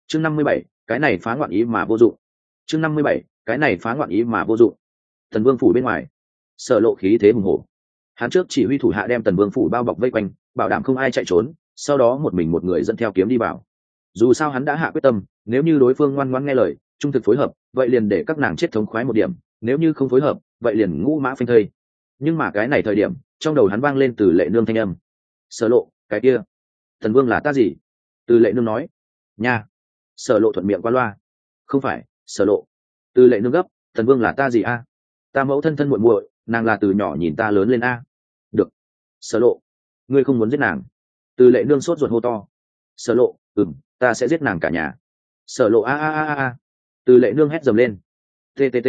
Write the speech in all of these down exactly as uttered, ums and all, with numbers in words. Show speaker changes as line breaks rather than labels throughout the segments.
chương năm mươi bảy, cái này phá ngoạn ý mà vô dụng. chương năm mươi bảy, cái này phá ngoạn ý mà vô dụng. Tần Vương phủ bên ngoài, Sở Lộ khí thế hùng hổ. Hắn trước chỉ huy thủ hạ đem Tần Vương phủ bao bọc vây quanh, bảo đảm không ai chạy trốn, sau đó một mình một người dẫn theo kiếm đi vào. Dù sao hắn đã hạ quyết tâm, nếu như đối phương ngoan ngoãn nghe lời, trung thực phối hợp, vậy liền để các nàng chết thống khoái một điểm, nếu như không phối hợp, vậy liền ngũ mã phanh thây. Nhưng mà cái này thời điểm, trong đầu hắn vang lên Từ Lệ Nương thanh âm. Sở Lộ, cái kia, Tần Vương là ta gì? Từ Lệ Nương nói. Nha. Sở Lộ thuận miệng qua loa. Không phải, Sở Lộ. Từ Lệ Nương gấp, Tần Vương là ta gì a? Ta mẫu thân thân muội muội, nàng là từ nhỏ nhìn ta lớn lên a. Được. Sở Lộ, ngươi không muốn giết nàng? Từ Lệ Nương sốt ruột hô to. Sở Lộ, ừm, ta sẽ giết nàng cả nhà. Sở Lộ a a a a. Từ Lệ Nương hét dầm lên. T t t.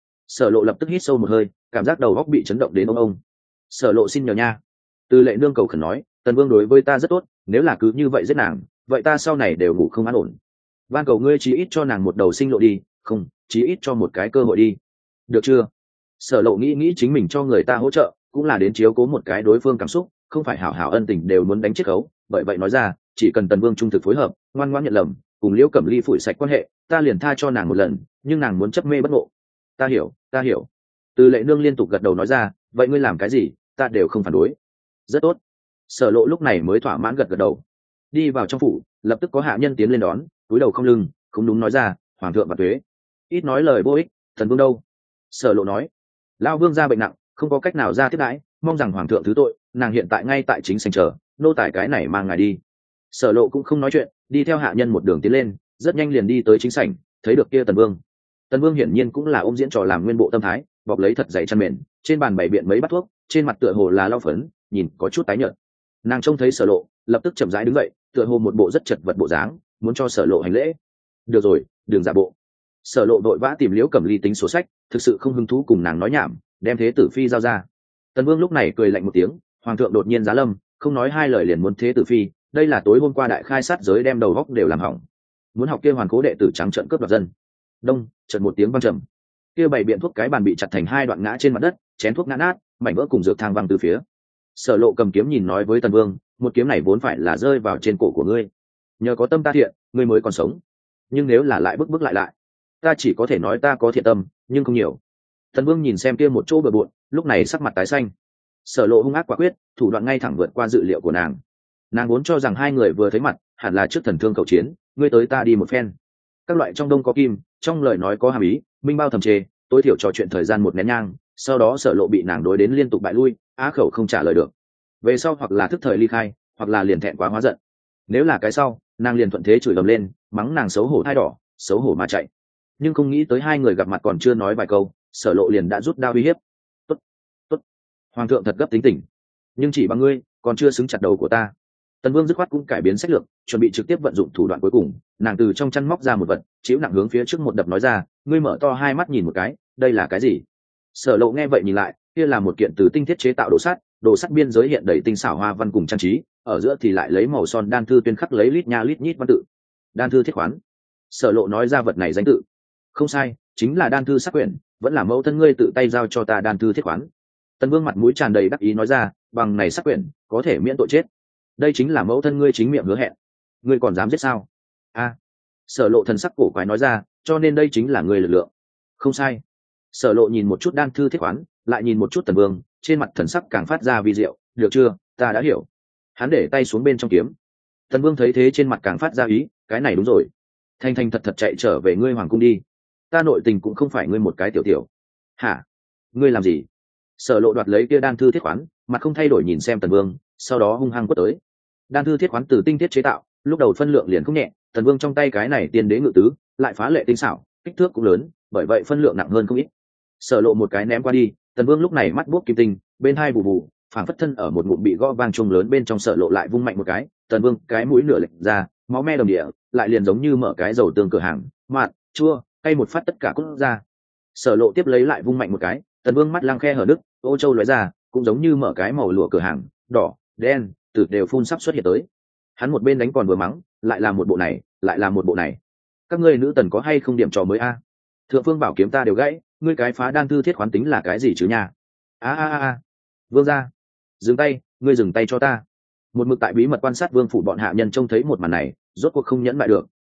Sở Lộ lập tức hít sâu một hơi, cảm giác đầu óc bị chấn động đến ông ông. Sở Lộ xin nhờ nha. Từ Lệ Nương cầu khẩn nói, Tần Vương đối với ta rất tốt, nếu là cứ như vậy giết nàng, vậy ta sau này đều ngủ không an ổn. Van cầu ngươi chí ít cho nàng một đầu sinh lộ đi, không, chí ít cho một cái cơ hội đi. Được chưa? Sở Lộ nghĩ nghĩ chính mình cho người ta hỗ trợ, cũng là đến chiếu cố một cái đối phương cảm xúc, không phải hảo hảo ân tình đều muốn đánh chết khấu, bởi vậy nói ra, chỉ cần Tần Vương trung thực phối hợp, ngoan ngoãn nhận lầm, cùng Liễu Cẩm Ly phủi sạch quan hệ, ta liền tha cho nàng một lần, nhưng nàng muốn chấp mê bất ngộ. Ta hiểu, ta hiểu. Từ Lệ Nương liên tục gật đầu nói ra, vậy ngươi làm cái gì, ta đều không phản đối. Rất tốt. Sở Lộ lúc này mới thỏa mãn gật gật đầu. Đi vào trong phủ, lập tức có hạ nhân tiến lên đón, cúi đầu không lưng, không đúng nói ra, hoàng thượng và tuế. Ít nói lời vô ích, Thần Vương đâu? Sở Lộ nói, lão vương gia bệnh nặng, không có cách nào ra tiếp đãi, mong rằng hoàng thượng thứ tội, nàng hiện tại ngay tại chính sảnh chờ, nô tài cái này mang ngài đi. Sở Lộ cũng không nói chuyện, đi theo hạ nhân một đường tiến lên, rất nhanh liền đi tới chính sảnh, thấy được kia Tần Vương. Tần Vương hiển nhiên cũng là ôm diễn trò làm nguyên bộ tâm thái, bọc lấy thật dày chăn mền, trên bàn bày biện mấy bát thuốc, trên mặt tựa hồ là lau phấn, nhìn có chút tái nhợt. Nàng trông thấy Sở Lộ, lập tức chậm rãi đứng dậy, tựa hồ một bộ rất chật vật bộ dáng, muốn cho Sở Lộ hành lễ. Được rồi, đừng giả bộ. Sở Lộ vội vã tìm Liễu Cẩm Ly tính sổ sách, thực sự không hứng thú cùng nàng nói nhảm, đem Thế tử phi giao ra. Tần Vương lúc này cười lạnh một tiếng, hoàng thượng đột nhiên giá lâm, không nói hai lời liền muốn Thế tử phi, đây là tối hôm qua đại khai sát giới đem đầu góc đều làm hỏng. Muốn học kia hoàn cố đệ tử trắng trợn cướp đoạt dân. Đông, chợt một tiếng vang trầm. Kia bảy biện thuốc cái bàn bị chặt thành hai đoạn ngã trên mặt đất, chén thuốc ngã nát, mảnh vỡ cùng dược thang văng từ phía. Sở Lộ cầm kiếm nhìn nói với Tần Vương, một kiếm này vốn phải là rơi vào trên cổ của ngươi, nhờ có tâm ta thiện, ngươi mới còn sống. Nhưng nếu là lại bức bức lại lại, ta chỉ có thể nói ta có thiện tâm, nhưng không nhiều. Tần Vương nhìn xem kia một chỗ bừa bộn, lúc này sắc mặt tái xanh. Sở Lộ hung ác quả quyết, thủ đoạn ngay thẳng vượt qua dự liệu của nàng. Nàng vốn cho rằng hai người vừa thấy mặt, hẳn là trước thần thương cầu chiến, ngươi tới ta đi một phen. Các loại trong đông có kim, trong lời nói có hàm ý, minh bao thầm chê, tối thiểu trò chuyện thời gian một nén nhang, sau đó Sở Lộ bị nàng đối đến liên tục bại lui, á khẩu không trả lời được. Về sau hoặc là thức thời ly khai, hoặc là liền thẹn quá hóa giận. Nếu là cái sau, nàng liền thuận thế chửi ầm lên, mắng nàng xấu hổ thai đỏ, xấu hổ mà chạy. Nhưng không nghĩ tới hai người gặp mặt còn chưa nói vài câu, Sở Lộ liền đã rút đao uy hiếp. Tốt, tốt, hoàng thượng thật gấp tính tình, nhưng chỉ bằng ngươi còn chưa xứng chặt đầu của ta. Tần Vương dứt khoát cũng cải biến sách lược, chuẩn bị trực tiếp vận dụng thủ đoạn cuối cùng, nàng từ trong chăn móc ra một vật, chiếu nặng hướng phía trước một đập nói ra, ngươi mở to hai mắt nhìn một cái, đây là cái gì? Sở Lộ nghe vậy nhìn lại, kia là một kiện từ tinh thiết chế tạo đồ sắt, đồ sắt biên giới hiện đầy tinh xảo hoa văn cùng trang trí, ở giữa thì lại lấy màu son đan thư tuyên khắc lấy lít nha lít nhít văn tự. Đan thư thiết khoán. Sở Lộ nói ra vật này danh tự. Không sai, chính là đan thư sắc quyển, vẫn là mẫu thân ngươi tự tay giao cho ta đan thư thiết khoán. Tần Vương mặt mũi tràn đầy đắc ý nói ra, bằng này sắc quyển, có thể miễn tội chết. Đây chính là mẫu thân ngươi chính miệng hứa hẹn, ngươi còn dám giết sao? A. Sở Lộ thần sắc cổ quái nói ra, cho nên đây chính là ngươi lực lượng. Không sai. Sở Lộ nhìn một chút đan thư thiết khoán, lại nhìn một chút Tần Vương, trên mặt thần sắc càng phát ra vi diệu. Được chưa, ta đã hiểu. Hắn để tay xuống bên trong kiếm. Tần Vương thấy thế trên mặt càng phát ra ý, cái này đúng rồi. Thanh Thanh thật thật chạy trở về ngươi hoàng cung đi. Ta nội tình cũng không phải ngươi một cái tiểu tiểu. Hả? Ngươi làm gì? Sở Lộ đoạt lấy kia đan thư thiết khoán, mặt không thay đổi nhìn xem Tần Vương, sau đó hung hăng quất tới. Đan thư thiết khoán từ tinh thiết chế tạo, lúc đầu phân lượng liền không nhẹ, Tần Vương trong tay cái này tiên đế ngự tứ, lại phá lệ tinh xảo, kích thước cũng lớn, bởi vậy phân lượng nặng hơn không ít. Sở Lộ một cái ném qua đi, Tần Vương lúc này mắt buốc kim tinh, bên hai bù bù, phảng phất thân ở một ngụm bị gõ vang trung lớn bên trong. Sở Lộ lại vung mạnh một cái, Tần Vương cái mũi nửa lệch ra, máu me đồng địa, lại liền giống như mở cái dầu tương cửa hàng, mặn, chua, cay một phát tất cả cút ra. Sở Lộ tiếp lấy lại vung mạnh một cái, Tần Vương mắt lăng khe hở nứt, ô châu lóe ra, cũng giống như mở cái màu lụa cửa hàng, đỏ, đen, tử đều phun sắp xuất hiện tới. Hắn một bên đánh còn vừa mắng, lại là một bộ này, lại là một bộ này. Các ngươi nữ tần có hay không điểm trò mới a? Thượng phương bảo kiếm ta đều gãy, ngươi cái phá đan thư thiết khoán tính là cái gì chứ nha? A a a, Vương gia, dừng tay, ngươi dừng tay cho ta. Một mực tại bí mật quan sát vương phủ bọn hạ nhân trông thấy một màn này, rốt cuộc không nhẫn lại được,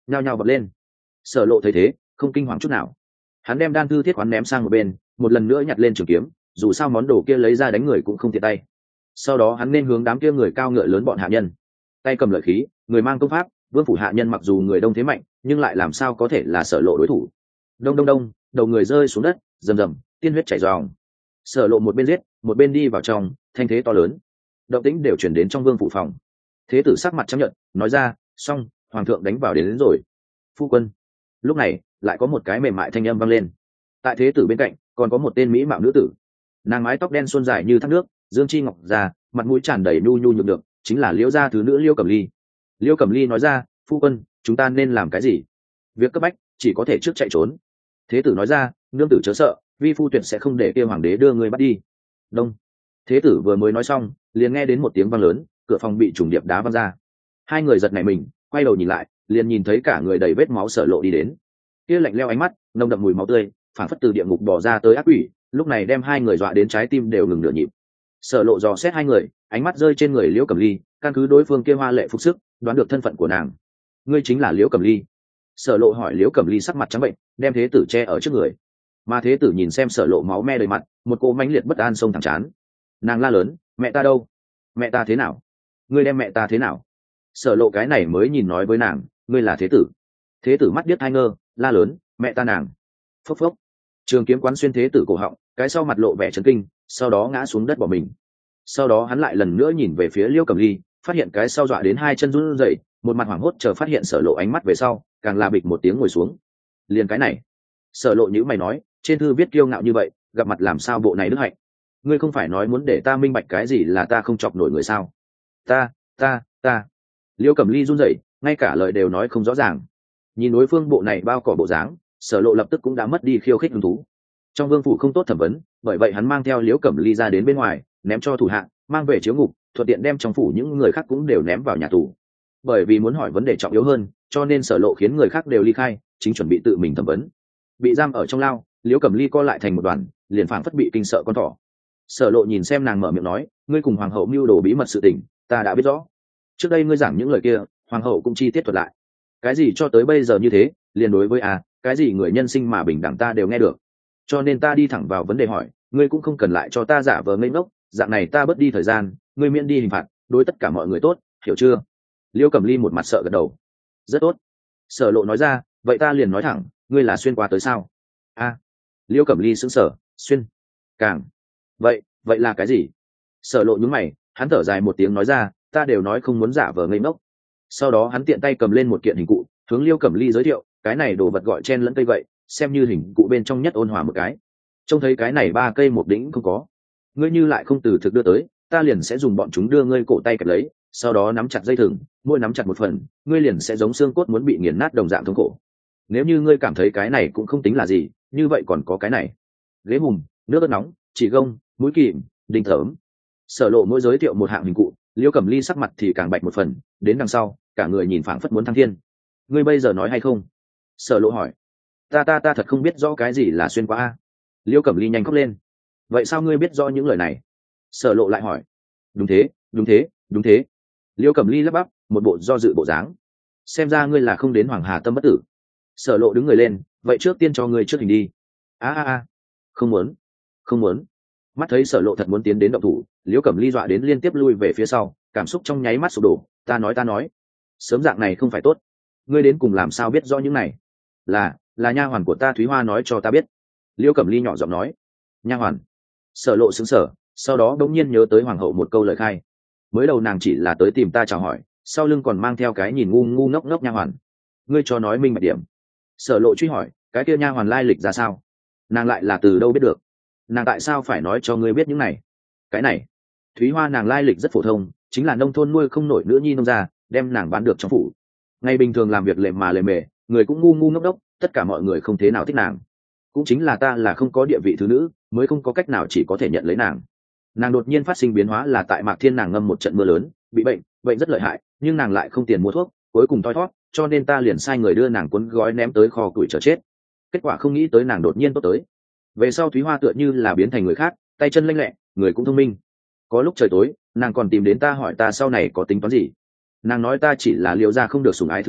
nhao nhao bật lên. Sở Lộ thấy thế không kinh hoàng chút nào, hắn đem đan thư thiết khoán ném sang một bên, một lần nữa nhặt lên trường kiếm, dù sao món đồ kia lấy ra đánh người cũng không tiện tay. Sau đó hắn nên hướng đám kia người cao ngựa lớn bọn hạ nhân, tay cầm lợi khí, người mang công pháp, vương phủ hạ nhân mặc dù người đông thế mạnh, nhưng lại làm sao có thể là Sở Lộ đối thủ. Đông đông đông, đầu người rơi xuống đất, rầm rầm, tiên huyết chảy ròng. Sở Lộ một bên giết, một bên đi vào trong, thanh thế to lớn, động tĩnh đều chuyển đến trong vương phủ phòng. Thế tử sắc mặt trắng nhợt, nói ra, xong, hoàng thượng đánh vào đến, đến rồi. Phu quân. Lúc này lại có một cái mềm mại thanh âm vang lên. Tại thế tử bên cạnh còn có một tên mỹ mạo nữ tử, nàng mái tóc đen xuân dài như thác nước, dương chi ngọc già, mặt mũi tràn đầy nhu nhu nhược được, chính là Liễu gia thứ nữ Liễu Cẩm Ly. Liễu Cẩm Ly nói ra, phu quân, chúng ta nên làm cái gì? Việc cấp bách chỉ có thể trước chạy trốn. Thế tử nói ra, nương tử chớ sợ, vi phu tuyệt sẽ không để kia hoàng đế đưa người bắt đi. Đông. Thế tử vừa mới nói xong, liền nghe đến một tiếng vang lớn, cửa phòng bị trùng điệp đá văng ra. Hai người giật nảy mình, quay đầu nhìn lại, liền nhìn thấy cả người đầy vết máu Sở Lộ đi đến. Kia lạnh lẽo ánh mắt, nồng đậm mùi máu tươi, phản phất từ địa ngục bỏ ra tới ác quỷ, lúc này đem hai người dọa đến trái tim đều ngừng nửa nhịp. Sở Lộ dò xét hai người, ánh mắt rơi trên người Liễu Cẩm Ly, căn cứ đối phương kia hoa lệ phục sức, đoán được thân phận của nàng. Ngươi chính là Liễu Cẩm Ly? Sở Lộ hỏi. Liễu Cẩm Ly sắc mặt trắng bệnh, đem thế tử che ở trước người. Mà thế tử nhìn xem Sở Lộ máu me đầy mặt, một cỗ mãnh liệt bất an xông thẳng trán. Nàng la lớn, mẹ ta đâu? Mẹ ta thế nào? Ngươi đem mẹ ta thế nào? Sở Lộ cái này mới nhìn nói với nàng, ngươi là thế tử. Thế tử mắt điếc hai ngơ, la lớn, mẹ ta nàng. Phốc phốc, trường kiếm quán xuyên thế tử cổ họng, cái sau mặt lộ vẻ chấn kinh, sau đó ngã xuống đất bỏ mình. Sau đó hắn lại lần nữa nhìn về phía Liễu Cẩm Ly, phát hiện cái sau dọa đến hai chân run rẩy, một mặt hoảng hốt chờ phát hiện Sở Lộ ánh mắt về sau, càng là bịch một tiếng ngồi xuống. Liền cái này. Sở Lộ nhíu mày nói, trên thư viết kiêu ngạo như vậy, gặp mặt làm sao bộ này đức hạnh? Ngươi không phải nói muốn để ta minh bạch cái gì là ta không chọc nổi người sao? Ta, ta, ta. Liễu Cẩm Ly run rẩy, ngay cả lời đều nói không rõ ràng. Nhìn đối phương bộ này bao cỏ bộ dáng, Sở Lộ lập tức cũng đã mất đi khiêu khích hứng thú. Trong vương phủ không tốt thẩm vấn, bởi vậy hắn mang theo Liễu Cẩm Ly ra đến bên ngoài, ném cho thủ hạ, mang về chiếu ngục, thuận tiện đem trong phủ những người khác cũng đều ném vào nhà tù. Bởi vì muốn hỏi vấn đề trọng yếu hơn, cho nên Sở Lộ khiến người khác đều ly khai, chính chuẩn bị tự mình thẩm vấn. Bị giam ở trong lao, Liễu Cẩm Ly co lại thành một đoàn, liền phảng phất bị kinh sợ con thỏ. Sở Lộ nhìn xem nàng mở miệng nói, ngươi cùng hoàng hậu mưu đồ bí mật sự tình, ta đã biết rõ. Trước đây ngươi giảng những lời kia, hoàng hậu cũng chi tiết thuật lại. Cái gì cho tới bây giờ như thế, liền đối với à, cái gì người nhân sinh mà bình đẳng ta đều nghe được. Cho nên ta đi thẳng vào vấn đề hỏi, ngươi cũng không cần lại cho ta giả vờ ngây ngốc, dạng này ta bớt đi thời gian, ngươi miễn đi hình phạt, đối tất cả mọi người tốt, hiểu chưa? Liễu Cẩm Ly một mặt sợ gật đầu. Rất tốt. Sở Lộ nói ra, vậy ta liền nói thẳng, ngươi là xuyên qua tới sao? A. À. Liễu Cẩm Ly sững sờ, xuyên. Càng. Vậy, vậy là cái gì? Sở Lộ nhướng mày, hắn thở dài một tiếng nói ra, ta đều nói không muốn giả vờ ngây ngốc. Sau đó hắn tiện tay cầm lên một kiện hình cụ, hướng Liễu Cẩm Ly giới thiệu, cái này đồ vật gọi chen lẫn cây gậy, xem như hình cụ bên trong nhất ôn hòa một cái. Trông thấy cái này ba cây một đỉnh không có, ngươi như lại không từ thực đưa tới, ta liền sẽ dùng bọn chúng đưa ngươi cổ tay kẹp lấy, sau đó nắm chặt dây thừng, mỗi nắm chặt một phần, ngươi liền sẽ giống xương cốt muốn bị nghiền nát đồng dạng thống khổ. Nếu như ngươi cảm thấy cái này cũng không tính là gì, như vậy còn có cái này: ghế hùm, nước ớt nóng, chỉ gông, mũi kìm, đinh thớm. Sở Lộ mỗi giới thiệu một hạng hình cụ, Liễu Cẩm Ly sắc mặt thì càng bạch một phần, đến đằng sau, cả người nhìn phảng phất muốn thăng thiên. Ngươi bây giờ nói hay không? Sở Lộ hỏi. Ta ta ta thật không biết rõ cái gì là xuyên qua a. Liễu Cẩm Ly nhanh khóc lên. Vậy sao ngươi biết rõ những lời này? Sở Lộ lại hỏi. Đúng thế, đúng thế, đúng thế. Liễu Cẩm Ly lắp bắp, một bộ do dự bộ dáng. Xem ra ngươi là không đến Hoàng Hà Tâm bất tử. Sở Lộ đứng người lên, vậy trước tiên cho ngươi trước hình đi. A a a, không muốn, không muốn. Mắt thấy Sở Lộ thật muốn tiến đến động thủ, Liễu Cẩm Ly dọa đến liên tiếp lui về phía sau, cảm xúc trong nháy mắt sụp đổ. Ta nói ta nói, sớm dạng này không phải tốt. Ngươi đến cùng làm sao biết rõ những này? Là, là nha hoàn của ta Thúy Hoa nói cho ta biết. Liễu Cẩm Ly nhỏ giọng nói. Nha hoàn? Sở Lộ sững sờ, sau đó đống nhiên nhớ tới hoàng hậu một câu lời khai. Mới đầu nàng chỉ là tới tìm ta chào hỏi, sau lưng còn mang theo cái nhìn ngu ngu ngốc ngốc nha hoàn. Ngươi cho nói minh bạch điểm. Sở Lộ truy hỏi, cái kia nha hoàn lai lịch ra sao? Nàng lại là từ đâu biết được? Nàng tại sao phải nói cho ngươi biết những này? Cái này, Thúy Hoa nàng lai lịch rất phổ thông, chính là nông thôn nuôi không nổi nữ nhi nông gia, đem nàng bán được trong phủ. Ngày bình thường làm việc lề mà lề mề, người cũng ngu ngu ngốc ngốc, tất cả mọi người không thế nào thích nàng. Cũng chính là ta là không có địa vị thứ nữ, mới không có cách nào chỉ có thể nhận lấy nàng. Nàng đột nhiên phát sinh biến hóa là tại Mạc Thiên nàng ngâm một trận mưa lớn, bị bệnh, bệnh rất lợi hại, nhưng nàng lại không tiền mua thuốc, cuối cùng thoi thoát, cho nên ta liền sai người đưa nàng cuốn gói ném tới kho củi chờ chết. Kết quả không nghĩ tới nàng đột nhiên tốt tới. Về sau Thúy Hoa tựa như là biến thành người khác, tay chân lanh lẹ, người cũng thông minh. Có lúc trời tối, nàng còn tìm đến ta hỏi ta sau này có tính toán gì. Nàng nói ta chỉ là Liễu gia không được sủng ái thứ nữ,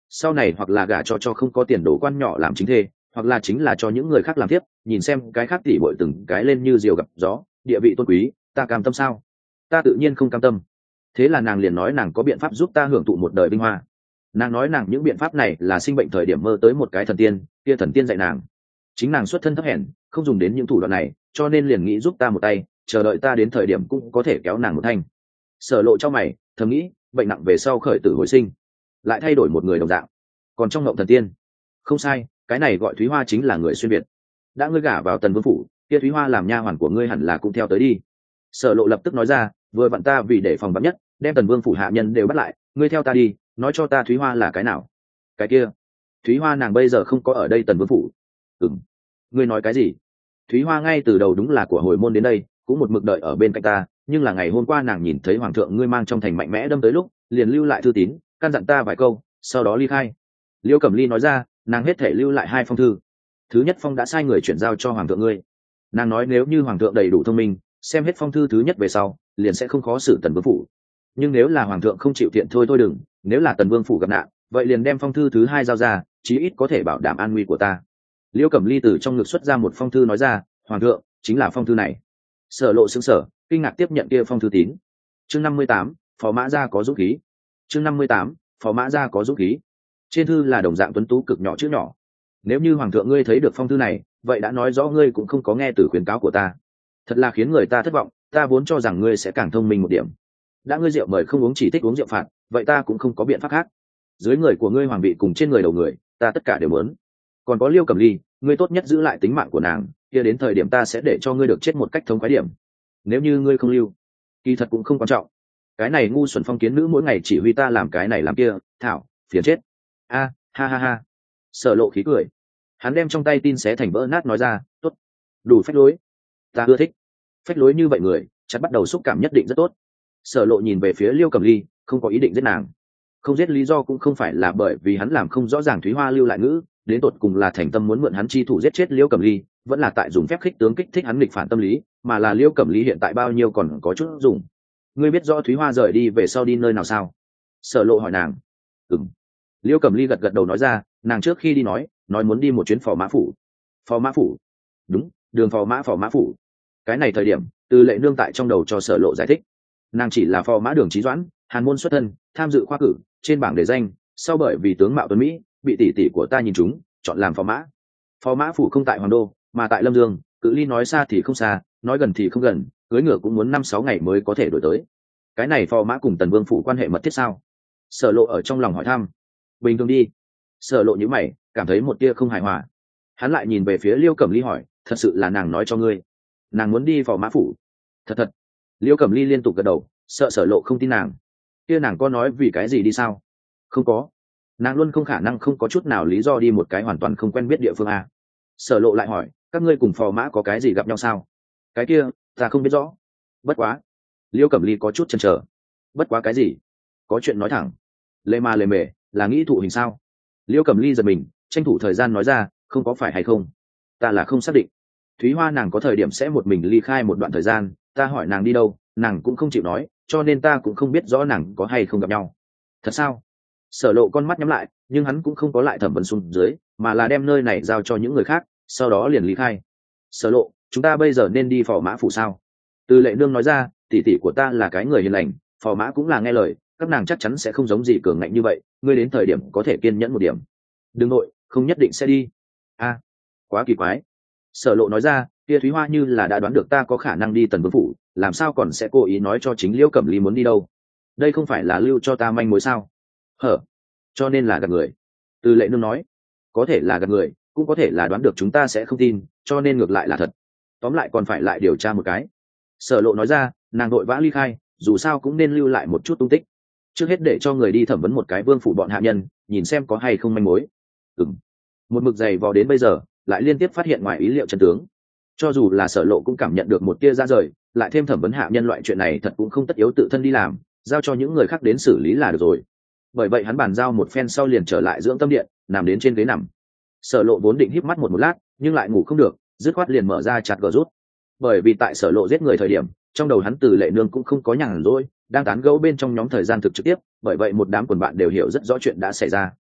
sau này hoặc là gả cho cho không có tiền đồ quan nhỏ làm chính thê, hoặc là chính là cho những người khác làm tiếp, nhìn xem cái khác tỉ bội từng cái lên như diều gặp gió, địa vị tôn quý, ta cam tâm sao? Ta tự nhiên không cam tâm. Thế là nàng liền nói nàng có biện pháp giúp ta hưởng thụ một đời vinh hoa. Nàng nói nàng những biện pháp này là sinh bệnh thời điểm mơ tới một cái thần tiên, kia thần tiên dạy nàng. Chính nàng xuất thân thấp hèn, không dùng đến những thủ đoạn này, cho nên liền nghĩ giúp ta một tay, chờ đợi ta đến thời điểm cũng có thể kéo nàng một thanh. Sở Lộ trong mày thầm nghĩ, bệnh nặng về sau khởi tử hồi sinh, lại thay đổi một người đồng dạng. Còn trong ngộng thần tiên, không sai, cái này gọi Thúy Hoa chính là người xuyên việt. Đã ngươi gả vào Tần Vương phủ, kia Thúy Hoa làm nha hoàn của ngươi hẳn là cũng theo tới đi. Sở Lộ lập tức nói ra, vừa vặn ta vì để phòng vắn nhất, đem Tần Vương phủ hạ nhân đều bắt lại, ngươi theo ta đi, nói cho ta Thúy Hoa là cái nào? Cái kia, Thúy Hoa nàng bây giờ không có ở đây Tần Vương phủ. Ừm, ngươi nói cái gì? Thúy Hoa ngay từ đầu đúng là của hồi môn đến đây, cũng một mực đợi ở bên cạnh ta, nhưng là ngày hôm qua nàng nhìn thấy hoàng thượng ngươi mang trong thành mạnh mẽ đâm tới lúc, liền lưu lại thư tín, căn dặn ta vài câu, sau đó ly khai. Liêu Cẩm Ly nói ra, nàng hết thể lưu lại hai phong thư. Thứ nhất phong đã sai người chuyển giao cho hoàng thượng ngươi. Nàng nói nếu như hoàng thượng đầy đủ thông minh, xem hết phong thư thứ nhất về sau, liền sẽ không khó xử Tần Vương phủ. Nhưng nếu là hoàng thượng không chịu tiện thôi thôi đừng, nếu là Tần Vương phủ gặp nạn, vậy liền đem phong thư thứ hai giao ra, chí ít có thể bảo đảm an nguy của ta. Liêu Cẩm Ly từ trong ngực xuất ra một phong thư nói ra, hoàng thượng, chính là phong thư này. Sở Lộ sững sờ, kinh ngạc tiếp nhận kia phong thư tín. Chương năm mươi tám, phó mã gia có dũng khí. Chương năm mươi tám, phó mã gia có dũng khí. Trên thư là đồng dạng tuấn tú cực nhỏ chữ nhỏ. Nếu như hoàng thượng ngươi thấy được phong thư này, vậy đã nói rõ ngươi cũng không có nghe từ khuyến cáo của ta. Thật là khiến người ta thất vọng, ta vốn cho rằng ngươi sẽ càng thông minh một điểm. Đã ngươi rượu mời không uống chỉ thích uống rượu phạt, vậy ta cũng không có biện pháp khác. Dưới người của ngươi hoàng vị cùng trên người đầu người, ta tất cả đều muốn. Còn có Liêu Cẩm Ly, ngươi tốt nhất giữ lại tính mạng của nàng, kia đến thời điểm ta sẽ để cho ngươi được chết một cách thống khoái điểm. Nếu như ngươi không lưu, kỳ thật cũng không quan trọng. Cái này ngu xuẩn phong kiến nữ mỗi ngày chỉ huy ta làm cái này làm kia, thảo, phiền chết. A, ha ha ha. Sở Lộ khí cười. Hắn đem trong tay tin xé thành vỡ nát nói ra, tốt, đủ phách lối. Ta ưa thích. Phách lối như vậy người, chắc bắt đầu xúc cảm nhất định rất tốt. Sở Lộ nhìn về phía Liêu Cẩm Ly, không có ý định giết nàng. Không giết lý do cũng không phải là bởi vì hắn làm không rõ ràng Thúy Hoa lưu lại ngữ, đến tột cùng là thành tâm muốn mượn hắn chi thủ giết chết Liêu Cẩm Ly, vẫn là tại dùng phép khích tướng kích thích hắn nghịch phản tâm lý, mà là Liêu Cẩm Ly hiện tại bao nhiêu còn có chút dùng. Ngươi biết rõ Thúy Hoa rời đi về sau đi nơi nào sao? Sở Lộ hỏi nàng. Ừm. Liêu Cẩm Ly gật gật đầu nói ra, nàng trước khi đi nói, nói muốn đi một chuyến phò mã phủ. Phò mã phủ? Đúng, đường phò mã phò mã phủ. Cái này thời điểm, Từ Lệ nương tại trong đầu cho Sở Lộ giải thích. Nàng chỉ là phò mã Đường Chí Doãn, hàn môn xuất thân, tham dự khoa cử, trên bảng đề danh, sau bởi vì tướng mạo tuấn mỹ, bị tỷ tỷ của ta nhìn trúng, chọn làm phò mã. Phò mã phủ không tại Hoàng đô, mà tại Lâm Dương, cự ly nói xa thì không xa, nói gần thì không gần, cưỡi ngựa cũng muốn năm sáu ngày mới có thể đổi tới. Cái này phò mã cùng Tần Vương phủ quan hệ mật thiết sao? Sở Lộ ở trong lòng hỏi thăm. Bình thường đi. Sở Lộ nhíu mày, cảm thấy một tia không hài hòa. Hắn lại nhìn về phía Liêu Cẩm Ly hỏi, thật sự là nàng nói cho ngươi, nàng muốn đi phò mã phủ? Thật thật. Liêu Cẩm Ly liên tục gật đầu, sợ Sở Lộ không tin nàng. Kia nàng có nói vì cái gì đi sao? Không có. Nàng luôn không khả năng không có chút nào lý do đi một cái hoàn toàn không quen biết địa phương à? Sở Lộ lại hỏi, các ngươi cùng phò mã có cái gì gặp nhau sao? Cái kia, ta không biết rõ. Bất quá. Liêu Cẩm Ly có chút chần chờ. Bất quá cái gì? Có chuyện nói thẳng. Lê ma lề mề, là nghĩ thụ hình sao? Liêu Cẩm Ly giật mình, tranh thủ thời gian nói ra, không có phải hay không? Ta là không xác định. Thúy Hoa nàng có thời điểm sẽ một mình ly khai một đoạn thời gian, ta hỏi nàng đi đâu, nàng cũng không chịu nói, cho nên ta cũng không biết rõ nàng có hay không gặp nhau. Thật sao? Sở Lộ con mắt nhắm lại, nhưng hắn cũng không có lại thẩm vấn xuống dưới, mà là đem nơi này giao cho những người khác, sau đó liền ly khai. Sở Lộ, chúng ta bây giờ nên đi phò mã phủ sao? Từ Lệ nương nói ra, tỷ tỷ của ta là cái người hiền lành, phò mã cũng là nghe lời, các nàng chắc chắn sẽ không giống gì cường ngạnh như vậy, ngươi đến thời điểm có thể kiên nhẫn một điểm. Đừng nội, không nhất định sẽ đi. A, quá kỳ quái. Sở Lộ nói ra, kia Thúy Hoa như là đã đoán được ta có khả năng đi Tần Vương phủ, làm sao còn sẽ cố ý nói cho chính Liễu Cẩm Ly muốn đi đâu? Đây không phải là lưu cho ta manh mối sao? Hở, cho nên là gạt người. Từ Lệ nương nói, có thể là gạt người, cũng có thể là đoán được chúng ta sẽ không tin, cho nên ngược lại là thật. Tóm lại còn phải lại điều tra một cái. Sở Lộ nói ra, nàng đội vã ly khai, dù sao cũng nên lưu lại một chút tung tích. Trước hết để cho người đi thẩm vấn một cái vương phủ bọn hạ nhân, nhìn xem có hay không manh mối. Ừm. Một mực dày vò đến bây giờ, lại liên tiếp phát hiện ngoài ý liệu chân tướng. Cho dù là Sở Lộ cũng cảm nhận được một tia ra rời, lại thêm thẩm vấn hạ nhân loại chuyện này thật cũng không tất yếu tự thân đi làm, giao cho những người khác đến xử lý là được rồi. Bởi vậy hắn bàn giao một phen sau liền trở lại dưỡng tâm điện, nằm đến trên ghế nằm. Sở Lộ vốn định híp mắt một một lát, nhưng lại ngủ không được, dứt khoát liền mở ra chặt gờ rút. Bởi vì tại Sở Lộ giết người thời điểm, trong đầu hắn Từ Lệ nương cũng không có nhàn rỗi, đang tán gẫu bên trong nhóm thời gian thực trực tiếp, bởi vậy một đám quần bạn đều hiểu rất rõ chuyện đã xảy ra.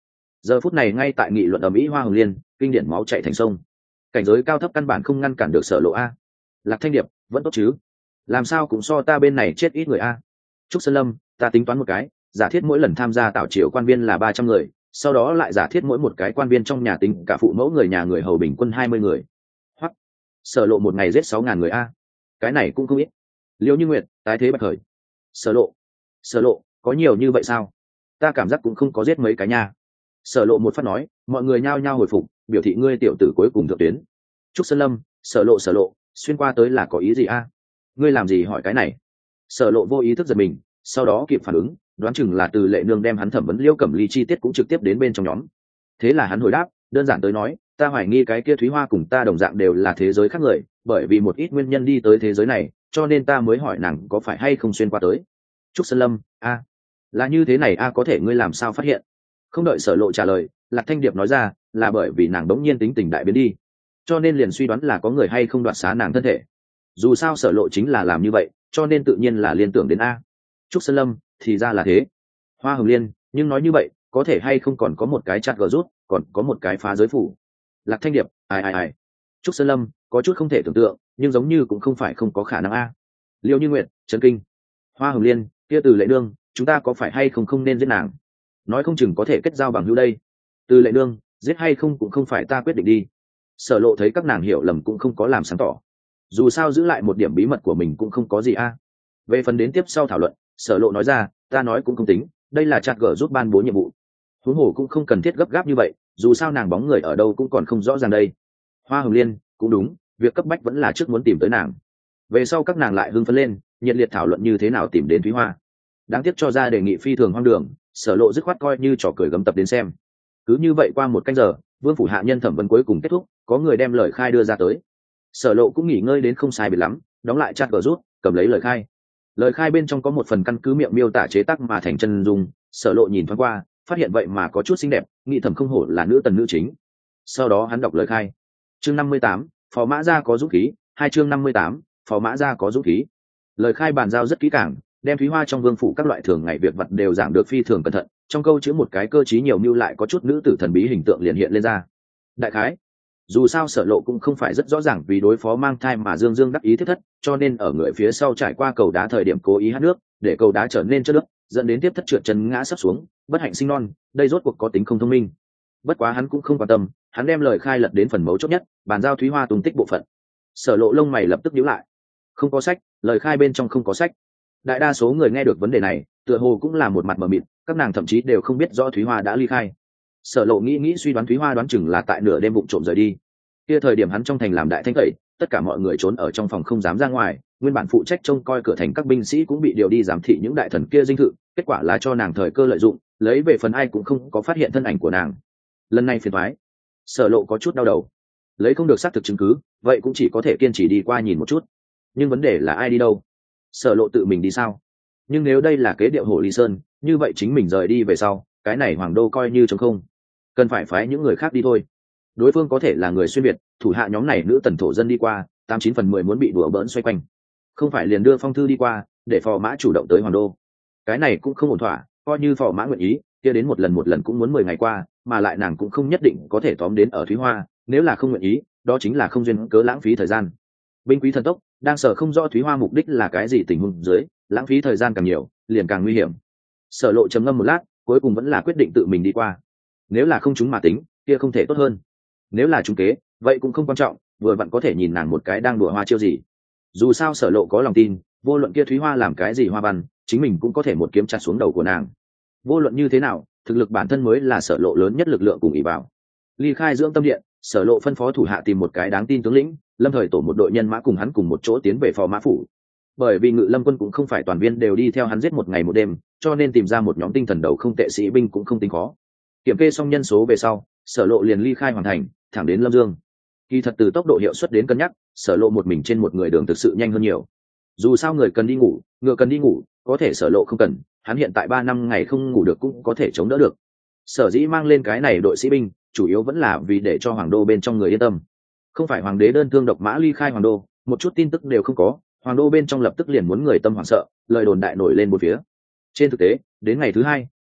giờ phút này ngay tại nghị luận ở mỹ Hoa Hồng Liên, kinh điển máu chảy thành sông. Cảnh giới cao thấp căn bản không ngăn cản được Sở Lộ a. Lạc Thanh Điệp vẫn tốt chứ? Làm sao cũng so ta bên này chết ít người a. Trúc Sơn Lâm, ta tính toán một cái, giả thiết mỗi lần tham gia tảo triều quan viên là ba trăm người, sau đó lại giả thiết mỗi một cái quan viên trong nhà tính cả phụ mẫu người nhà người hầu bình quân hai mươi người. Hoặc Sở Lộ một ngày giết sáu ngàn người a. Cái này cũng không ít. Liễu Như Nguyệt, tái thế bạch khởi. Sở Lộ, Sở Lộ, có nhiều như vậy sao? Ta cảm giác cũng không có giết mấy cái nha. Sở Lộ một phát nói, mọi người nhao nhao hồi phục, biểu thị ngươi tiểu tử cuối cùng thượng tuyến. Trúc Sơn Lâm, Sở Lộ Sở Lộ, xuyên qua tới là có ý gì a? Ngươi làm gì hỏi cái này? Sở Lộ vô ý thức giật mình, sau đó kịp phản ứng, đoán chừng là Từ Lệ Nương đem hắn thẩm vấn Liễu Cẩm Ly chi tiết cũng trực tiếp đến bên trong nhóm. Thế là hắn hồi đáp, đơn giản tới nói, ta hoài nghi cái kia Thúy Hoa cùng ta đồng dạng đều là thế giới khác người, bởi vì một ít nguyên nhân đi tới thế giới này, cho nên ta mới hỏi nàng có phải hay không xuyên qua tới. Trúc Sơn Lâm, a, là như thế này a, có thể ngươi làm sao phát hiện? Không đợi Sở Lộ trả lời, Lạc Thanh Điệp nói ra, là bởi vì nàng đống nhiên tính tình đại biến đi, cho nên liền suy đoán là có người hay không đoạt xá nàng thân thể. Dù sao Sở Lộ chính là làm như vậy, cho nên tự nhiên là liên tưởng đến a. Trúc Sơn Lâm, thì ra là thế. Hoa Hồng Liên, nhưng nói như vậy, có thể hay không còn có một cái chặt gờ rút, còn có một cái phá giới phủ. Lạc Thanh Điệp, ai ai ai. Trúc Sơn Lâm, có chút không thể tưởng tượng, nhưng giống như cũng không phải không có khả năng a. Liễu Như Nguyệt, chấn kinh. Hoa Hồng Liên, kia Từ Lệ Nương, chúng ta có phải hay không không nên giết nàng? Nói không chừng có thể kết giao bằng hữu đây. Từ Lệ Nương, giết hay không cũng không phải ta quyết định đi. Sở Lộ thấy các nàng hiểu lầm cũng không có làm sáng tỏ. Dù sao giữ lại một điểm bí mật của mình cũng không có gì a. Về phần đến tiếp sau thảo luận, Sở Lộ nói ra, ta nói cũng không tính, đây là chặt gở giúp ban bố nhiệm vụ. Huống hồ cũng không cần thiết gấp gáp như vậy, dù sao nàng bóng người ở đâu cũng còn không rõ ràng đây. Hoa Hồng Liên, cũng đúng, việc cấp bách vẫn là trước muốn tìm tới nàng. Về sau các nàng lại hưng phấn lên, nhiệt liệt thảo luận như thế nào tìm đến Thúy Hoa. Đáng tiếc cho ra đề nghị phi thường hoang đường, Sở Lộ dứt khoát coi như trò cười gấm tập đến xem. Cứ như vậy qua một canh giờ, Vương phủ hạ nhân thẩm vấn cuối cùng kết thúc, có người đem lời khai đưa ra tới. Sở Lộ cũng nghỉ ngơi đến không sai biệt lắm, đóng lại chat gờ rút, cầm lấy lời khai. Lời khai bên trong có một phần căn cứ miệng miêu tả chế tác mà thành chân dung. Sở Lộ nhìn thoáng qua, phát hiện vậy mà có chút xinh đẹp, nghĩ thầm không hổ là nữ tần nữ chính. Sau đó hắn đọc lời khai. Chương năm mươi tám, Phò Mã Gia có dũng khí, hai chương năm mươi tám, Phò Mã Gia có dũng khí. Lời khai bàn giao rất kỹ càng, đem Thúy Hoa trong vương phủ các loại thường ngày việc vật đều giảng được phi thường cẩn thận, trong câu chữ một cái cơ trí nhiều mưu lại có chút nữ tử thần bí hình tượng liền hiện lên ra. Đại khái, dù sao Sở Lộ cũng không phải rất rõ ràng vì đối phó mang thai mà dương dương đắc ý thiết thất, cho nên ở người phía sau trải qua cầu đá thời điểm cố ý hát nước, để cầu đá trở nên chất nước, dẫn đến tiếp thất trượt chân ngã sắp xuống, bất hạnh sinh non, đây rốt cuộc có tính không thông minh. Bất quá hắn cũng không quan tâm, hắn đem lời khai lật đến phần mấu chốt nhất, bàn giao Thúy Hoa tung tích bộ phận. Sở Lộ lông mày lập tức nhíu lại. Không có sách, lời khai bên trong không có sách. Đại đa số người nghe được vấn đề này, tựa hồ cũng là một mặt mờ mịt, các nàng thậm chí đều không biết rõ Thúy Hoa đã ly khai. Sở Lộ nghĩ nghĩ suy đoán Thúy Hoa đoán chừng là tại nửa đêm vụng trộm rời đi. Kia thời điểm hắn trong thành làm đại thanh tẩy, tất cả mọi người trốn ở trong phòng không dám ra ngoài, nguyên bản phụ trách trông coi cửa thành các binh sĩ cũng bị điều đi giám thị những đại thần kia dinh thự, kết quả là cho nàng thời cơ lợi dụng, lấy về phần ai cũng không có phát hiện thân ảnh của nàng. Lần này phiền toái. Sở Lộ có chút đau đầu. Lấy không được xác thực chứng cứ, vậy cũng chỉ có thể kiên trì đi qua nhìn một chút. Nhưng vấn đề là ai đi đâu? Sở Lộ tự mình đi sao? Nhưng nếu đây là kế điệu Hồ Ly Sơn, như vậy chính mình rời đi về sau, cái này hoàng đô coi như trống không, cần phải phái những người khác đi thôi. Đối phương có thể là người xuyên việt, thủ hạ nhóm này nữ tần thổ dân đi qua, tám chín phần mười muốn bị đùa bỡn xoay quanh, không phải liền đưa phong thư đi qua, để Phò Mã chủ động tới hoàng đô. Cái này cũng không ổn thỏa, coi như Phò Mã nguyện ý, kia đến một lần một lần cũng muốn mười ngày qua, mà lại nàng cũng không nhất định có thể tóm đến ở Thúy Hoa, nếu là không nguyện ý, đó chính là không duyên cớ lãng phí thời gian. Binh quý thần tốc, đang sợ không rõ Thúy Hoa mục đích là cái gì tình huống dưới, lãng phí thời gian càng nhiều, liền càng nguy hiểm. Sở Lộ trầm ngâm một lát, cuối cùng vẫn là quyết định tự mình đi qua. Nếu là không chúng mà tính, kia không thể tốt hơn. Nếu là trúng kế, vậy cũng không quan trọng, vừa vặn có thể nhìn nàng một cái đang đùa hoa chiêu gì. Dù sao Sở Lộ có lòng tin, vô luận kia Thúy Hoa làm cái gì hoa văn, chính mình cũng có thể một kiếm chặt xuống đầu của nàng. Vô luận như thế nào, thực lực bản thân mới là Sở Lộ lớn nhất lực lượng cùng ỷ vào. Ly khai dưỡng tâm điện, Sở Lộ phân phó thủ hạ tìm một cái đáng tin tướng lĩnh, lâm thời tổ một đội nhân mã cùng hắn cùng một chỗ tiến về Phò Mã phủ. Bởi vì Ngự Lâm quân cũng không phải toàn viên đều đi theo hắn giết một ngày một đêm, cho nên tìm ra một nhóm tinh thần đầu không tệ sĩ binh cũng không tính khó. Kiểm kê xong nhân số về sau, Sở Lộ liền ly khai hoàn thành, thẳng đến Lâm Dương. Kỳ thật từ tốc độ hiệu suất đến cân nhắc, Sở Lộ một mình trên một người đường thực sự nhanh hơn nhiều. Dù sao người cần đi ngủ, ngựa cần đi ngủ, có thể Sở Lộ không cần, hắn hiện tại ba năm ngày không ngủ được cũng có thể chống đỡ được. Sở dĩ mang lên cái này đội sĩ binh, chủ yếu vẫn là vì để cho hoàng đô bên trong người yên tâm. Không phải hoàng đế đơn thương độc mã ly khai hoàng đô, một chút tin tức đều không có, hoàng đô bên trong lập tức liền muốn người tâm hoảng sợ, lời đồn đại nổi lên một phía. Trên thực tế, đến ngày thứ hai,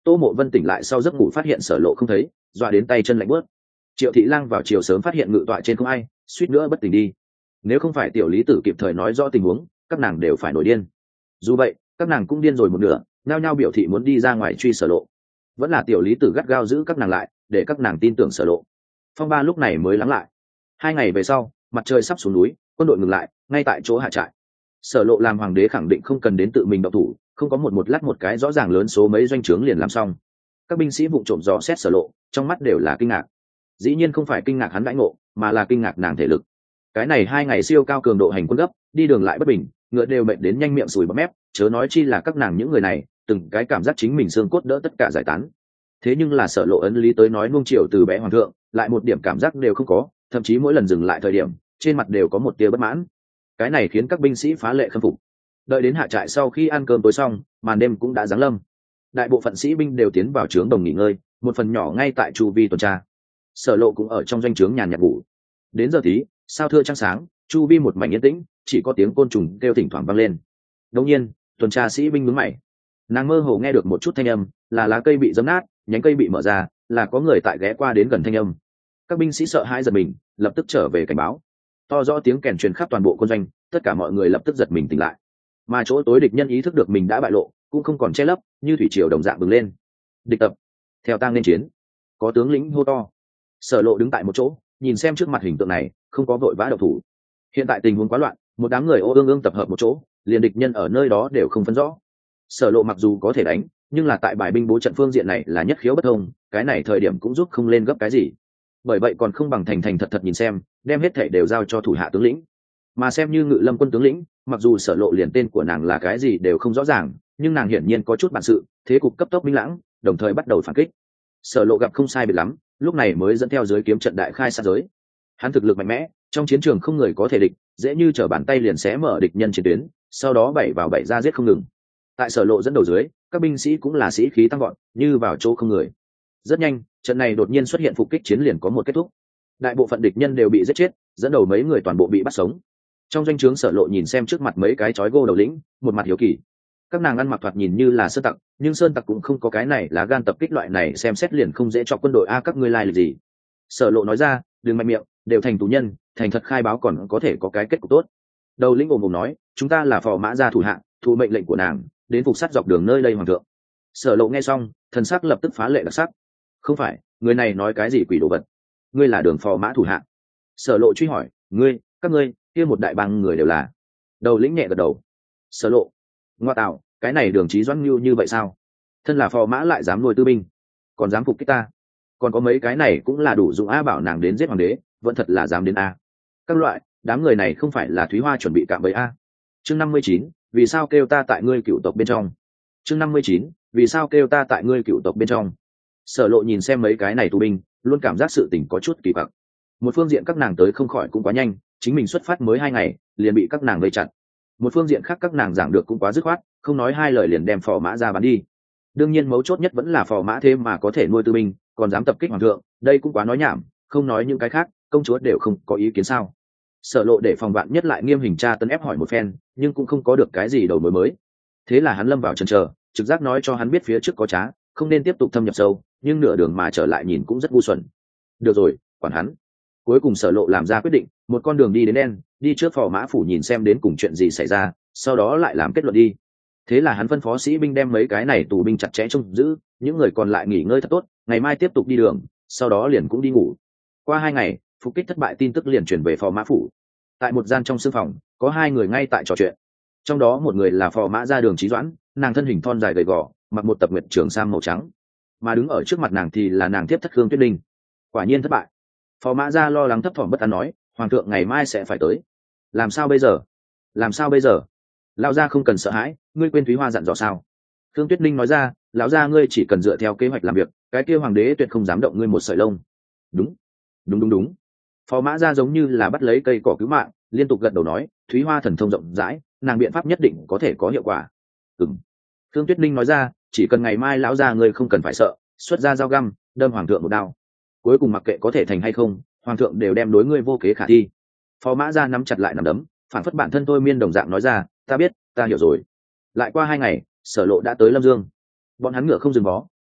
Tô Mộ Vân tỉnh lại sau giấc ngủ phát hiện Sở Lộ không thấy, dọa đến tay chân lạnh buốt. Triệu Thị Lang vào chiều sớm phát hiện ngự tọa trên không ai, suýt nữa bất tỉnh đi. Nếu không phải tiểu lý tử kịp thời nói rõ tình huống, các nàng đều phải nổi điên. Dù vậy, các nàng cũng điên rồi một nửa, nhao nhao biểu thị muốn đi ra ngoài truy Sở Lộ. Vẫn là tiểu lý tử gắt gao giữ các nàng lại, để các nàng tin tưởng Sở Lộ. Phong ba lúc này mới lắng lại. Hai ngày về sau, mặt trời sắp xuống núi, quân đội ngừng lại, ngay tại chỗ hạ trại. Sở Lộ làm hoàng đế khẳng định không cần đến tự mình động thủ, không có một một lát một cái rõ ràng lớn số mấy doanh trướng liền làm xong. Các binh sĩ vụng trộm dò xét Sở Lộ, trong mắt đều là kinh ngạc. Dĩ nhiên không phải kinh ngạc hắn đãi ngộ, mà là kinh ngạc nàng thể lực. Cái này hai ngày siêu cao cường độ hành quân gấp, đi đường lại bất bình, ngựa đều mệt đến nhanh miệng sùi bọt mép, chớ nói chi là các nàng những người này, từng cái cảm giác chính mình xương cốt đỡ tất cả giải tán. Thế nhưng là Sở Lộ ấn lý tới nói nuông chiều từ bé hoàng thượng, lại một điểm cảm giác đều không có, thậm chí mỗi lần dừng lại thời điểm, trên mặt đều có một tia bất mãn. Cái này khiến các binh sĩ phá lệ khâm phục. Đợi đến hạ trại sau khi ăn cơm tối xong, màn đêm cũng đã giáng lâm. Đại bộ phận sĩ binh đều tiến vào trướng đồng nghỉ ngơi, một phần nhỏ ngay tại chu vi tuần tra. Sở Lộ cũng ở trong doanh trướng nhàn nhạt ngủ. Đến giờ tí, sao thưa trăng sáng, chu vi một mảnh yên tĩnh, chỉ có tiếng côn trùng kêu thỉnh thoảng vang lên. Đột nhiên, tuần tra sĩ binh nhướng mày. Nàng mơ hồ nghe được một chút thanh âm, là lá cây bị giẫm nát, nhánh cây bị mở ra, là có người tại ghé qua đến gần thanh âm. Các binh sĩ sợ hãi giật mình, lập tức trở về cảnh báo. To rõ tiếng kèn truyền khắp toàn bộ quân doanh, tất cả mọi người lập tức giật mình tỉnh lại. Mà chỗ tối địch nhân ý thức được mình đã bại lộ, cũng không còn che lấp, như thủy triều đồng dạng bừng lên. Địch tập, theo tang lên chiến. Có tướng lĩnh hô to. Sở Lộ đứng tại một chỗ, nhìn xem trước mặt hình tượng này, không có vội vã động thủ. Hiện tại tình huống quá loạn, một đám người ô ương ương tập hợp một chỗ, liền địch nhân ở nơi đó đều không phân rõ. Sở Lộ mặc dù có thể đánh, nhưng là tại bài binh bố trận phương diện này là nhất khiếu bất thông, cái này thời điểm cũng giúp không lên gấp cái gì. Bởi vậy còn không bằng thành thành thật thật nhìn xem, đem hết thảy đều giao cho thủ hạ tướng lĩnh. Mà xem như Ngự Lâm quân tướng lĩnh, mặc dù Sở Lộ liền tên của nàng là cái gì đều không rõ ràng, nhưng nàng hiển nhiên có chút bản sự, thế cục cấp tốc minh lãng, đồng thời bắt đầu phản kích. Sở Lộ gặp không sai biệt lắm, lúc này mới dẫn theo dưới kiếm trận đại khai sát giới. Hắn thực lực mạnh mẽ, trong chiến trường không người có thể địch, dễ như trở bàn tay liền xé mở địch nhân chiến tuyến, sau đó bảy vào bảy ra giết không ngừng. Tại Sở Lộ dẫn đầu dưới, các binh sĩ cũng là sĩ khí tăng vọt, như vào chỗ không người. Rất nhanh, trận này đột nhiên xuất hiện phục kích chiến liền có một kết thúc. Đại bộ phận địch nhân đều bị giết chết, dẫn đầu mấy người toàn bộ bị bắt sống. Trong doanh trướng Sở Lộ nhìn xem trước mặt mấy cái chói gô đầu lĩnh, một mặt hiếu kỳ. Các nàng ăn mặc thoạt nhìn như là sơn tặc, nhưng sơn tặc cũng không có cái này là gan tập kích loại này, xem xét liền không dễ cho quân đội a. Các ngươi lai lịch gì? Sở Lộ nói ra, đừng mạnh miệng, đều thành tù nhân, thành thật khai báo còn có thể có cái kết cục tốt. Đầu lĩnh ồm ồm nói, chúng ta là phò mã gia thủ hạ, thủ mệnh lệnh của nàng, đến phục sát dọc đường nơi đây hoàng thượng. Sở Lộ nghe xong, thần sắc lập tức phá lệ đặc sắc. Không phải, người này nói cái gì quỷ đồ vật? Ngươi là đường phò mã thủ hạ? Sở Lộ truy hỏi, ngươi, các ngươi, kia một đại bang người đều là? Đầu lĩnh nhẹ gật đầu. Sở Lộ, ngoa tạo, cái này Đường Chí Doãn như như vậy sao? Thân là phò mã lại dám nuôi tư binh, còn dám phục kích ta? Còn có mấy cái này cũng là đủ dụng a, bảo nàng đến giết hoàng đế, vẫn thật là dám đến a. Các loại, đám người này không phải là Thúy Hoa chuẩn bị cạm bẫy a. Chương năm mươi chín, vì sao kêu ta tại ngươi cựu tộc bên trong? Chương năm mươi chín, vì sao kêu ta tại ngươi cựu tộc bên trong? Sở Lộ nhìn xem mấy cái này tù binh, luôn cảm giác sự tình có chút kỳ quặc. Một phương diện các nàng tới không khỏi cũng quá nhanh, chính mình xuất phát mới hai ngày, liền bị các nàng vây chặn. Một phương diện khác các nàng giảng được cũng quá dứt khoát, không nói hai lời liền đem phò mã ra bán đi. Đương nhiên mấu chốt nhất vẫn là phò mã thế mà có thể nuôi tư binh, còn dám tập kích hoàng thượng, đây cũng quá nói nhảm, không nói những cái khác, công chúa đều không có ý kiến sao? Sở Lộ để phòng vạn nhất lại nghiêm hình tra tấn ép hỏi một phen, nhưng cũng không có được cái gì đầu mối mới. Thế là hắn lâm vào chần chờ, trực giác nói cho hắn biết phía trước có trá, không nên tiếp tục thâm nhập sâu, nhưng nửa đường mà trở lại nhìn cũng rất ngu xuẩn. Được rồi, quản hắn. Cuối cùng Sở Lộ làm ra quyết định, một con đường đi đến đen, đi trước phò mã phủ nhìn xem đến cùng chuyện gì xảy ra, sau đó lại làm kết luận đi. Thế là hắn phân phó sĩ binh đem mấy cái này tù binh chặt chẽ trông giữ, những người còn lại nghỉ ngơi thật tốt, ngày mai tiếp tục đi đường, sau đó liền cũng đi ngủ. Qua hai ngày, phục kích thất bại tin tức liền truyền về phò mã phủ. Tại một gian trong sương phòng, có hai người ngay tại trò chuyện. Trong đó một người là phò mã gia Đường Chí Doãn, nàng thân hình thon dài gầy gò, mặc một tập nguyệt trường sam màu trắng, mà đứng ở trước mặt nàng thì là nàng thiếp thất Khương Tuyết Linh. Quả nhiên thất bại. Phò mã gia lo lắng thấp thỏm bất an nói, hoàng thượng ngày mai sẽ phải tới, làm sao bây giờ? Làm sao bây giờ? Lão gia không cần sợ hãi, ngươi quên Thúy Hoa dặn dò sao? Khương Tuyết Linh nói ra, lão gia ngươi chỉ cần dựa theo kế hoạch làm việc, cái kia hoàng đế tuyệt không dám động ngươi một sợi lông. Đúng, đúng đúng đúng. Phò mã gia giống như là bắt lấy cây cỏ cứu mạng, liên tục gật đầu nói, Thúy Hoa thần thông rộng rãi, nàng biện pháp nhất định có thể có hiệu quả. Ừm. Khương Tuyết Linh nói ra, chỉ cần ngày mai lão gia ngươi không cần phải sợ, xuất ra dao găm, đâm hoàng thượng một đao. Cuối cùng mặc kệ có thể thành hay không, hoàng thượng đều đem đối ngươi vô kế khả thi. Phò mã gia nắm chặt lại nắm đấm, phản phất bản thân tôi miên đồng dạng nói ra, ta biết, ta hiểu rồi. Lại qua hai ngày, Sở Lộ đã tới Lâm Dương. Bọn hắn ngựa không dừng bó,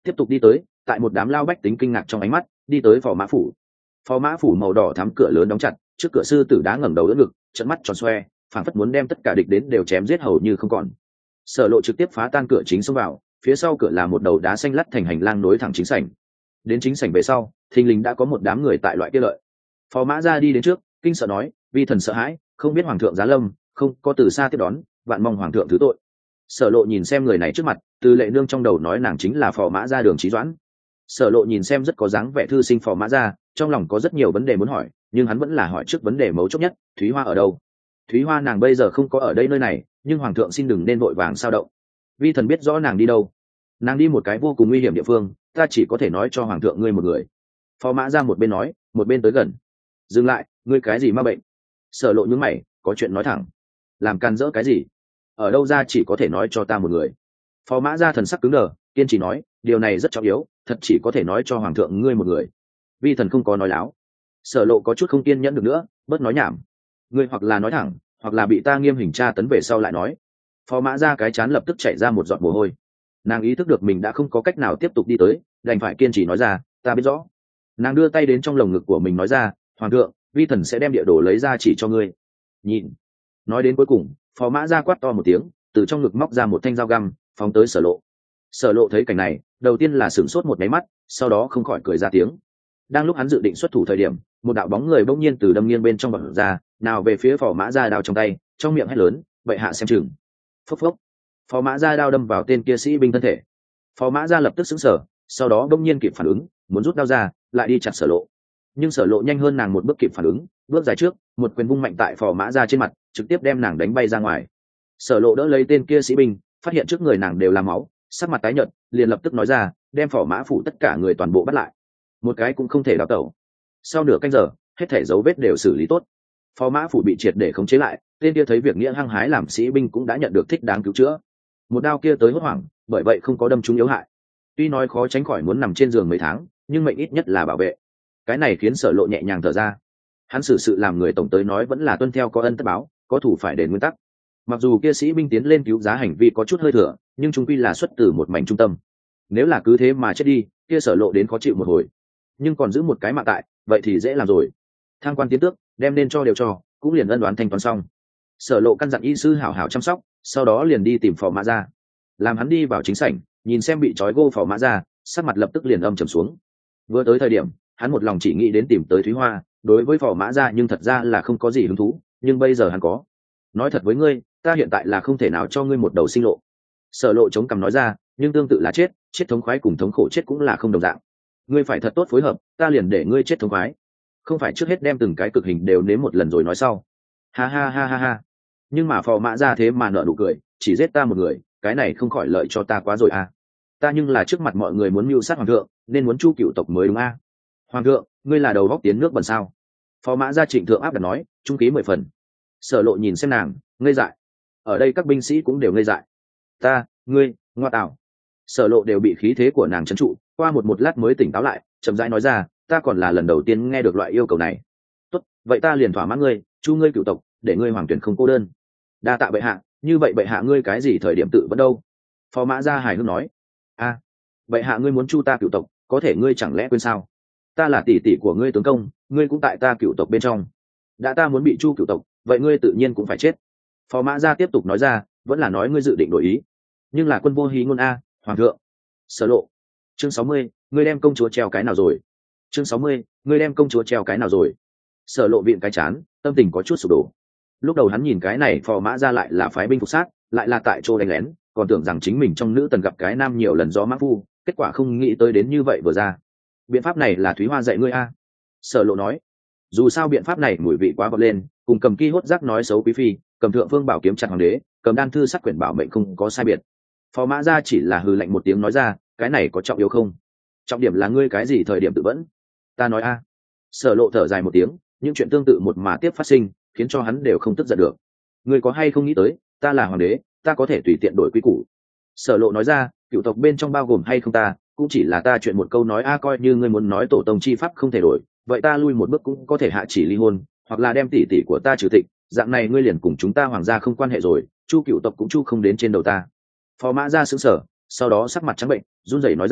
tiếp tục đi tới, tại một đám lao bách tính kinh ngạc trong ánh mắt đi tới phò mã phủ. Phò mã phủ màu đỏ thắm cửa lớn đóng chặt, trước cửa sư tử đá ngẩng đầu đỡ ngực, trợn mắt tròn xoe, phảng phất muốn đem tất cả địch đến đều chém giết hầu như không còn. Sở Lộ trực tiếp phá tan cửa chính xông vào, phía sau cửa là một đầu đá xanh lắt thành hành lang nối thẳng chính sảnh. Đến chính sảnh về sau, thình lình đã có một đám người tại loại kia lợi. Phò mã ra đi đến trước, kinh sợ nói, vi thần sợ hãi, không biết hoàng thượng giá lâm, không có từ xa tiếp đón, vạn mong hoàng thượng thứ tội. Sở Lộ nhìn xem người này trước mặt, Từ Lệ nương trong đầu nói nàng chính là phò mã ra Đường Chí Doãn. Sở Lộ nhìn xem rất có dáng vẻ thư sinh phò mã ra, trong lòng có rất nhiều vấn đề muốn hỏi, nhưng hắn vẫn là hỏi trước vấn đề mấu chốt nhất, Thúy Hoa ở đâu? Thúy Hoa nàng bây giờ không có ở đây nơi này, nhưng hoàng thượng xin đừng nên vội vàng sao động. Vi thần biết rõ nàng đi đâu. Nàng đi một cái vô cùng nguy hiểm địa phương, ta chỉ có thể nói cho hoàng thượng ngươi một người. Phò mã ra một bên nói, một bên tới gần. Dừng lại, ngươi cái gì ma bệnh? Sở Lộ nhướng mày, có chuyện nói thẳng. Làm can dỡ cái gì? Ở đâu ra chỉ có thể nói cho ta một người. Phò mã ra thần sắc cứng đờ, kiên trì nói, điều này rất trọng yếu, thật chỉ có thể nói cho hoàng thượng ngươi một người. Vi thần không có nói láo. Sở Lộ có chút không kiên nhẫn được nữa, bớt nói nhảm. Ngươi hoặc là nói thẳng, hoặc là bị ta nghiêm hình tra tấn về sau lại nói. Phò mã ra cái chán lập tức chảy ra một giọt mồ hôi. Nàng ý thức được mình đã không có cách nào tiếp tục đi tới, đành phải kiên trì nói ra, ta biết rõ. Nàng đưa tay đến trong lồng ngực của mình nói ra, hoàng thượng, vi thần sẽ đem địa đồ lấy ra chỉ cho ngươi. Nhìn. Nói đến cuối cùng, phò mã ra quát to một tiếng, từ trong ngực móc ra một thanh dao găm, phóng tới Sở Lộ. Sở Lộ thấy cảnh này, đầu tiên là sửng sốt một máy mắt, sau đó không khỏi cười ra tiếng. Đang lúc hắn dự định xuất thủ thời điểm, một đạo bóng người bỗng nhiên từ đâm nghiêng bên trong bật ra, nào về phía phò mã ra đao trong tay, trong miệng hét lớn, bệ hạ xem chừng. Phốc phốc. Phò mã ra đao đâm vào tên kia sĩ binh thân thể. Phò mã ra lập tức sững sờ, sau đó bỗng nhiên kịp phản ứng, muốn rút đao ra, lại đi chặt Sở Lộ. Nhưng Sở Lộ nhanh hơn nàng một bước kịp phản ứng, bước dài trước, một quyền vung mạnh tại phò mã ra trên mặt, trực tiếp đem nàng đánh bay ra ngoài. Sở Lộ đỡ lấy tên kia sĩ binh, phát hiện trước người nàng đều là máu, sắc mặt tái nhợt, liền lập tức nói ra, đem phò mã phủ tất cả người toàn bộ bắt lại, một cái cũng không thể đào tẩu. Sau nửa canh giờ, hết thảy dấu vết đều xử lý tốt, phò mã phủ bị triệt để khống chế lại. Tên kia thấy việc nghĩa hăng hái làm sĩ binh cũng đã nhận được thích đáng cứu chữa. Một đao kia tới hốt hoảng, bởi vậy không có đâm trúng yếu hại. Tuy nói khó tránh khỏi muốn nằm trên giường mấy tháng, nhưng mệnh ít nhất là bảo vệ. Cái này khiến Sở Lộ nhẹ nhàng thở ra. Hắn xử sự làm người tổng tới nói vẫn là tuân theo có ân tất báo, có thủ phải đền nguyên tắc. Mặc dù kia sĩ binh tiến lên cứu giá hành vi có chút hơi thừa, nhưng chung quy là xuất từ một mảnh trung tâm. Nếu là cứ thế mà chết đi, kia Sở Lộ đến khó chịu một hồi. Nhưng còn giữ một cái mạng tại, vậy thì dễ làm rồi. Thang quan tiến tước, đem nên cho đều cho, cũng liền ân đoán thanh toán xong. Sở Lộ căn dặn y sư hảo hảo chăm sóc, sau đó liền đi tìm phò mã ra. Làm hắn đi vào chính sảnh, nhìn xem bị trói gô phò mã ra, sắc mặt lập tức liền âm trầm xuống. Vừa tới thời điểm, hắn một lòng chỉ nghĩ đến tìm tới Thúy Hoa, đối với phò mã ra nhưng thật ra là không có gì hứng thú, nhưng bây giờ hắn có. Nói thật với ngươi, ta hiện tại là không thể nào cho ngươi một đầu sinh lộ. Sở Lộ chống cằm nói ra, nhưng tương tự là chết, chết thống khoái cùng thống khổ chết cũng là không đồng dạng. Ngươi phải thật tốt phối hợp, ta liền để ngươi chết thống khoái. Không phải trước hết đem từng cái cực hình đều nếm một lần rồi nói sau. Ha ha ha ha ha. Nhưng mà phò mã ra thế mà nợ nụ cười, chỉ giết ta một người, cái này không khỏi lợi cho ta quá rồi à. Ta nhưng là trước mặt mọi người muốn mưu sát hoàng thượng, nên muốn chu cựu tộc mới đúng à. Hoàng thượng, ngươi là đầu góc tiến nước bẩn sao? Phò mã ra trịnh thượng áp đặt nói, trung ký mười phần. Sở Lộ nhìn xem nàng, ngây dại. Ở đây các binh sĩ cũng đều ngây dại. Ta, ngươi, ngoa tạo. Sở Lộ đều bị khí thế của nàng trấn trụ, qua một một lát mới tỉnh táo lại, chậm rãi nói ra, ta còn là lần đầu tiên nghe được loại yêu cầu này. Tốt, vậy ta liền thỏa mãn ngươi, chu ngươi cựu tộc, để ngươi hoàng tuyển không cô đơn. Đa tạ bệ hạ, như vậy bệ hạ ngươi cái gì thời điểm tự vẫn đâu? Phò mã ra hài hước nói. A, à, bệ hạ ngươi muốn chu ta cựu tộc, có thể ngươi chẳng lẽ quên sao? Ta là tỷ tỷ của ngươi tướng công, ngươi cũng tại ta cựu tộc bên trong. Đã ta muốn bị chu cựu tộc, vậy ngươi tự nhiên cũng phải chết. Phò mã ra tiếp tục nói ra, vẫn là nói ngươi dự định đổi ý, nhưng là quân vô hí ngôn a, hoàng thượng. Sở Lộ. Chương sáu mươi, ngươi đem công chúa treo cái nào rồi? Chương sáu mươi, ngươi đem công chúa treo cái nào rồi? Sở Lộ viện cái chán, tâm tình có chút sụp đổ. Lúc đầu hắn nhìn cái này phò mã ra lại là phái binh phục sát, lại là tại chỗ đánh lén, còn tưởng rằng chính mình trong nữ tần gặp cái nam nhiều lần gió mã phu, kết quả không nghĩ tới đến như vậy vừa ra. Biện pháp này là Thúy Hoa dạy ngươi a. Sở Lộ nói. Dù sao biện pháp này mùi vị quá vọt lên, cùng cầm ki hốt giác nói xấu quý phi, cầm thượng phương bảo kiếm chặt hoàng đế, cầm đan thư sắc quyển bảo mệnh không có sai biệt. Phò mã ra chỉ là hừ lạnh một tiếng nói ra, cái này có trọng yếu không? Trọng điểm là ngươi cái gì thời điểm tự vẫn? Ta nói a. Sở Lộ thở dài một tiếng, những chuyện tương tự một mà tiếp phát sinh, khiến cho hắn đều không tức giận được. Ngươi có hay không nghĩ tới, ta là hoàng đế, ta có thể tùy tiện đổi quy củ. Sở Lộ nói ra, cựu tộc bên trong bao gồm hay không ta, cũng chỉ là ta chuyện một câu nói a, coi như ngươi muốn nói tổ tông chi pháp không thể đổi, vậy ta lui một bước cũng có thể hạ chỉ ly hôn, hoặc là đem tỷ tỷ của ta trừ tịch, dạng này ngươi liền cùng chúng ta hoàng gia không quan hệ rồi, chu cựu tộc cũng chu không đến trên đầu ta. Phò mã ra sững sờ, sau đó sắc mặt trắng bệnh, run rẩy nói ra,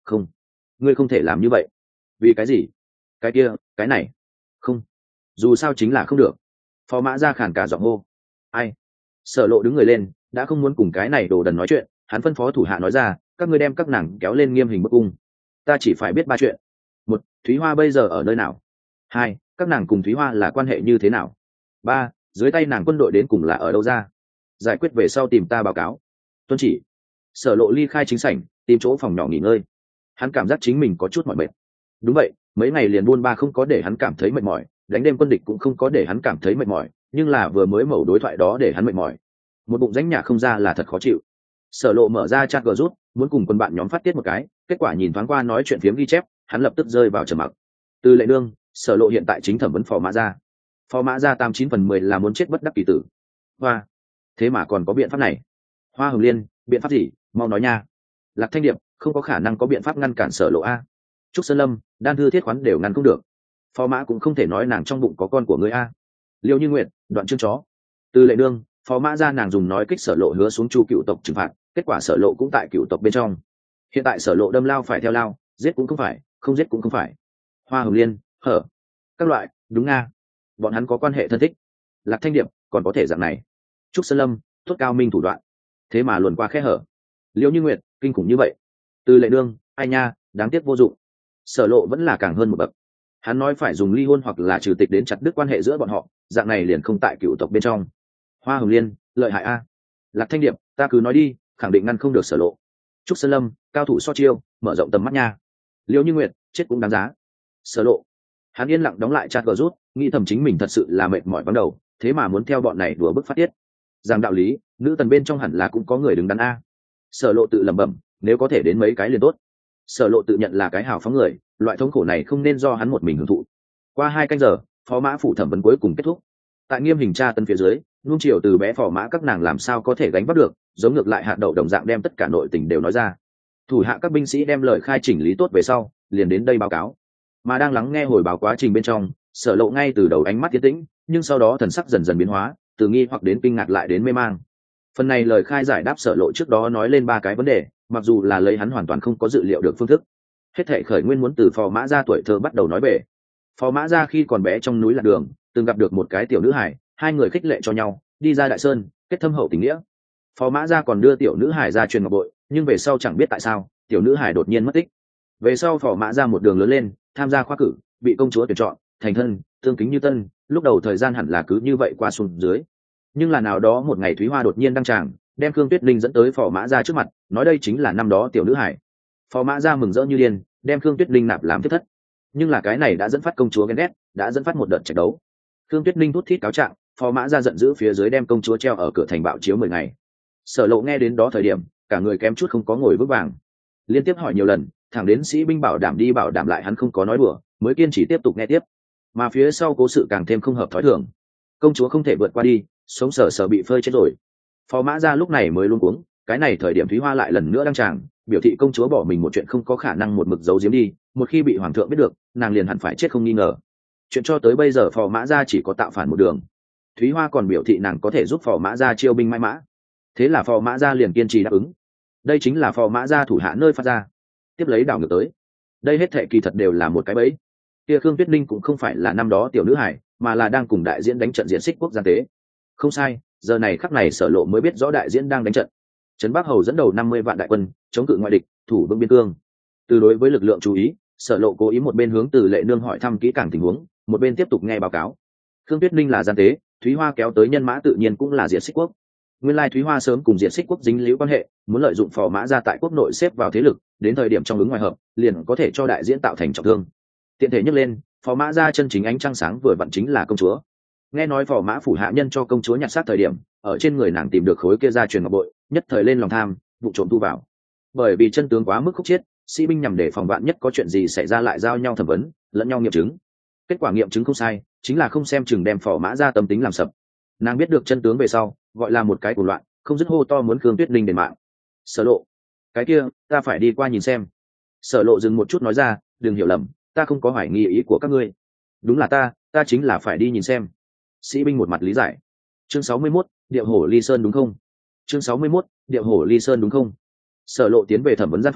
không, ngươi không thể làm như vậy. Vì cái gì? Cái kia, cái này. Không, dù sao chính là không được. Phó Mã Gia khàn cả giọng hô. Ai? Sở Lộ đứng người lên, đã không muốn cùng cái này đồ đần nói chuyện, hắn phân phó thủ hạ nói ra, các ngươi đem các nàng kéo lên nghiêm hình bức cung. Ta chỉ phải biết ba chuyện. Một, Thúy Hoa bây giờ ở nơi nào? Hai, các nàng cùng Thúy Hoa là quan hệ như thế nào? Ba, dưới tay nàng quân đội đến cùng là ở đâu ra? Giải quyết về sau tìm ta báo cáo. Tuân chỉ. Sở Lộ ly khai chính sảnh, tìm chỗ phòng nhỏ nghỉ ngơi. Hắn cảm giác chính mình có chút mỏi mệt. Đúng vậy, mấy ngày liền buôn ba không có để hắn cảm thấy mệt mỏi, đánh đêm quân địch cũng không có để hắn cảm thấy mệt mỏi, nhưng là vừa mới mẩu đối thoại đó để hắn mệt mỏi. Một bụng rãnh nhả không ra là thật khó chịu. Sở Lộ mở ra chat gờ rút, muốn cùng quân bạn nhóm phát tiết một cái, kết quả nhìn thoáng qua nói chuyện phiếm ghi chép, hắn lập tức rơi vào trầm mặc. Từ Lệ Nương, Sở Lộ hiện tại chính thẩm vấn Phò Mã Gia. Phò Mã Gia tám chín phần mười là muốn chết bất đắc kỳ tử. Hoa, thế mà còn có biện pháp này. Hoa Hồng Liên, biện pháp gì, mau nói nha. Lạc Thanh Điệp, không có khả năng có biện pháp ngăn cản Sở Lộ a. Trúc Sơn Lâm, Đan Thư Thiết Khoán đều ngăn không được. Phò Mã cũng không thể nói nàng trong bụng có con của ngươi a. Liêu Như Nguyệt, đoạn chương chó. Từ Lệ Nương, Phó Mã Gia nàng dùng nói kích Sở Lộ hứa xuống chu cựu tộc trừng phạt, kết quả Sở Lộ cũng tại cựu tộc bên trong. Hiện tại Sở Lộ đâm lao phải theo lao, giết cũng không phải, không giết cũng không phải. Hoa Hồng Liên, hở, các loại, đúng nga, bọn hắn có quan hệ thân thích. Lạc Thanh Điệp, còn có thể dạng này. Trúc Sơn Lâm, thốt cao minh thủ đoạn, thế mà luồn qua khe hở. Liêu Như Nguyệt, kinh khủng như vậy. Từ Lệ Nương, ai nha, đáng tiếc vô dụng. Sở Lộ vẫn là càng hơn một bậc. Hắn nói phải dùng ly hôn hoặc là trừ tịch đến chặt đứt quan hệ giữa bọn họ, dạng này liền không tại cựu tộc bên trong. Hoa Hồng Liên, lợi hại a. Lạc Thanh Điệp, ta cứ nói đi, khẳng định ngăn không được Sở Lộ. Trúc Sơn Lâm, cao thủ so chiêu, mở rộng tầm mắt nha. Liêu Như Nguyệt, chết cũng đáng giá. Sở Lộ, hắn yên lặng đóng lại chat gờ rút, nghĩ thầm chính mình thật sự là mệt mỏi vắng đầu, thế mà muốn theo bọn này đùa bức phát tiết. Rằng đạo lý, nữ tần bên trong hẳn là cũng có người đứng đắn a. Sở Lộ tự lẩm bẩm, nếu có thể đến mấy cái liền tốt. Sở Lộ tự nhận là cái hào phóng người, loại thống khổ này không nên do hắn một mình hưởng thụ. Qua hai canh giờ, Phó Mã phủ thẩm vấn cuối cùng kết thúc. Tại nghiêm hình tra tấn phía dưới, nuông chiều từ bé Phò Mã các nàng làm sao có thể gánh vác được, giống ngược lại hạt đậu đồng dạng đem tất cả nội tình đều nói ra. Thủ hạ các binh sĩ đem lời khai chỉnh lý tốt về sau, liền đến đây báo cáo. Mà đang lắng nghe hồi báo quá trình bên trong, Sở Lộ ngay từ đầu ánh mắt tiến tĩnh, nhưng sau đó thần sắc dần dần biến hóa, từ nghi hoặc đến kinh ngạc lại đến mê mang. Phần này lời khai giải đáp Sở Lộ trước đó nói lên ba cái vấn đề, mặc dù là lấy hắn hoàn toàn không có dự liệu được phương thức. Hết thảy khởi nguyên muốn từ Phò Mã Gia tuổi thơ bắt đầu nói về. Phò Mã Gia khi còn bé trong núi lạc đường, từng gặp được một cái tiểu nữ hải, hai người khích lệ cho nhau, đi ra đại sơn, kết thâm hậu tình nghĩa. Phò Mã Gia còn đưa tiểu nữ hải ra truyền ngọc bội, nhưng về sau chẳng biết tại sao, tiểu nữ hải đột nhiên mất tích. Về sau Phò Mã Gia một đường lớn lên, tham gia khoa cử, bị công chúa tuyển chọn, thành thân, tương kính như tân, lúc đầu thời gian hẳn là cứ như vậy qua xuống dưới. Nhưng là nào đó một ngày Thúy Hoa đột nhiên đăng tràng, đem Khương Tuyết Linh dẫn tới Phò Mã Gia trước mặt, nói đây chính là năm đó tiểu nữ hải. Phò Mã Gia mừng rỡ như điên, đem Khương Tuyết Linh nạp làm thiết thất. Nhưng là cái này đã dẫn phát công chúa ghen ghét, đã dẫn phát một đợt trận đấu. Khương Tuyết Linh thút thít cáo trạng, Phò Mã Gia giận dữ phía dưới đem công chúa treo ở cửa thành bạo chiếu mười ngày. Sở Lộ nghe đến đó thời điểm, cả người kém chút không có ngồi vững vàng. Liên tiếp hỏi nhiều lần, thẳng đến sĩ binh bảo đảm đi bảo đảm lại hắn không có nói đùa, mới kiên trì tiếp tục nghe tiếp. Mà phía sau cố sự càng thêm không hợp thói thường. Công chúa không thể vượt qua đi, sống sờ sờ bị phơi chết rồi. Phò Mã Gia lúc này mới luống cuống, cái này thời điểm Thúy Hoa lại lần nữa đăng tràng, biểu thị công chúa bỏ mình một chuyện không có khả năng một mực giấu giếm đi, một khi bị hoàng thượng biết được, nàng liền hẳn phải chết không nghi ngờ. Chuyện cho tới bây giờ Phò Mã Gia chỉ có tạo phản một đường. Thúy Hoa còn biểu thị nàng có thể giúp Phò Mã Gia chiêu binh mãi mã. Thế là Phò Mã Gia liền kiên trì đáp ứng. Đây chính là Phò Mã Gia thủ hạ nơi phát ra. Tiếp lấy đảo ngược tới. Đây hết thệ kỳ thật đều là một cái bẫy. Kia Khương Tuyết Linh cũng không phải là năm đó tiểu nữ hải, mà là đang cùng đại diễn đánh trận diễn xích quốc gian tế. Không sai, giờ này khắc này Sở Lộ mới biết rõ đại diễn đang đánh trận. Trấn Bắc Hầu dẫn đầu năm mươi vạn đại quân, chống cự ngoại địch, thủ vững biên cương. Từ đối với lực lượng chú ý, Sở Lộ cố ý một bên hướng Từ Lệ Nương hỏi thăm kỹ càng tình huống, một bên tiếp tục nghe báo cáo. Khương Tuyết Linh là gian tế, Thúy Hoa kéo tới nhân mã tự nhiên cũng là diệt xích quốc. Nguyên lai Thúy Hoa sớm cùng diệt xích quốc dính líu quan hệ, muốn lợi dụng Phò Mã Gia tại quốc nội xếp vào thế lực, đến thời điểm trong ứng ngoài hợp, liền có thể cho đại diễn tạo thành trọng thương. Tiện thể nhắc lên, Phò Mã Gia chân chính ánh trăng sáng vừa vặn chính là công chúa. Nghe nói Phò Mã phủ hạ nhân cho công chúa nhặt xác thời điểm, ở trên người nàng tìm được khối kia gia truyền ngọc bội, nhất thời lên lòng tham, vụ trộm thu vào. Bởi vì chân tướng quá mức khúc chiết, sĩ binh nhằm để phòng vạn nhất có chuyện gì xảy ra lại giao nhau thẩm vấn, lẫn nhau nghiệm chứng. Kết quả nghiệm chứng không sai, chính là không xem chừng đem Phò Mã Gia tâm tính làm sập. Nàng biết được chân tướng về sau, gọi là một cái cuộc loạn, không dứt hô to muốn Khương Tuyết Linh đền mạng. Sở Lộ, cái kia, ta phải đi qua nhìn xem. Sở Lộ dừng một chút nói ra, đừng hiểu lầm, ta không có hoài nghi ý của các ngươi. Đúng là ta, ta chính là phải đi nhìn xem. Sĩ binh một mặt lý giải. Chương sáu mươi mốt, Điệu Hổ Ly Sơn đúng không? Chương sáu mươi mốt, Điệu Hổ Ly Sơn đúng không? Sở Lộ tiến về thẩm vấn gian phòng,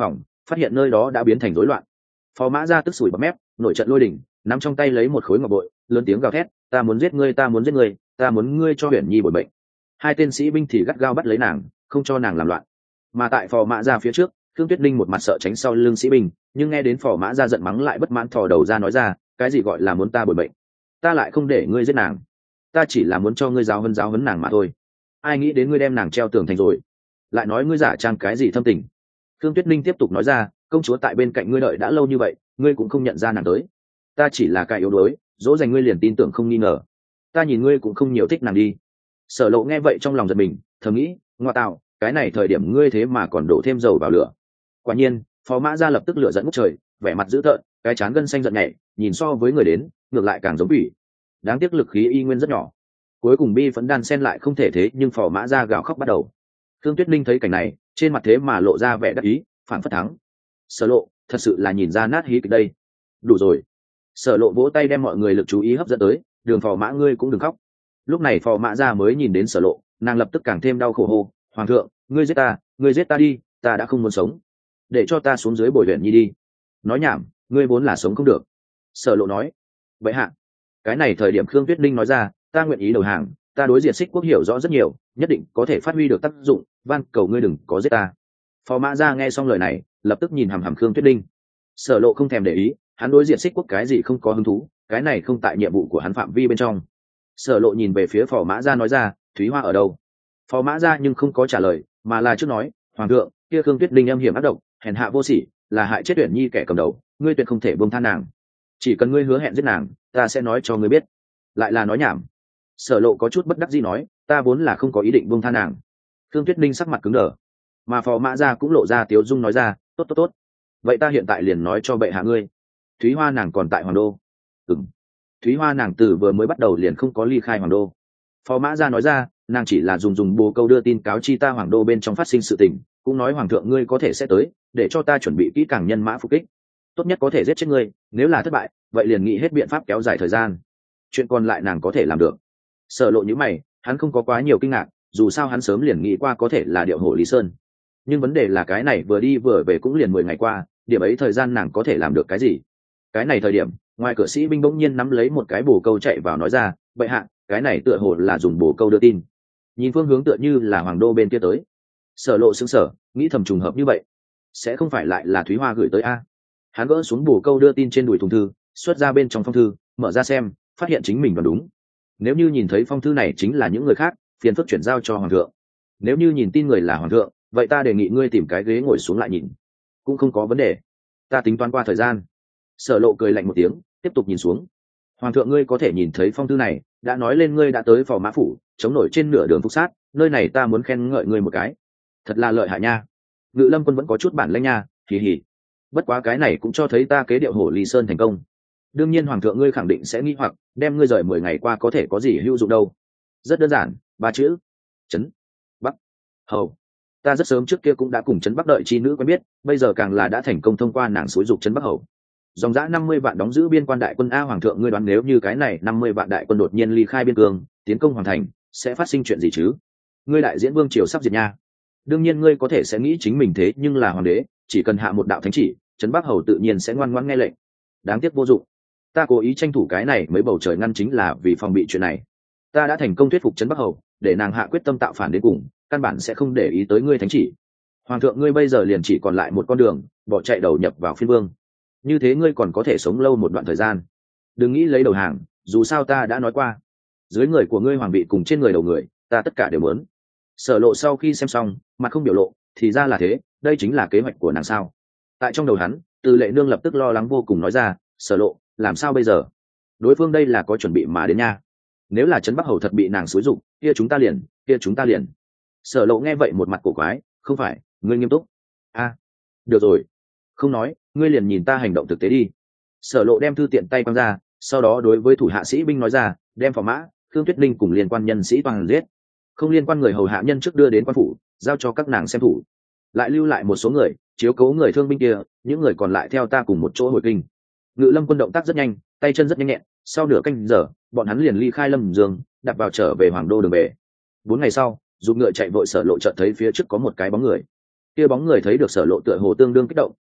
phát hiện nơi đó đã biến thành rối loạn. Phò Mã Gia tức sủi bọt mép, nổi trận lôi đình, nắm trong tay lấy một khối ngọc bội, lớn tiếng gào thét, ta muốn giết ngươi, ta muốn giết ngươi, ta muốn ngươi cho Huyền Nhi bồi bệnh. Hai tên sĩ binh thì gắt gao bắt lấy nàng, không cho nàng làm loạn. Mà tại Phò Mã Gia phía trước, Thương Tuyết Linh một mặt sợ tránh sau lưng sĩ binh, nhưng nghe đến Phò Mã Gia giận mắng lại bất mãn thò đầu ra nói ra, cái gì gọi là muốn ta bồi bệnh? Ta lại không để ngươi giết nàng, ta chỉ là muốn cho ngươi giáo huấn giáo huấn nàng mà thôi. Ai nghĩ đến ngươi đem nàng treo tường thành rồi, lại nói ngươi giả trang cái gì thâm tình? Thương Tuyết Linh tiếp tục nói ra, công chúa tại bên cạnh ngươi đợi đã lâu như vậy, ngươi cũng không nhận ra nàng tới. Ta chỉ là cái yếu đuối, dỗ dành ngươi liền tin tưởng không nghi ngờ. Ta nhìn ngươi cũng không nhiều thích nàng đi. Sở Lộ nghe vậy trong lòng giật mình, thầm nghĩ, ngoa tạo, cái này thời điểm ngươi thế mà còn đổ thêm dầu vào lửa. Quả nhiên, Phó Mã Gia lập tức lửa dẫn ngút trời, vẻ mặt dữ tợn, cái trán gân xanh giận nhảy, nhìn so với người đến, ngược lại càng giống quỷ. Đáng tiếc lực khí y nguyên rất nhỏ. Cuối cùng bi phẫn đan sen lại không thể thế, nhưng Phò Mã Gia gào khóc bắt đầu. Thương Tuyết Linh thấy cảnh này, trên mặt thế mà lộ ra vẻ đắc ý, phản phất thắng. Sở Lộ, thật sự là nhìn ra nát hí kịch đây. Đủ rồi. Sở Lộ vỗ tay đem mọi người lực chú ý hấp dẫn tới, Đường Phò Mã ngươi cũng đừng khóc. Lúc này Phò Mã Gia mới nhìn đến Sở Lộ, nàng lập tức càng thêm đau khổ hô, hoàng thượng, ngươi giết ta, ngươi giết ta đi, ta đã không muốn sống, để cho ta xuống dưới bồi Huyền Nhi đi. Nói nhảm, ngươi vốn là sống không được. Sở Lộ nói. Vậy hạ. Cái này thời điểm Khương Tuyết Linh nói ra, ta nguyện ý đầu hàng, ta đối diện Xích Quốc hiểu rõ rất nhiều, nhất định có thể phát huy được tác dụng, van cầu ngươi đừng có giết ta. Phò Mã Gia nghe xong lời này, lập tức nhìn hằm hằm Khương Tuyết Linh. Sở Lộ không thèm để ý, hắn đối diện Xích Quốc cái gì không có hứng thú, cái này không tại nhiệm vụ của hắn phạm vi bên trong. Sở Lộ nhìn về phía Phò Mã Gia nói ra, Thúy Hoa ở đâu? Phò Mã Gia nhưng không có trả lời, mà là trước nói, hoàng thượng, kia Khương Tuyết Linh âm hiểm ác độc, hèn hạ vô sỉ, là hại chết Uyển Nhi kẻ cầm đầu, ngươi tuyệt không thể buông tha nàng. Chỉ cần ngươi hứa hẹn giết nàng, ta sẽ nói cho ngươi biết. Lại là nói nhảm. Sở Lộ có chút bất đắc dĩ nói, ta vốn là không có ý định buông tha nàng. Khương Tuyết Linh sắc mặt cứng đờ, mà Phò Mã Gia cũng lộ ra tiếu dung nói ra, tốt tốt tốt, vậy ta hiện tại liền nói cho bệ hạ ngươi, Thúy Hoa nàng còn tại Hoàng Đô. Ừm. Thúy Hoa nàng từ vừa mới bắt đầu liền không có ly khai Hoàng Đô. Phò Mã Gia nói ra, nàng chỉ là dùng dùng bồ câu đưa tin cáo chi ta Hoàng Đô bên trong phát sinh sự tình, cũng nói hoàng thượng ngươi có thể sẽ tới, để cho ta chuẩn bị kỹ càng nhân mã phục kích, tốt nhất có thể giết chết ngươi, nếu là thất bại, vậy liền nghĩ hết biện pháp kéo dài thời gian. Chuyện còn lại nàng có thể làm được. Sở Lộ như mày, hắn không có quá nhiều kinh ngạc, dù sao hắn sớm liền nghĩ qua có thể là điệu hổ Lý Sơn. Nhưng vấn đề là cái này vừa đi vừa về cũng liền mười ngày qua, điểm ấy thời gian nàng có thể làm được cái gì? Cái này thời điểm, ngoài cửa sĩ binh bỗng nhiên nắm lấy một cái bồ câu chạy vào nói ra, bệ hạ, cái này tựa hồ là dùng bồ câu đưa tin. Nhìn phương hướng tựa như là Hoàng Đô bên kia tới. Sở Lộ sững sờ, nghĩ thầm trùng hợp như vậy, sẽ không phải lại là Thúy Hoa gửi tới a? Hắn gỡ xuống bồ câu đưa tin trên đùi thùng thư, xuất ra bên trong phong thư, mở ra xem, phát hiện chính mình đoán đúng. Nếu như nhìn thấy phong thư này chính là những người khác, phiền phức chuyển giao cho hoàng thượng. Nếu như nhìn tin người là hoàng thượng, vậy ta đề nghị ngươi tìm cái ghế ngồi xuống lại nhìn, cũng không có vấn đề. Ta tính toán qua thời gian. Sở Lộ cười lạnh một tiếng, tiếp tục nhìn xuống. Hoàng thượng ngươi có thể nhìn thấy phong thư này, đã nói lên ngươi đã tới Phò Mã phủ, chống nổi trên nửa đường phục sát, nơi này ta muốn khen ngợi ngươi một cái. Thật là lợi hại nha. Ngự Lâm quân vẫn có chút bản lĩnh nha, hì hì. Bất quá cái này cũng cho thấy ta kế điệu hổ Lý Sơn thành công. Đương nhiên hoàng thượng ngươi khẳng định sẽ nghi hoặc, đem ngươi rời mười ngày qua có thể có gì hữu dụng đâu. Rất đơn giản, ba chữ: Trấn Bắc Hầu. Ta rất sớm trước kia cũng đã cùng Trấn Bắc đợi chi nữ quen biết, bây giờ càng là đã thành công thông qua nàng xúi dục Trấn Bắc Hầu. Dòng dã năm mươi vạn đóng giữ biên quan đại quân a, hoàng thượng ngươi đoán nếu như cái này năm mươi vạn đại quân đột nhiên ly khai biên cương, tiến công hoàng thành, sẽ phát sinh chuyện gì chứ? Ngươi đại diễn vương triều sắp diệt nha. Đương nhiên ngươi có thể sẽ nghĩ chính mình thế nhưng là hoàng đế, chỉ cần hạ một đạo thánh chỉ, Trấn Bắc Hầu tự nhiên sẽ ngoan ngoãn nghe lệnh. Đáng tiếc vô dụng. Ta cố ý tranh thủ cái này mới bầu trời ngăn chính là vì phòng bị chuyện này. Ta đã thành công thuyết phục Trấn Bắc Hầu, để nàng hạ quyết tâm tạo phản đến cùng, căn bản sẽ không để ý tới ngươi thánh chỉ. Hoàng thượng ngươi bây giờ liền chỉ còn lại một con đường, bỏ chạy đầu nhập vào phiên vương. Như thế ngươi còn có thể sống lâu một đoạn thời gian. Đừng nghĩ lấy đầu hàng, dù sao ta đã nói qua, dưới người của ngươi hoàng vị cùng trên người đầu người, ta tất cả đều muốn. Sở Lộ sau khi xem xong, mặt không biểu lộ, thì ra là thế, đây chính là kế hoạch của nàng sao? Tại trong đầu hắn, Từ Lệ Nương lập tức lo lắng vô cùng nói ra, Sở Lộ, làm sao bây giờ? Đối phương đây là có chuẩn bị mà đến nha. Nếu là Trấn Bắc Hầu thật bị nàng xúi dụng, kia chúng ta liền, kia chúng ta liền. Sở Lộ nghe vậy một mặt cổ quái, không phải, ngươi nghiêm túc? A, à, được rồi, không nói, ngươi liền nhìn ta hành động thực tế đi. Sở Lộ đem thư tiện tay quăng ra, sau đó đối với thủ hạ sĩ binh nói ra, đem Phò Mã, Khương Tuyết Linh cùng liên quan nhân sĩ toàn giết, không liên quan người hầu hạ nhân trước đưa đến quan phủ, giao cho các nàng xem thủ, lại lưu lại một số người chiếu cố người thương binh kia, những người còn lại theo ta cùng một chỗ hồi kinh. Ngự Lâm quân động tác rất nhanh, tay chân rất nhanh nhẹn, sau nửa canh giờ, bọn hắn liền ly khai Lâm Dương, đặt vào trở về Hoàng Đô đường về. Bốn ngày sau, dùng ngựa chạy vội Sở Lộ chợt thấy phía trước có một cái bóng người. Kia bóng người thấy được Sở Lộ tựa hồ tương đương kích động,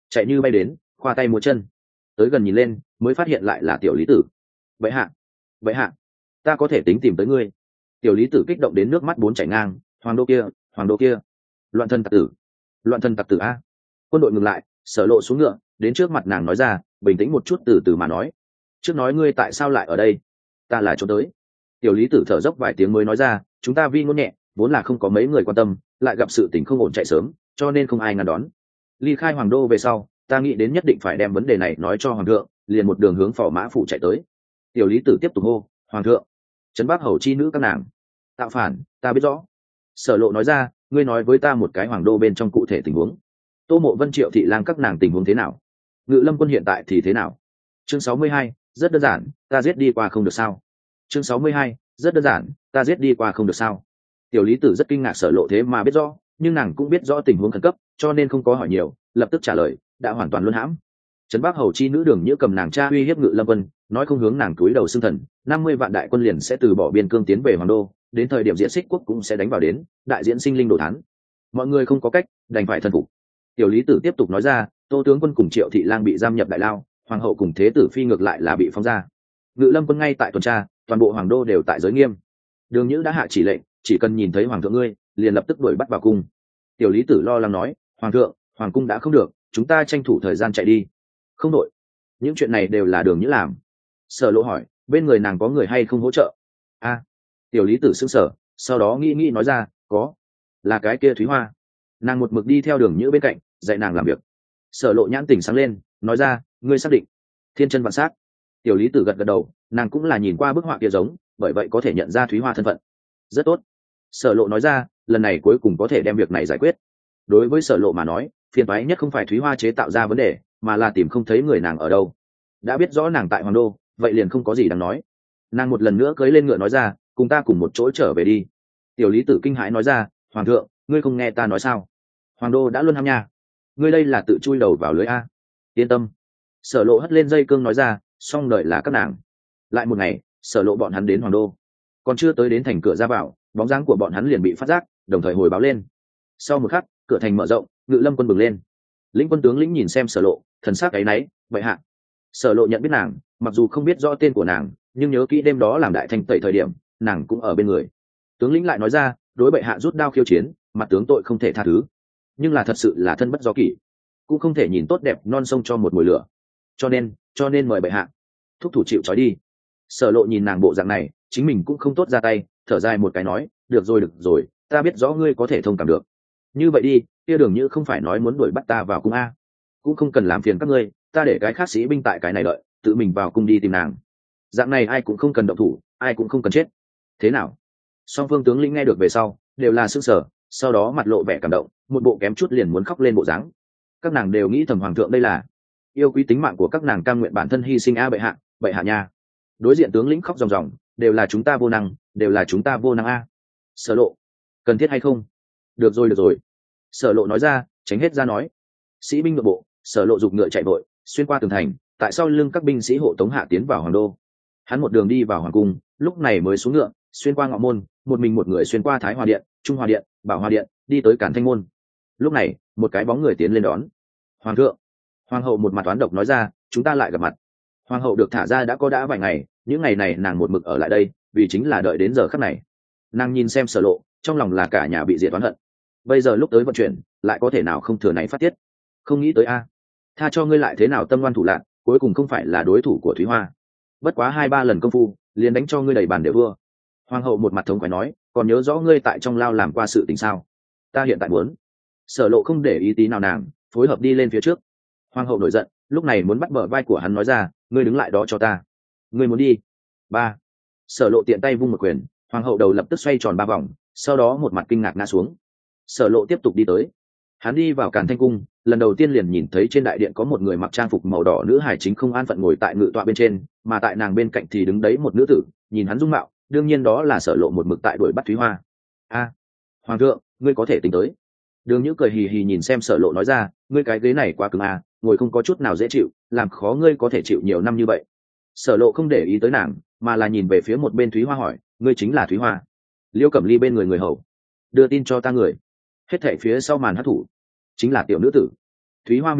chạy như bay đến, khoa tay múa chân. Tới gần nhìn lên mới phát hiện lại là tiểu lý tử. Vậy hạ vậy hạ ta có thể tính tìm tới ngươi. Tiểu lý tử kích động đến nước mắt bốn chảy ngang. Hoàng đô kia, hoàng đô kia, loạn thân tặc tử, loạn thân tặc tử a. Quân đội ngừng lại, Sở Lộ xuống ngựa đến trước mặt nàng nói ra, bình tĩnh một chút, từ từ mà nói. Trước nói ngươi tại sao lại ở đây? Ta là trốn tới. Tiểu lý tử thở dốc vài tiếng mới nói ra, chúng ta vi ngôn nhẹ, vốn là không có mấy người quan tâm, lại gặp sự tình không ổn chạy sớm, cho nên không ai ngăn đón. Ly khai hoàng đô về sau, ta nghĩ đến nhất định phải đem vấn đề này nói cho hoàng thượng, liền một đường hướng phò mã phủ chạy tới. Tiểu lý tử tiếp tục hô, hoàng thượng, trấn bắc hầu chi nữ các nàng tạo phản, ta biết rõ. Sở Lộ nói ra, ngươi nói với ta một cái hoàng đô bên trong cụ thể tình huống. Tô Mộ Vân, Triệu Thị Lang các nàng tình huống thế nào? Ngự Lâm quân hiện tại thì thế nào? Chương sáu mươi hai, rất đơn giản, ta giết đi qua không được sao? Chương sáu mươi hai, rất đơn giản, ta giết đi qua không được sao? Tiểu lý tử rất kinh ngạc Sở Lộ thế mà biết rõ, nhưng nàng cũng biết rõ tình huống khẩn cấp, cho nên không có hỏi nhiều, lập tức trả lời, đã hoàn toàn luân hãm. Trấn Bắc hầu chi nữ Đường Nhữ cầm nàng cha uy hiếp Ngự Lâm quân, nói không hướng nàng túi đầu xưng thần, năm mươi vạn đại quân liền sẽ từ bỏ biên cương tiến về hoàng đô, đến thời điểm Diễn Xích quốc cũng sẽ đánh vào đến, đại diễn sinh linh đồ thán. Mọi người không có cách, đành phải thần phục. Tiểu lý tử tiếp tục nói ra, Tô tướng quân cùng Triệu Thị Lang bị giam nhập đại lao, hoàng hậu cùng thế tử phi ngược lại là bị phóng ra. Ngự Lâm quân ngay tại tuần tra, toàn bộ hoàng đô đều tại giới nghiêm. Đường Nhữ đã hạ chỉ lệnh, chỉ cần nhìn thấy hoàng thượng ngươi, liền lập tức đuổi bắt vào cung. Tiểu lý tử lo lắng nói, hoàng thượng, hoàng cung đã không được, chúng ta tranh thủ thời gian chạy đi. Không đội, những chuyện này đều là Đường Nhữ làm. Sở Lộ hỏi, bên người nàng có người hay không hỗ trợ? A, tiểu lý tử sững sờ, sau đó nghĩ nghĩ nói ra, có, là cái kia Thúy Hoa. Nàng một mực đi theo Đường Nhữ bên cạnh, dạy nàng làm việc. Sở Lộ nhãn tỉnh sáng lên, nói ra, ngươi xác định? Thiên chân vạn sát. Tiểu lý tử gật gật đầu, nàng cũng là nhìn qua bức họa kia giống, bởi vậy có thể nhận ra Thúy Hoa thân phận. Rất tốt. Sở Lộ nói ra, lần này cuối cùng có thể đem việc này giải quyết. Đối với Sở Lộ mà nói, phiền toái nhất không phải Thúy Hoa chế tạo ra vấn đề, mà là tìm không thấy người nàng ở đâu. Đã biết rõ nàng tại hoàng đô, vậy liền không có gì đáng nói. Nàng một lần nữa cưỡi lên ngựa nói ra, cùng ta cùng một chỗ trở về đi. Tiểu lý tử kinh hãi nói ra, hoàng thượng, ngươi không nghe ta nói sao? Hoàng đô đã luôn ham nha, ngươi đây là tự chui đầu vào lưới a. Yên tâm. Sở Lộ hất lên dây cương nói ra, xong đợi là các nàng. Lại một ngày, Sở Lộ bọn hắn đến hoàng đô, còn chưa tới đến thành cửa ra vào, bóng dáng của bọn hắn liền bị phát giác, đồng thời hồi báo lên. Sau một khắc, cửa thành mở rộng, Ngự Lâm quân bừng lên. Lĩnh quân tướng lĩnh nhìn xem Sở Lộ, thần sắc áy náy, vậy hạ. Sở Lộ nhận biết nàng, mặc dù không biết rõ tên của nàng, nhưng nhớ kỹ đêm đó làm đại thanh tẩy thời điểm, nàng cũng ở bên người. Tướng lĩnh lại nói ra, đối bệ hạ rút đao khiêu chiến, mặt tướng tội không thể tha thứ, nhưng là thật sự là thân bất do kỷ, cũng không thể nhìn tốt đẹp non sông cho một mùi lửa, cho nên cho nên mời bệ hạ thúc thủ chịu trói đi. Sở Lộ nhìn nàng bộ dạng này, chính mình cũng không tốt ra tay, thở dài một cái nói, được rồi được rồi, ta biết rõ ngươi có thể thông cảm được. Như vậy đi, kia Đường Như không phải nói muốn đuổi bắt ta vào cung a, cũng không cần làm phiền các ngươi, ta để cái khác sĩ binh tại cái này đợi, tự mình vào cung đi tìm nàng. Dạng này ai cũng không cần động thủ, ai cũng không cần chết. Thế nào? Song phương tướng lĩnh nghe được về sau, đều là sững sờ, sau đó mặt lộ vẻ cảm động, một bộ kém chút liền muốn khóc lên bộ dáng. Các nàng đều nghĩ thầm hoàng thượng đây là yêu quý tính mạng của các nàng, cam nguyện bản thân hy sinh a bệ hạ, bệ hạ nha. Đối diện tướng lĩnh khóc ròng ròng, đều là chúng ta vô năng, đều là chúng ta vô năng a. Sở Lộ, cần thiết hay không? Được rồi được rồi. Sở Lộ nói ra, tránh hết ra nói. Sĩ binh nội bộ, Sở Lộ giục ngựa chạy vội, xuyên qua tường thành, tại sau lưng các binh sĩ hộ tống hạ tiến vào hoàng đô. Hắn một đường đi vào hoàng cung, lúc này mới xuống ngựa, xuyên qua ngọ môn, một mình một người xuyên qua Thái Hòa điện, Trung Hòa điện, Bảo Hòa điện, đi tới Càn Thanh môn. Lúc này, một cái bóng người tiến lên đón. Hoàng thượng. Hoàng hậu một mặt toán độc nói ra, chúng ta lại gặp mặt. Hoàng hậu được thả ra đã có đã vài ngày, những ngày này nàng một mực ở lại đây, vì chính là đợi đến giờ khắc này. Nàng nhìn xem Sở Lộ, trong lòng là cả nhà bị diệt oán hận. Bây giờ lúc tới vận chuyển, lại có thể nào không thừa náy phát tiết. Không nghĩ tới a, tha cho ngươi lại thế nào tâm ngoan thủ lạn, cuối cùng không phải là đối thủ của Thúy Hoa. Bất quá hai ba lần công phu, liền đánh cho ngươi đầy bàn đều vua. Hoàng hậu một mặt thống khoái nói, còn nhớ rõ ngươi tại trong lao làm qua sự tình sao? Ta hiện tại muốn. Sở Lộ không để ý tí nào nàng, phối hợp đi lên phía trước. Hoàng hậu nổi giận, lúc này muốn bắt bờ vai của hắn nói ra, ngươi đứng lại đó cho ta. Ngươi muốn đi? Ba. Sở Lộ tiện tay vung một quyền, hoàng hậu đầu lập tức xoay tròn ba vòng, sau đó một mặt kinh ngạc ngã xuống. Sở Lộ tiếp tục đi tới. Hắn đi vào Càn Thanh cung, lần đầu tiên liền nhìn thấy trên đại điện có một người mặc trang phục màu đỏ nữ hài chính không an phận ngồi tại ngự tọa bên trên, mà tại nàng bên cạnh thì đứng đấy một nữ tử, nhìn hắn dung mạo, đương nhiên đó là Sở Lộ một mực tại đuổi bắt Thúy Hoa. A, hoàng thượng, ngươi có thể tính tới. Đường Nhữ cười hì hì nhìn xem Sở Lộ nói ra, ngươi cái ghế này quá cứng à, ngồi không có chút nào dễ chịu, làm khó ngươi có thể chịu nhiều năm như vậy. Sở Lộ không để ý tới nàng, mà là nhìn về phía một bên Thúy Hoa hỏi, ngươi chính là Thúy Hoa? Liêu Cẩm Ly bên người người hầu, đưa tin cho ta người. Hết thảy phía sau màn hắc thủ chính là tiểu nữ tử. Thúy Hoa mỉm cười,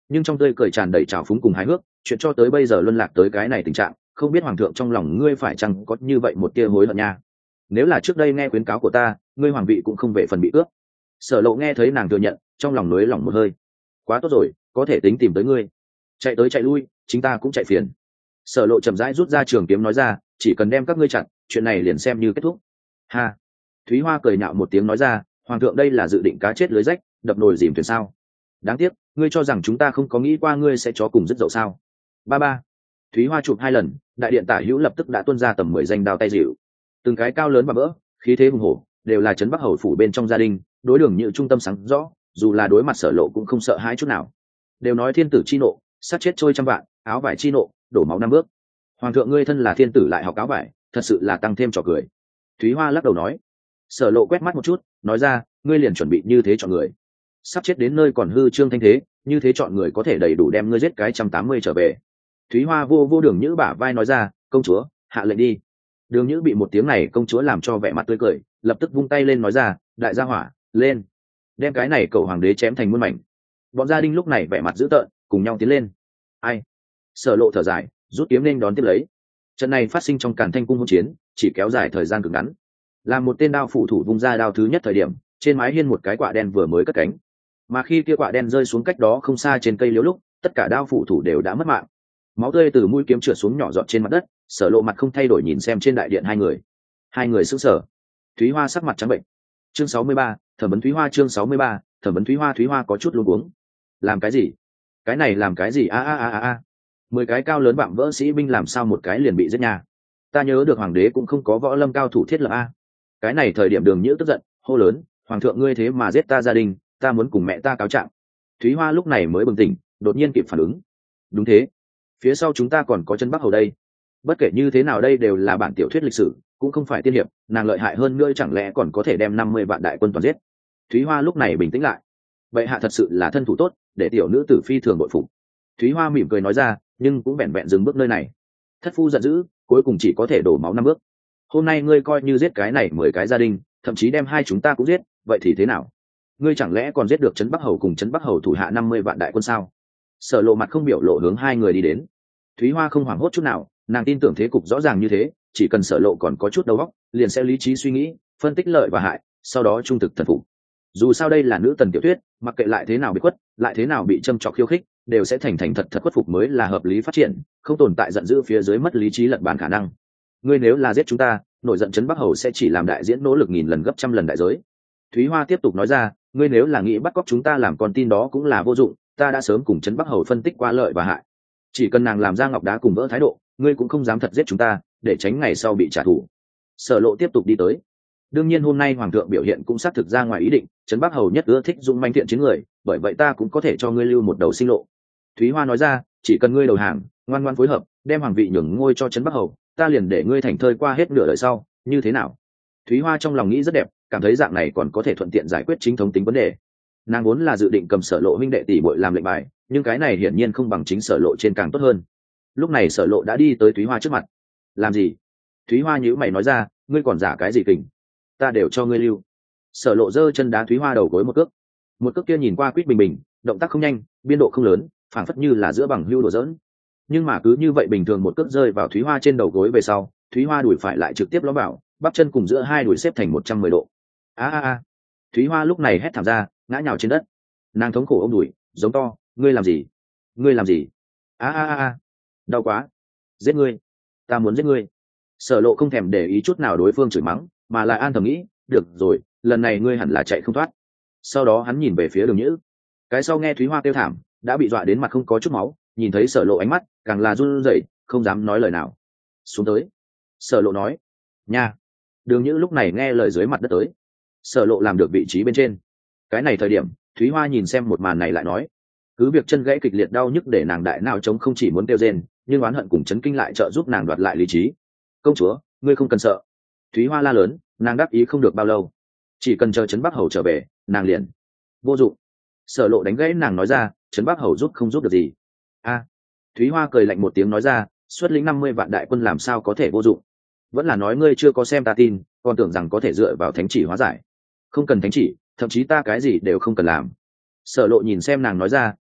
nhưng trong tươi cười tràn đầy trào phúng cùng hài hước, chuyện cho tới bây giờ luân lạc tới cái này tình trạng, không biết hoàng thượng trong lòng ngươi phải chăng có như vậy một tia hối hận nha. Nếu là trước đây nghe khuyến cáo của ta, ngươi hoàng vị cũng không về phần bị cướp. Sở Lộ nghe thấy nàng thừa nhận, trong lòng nới lỏng một hơi. Quá tốt rồi, có thể tính tìm tới ngươi. Chạy tới chạy lui, chính ta cũng chạy phiền. Sở Lộ chậm rãi rút ra trường kiếm nói ra, chỉ cần đem các ngươi chặn, chuyện này liền xem như kết thúc. Ha. Thúy Hoa cười nhạo một tiếng nói ra, hoàng thượng đây là dự định cá chết lưới rách, đập nồi dìm thuyền sao? Đáng tiếc, ngươi cho rằng chúng ta không có nghĩ qua ngươi sẽ chó cùng dứt dậu sao? Ba ba. Thúy Hoa chụp hai lần, đại điện tả hữu lập tức đã tuôn ra tầm mười danh đao tay dịu. Từng cái cao lớn và vỡ, khí thế hùng hổ, đều là trấn Bắc hầu phủ bên trong gia đình, đối đường như trung tâm sáng rõ, dù là đối mặt Sở Lộ cũng không sợ hãi chút nào. Đều nói thiên tử chi nộ, sát chết trôi trăm vạn, áo vải chi nộ, đổ máu năm bước. Hoàng thượng ngươi thân là thiên tử lại học áo vải, thật sự là tăng thêm trò cười. Thúy Hoa lắc đầu nói. Sở Lộ quét mắt một chút, nói ra, ngươi liền chuẩn bị như thế chọn người. Sắp chết đến nơi còn hư trương thanh thế, như thế chọn người có thể đầy đủ đem ngươi giết cái trăm tám mươi trở về. Thúy Hoa vô vô đường nhữ bả vai nói ra, công chúa, hạ lệnh đi. Đường nhữ bị một tiếng này công chúa làm cho vẻ mặt tươi cười, lập tức vung tay lên nói ra, đại gia hỏa, lên, đem cái này cầu hoàng đế chém thành muôn mảnh. Bọn gia đình lúc này vẻ mặt dữ tợn, cùng nhau tiến lên. Ai? Sở Lộ thở dài, rút kiếm nên đón tiếp lấy. Trận này phát sinh trong Càn Thanh cung hỗn chiến, chỉ kéo dài thời gian cực ngắn. Làm một tên đao phụ thủ vung ra đao thứ nhất thời điểm, trên mái hiên một cái quạ đen vừa mới cất cánh, mà khi kia quạ đen rơi xuống cách đó không xa trên cây liễu lúc, tất cả đao phụ thủ đều đã mất mạng. Máu tươi từ mũi kiếm trượt xuống nhỏ giọt trên mặt đất. Sở Lộ mặt không thay đổi nhìn xem trên đại điện hai người. Hai người sững sờ. Thúy Hoa sắc mặt trắng bệnh. Chương sáu mươi ba, thẩm vấn Thúy Hoa chương sáu mươi ba, thẩm vấn Thúy Hoa. Thúy Hoa có chút luống cuống. Làm cái gì? Cái này làm cái gì? A a a a a. Mười cái cao lớn vạm vỡ sĩ binh làm sao một cái liền bị giết nhà? Ta nhớ được hoàng đế cũng không có võ lâm cao thủ thiết lập a. Cái này thời điểm Đường Nhữ tức giận, hô lớn, hoàng thượng ngươi thế mà giết ta gia đình, ta muốn cùng mẹ ta cáo trạng. Thúy Hoa lúc này mới bừng tỉnh, đột nhiên kịp phản ứng. Đúng thế, phía sau chúng ta còn có Trấn Bắc hầu đây. Bất kể như thế nào đây đều là bản tiểu thuyết lịch sử, cũng không phải tiên hiệp, nàng lợi hại hơn nữa chẳng lẽ còn có thể đem năm mươi vạn đại quân toàn giết. Thúy Hoa lúc này bình tĩnh lại. Bệ hạ thật sự là thân thủ tốt, để tiểu nữ tử phi thường bội phục. Thúy Hoa mỉm cười nói ra, nhưng cũng vẹn vẹn dừng bước nơi này. Thất phu giận dữ, cuối cùng chỉ có thể đổ máu năm bước. Hôm nay ngươi coi như giết cái này mười cái gia đình, thậm chí đem hai chúng ta cũng giết, vậy thì thế nào? Ngươi chẳng lẽ còn giết được Trấn Bắc hầu cùng Trấn Bắc hầu thủ hạ năm mươi vạn đại quân sao? Sở Lộ mặt không biểu lộ hướng hai người đi đến. Thúy Hoa không hoảng hốt chút nào, nàng tin tưởng thế cục rõ ràng như thế, chỉ cần Sở Lộ còn có chút đầu óc, liền sẽ lý trí suy nghĩ, phân tích lợi và hại, sau đó trung thực thần phục. Dù sao đây là nữ tần tiểu thuyết, mặc kệ lại thế nào bị khuất, lại thế nào bị châm chọc khiêu khích, đều sẽ thành thành thật thật khuất phục mới là hợp lý phát triển, không tồn tại giận dữ phía dưới mất lý trí lật bàn khả năng. Ngươi nếu là giết chúng ta, nổi giận Trấn Bắc hầu sẽ chỉ làm đại diễn nỗ lực nghìn lần gấp trăm lần đại giới. Thúy Hoa tiếp tục nói ra, ngươi nếu là nghĩ bắt cóc chúng ta làm con tin đó cũng là vô dụng, ta đã sớm cùng Trấn Bắc hầu phân tích qua lợi và hại. Chỉ cần nàng làm ra ngọc đá cùng vỡ thái độ, ngươi cũng không dám thật giết chúng ta, để tránh ngày sau bị trả thù. Sở Lộ tiếp tục đi tới. Đương nhiên hôm nay hoàng thượng biểu hiện cũng xác thực ra ngoài ý định, Trấn Bắc hầu nhất ưa thích dũng manh thiện chiến người, bởi vậy ta cũng có thể cho ngươi lưu một đầu sinh lộ. Thúy Hoa nói ra, chỉ cần ngươi đầu hàng, ngoan ngoãn phối hợp, đem hoàng vị nhường ngôi cho Trấn Bắc hầu, ta liền để ngươi thành thơi qua hết nửa đời sau, như thế nào? Thúy Hoa trong lòng nghĩ rất đẹp, cảm thấy dạng này còn có thể thuận tiện giải quyết chính thống tính vấn đề. Nàng vốn là dự định cầm Sở Lộ huynh đệ tỷ muội làm lệnh bài, nhưng cái này hiển nhiên không bằng chính Sở Lộ trên càng tốt hơn. Lúc này Sở Lộ đã đi tới Thúy Hoa trước mặt. Làm gì? Thúy Hoa nhíu mày nói ra, ngươi còn giả cái gì kình? Ta đều cho ngươi lưu. Sở Lộ giơ chân đá Thúy Hoa đầu gối một cước. Một cước kia nhìn qua quýt bình bình, động tác không nhanh, biên độ không lớn, phảng phất như là giữa bằng hưu đùa giỡn. Nhưng mà cứ như vậy bình thường một cước rơi vào Thúy Hoa trên đầu gối về sau, Thúy Hoa đùi phải lại trực tiếp lõm vào, bắp chân cùng giữa hai đùi xếp thành một trăm mười độ. A a a. Thúy Hoa lúc này hét thảm ra, ngã nhào trên đất. Nàng thống khổ ôm đùi, giống to, ngươi làm gì? Ngươi làm gì? A a a a. Đau quá. Giết ngươi. Ta muốn giết ngươi. Sở Lộ không thèm để ý chút nào đối phương chửi mắng, mà lại an thầm nghĩ, được rồi, lần này ngươi hẳn là chạy không thoát. Sau đó hắn nhìn về phía Đường Nhữ. Cái sau nghe Thúy Hoa kêu thảm, đã bị dọa đến mặt không có chút máu, nhìn thấy Sở Lộ ánh mắt, càng là run rẩy, không dám nói lời nào. Xuống tới. Sở Lộ nói. Nha. Đường Nhữ lúc này nghe lời dưới mặt đất tới. Sở Lộ làm được vị trí bên trên. Cái này thời điểm, Thúy Hoa nhìn xem một màn này lại nói, cứ việc chân gãy kịch liệt đau nhức để nàng đại nào chống không chỉ muốn kêu rên, nhưng oán hận cùng chấn kinh lại trợ giúp nàng đoạt lại lý trí. Công chúa, ngươi không cần sợ. Thúy Hoa la lớn, nàng đáp ý không được bao lâu, chỉ cần chờ Trấn Bắc hầu trở về, nàng liền vô dụng. Sở Lộ đánh gãy nàng nói ra, Trấn Bắc hầu giúp không giúp được gì. A. Thúy Hoa cười lạnh một tiếng nói ra, xuất lĩnh năm mươi vạn đại quân làm sao có thể vô dụng? Vẫn là nói ngươi chưa có xem ta tin, còn tưởng rằng có thể dựa vào thánh chỉ hóa giải. Không cần thánh chỉ, thậm chí ta cái gì đều không cần làm. Sở Lộ nhìn xem nàng nói ra,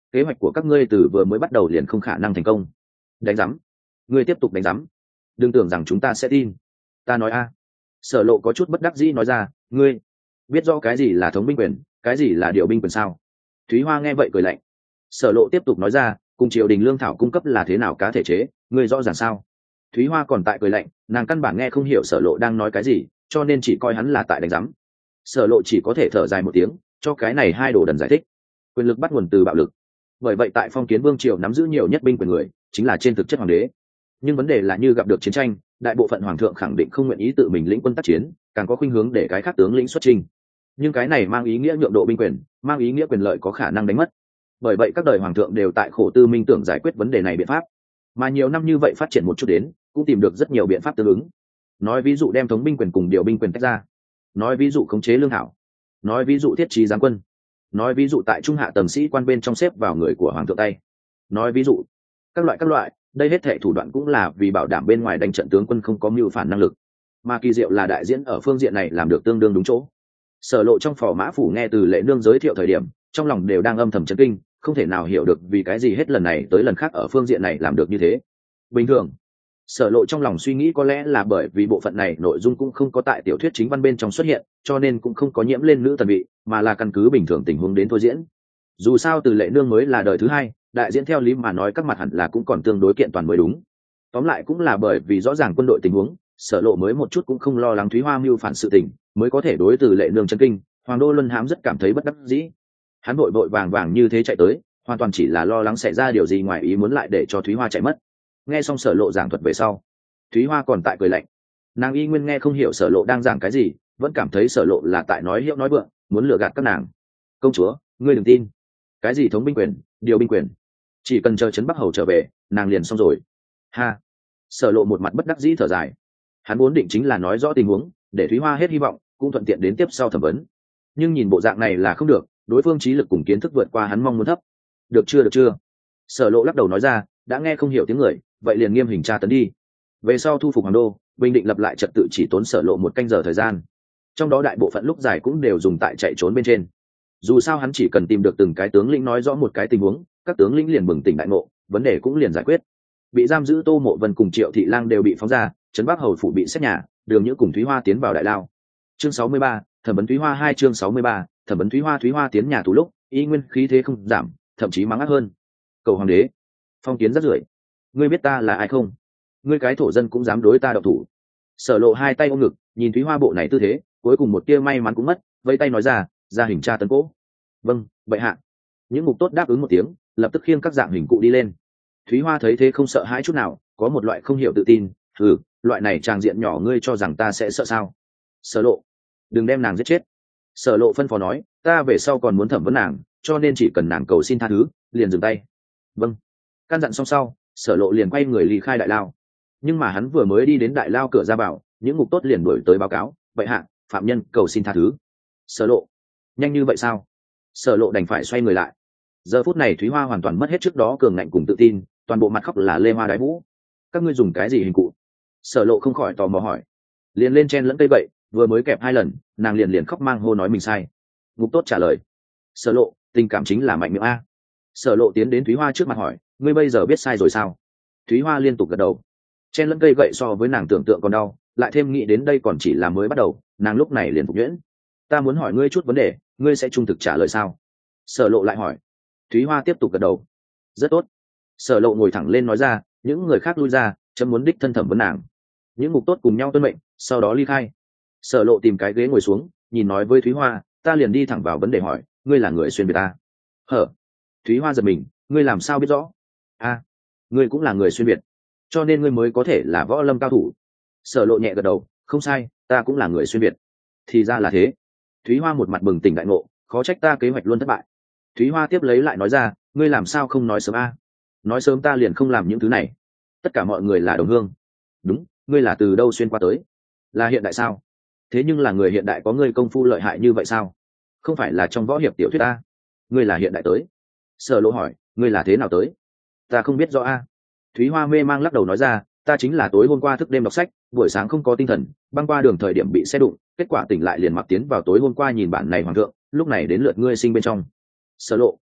kế hoạch của các ngươi từ vừa mới bắt đầu liền không khả năng thành công. Đánh giám, ngươi tiếp tục đánh giám, đừng tưởng rằng chúng ta sẽ tin. Ta nói a. Sở Lộ có chút bất đắc dĩ nói ra, ngươi biết rõ cái gì là thống binh quyền, cái gì là điều binh quyền sao? Thúy Hoa nghe vậy cười lạnh. Sở Lộ tiếp tục nói ra, cùng triều đình lương thảo cung cấp là thế nào cá thể chế, ngươi rõ ràng sao? Thúy Hoa còn tại cười lạnh, nàng căn bản nghe không hiểu Sở Lộ đang nói cái gì, cho nên chỉ coi hắn là tại đánh giám. Sở Lộ chỉ có thể thở dài một tiếng, cho cái này hai đồ đần giải thích. Quyền lực bắt nguồn từ bạo lực, bởi vậy tại Phong Kiến Vương triều nắm giữ nhiều nhất binh quyền người chính là trên thực chất hoàng đế. Nhưng vấn đề là như gặp được chiến tranh, đại bộ phận hoàng thượng khẳng định không nguyện ý tự mình lĩnh quân tác chiến, càng có khuynh hướng để cái khác tướng lĩnh xuất chinh. Nhưng cái này mang ý nghĩa nhượng độ binh quyền, mang ý nghĩa quyền lợi có khả năng đánh mất. Bởi vậy các đời hoàng thượng đều tại khổ tư minh tưởng giải quyết vấn đề này biện pháp, mà nhiều năm như vậy phát triển một chút đến, cũng tìm được rất nhiều biện pháp tương ứng. Nói ví dụ đem thống binh quyền cùng điều binh quyền tách ra, nói ví dụ khống chế lương thảo, nói ví dụ thiết trí giáng quân, nói ví dụ tại trung hạ tầng sĩ quan bên trong xếp vào người của hoàng thượng tay, nói ví dụ các loại các loại, đây hết thệ thủ đoạn cũng là vì bảo đảm bên ngoài đánh trận tướng quân không có mưu phản năng lực. Mà kỳ diệu là đại diễn ở phương diện này làm được tương đương đúng chỗ. Sở Lộ trong phò mã phủ nghe từ Lệ Nương giới thiệu thời điểm, trong lòng đều đang âm thầm chấn kinh, không thể nào hiểu được vì cái gì hết lần này tới lần khác ở phương diện này làm được như thế. Bình thường, Sở Lộ trong lòng suy nghĩ có lẽ là bởi vì bộ phận này nội dung cũng không có tại tiểu thuyết chính văn bên trong xuất hiện, cho nên cũng không có nhiễm lên nữ tần vị, mà là căn cứ bình thường tình huống đến thôi diễn. Dù sao từ Lệ Nương mới là đời thứ hai, đại diễn theo lý mà nói các mặt hẳn là cũng còn tương đối kiện toàn mới đúng. Tóm lại cũng là bởi vì rõ ràng quân đội tình huống, Sở Lộ mới một chút cũng không lo lắng Thúy Hoa mưu phản sự tình, mới có thể đối từ Lệ Nương chấn kinh. Hoàng đô Luân Hãm rất cảm thấy bất đắc dĩ, hắn vội vội vàng vàng như thế chạy tới, hoàn toàn chỉ là lo lắng xảy ra điều gì ngoài ý muốn lại để cho Thúy Hoa chạy mất. Nghe xong Sở Lộ giảng thuật về sau, Thúy Hoa còn tại cười lạnh, nàng y nguyên nghe không hiểu Sở Lộ đang giảng cái gì, vẫn cảm thấy Sở Lộ là tại nói hiệu nói vượng, muốn lừa gạt các nàng. Công chúa, ngươi đừng tin, cái gì thống binh quyền, điều binh quyền, chỉ cần chờ Trấn Bắc Hầu trở về, nàng liền xong rồi. Ha. Sở Lộ một mặt bất đắc dĩ thở dài, hắn vốn định chính là nói rõ tình huống, để Thúy Hoa hết hy vọng, cũng thuận tiện đến tiếp sau thẩm vấn. Nhưng nhìn bộ dạng này là không được, đối phương trí lực cùng kiến thức vượt qua hắn mong muốn thấp. Được chưa được chưa? Sở Lộ lắc đầu nói ra, đã nghe không hiểu tiếng người, vậy liền nghiêm hình tra tấn đi. Về sau thu phục hoàng đô, bình định lập lại trật tự chỉ tốn Sở Lộ một canh giờ thời gian, trong đó đại bộ phận lúc dài cũng đều dùng tại chạy trốn bên trên. Dù sao hắn chỉ cần tìm được từng cái tướng lĩnh nói rõ một cái tình huống, các tướng lĩnh liền bừng tỉnh đại ngộ, vấn đề cũng liền giải quyết. Bị giam giữ Tô Mộ Vân cùng Triệu Thị Lang đều bị phóng ra, Trấn Bắc Hầu phủ bị xét nhà, Đường Nhữ cùng Thúy Hoa tiến vào đại lao. Chương sáu mươi ba, thẩm vấn Thúy Hoa hai chương sáu mươi ba, thẩm vấn Thúy Hoa. Thúy Hoa tiến nhà tù lúc, y nguyên khí thế không giảm, thậm chí mắng ác hơn. Cầu hoàng đế, phong kiến rất rưởi, ngươi biết ta là ai không? Ngươi cái thổ dân cũng dám đối ta động thủ. Sở Lộ hai tay ôm ngực, nhìn Thúy Hoa bộ này tư thế, cuối cùng một tia may mắn cũng mất, vẫy tay nói ra, ra hình tra tấn cỗ. Vâng, bệ hạ. Những ngục tốt đáp ứng một tiếng, lập tức khiêng các dạng hình cụ đi lên. Thúy Hoa thấy thế không sợ hãi chút nào, có một loại không hiểu tự tin. Ừ, loại này tràng diện nhỏ ngươi cho rằng ta sẽ sợ sao? Sở Lộ, đừng đem nàng giết chết. Sở Lộ phân phó nói, ta về sau còn muốn thẩm vấn nàng, cho nên chỉ cần nàng cầu xin tha thứ, liền dừng tay. Vâng. Căn dặn xong sau, Sở Lộ liền quay người ly khai đại lao. Nhưng mà hắn vừa mới đi đến đại lao cửa ra vào, những ngục tốt liền đuổi tới báo cáo, vậy hạ, phạm nhân cầu xin tha thứ. Sở Lộ, nhanh như vậy sao? Sở Lộ đành phải xoay người lại. Giờ phút này Thúy Hoa hoàn toàn mất hết trước đó cường ngạnh cùng tự tin, toàn bộ mặt khóc là lê hoa đái vũ. Các ngươi dùng cái gì hình cụ? Sở Lộ không khỏi tò mò hỏi. Liền lên chen lẫn cây vậy, vừa mới kẹp hai lần, nàng liền liền khóc mang hô nói mình sai. Ngục tốt trả lời, Sở Lộ, tình cảm chính là mạnh miệng a. Sở Lộ tiến đến Thúy Hoa trước mặt hỏi, ngươi bây giờ biết sai rồi sao? Thúy Hoa liên tục gật đầu. Chen lẫn cây gậy so với nàng tưởng tượng còn đau, lại thêm nghĩ đến đây còn chỉ là mới bắt đầu, nàng lúc này liền phục nhuyễn. Ta muốn hỏi ngươi chút vấn đề, ngươi sẽ trung thực trả lời sao? Sở Lộ lại hỏi. Thúy Hoa tiếp tục gật đầu. Rất tốt. Sở Lộ ngồi thẳng lên nói ra, những người khác lui ra, chấm muốn đích thân thẩm vấn nàng. Những ngục tốt cùng nhau tuân mệnh, sau đó ly khai. Sở Lộ tìm cái ghế ngồi xuống, nhìn nói với Thúy Hoa, ta liền đi thẳng vào vấn đề hỏi, ngươi là người xuyên Việt ta? Hở? Thúy Hoa giật mình, ngươi làm sao biết rõ? A, à, ngươi cũng là người xuyên Việt, cho nên ngươi mới có thể là võ lâm cao thủ. Sở Lộ nhẹ gật đầu, không sai, ta cũng là người xuyên Việt. Thì ra là thế. Thúy Hoa một mặt bừng tỉnh đại ngộ, khó trách ta kế hoạch luôn thất bại. Thúy Hoa tiếp lấy lại nói ra, ngươi làm sao không nói sớm a? Nói sớm ta liền không làm những thứ này. Tất cả mọi người là đồng hương. Đúng, ngươi là từ đâu xuyên qua tới? Là hiện đại sao? Thế nhưng là người hiện đại có ngươi công phu lợi hại như vậy sao? Không phải là trong võ hiệp tiểu thuyết a? Ngươi là hiện đại tới. Sở Lộ hỏi, ngươi là thế nào tới? Ta không biết rõ a. Thúy Hoa mê mang lắc đầu nói ra, ta chính là tối hôm qua thức đêm đọc sách, buổi sáng không có tinh thần, băng qua đường thời điểm bị xe đụng, kết quả tỉnh lại liền mặc tiến vào tối hôm qua nhìn bản này hoàng thượng, lúc này đến lượt ngươi sinh bên trong. Sở Lộ,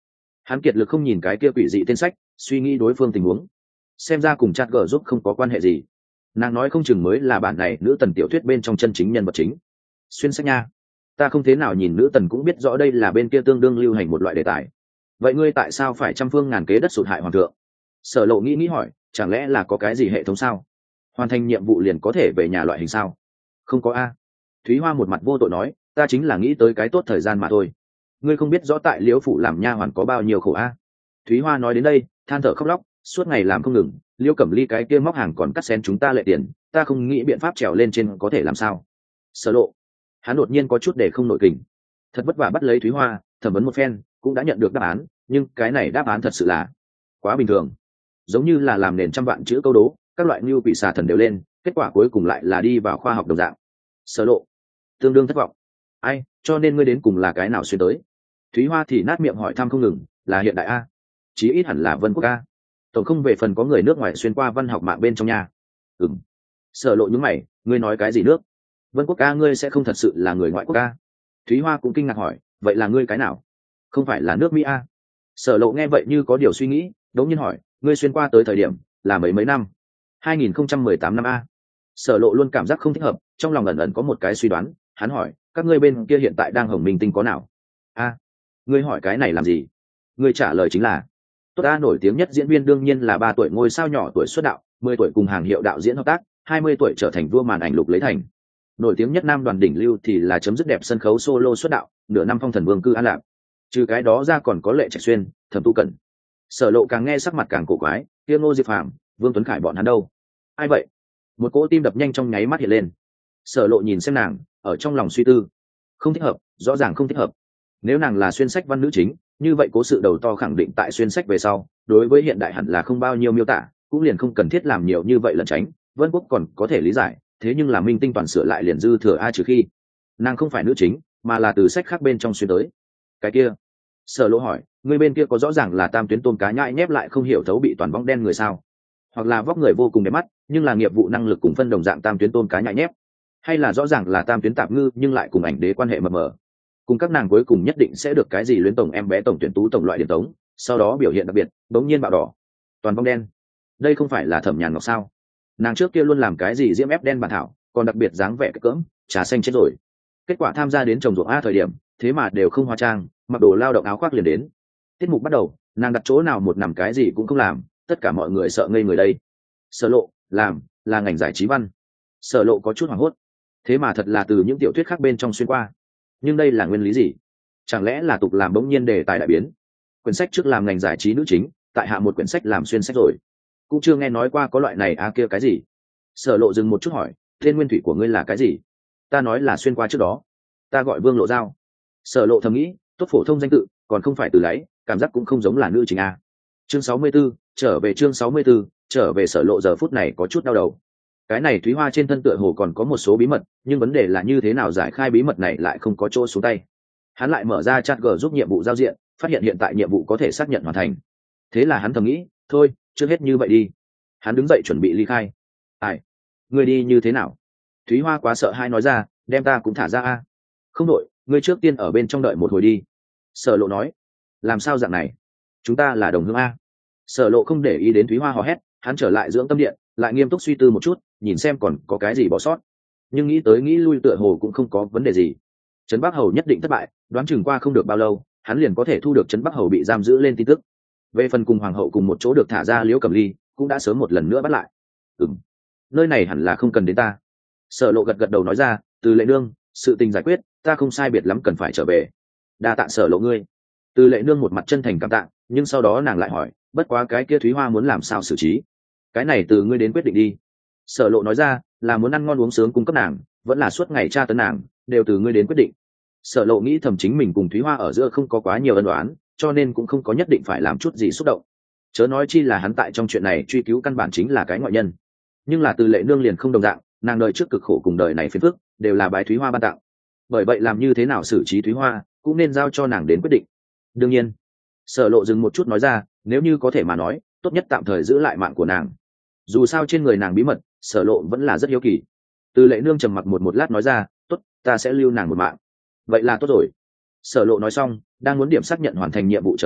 Hắn kiệt lực không nhìn cái kia quỷ dị tên sách, suy nghĩ đối phương tình huống. Xem ra cùng chat gờ giúp không có quan hệ gì. Nàng nói không chừng mới là bản này nữ tần tiểu thuyết bên trong chân chính nhân vật chính. Xuyên sách nha, ta không thế nào nhìn nữ tần cũng biết rõ đây là bên kia tương đương lưu hành một loại đề tài. Vậy ngươi tại sao phải trăm phương ngàn kế đất sụt hại hoàng thượng? Sở Lộ nghĩ nghĩ hỏi, chẳng lẽ là có cái gì hệ thống sao? Hoàn thành nhiệm vụ liền có thể về nhà loại hình sao? Không có a. Thúy Hoa một mặt vô tội nói, ta chính là nghĩ tới cái tốt thời gian mà thôi. Ngươi không biết rõ tại Liễu phủ làm nha hoàn có bao nhiêu khổ a. Thúy Hoa nói đến đây, than thở khóc lóc, suốt ngày làm không ngừng, Liễu Cẩm Ly cái kia móc hàng còn cắt xén chúng ta lệ tiền, ta không nghĩ biện pháp trèo lên trên có thể làm sao? Sở Lộ, hắn đột nhiên có chút để không nội kình. Thật vất vả bắt lấy Thúy Hoa, thẩm vấn một phen, cũng đã nhận được đáp án, nhưng cái này đáp án thật sự là quá bình thường, giống như là làm nền trăm vạn chữ câu đố, các loại như quỷ xà thần đều lên, kết quả cuối cùng lại là đi vào khoa học đồng dạng. Sở Lộ tương đương thất vọng. Ai, cho nên ngươi đến cùng là cái nào xuyên tới? Thúy Hoa thì nát miệng hỏi thăm không ngừng, là hiện đại a, chí ít hẳn là Vân Quốc a, tổng không về phần có người nước ngoài xuyên qua văn học mạng bên trong nhà. Ừm. Sở Lộ nhướng mày, ngươi nói cái gì nước? Vân Quốc a, ngươi sẽ không thật sự là người ngoại quốc a? Thúy Hoa cũng kinh ngạc hỏi, vậy là ngươi cái nào? Không phải là nước Mỹ a? Sở Lộ nghe vậy như có điều suy nghĩ, đống nhiên hỏi, ngươi xuyên qua tới thời điểm là mấy mấy năm? hai nghìn không trăm mười tám năm a. Sở Lộ luôn cảm giác không thích hợp, trong lòng ẩn ẩn có một cái suy đoán, hắn hỏi, các ngươi bên kia hiện tại đang hồng minh tinh có nào? A, ngươi hỏi cái này làm gì? Ngươi trả lời chính là, tốt ta, nổi tiếng nhất diễn viên đương nhiên là ba tuổi ngôi sao nhỏ tuổi xuất đạo, mười tuổi cùng hàng hiệu đạo diễn hợp tác, hai mươi tuổi trở thành vua màn ảnh lục lấy thành. Nổi tiếng nhất nam đoàn đỉnh lưu thì là chấm dứt đẹp sân khấu solo xuất đạo, nửa năm phong thần vương cư an lạc. Trừ cái đó ra còn có Lệ Trạch Xuyên, Thẩm Tu Cẩn. Sở Lộ càng nghe sắc mặt càng cổ quái, kia Ngô Diệp Phàm, Vương Tuấn Khải bọn hắn đâu? Ai vậy? Một cỗ tim đập nhanh trong nháy mắt hiện lên. Sở Lộ nhìn xem nàng, ở trong lòng suy tư, không thích hợp, rõ ràng không thích hợp. Nếu nàng là xuyên sách văn nữ chính, như vậy cố sự đầu to khẳng định tại xuyên sách về sau, đối với hiện đại hẳn là không bao nhiêu miêu tả, cũng liền không cần thiết làm nhiều như vậy lẩn tránh. Vân Quốc còn có thể lý giải, thế nhưng là minh tinh toàn sửa lại liền dư thừa a, trừ khi nàng không phải nữ chính, mà là từ sách khác bên trong xuyên tới. Cái kia, Sở Lộ hỏi, người bên kia có rõ ràng là tam tuyến tôm cá nhãi nhép lại không hiểu thấu bị toàn bóng đen người sao? Hoặc là vóc người vô cùng đẹp mắt, nhưng là nghiệp vụ năng lực cùng phân đồng dạng tam tuyến tôm cá nhãi nhép, hay là rõ ràng là tam tuyến tạp ngư nhưng lại cùng ảnh đế quan hệ mờ mờ, cùng các nàng cuối cùng nhất định sẽ được cái gì luyến tổng em bé tổng tuyển tú tổng loại điểm tống, sau đó biểu hiện đặc biệt, bỗng nhiên bạo đỏ, toàn bóng đen. Đây không phải là Thẩm Nhàn Ngọc sao? Nàng trước kia luôn làm cái gì diễm ép đen bản thảo, còn đặc biệt dáng vẻ cái cỡm, trà xanh chết rồi. Kết quả tham gia đến trồng ruộng a thời điểm, thế mà đều không hóa trang, mặc đồ lao động áo khoác liền đến. Tiết mục bắt đầu, nàng đặt chỗ nào một nằm cái gì cũng không làm, tất cả mọi người sợ ngây người đây. Sở Lộ làm là ngành giải trí văn. Sở Lộ có chút hoảng hốt, thế mà thật là từ những tiểu thuyết khác bên trong xuyên qua. Nhưng đây là nguyên lý gì? Chẳng lẽ là tục làm bỗng nhiên đề tài đại biến? Quyển sách trước làm ngành giải trí nữ chính, tại hạ một quyển sách làm xuyên sách rồi, cũng chưa nghe nói qua có loại này a kia cái gì. Sở Lộ dừng một chút hỏi, tên nguyên thủy của ngươi là cái gì? Ta nói là xuyên qua trước đó, ta gọi Vương Lộ Giao. Sở Lộ thầm nghĩ, tốt phổ thông danh tự, còn không phải từ lấy, cảm giác cũng không giống là nữ chính a. Chương sáu mươi 64, trở về chương sáu mươi 64, trở về. Sở Lộ giờ phút này có chút đau đầu. Cái này Thúy Hoa trên thân tựa hồ còn có một số bí mật, nhưng vấn đề là như thế nào giải khai bí mật này lại không có chỗ xuống tay. Hắn lại mở ra chat gờ giúp nhiệm vụ giao diện, phát hiện hiện tại nhiệm vụ có thể xác nhận hoàn thành. Thế là hắn thầm nghĩ, thôi, trước hết như vậy đi. Hắn đứng dậy chuẩn bị ly khai. Ai, ngươi đi như thế nào? Thúy Hoa quá sợ hai nói ra, đem ta cũng thả ra a. Không đội, ngươi trước tiên ở bên trong đợi một hồi đi. Sở Lộ nói, làm sao dạng này? Chúng ta là đồng hương a. Sở Lộ không để ý đến Thúy Hoa hò hét, hắn trở lại dưỡng tâm điện, lại nghiêm túc suy tư một chút, nhìn xem còn có cái gì bỏ sót. Nhưng nghĩ tới nghĩ lui tựa hồ cũng không có vấn đề gì. Trấn Bắc Hầu nhất định thất bại, đoán chừng qua không được bao lâu, hắn liền có thể thu được Trấn Bắc Hầu bị giam giữ lên tin tức. Về phần cùng hoàng hậu cùng một chỗ được thả ra Liễu Cẩm Ly, cũng đã sớm một lần nữa bắt lại. Ừm, nơi này hẳn là không cần đến ta. Sở Lộ gật gật đầu nói ra, Từ Lệ Nương, sự tình giải quyết, ta không sai biệt lắm cần phải trở về. Đa tạ Sở Lộ ngươi. Từ Lệ Nương một mặt chân thành cảm tạ, nhưng sau đó nàng lại hỏi, bất quá cái kia Thúy Hoa muốn làm sao xử trí? Cái này từ ngươi đến quyết định đi. Sở Lộ nói ra, là muốn ăn ngon uống sướng cung cấp nàng, vẫn là suốt ngày tra tấn nàng, đều từ ngươi đến quyết định. Sở Lộ nghĩ thầm chính mình cùng Thúy Hoa ở giữa không có quá nhiều ân oán, cho nên cũng không có nhất định phải làm chút gì xúc động. Chớ nói chi là hắn tại trong chuyện này truy cứu căn bản chính là cái ngoại nhân. Nhưng là Từ Lệ Nương liền không đồng dạng, nàng đời trước cực khổ cùng đời này phiền phức, đều là bái Thúy Hoa ban tặng. Bởi vậy làm như thế nào xử trí Thúy Hoa, cũng nên giao cho nàng đến quyết định. Đương nhiên, Sở Lộ dừng một chút nói ra, nếu như có thể mà nói, tốt nhất tạm thời giữ lại mạng của nàng. Dù sao trên người nàng bí mật, Sở Lộ vẫn là rất hiếu kỳ. Từ Lệ Nương trầm mặc một một lát nói ra, tốt, ta sẽ lưu nàng một mạng. Vậy là tốt rồi. Sở Lộ nói xong, đang muốn điểm xác nhận hoàn thành nhiệm vụ trở về,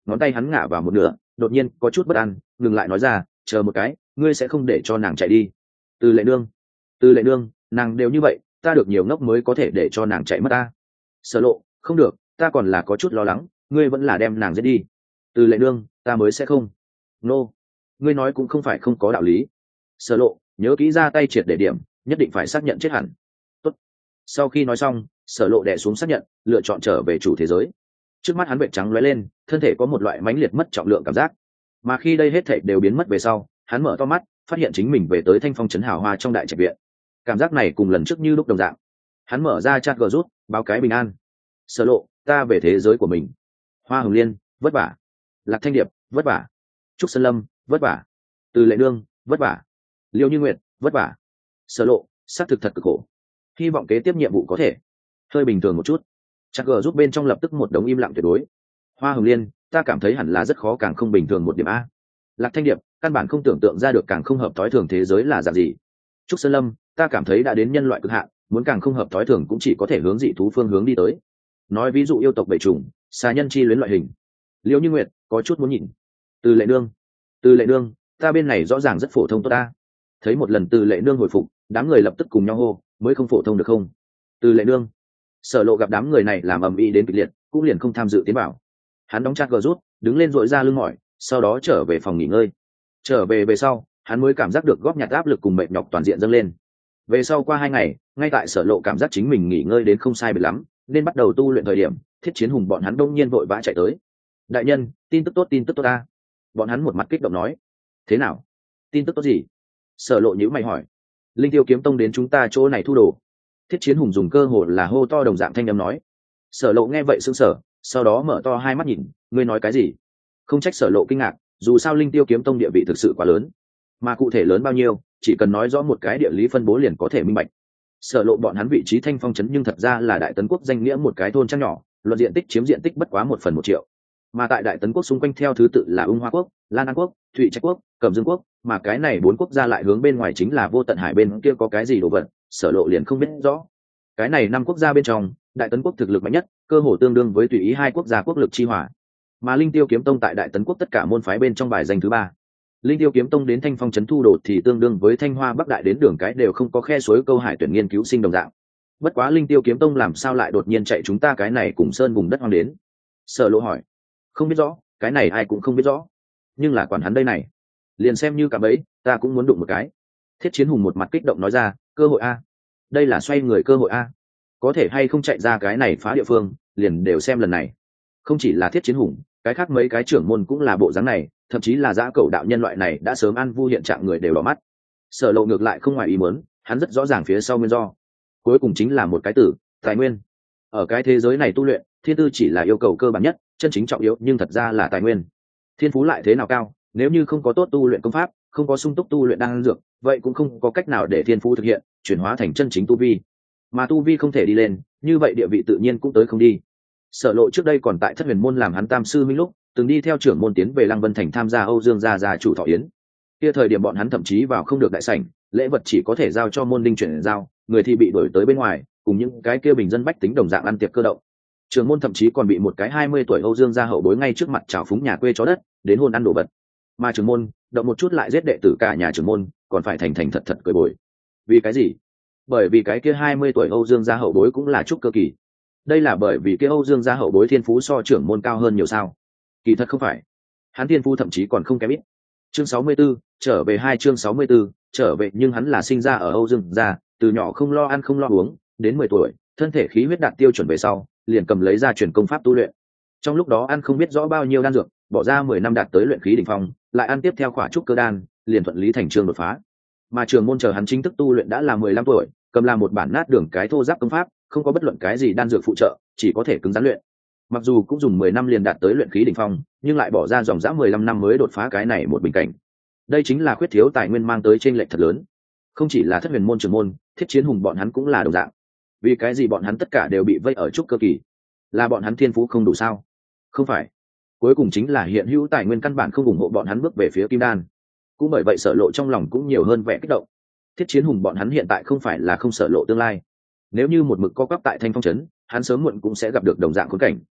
ngón tay hắn ngả vào một nửa, đột nhiên có chút bất an, ngừng lại nói ra, chờ một cái, ngươi sẽ không để cho nàng chạy đi. Từ lệ nương, từ lệ nương, nàng đều như vậy, ta được nhiều ngốc mới có thể để cho nàng chạy mất ta. Sở Lộ, không được, ta còn là có chút lo lắng, ngươi vẫn là đem nàng giết đi. Từ lệ nương, ta mới sẽ không. Nô, ngươi nói cũng không phải không có đạo lý. Sở Lộ, nhớ kỹ ra tay triệt để điểm, nhất định phải xác nhận chết hẳn. Tốt. Sau khi nói xong, Sở Lộ đè xuống xác nhận, lựa chọn trở về chủ thế giới. Trước mắt hắn vệt trắng lóe lên, thân thể có một loại mãnh liệt mất trọng lượng cảm giác. Mà khi đây hết thảy đều biến mất về sau, hắn mở to mắt, phát hiện chính mình về tới Thanh Phong trấn hào hoa trong đại trạch viện. Cảm giác này cùng lần trước như lúc đồng dạng. Hắn mở ra chat gờ rút, báo cái bình an. Sở Lộ, ta về thế giới của mình. Hoa Hồng Liên, vất vả. Lạc Thanh Điệp, vất vả. Trúc Sơn Lâm, vất vả. Từ Lệ Nương, vất vả. Liêu Như Nguyệt, vất vả. Sở Lộ, xác thực thật cực khổ. Hy vọng kế tiếp nhiệm vụ có thể hơi bình thường một chút. Chắc gờ giúp bên trong lập tức một đống im lặng tuyệt đối. Hoa Hồng Liên, ta cảm thấy hẳn là rất khó càng không bình thường một điểm a. Lạc Thanh Điệp, căn bản không tưởng tượng ra được càng không hợp thói thường thế giới là dạng gì. Trúc Sơn Lâm, ta cảm thấy đã đến nhân loại cực hạn, muốn càng không hợp thói thường cũng chỉ có thể hướng dị thú phương hướng đi tới. Nói ví dụ yêu tộc bầy trùng, xà nhân chi luyến loại hình. Liêu Như Nguyệt, có chút muốn nhìn. Từ Lệ Nương, Từ Lệ Nương, ta bên này rõ ràng rất phổ thông tốt ta. Thấy một lần Từ Lệ Nương hồi phục, đám người lập tức cùng nhau hô, mới không phổ thông được không? Từ Lệ Nương. Sở Lộ gặp đám người này làm ầm ĩ đến kịch liệt, cũng liền không tham dự tiến vào. Hắn đóng chặt gờ rút, đứng lên dội ra lưng mỏi, sau đó trở về phòng nghỉ ngơi. Trở về về sau, hắn mới cảm giác được góp nhặt áp lực cùng mệt nhọc toàn diện dâng lên. Về sau qua hai ngày, ngay tại Sở Lộ cảm giác chính mình nghỉ ngơi đến không sai biệt lắm, nên bắt đầu tu luyện thời điểm, Thiết Chiến Hùng bọn hắn đông nhiên vội vã chạy tới. Đại nhân, tin tức tốt, tin tức tốt ta. Bọn hắn một mặt kích động nói. Thế nào? Tin tức tốt gì? Sở Lộ nhíu mày hỏi. Linh Tiêu Kiếm Tông đến chúng ta chỗ này thu đồ. Thiết Chiến Hùng dùng cơ hội là hô to đồng dạng thanh âm nói. Sở Lộ nghe vậy sững sờ, sau đó mở to hai mắt nhìn, ngươi nói cái gì? Không trách Sở Lộ kinh ngạc, dù sao Linh Tiêu Kiếm Tông địa vị thực sự quá lớn, mà cụ thể lớn bao nhiêu, chỉ cần nói rõ một cái địa lý phân bố liền có thể minh bạch. Sở Lộ bọn hắn vị trí Thanh Phong trấn nhưng thật ra là Đại Tấn quốc danh nghĩa một cái thôn trang nhỏ, luận diện tích chiếm diện tích bất quá một phần một triệu. Mà tại Đại Tấn quốc xung quanh theo thứ tự là Ung Hoa quốc, Lan An quốc, Thụy Trạch quốc, Cẩm Dương quốc, mà cái này bốn quốc gia lại hướng bên ngoài chính là Vô Tận Hải bên kia có cái gì đồ vật, Sở Lộ liền không biết rõ. Cái này năm quốc gia bên trong, Đại Tấn quốc thực lực mạnh nhất, cơ hồ tương đương với tùy ý hai quốc gia quốc lực chi hòa. Mà Linh Tiêu Kiếm Tông tại Đại Tấn quốc tất cả môn phái bên trong bài danh thứ ba. Linh Tiêu Kiếm Tông đến Thanh Phong trấn thu đồ thì tương đương với Thanh Hoa Bắc Đại đến đường cái đều không có khe suối câu hải tuyển nghiên cứu sinh đồng dạng. Bất quá Linh Tiêu Kiếm Tông làm sao lại đột nhiên chạy chúng ta cái này cùng sơn vùng đất hoang đến? Sở Lộ hỏi. Không biết rõ, cái này ai cũng không biết rõ. Nhưng là quản hắn đây này, liền xem như cả bấy, ta cũng muốn đụng một cái. Thiết Chiến Hùng một mặt kích động nói ra, cơ hội a, đây là xoay người cơ hội a, có thể hay không chạy ra cái này phá địa phương, liền đều xem lần này. Không chỉ là Thiết Chiến Hùng, cái khác mấy cái trưởng môn cũng là bộ dáng này, thậm chí là dã cẩu đạo nhân loại này đã sớm ăn vu hiện trạng người đều đỏ mắt. Sở Lộ ngược lại không ngoài ý muốn, hắn rất rõ ràng phía sau nguyên do, cuối cùng chính là một cái từ tài nguyên. Ở cái thế giới này tu luyện, thiên tư chỉ là yêu cầu cơ bản nhất, chân chính trọng yếu nhưng thật ra là tài nguyên. Thiên phú lại thế nào cao, nếu như không có tốt tu luyện công pháp, không có sung túc tu luyện đan dược, vậy cũng không có cách nào để thiên phú thực hiện chuyển hóa thành chân chính tu vi. Mà tu vi không thể đi lên, như vậy địa vị tự nhiên cũng tới không đi. Sở Lộ trước đây còn tại Thất Huyền môn làm hắn tam sư minh lúc, từng đi theo trưởng môn tiến về Lăng Vân thành tham gia Âu Dương gia gia chủ thọ yến. Kia thời điểm bọn hắn thậm chí vào không được đại sảnh, lễ vật chỉ có thể giao cho môn đinh chuyển giao, người thì bị đuổi tới bên ngoài, cùng những cái kia bình dân bách tính đồng dạng ăn tiệc cơ động. Trưởng môn thậm chí còn bị một cái hai mươi tuổi Âu Dương gia hậu bối ngay trước mặt trào phúng nhà quê chó đất, đến hôn ăn đồ vật. Mà trưởng môn, động một chút lại giết đệ tử cả nhà trưởng môn, còn phải thành thành thật thật cười bồi. Vì cái gì? Bởi vì cái kia hai mươi tuổi Âu Dương gia hậu bối cũng là trúc cơ kỳ. Đây là bởi vì kia Âu Dương gia hậu bối thiên phú so trưởng môn cao hơn nhiều sao? Kỳ thật không phải. Hắn thiên phú thậm chí còn không kém ít. Chương sáu mươi 64, trở về hai chương sáu mươi 64, trở về nhưng hắn là sinh ra ở Âu Dương gia, từ nhỏ không lo ăn không lo uống, đến mười tuổi, thân thể khí huyết đạt tiêu chuẩn về sau, liền cầm lấy ra truyền công pháp tu luyện. Trong lúc đó ăn không biết rõ bao nhiêu đan dược, bỏ ra mười năm đạt tới luyện khí đỉnh phong, lại ăn tiếp theo khỏa trúc cơ đan, liền thuận lý thành chương đột phá. Mà trường môn chờ hắn chính thức tu luyện đã là mười lăm tuổi, cầm làm một bản nát đường cái thô giáp công pháp, không có bất luận cái gì đan dược phụ trợ, chỉ có thể cứng rắn luyện. Mặc dù cũng dùng mười năm liền đạt tới luyện khí đỉnh phong, nhưng lại bỏ ra dòng dã mười lăm năm mới đột phá cái này một bình cảnh. Đây chính là khuyết thiếu tài nguyên mang tới chênh lệch thật lớn. Không chỉ là Thất Huyền môn trưởng môn, Thiết Chiến Hùng bọn hắn cũng là đồng dạng. Vì cái gì bọn hắn tất cả đều bị vây ở trúc cơ kỳ? Là bọn hắn thiên phú không đủ sao? Không phải. Cuối cùng chính là hiện hữu tài nguyên căn bản không ủng hộ bọn hắn bước về phía kim đan. Cũng bởi vậy Sở Lộ trong lòng cũng nhiều hơn vẻ kích động. Thiết Chiến Hùng bọn hắn hiện tại không phải là không Sở Lộ tương lai. Nếu như một mực co quắp tại Thanh Phong trấn, hắn sớm muộn cũng sẽ gặp được đồng dạng khốn cảnh.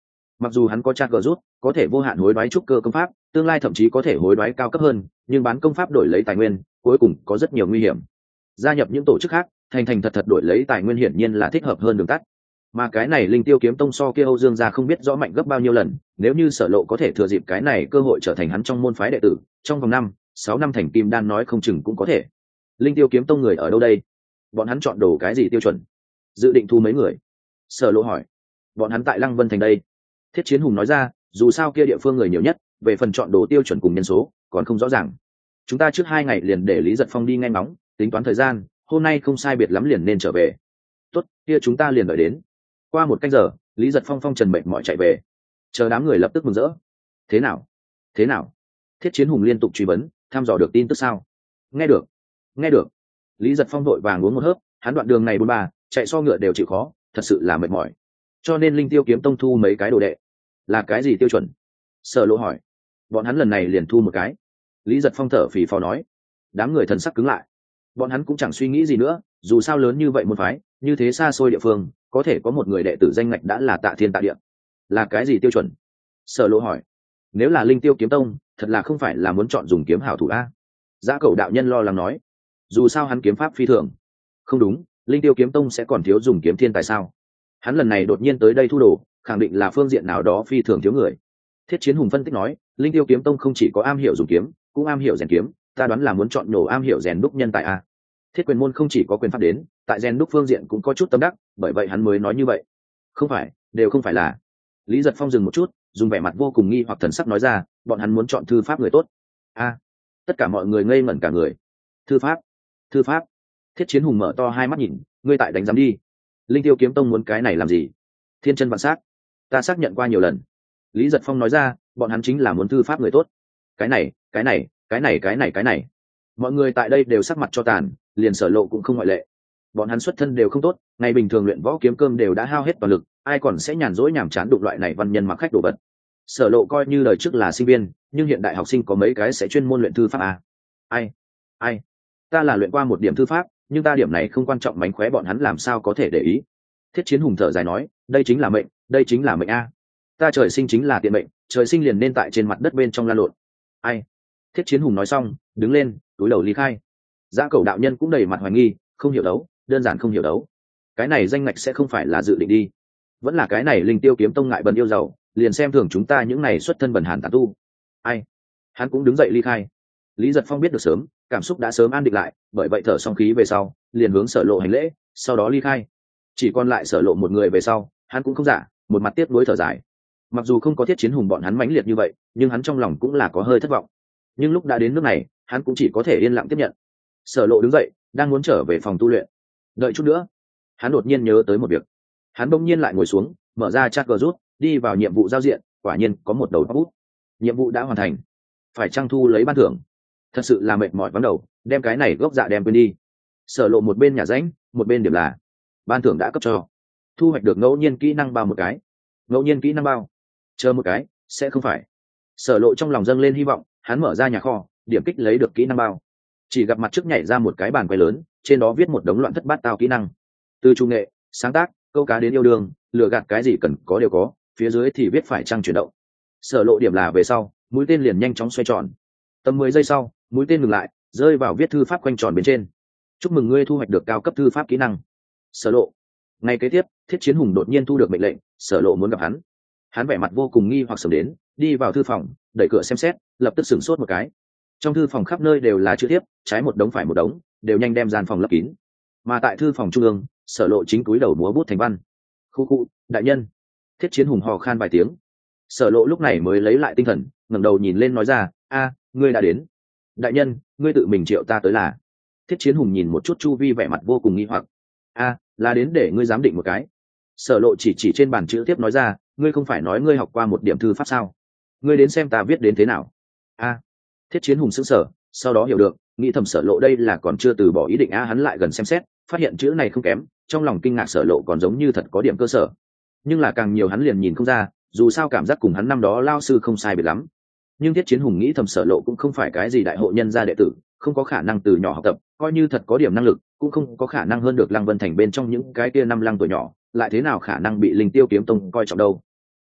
Mặc dù hắn có tra cờ rút, có thể vô hạn hối đoái trúc cơ công pháp, tương lai thậm chí có thể hối đoái cao cấp hơn, nhưng bán công pháp đổi lấy tài nguyên cuối cùng có rất nhiều nguy hiểm. Gia nhập những tổ chức khác, thành thành thật thật đổi lấy tài nguyên hiển nhiên là thích hợp hơn đường tắt. Mà cái này Linh Tiêu kiếm tông so kia Âu Dương gia không biết rõ mạnh gấp bao nhiêu lần, nếu như Sở Lộ có thể thừa dịp cái này cơ hội trở thành hắn trong môn phái đệ tử, trong vòng năm sáu năm thành kim đan nói không chừng cũng có thể. Linh Tiêu kiếm tông người ở đâu đây? Bọn hắn chọn đồ cái gì tiêu chuẩn? Dự định thu mấy người? Sở Lộ hỏi. Bọn hắn tại Lăng Vân thành đây. Thiết Chiến Hùng nói ra, dù sao kia địa phương người nhiều nhất, về phần chọn đồ tiêu chuẩn cùng nhân số còn không rõ ràng. Chúng ta trước hai ngày liền để Lý Giật Phong đi nghe ngóng, tính toán thời gian, hôm nay không sai biệt lắm liền nên trở về. Tốt, kia chúng ta liền đợi đến. Qua một canh giờ, Lý Giật Phong phong trần mệt mỏi chạy về, chờ đám người lập tức mừng rỡ. Thế nào? Thế nào? Thiết Chiến Hùng liên tục truy vấn, thăm dò được tin tức sao? Nghe được, nghe được. Lý Giật Phong vội vàng uống một hớp, hắn đoạn đường này bốn ba, chạy so ngựa đều chịu khó, thật sự là mệt mỏi. Cho nên Linh Tiêu kiếm tông thu mấy cái đồ đệ. Là cái gì tiêu chuẩn? Sở Lộ hỏi. Bọn hắn lần này liền thu một cái. Lý Giật Phong thở phì phò nói. Đám người thần sắc cứng lại. Bọn hắn cũng chẳng suy nghĩ gì nữa, dù sao lớn như vậy một phái, như thế xa xôi địa phương, có thể có một người đệ tử danh ngạch đã là tạ thiên tạ địa. Là cái gì tiêu chuẩn? Sở Lộ hỏi. Nếu là Linh Tiêu kiếm tông, thật là không phải là muốn chọn dùng kiếm hảo thủ a. Dã Cẩu đạo nhân lo lắng nói. Dù sao hắn kiếm pháp phi thường. Không đúng, Linh Tiêu kiếm tông sẽ còn thiếu dùng kiếm thiên tài sao? Hắn lần này đột nhiên tới đây thu đồ, khẳng định là phương diện nào đó phi thường thiếu người. Thiết Chiến Hùng phân tích nói, Linh Tiêu kiếm tông không chỉ có am hiểu dùng kiếm, cũng am hiểu rèn kiếm, ta đoán là muốn chọn nhổ am hiểu rèn đúc nhân tài a. Thiết Quyền môn không chỉ có quyền pháp đến, tại rèn đúc phương diện cũng có chút tâm đắc, bởi vậy hắn mới nói như vậy. Không phải, đều không phải là. Lý Giật Phong dừng một chút, dùng vẻ mặt vô cùng nghi hoặc thần sắc nói ra, bọn hắn muốn chọn thư pháp người tốt. A. Tất cả mọi người ngây ngẩn cả người. Thư pháp? Thư pháp? Thiết Chiến Hùng mở to hai mắt nhìn, ngươi tại đánh giám đi. Linh Tiêu kiếm tông muốn cái này làm gì? Thiên chân vạn sát, ta xác nhận qua nhiều lần. Lý Giật Phong nói ra, bọn hắn chính là muốn thư pháp người tốt. Cái này, cái này, cái này, cái này, cái này. Mọi người tại đây đều sắc mặt cho tàn, liền Sở Lộ cũng không ngoại lệ. Bọn hắn xuất thân đều không tốt, ngày bình thường luyện võ kiếm cơm đều đã hao hết toàn lực, ai còn sẽ nhàn rỗi nhàm chán đụng loại này văn nhân mặc khách đồ vật. Sở Lộ coi như đời trước là sinh viên, nhưng hiện đại học sinh có mấy cái sẽ chuyên môn luyện thư pháp à? Ai? Ai? Ta là luyện qua một điểm thư pháp, nhưng ta điểm này không quan trọng, mánh khóe bọn hắn làm sao có thể để ý. Thiết Chiến Hùng thở dài nói, đây chính là mệnh, đây chính là mệnh a. Ta trời sinh chính là tiện mệnh, trời sinh liền nên tại trên mặt đất bên trong la lộn. Ai? Thiết Chiến Hùng nói xong, đứng lên, túi đầu ly khai. Dã Cẩu đạo nhân cũng đầy mặt hoài nghi, không hiểu đấu, đơn giản không hiểu đấu. Cái này danh ngạch sẽ không phải là dự định đi, vẫn là cái này Linh Tiêu kiếm tông ngại bần yêu giàu, liền xem thường chúng ta những này xuất thân bần hàn tà tu. Ai? Hắn cũng đứng dậy ly khai. Lý Giật Phong biết được sớm, cảm xúc đã sớm an định lại, bởi vậy thở xong khí về sau, liền hướng Sở Lộ hành lễ, sau đó ly khai. Chỉ còn lại Sở Lộ một người về sau, hắn cũng không giả, một mặt tiếc nuối thở dài. Mặc dù không có Thiết Chiến Hùng bọn hắn mãnh liệt như vậy, nhưng hắn trong lòng cũng là có hơi thất vọng. Nhưng lúc đã đến nước này, hắn cũng chỉ có thể yên lặng tiếp nhận. Sở Lộ đứng dậy, đang muốn trở về phòng tu luyện. Đợi chút nữa, hắn đột nhiên nhớ tới một việc. Hắn bỗng nhiên lại ngồi xuống, mở ra chat gờ rút, đi vào nhiệm vụ giao diện, quả nhiên có một đầu bút. Nhiệm vụ đã hoàn thành, phải trang thu lấy ban thưởng. Thật sự là mệt mỏi vắng đầu, đem cái này gốc dạ đem quên đi. Sở Lộ một bên nhà rãnh, một bên điểm là ban thưởng đã cấp cho, thu hoạch được ngẫu nhiên kỹ năng bao một cái. Ngẫu nhiên kỹ năng bao, chờ một cái, sẽ không phải. Sở Lộ trong lòng dâng lên hy vọng, hắn mở ra nhà kho, điểm kích lấy được kỹ năng bao. Chỉ gặp mặt trước nhảy ra một cái bàn quay lớn, trên đó viết một đống loạn thất bát tao kỹ năng, từ trung nghệ, sáng tác, câu cá đến yêu đương, lừa gạt, cái gì cần có đều có. Phía dưới thì viết phải trăng chuyển động. Sở Lộ điểm là về sau, mũi tên liền nhanh chóng xoay tròn. Tầm mười giây sau, mũi tên ngừng lại, rơi vào viết thư pháp quanh tròn bên trên. Chúc mừng ngươi thu hoạch được cao cấp thư pháp kỹ năng. Sở Lộ. Ngay kế tiếp, Thiết Chiến Hùng đột nhiên thu được mệnh lệnh, Sở Lộ muốn gặp hắn. Hắn vẻ mặt vô cùng nghi hoặc sớm đến, đi vào thư phòng, đẩy cửa xem xét, lập tức sửng sốt một cái. Trong thư phòng khắp nơi đều là chữ thiếp, trái một đống phải một đống, đều nhanh đem gian phòng lấp kín. Mà tại thư phòng trung ương, Sở Lộ chính cúi đầu múa bút thành văn. Khu khu, đại nhân. Thiết Chiến Hùng hò khan vài tiếng. Sở Lộ lúc này mới lấy lại tinh thần, ngẩng đầu nhìn lên nói ra, a, ngươi đã đến. Đại nhân, ngươi tự mình triệu ta tới là? Thiết Chiến Hùng nhìn một chút chu vi, vẻ mặt vô cùng nghi hoặc. A, là đến để ngươi giám định một cái. Sở Lộ chỉ chỉ trên bàn chữ tiếp nói ra, ngươi không phải nói ngươi học qua một điểm thư pháp sao? Ngươi đến xem ta viết đến thế nào. A. Thiết Chiến Hùng sững sờ, sau đó hiểu được, nghĩ thầm Sở Lộ đây là còn chưa từ bỏ ý định. A, hắn lại gần xem xét, phát hiện chữ này không kém, trong lòng kinh ngạc Sở Lộ còn giống như thật có điểm cơ sở. Nhưng là càng nhiều hắn liền nhìn không ra, dù sao cảm giác cùng hắn năm đó lao sư không sai biệt lắm. Nhưng Thiết Chiến Hùng nghĩ thầm Sở Lộ cũng không phải cái gì đại hộ nhân gia đệ tử, không có khả năng từ nhỏ học tập, coi như thật có điểm năng lực, cũng không có khả năng hơn được Lăng Vân Thành bên trong những cái kia năm lăng tuổi nhỏ, lại thế nào khả năng bị Linh Tiêu kiếm tông coi trọng đâu.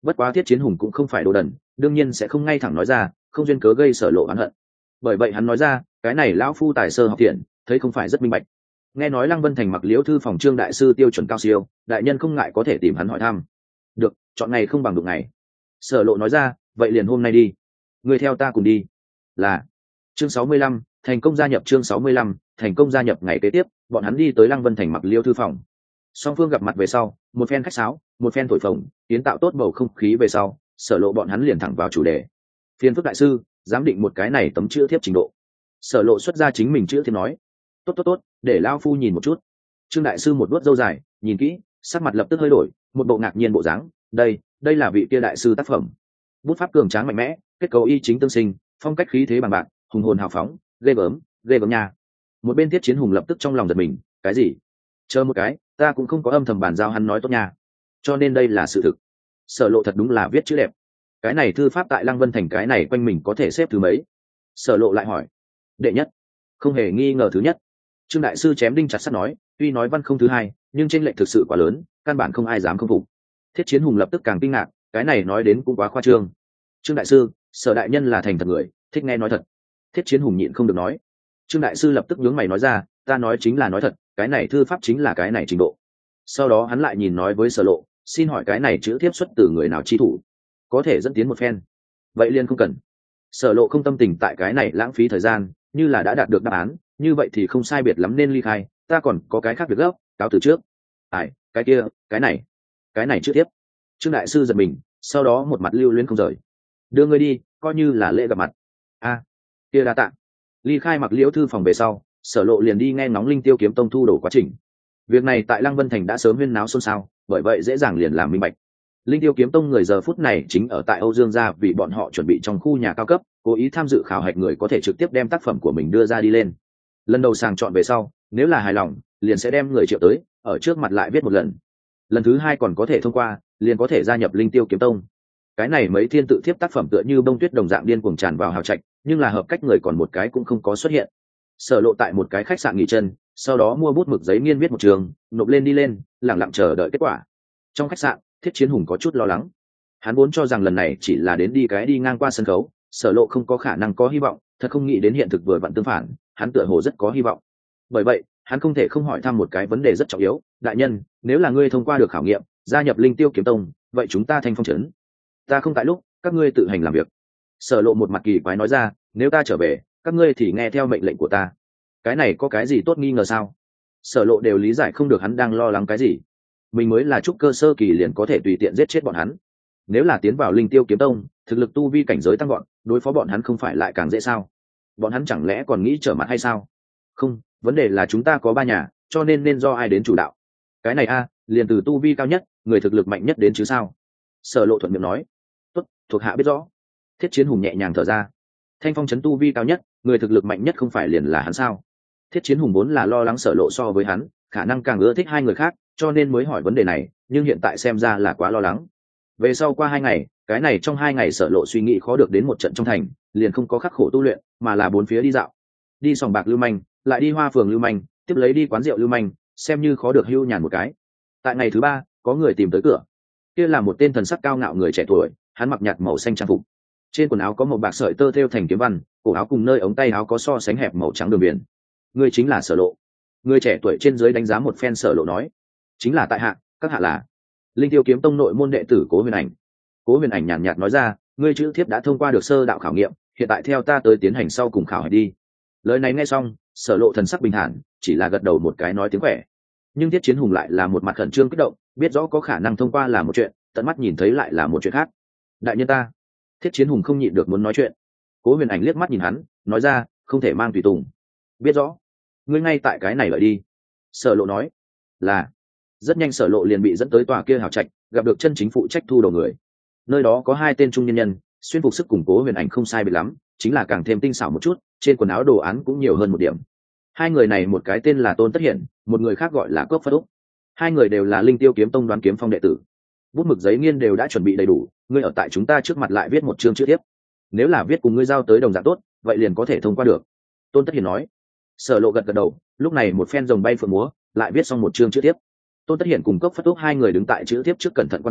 Bất quá Thiết Chiến Hùng cũng không phải đồ đần, đương nhiên sẽ không ngay thẳng nói ra, không duyên cớ gây Sở Lộ oán hận. Bởi vậy hắn nói ra, cái này lão phu tài sơ học thiện, thấy không phải rất minh bạch. Nghe nói Lăng Vân Thành mặc liễu thư phòng Trương đại sư tiêu chuẩn cao siêu, đại nhân không ngại có thể tìm hắn hỏi thăm. Được, chọn ngày không bằng đụng ngày. Sở Lộ nói ra, vậy liền hôm nay đi. Người theo ta cùng đi. Là. Chương sáu mươi lăm, thành công gia nhập chương sáu mươi lăm, thành công gia nhập ngày kế tiếp, bọn hắn đi tới Lăng Vân Thành mặc liễu thư phòng. Song phương gặp mặt về sau, một phen khách sáo, một phen thổi phồng, tiến tạo tốt bầu không khí về sau, Sở Lộ bọn hắn liền thẳng vào chủ đề. Phiên phức đại sư, giám định một cái này tấm chữ thiếp trình độ. Sở Lộ xuất ra chính mình chữ thiếp nói, tốt tốt tốt, để lão phu nhìn một chút. Trương đại sư một đuốt râu dài, nhìn kỹ, sắc mặt lập tức hơi đổi, một bộ ngạc nhiên bộ dáng. Đây, đây là vị kia đại sư tác phẩm. Bút pháp cường tráng mạnh mẽ, kết cấu y chính tương sinh, phong cách khí thế bằng bạc, hùng hồn hào phóng, ghê gớm, ghê gớm nha. Một bên Thiết Chiến Hùng lập tức trong lòng giật mình, cái gì? Chờ một cái, ta cũng không có âm thầm bàn giao hắn nói tốt nha. Cho nên đây là sự thực. Sở Lộ thật đúng là viết chữ đẹp. Cái này thư pháp tại Lăng Vân Thành cái này quanh mình có thể xếp thứ mấy? Sở Lộ lại hỏi. Đệ nhất. Không hề nghi ngờ thứ nhất. Trương đại sư chém đinh chặt sắt nói, tuy nói văn không thứ hai, nhưng chênh lệch thực sự quá lớn, căn bản không ai dám không phục. Thiết Chiến Hùng lập tức càng kinh ngạc, cái này nói đến cũng quá khoa trương. Trương đại sư, Sở đại nhân là thành thật người, thích nghe nói thật. Thiết Chiến Hùng nhịn không được nói. Trương đại sư lập tức nhướng mày nói ra, ta nói chính là nói thật, cái này thư pháp chính là cái này trình độ. Sau đó hắn lại nhìn nói với Sở Lộ, xin hỏi cái này chữ thiếp xuất từ người nào chi thủ, có thể dẫn tiến một phen. Vậy liền không cần. Sở Lộ không tâm tình tại cái này lãng phí thời gian, như là đã đạt được đáp án, như vậy thì không sai biệt lắm nên ly khai, ta còn có cái khác việc gấp, cáo từ trước. Ai, cái kia, cái này, cái này chữ tiếp. Trương đại sư giật mình, sau đó một mặt lưu luyến không rời. Đưa ngươi đi, coi như là lễ gặp mặt. A, kia đa tạ. Ly khai mặc liễu thư phòng về sau, Sở Lộ liền đi nghe ngóng Linh Tiêu Kiếm Tông thu đổ quá trình. Việc này tại Lăng Vân Thành đã sớm huyên náo xôn xao, bởi vậy dễ dàng liền làm minh bạch. Linh Tiêu Kiếm Tông người giờ phút này chính ở tại Âu Dương gia, vì bọn họ chuẩn bị trong khu nhà cao cấp, cố ý tham dự khảo hạch người có thể trực tiếp đem tác phẩm của mình đưa ra đi lên. Lần đầu sàng chọn về sau, nếu là hài lòng, liền sẽ đem người triệu tới, ở trước mặt lại viết một lần. Lần thứ hai còn có thể thông qua, liền có thể gia nhập Linh Tiêu Kiếm Tông. Cái này mấy thiên tự thiếp tác phẩm tựa như bông tuyết đồng dạng điên cuồng tràn vào hào trạch, nhưng là hợp cách người còn một cái cũng không có xuất hiện. Sở Lộ tại một cái khách sạn nghỉ chân, sau đó mua bút mực giấy nghiên viết một trường, nộp lên đi lên, lẳng lặng chờ đợi kết quả. Trong khách sạn, Thiết Chiến Hùng có chút lo lắng. Hắn vốn cho rằng lần này chỉ là đến đi cái đi ngang qua sân khấu, Sở Lộ không có khả năng có hy vọng, thật không nghĩ đến hiện thực vừa vặn tương phản, hắn tựa hồ rất có hy vọng. Bởi vậy, hắn không thể không hỏi thăm một cái vấn đề rất trọng yếu, đại nhân, nếu là ngươi thông qua được khảo nghiệm, gia nhập Linh Tiêu Kiếm Tông, vậy chúng ta Thanh Phong trấn, ta không tại lúc, các ngươi tự hành làm việc. Sở Lộ một mặt kỳ quái nói ra, nếu ta trở về, các ngươi thì nghe theo mệnh lệnh của ta. Cái này có cái gì tốt nghi ngờ sao? Sở Lộ đều lý giải không được hắn đang lo lắng cái gì. Mình mới là trúc cơ sơ kỳ liền có thể tùy tiện giết chết bọn hắn. Nếu là tiến vào Linh Tiêu Kiếm Tông, thực lực tu vi cảnh giới tăng gọn, đối phó bọn hắn không phải lại càng dễ sao? Bọn hắn chẳng lẽ còn nghĩ trở mặt hay sao? Không, vấn đề là chúng ta có ba nhà, cho nên nên do ai đến chủ đạo. Cái này a, liền từ tu vi cao nhất, người thực lực mạnh nhất đến chứ sao? Sở Lộ thuận miệng nói. Tốt, thuộc hạ biết rõ. Thiết Chiến Hùng nhẹ nhàng thở ra. Thanh Phong trấn tu vi cao nhất, người thực lực mạnh nhất không phải liền là hắn sao? Thiết Chiến Hùng vốn là lo lắng Sở Lộ so với hắn, khả năng càng ưa thích hai người khác, cho nên mới hỏi vấn đề này, nhưng hiện tại xem ra là quá lo lắng. Về sau qua hai ngày, cái này trong hai ngày Sở Lộ suy nghĩ khó được đến một trận trong thành, liền không có khắc khổ tu luyện, mà là bốn phía đi dạo. Đi sòng bạc lưu manh, lại đi hoa phường lưu manh, tiếp lấy đi quán rượu lưu manh, xem như khó được hưu nhàn một cái. Tại ngày thứ ba, có người tìm tới cửa. Kia là một tên thần sắc cao ngạo người trẻ tuổi, hắn mặc nhạt màu xanh trang phục. Trên quần áo có một bạc sợi tơ thêu thành kiếm văn, cổ áo cùng nơi ống tay áo có so sánh hẹp màu trắng đường viền. Người chính là Sở Lộ. Người trẻ tuổi trên dưới đánh giá một phen Sở Lộ nói, chính là tại hạ, các hạ là Linh Tiêu Kiếm Tông nội môn đệ tử Cố Huyền Ảnh. Cố Huyền Ảnh nhàn nhạt nói ra, ngươi chữ thiếp đã thông qua được sơ đạo khảo nghiệm, hiện tại theo ta tới tiến hành sau cùng khảo hạch đi. Lời này nghe xong, Sở Lộ thần sắc bình thản, chỉ là gật đầu một cái nói tiếng khỏe. Nhưng Thiết Chiến Hùng lại là một mặt khẩn trương kích động, biết rõ có khả năng thông qua là một chuyện, tận mắt nhìn thấy lại là một chuyện khác. Đại nhân ta. Thiết Chiến Hùng không nhịn được muốn nói chuyện. Cố Huyền Ảnh liếc mắt nhìn hắn, nói ra, không thể mang tùy tùng. Biết rõ. Ngươi ngay tại cái này lợi đi. Sở Lộ nói. Là. Rất nhanh Sở Lộ liền bị dẫn tới tòa kia hào trạch, gặp được chân chính phụ trách thu đầu người. Nơi đó có hai tên trung nhân nhân, xuyên phục sức cùng Cố Huyền Ảnh không sai biệt lắm, chính là càng thêm tinh xảo một chút, trên quần áo đồ án cũng nhiều hơn một điểm. Hai người này một cái tên là Tôn Tất Hiển, một người khác gọi là Cốc Phất Úc. Hai người đều là Linh Tiêu Kiếm Tông Đoán Kiếm Phong đệ tử. Bút mực giấy nghiên đều đã chuẩn bị đầy đủ, ngươi ở tại chúng ta trước mặt lại viết một chương chữ tiếp. Nếu là viết cùng ngươi giao tới đồng dạng tốt, vậy liền có thể thông qua được. Tôn Tất Hiển nói. Sở Lộ gật gật đầu, lúc này một phen rồng bay phượng múa, lại viết xong một chương chữ tiếp. Tôn Tất Hiển cùng Cốc Phất Úc hai người đứng tại chữ tiếp trước cẩn thận quan sát,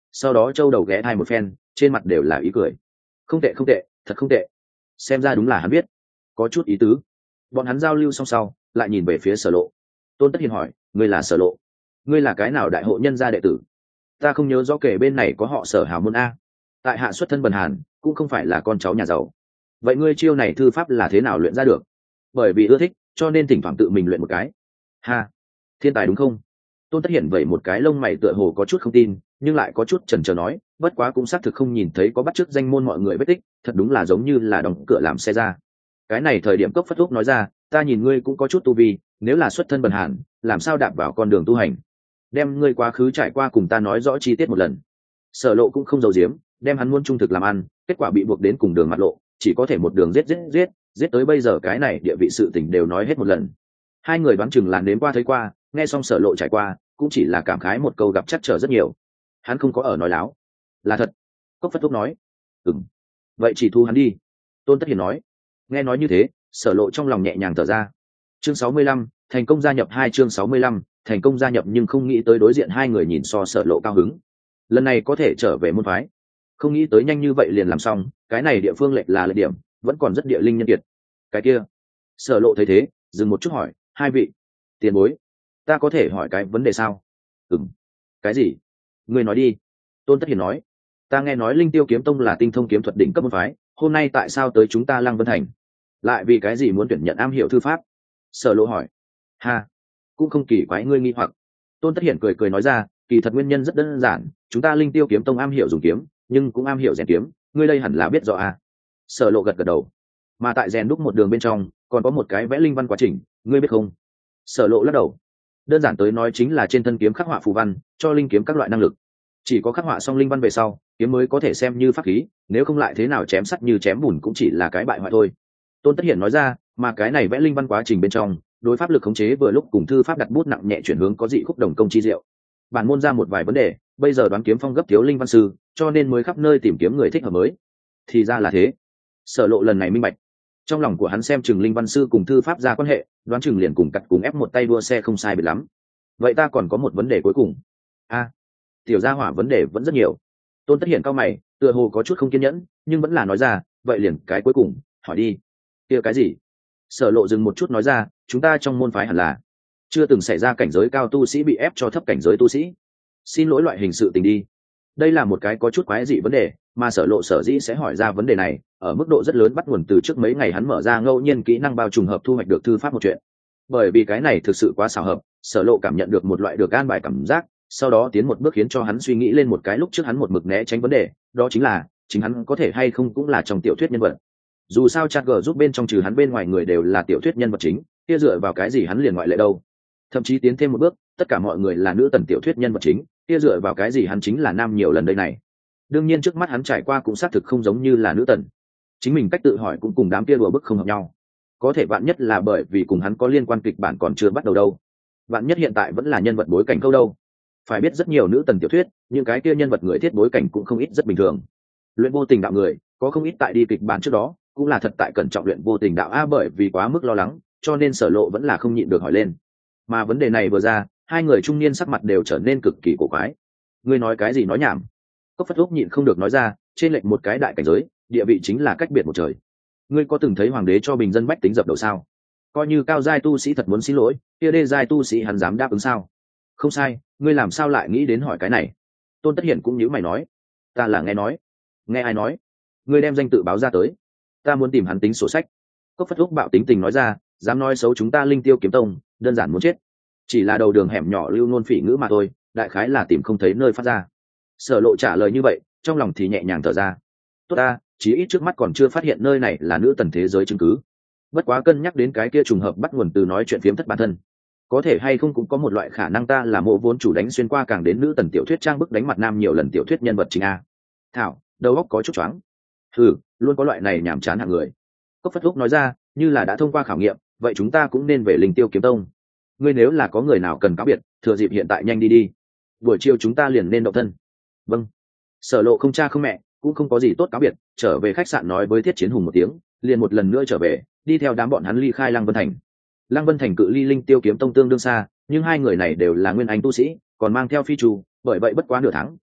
sau đó châu đầu ghé thai một phen, trên mặt đều là ý cười. Không tệ không tệ, thật không tệ, xem ra đúng là hắn biết, có chút ý tứ. Bọn hắn giao lưu xong sau lại nhìn về phía Sở Lộ. Tôn Tất Hiền hỏi, ngươi là Sở Lộ? Ngươi là cái nào đại hộ nhân gia đệ tử? Ta không nhớ rõ kể bên này có họ Sở hào môn a. Tại hạ xuất thân bần hàn, cũng không phải là con cháu nhà giàu. Vậy ngươi chiêu này thư pháp là thế nào luyện ra được? Bởi vì ưa thích cho nên thỉnh thoảng tự mình luyện một cái. Ha, thiên tài đúng không? Tôn Tất Hiển vậy một cái lông mày tựa hồ có chút không tin, nhưng lại có chút chần chờ nói, bất quá cũng xác thực không nhìn thấy có bắt chước danh môn mọi người vết tích, thật đúng là giống như là đóng cửa làm xe ra. Cái này thời điểm Cốc Phất Úc nói ra, ta nhìn ngươi cũng có chút tu vi, nếu là xuất thân bần hàn, làm sao đạp vào con đường tu hành? Đem ngươi quá khứ trải qua cùng ta nói rõ chi tiết một lần. Sở Lộ cũng không giấu giếm, đem hắn muốn trung thực làm ăn, kết quả bị buộc đến cùng đường mặt lộ, chỉ có thể một đường giết giết giết, giết tới bây giờ cái này địa vị sự tình đều nói hết một lần. Hai người đoán chừng là nếm qua thấy qua, nghe xong Sở Lộ trải qua, cũng chỉ là cảm khái một câu gặp chắc trở rất nhiều. Hắn không có ở nói láo, là thật. Cốc Phất Úc nói, ừm, vậy chỉ thu hắn đi. Tôn Tất Hiền nói. Nghe nói như thế, Sở Lộ trong lòng nhẹ nhàng thở ra. Chương sáu mươi lăm, thành công gia nhập. Hai chương sáu mươi lăm, thành công gia nhập, nhưng không nghĩ tới đối diện hai người nhìn so Sở Lộ cao hứng. Lần này có thể trở về môn phái, không nghĩ tới nhanh như vậy liền làm xong. Cái này địa phương lệch là lệch điểm, vẫn còn rất địa linh nhân kiệt. Cái kia, Sở Lộ thấy thế, dừng một chút hỏi, hai vị tiền bối, ta có thể hỏi cái vấn đề sao? Ừm, cái gì? Ngươi nói đi. Tôn Tất Hiền nói, ta nghe nói Linh Tiêu Kiếm Tông là tinh thông kiếm thuật đỉnh cấp môn phái, hôm nay tại sao tới chúng ta Lăng Vân Thành? Lại vì cái gì muốn tuyển nhận am hiểu thư pháp? Sở Lộ hỏi. Ha, cũng không kỳ quái ngươi nghi hoặc. Tôn Tất Hiển cười cười nói ra, kỳ thật nguyên nhân rất đơn giản, chúng ta Linh Tiêu Kiếm Tông am hiểu dùng kiếm, nhưng cũng am hiểu rèn kiếm, ngươi đây hẳn là biết rõ à? Sở Lộ gật gật đầu. Mà tại rèn đúc một đường bên trong, còn có một cái vẽ linh văn quá trình, ngươi biết không? Sở Lộ lắc đầu. Đơn giản tới nói chính là trên thân kiếm khắc họa phù văn, cho linh kiếm các loại năng lực. Chỉ có khắc họa xong linh văn về sau, kiếm mới có thể xem như pháp khí, nếu không lại thế nào chém sắt như chém bùn cũng chỉ là cái bại hoại thôi. Tôn Tất Hiển nói ra, mà cái này vẽ linh văn quá trình bên trong, đối pháp lực khống chế vừa lúc cùng thư pháp đặt bút nặng nhẹ chuyển hướng có dị khúc đồng công chi diệu. Bản môn ra một vài vấn đề, bây giờ đoán kiếm phong gấp thiếu linh văn sư, cho nên mới khắp nơi tìm kiếm người thích hợp mới. Thì ra là thế. Sở Lộ lần này minh bạch. Trong lòng của hắn xem chừng linh văn sư cùng thư pháp ra quan hệ, đoán chừng liền cùng cặt cùng ép một tay đua xe không sai biệt lắm. Vậy ta còn có một vấn đề cuối cùng. A, à, tiểu gia hỏa vấn đề vẫn rất nhiều. Tôn Tất Hiển cao mày, tựa hồ có chút không kiên nhẫn, nhưng vẫn là nói ra, vậy liền cái cuối cùng, hỏi đi. Kia cái gì? Sở Lộ dừng một chút nói ra, chúng ta trong môn phái hẳn là chưa từng xảy ra cảnh giới cao tu sĩ bị ép cho thấp cảnh giới tu sĩ. Xin lỗi loại hình sự tình đi. Đây là một cái có chút quái dị vấn đề, mà Sở Lộ sở dĩ sẽ hỏi ra vấn đề này, ở mức độ rất lớn bắt nguồn từ trước mấy ngày hắn mở ra ngẫu nhiên kỹ năng bao trùng hợp thu hoạch được thư pháp một chuyện. Bởi vì cái này thực sự quá xảo hợp, Sở Lộ cảm nhận được một loại được an bài cảm giác, sau đó tiến một bước khiến cho hắn suy nghĩ lên một cái lúc trước hắn một mực né tránh vấn đề, đó chính là chính hắn có thể hay không cũng là trong tiểu thuyết nhân vật. Dù sao chat g giúp bên trong trừ hắn bên ngoài người đều là tiểu thuyết nhân vật chính, kia dựa vào cái gì hắn liền ngoại lệ đâu? Thậm chí tiến thêm một bước, tất cả mọi người là nữ tần tiểu thuyết nhân vật chính, kia dựa vào cái gì hắn chính là nam nhiều lần đây này? Đương nhiên trước mắt hắn trải qua cũng xác thực không giống như là nữ tần. Chính mình cách tự hỏi cũng cùng đám kia đùa bức không hợp nhau. Có thể vạn nhất là bởi vì cùng hắn có liên quan kịch bản còn chưa bắt đầu đâu. Vạn nhất hiện tại vẫn là nhân vật bối cảnh câu đâu. Phải biết rất nhiều nữ tần tiểu thuyết, những cái kia nhân vật người thiết bối cảnh cũng không ít rất bình thường. Luyện vô tình đạo người, có không ít tại đi kịch bản trước đó, cũng là thật tại cẩn trọng luyện vô tình đạo a, bởi vì quá mức lo lắng, cho nên Sở Lộ vẫn là không nhịn được hỏi lên. Mà vấn đề này vừa ra, hai người trung niên sắc mặt đều trở nên cực kỳ cổ quái. Ngươi nói cái gì nói nhảm? Cốc Phất Úc nhịn không được nói ra, trên lệnh một cái đại cảnh giới, địa vị chính là cách biệt một trời. Ngươi có từng thấy hoàng đế cho bình dân bách tính dập đầu sao? Coi như cao giai tu sĩ thật muốn xin lỗi, kia đê giai tu sĩ hắn dám đáp ứng sao? Không sai, ngươi làm sao lại nghĩ đến hỏi cái này? Tôn Tất Hiển cũng nhíu mày nói, ta là nghe nói. Nghe ai nói? Ngươi đem danh tự báo ra tới, ta muốn tìm hắn tính sổ sách. Cốc Phất Úc bạo tính tình nói ra, dám nói xấu chúng ta Linh Tiêu Kiếm Tông, đơn giản muốn chết. Chỉ là đầu đường hẻm nhỏ lưu nôn phỉ ngữ mà thôi, đại khái là tìm không thấy nơi phát ra. Sở Lộ trả lời như vậy, trong lòng thì nhẹ nhàng thở ra. Tốt ta, chí ít trước mắt còn chưa phát hiện nơi này là nữ tần thế giới chứng cứ. Bất quá cân nhắc đến cái kia trùng hợp bắt nguồn từ nói chuyện phiếm thất bản thân, có thể hay không cũng có một loại khả năng ta là mộ vốn chủ đánh xuyên qua càng đến nữ tần tiểu thuyết trang bức đánh mặt nam nhiều lần tiểu thuyết nhân vật chính a. Thảo, đầu óc có chút choáng. Ừ, luôn có loại này nhàm chán hạng người. Cốc Phất Úc nói ra, như là đã thông qua khảo nghiệm, vậy chúng ta cũng nên về Linh Tiêu Kiếm Tông. Ngươi nếu là có người nào cần cáo biệt, thừa dịp hiện tại nhanh đi đi. Buổi chiều chúng ta liền nên động thân. Vâng. Sở Lộ không cha không mẹ, cũng không có gì tốt cáo biệt, trở về khách sạn nói với Thiết Chiến Hùng một tiếng, liền một lần nữa trở về, đi theo đám bọn hắn ly khai Lăng Vân Thành. Lăng Vân Thành cự ly Linh Tiêu Kiếm Tông tương đương xa, nhưng hai người này đều là nguyên anh tu sĩ, còn mang theo phi trù, bởi vậy bất quá nửa tháng,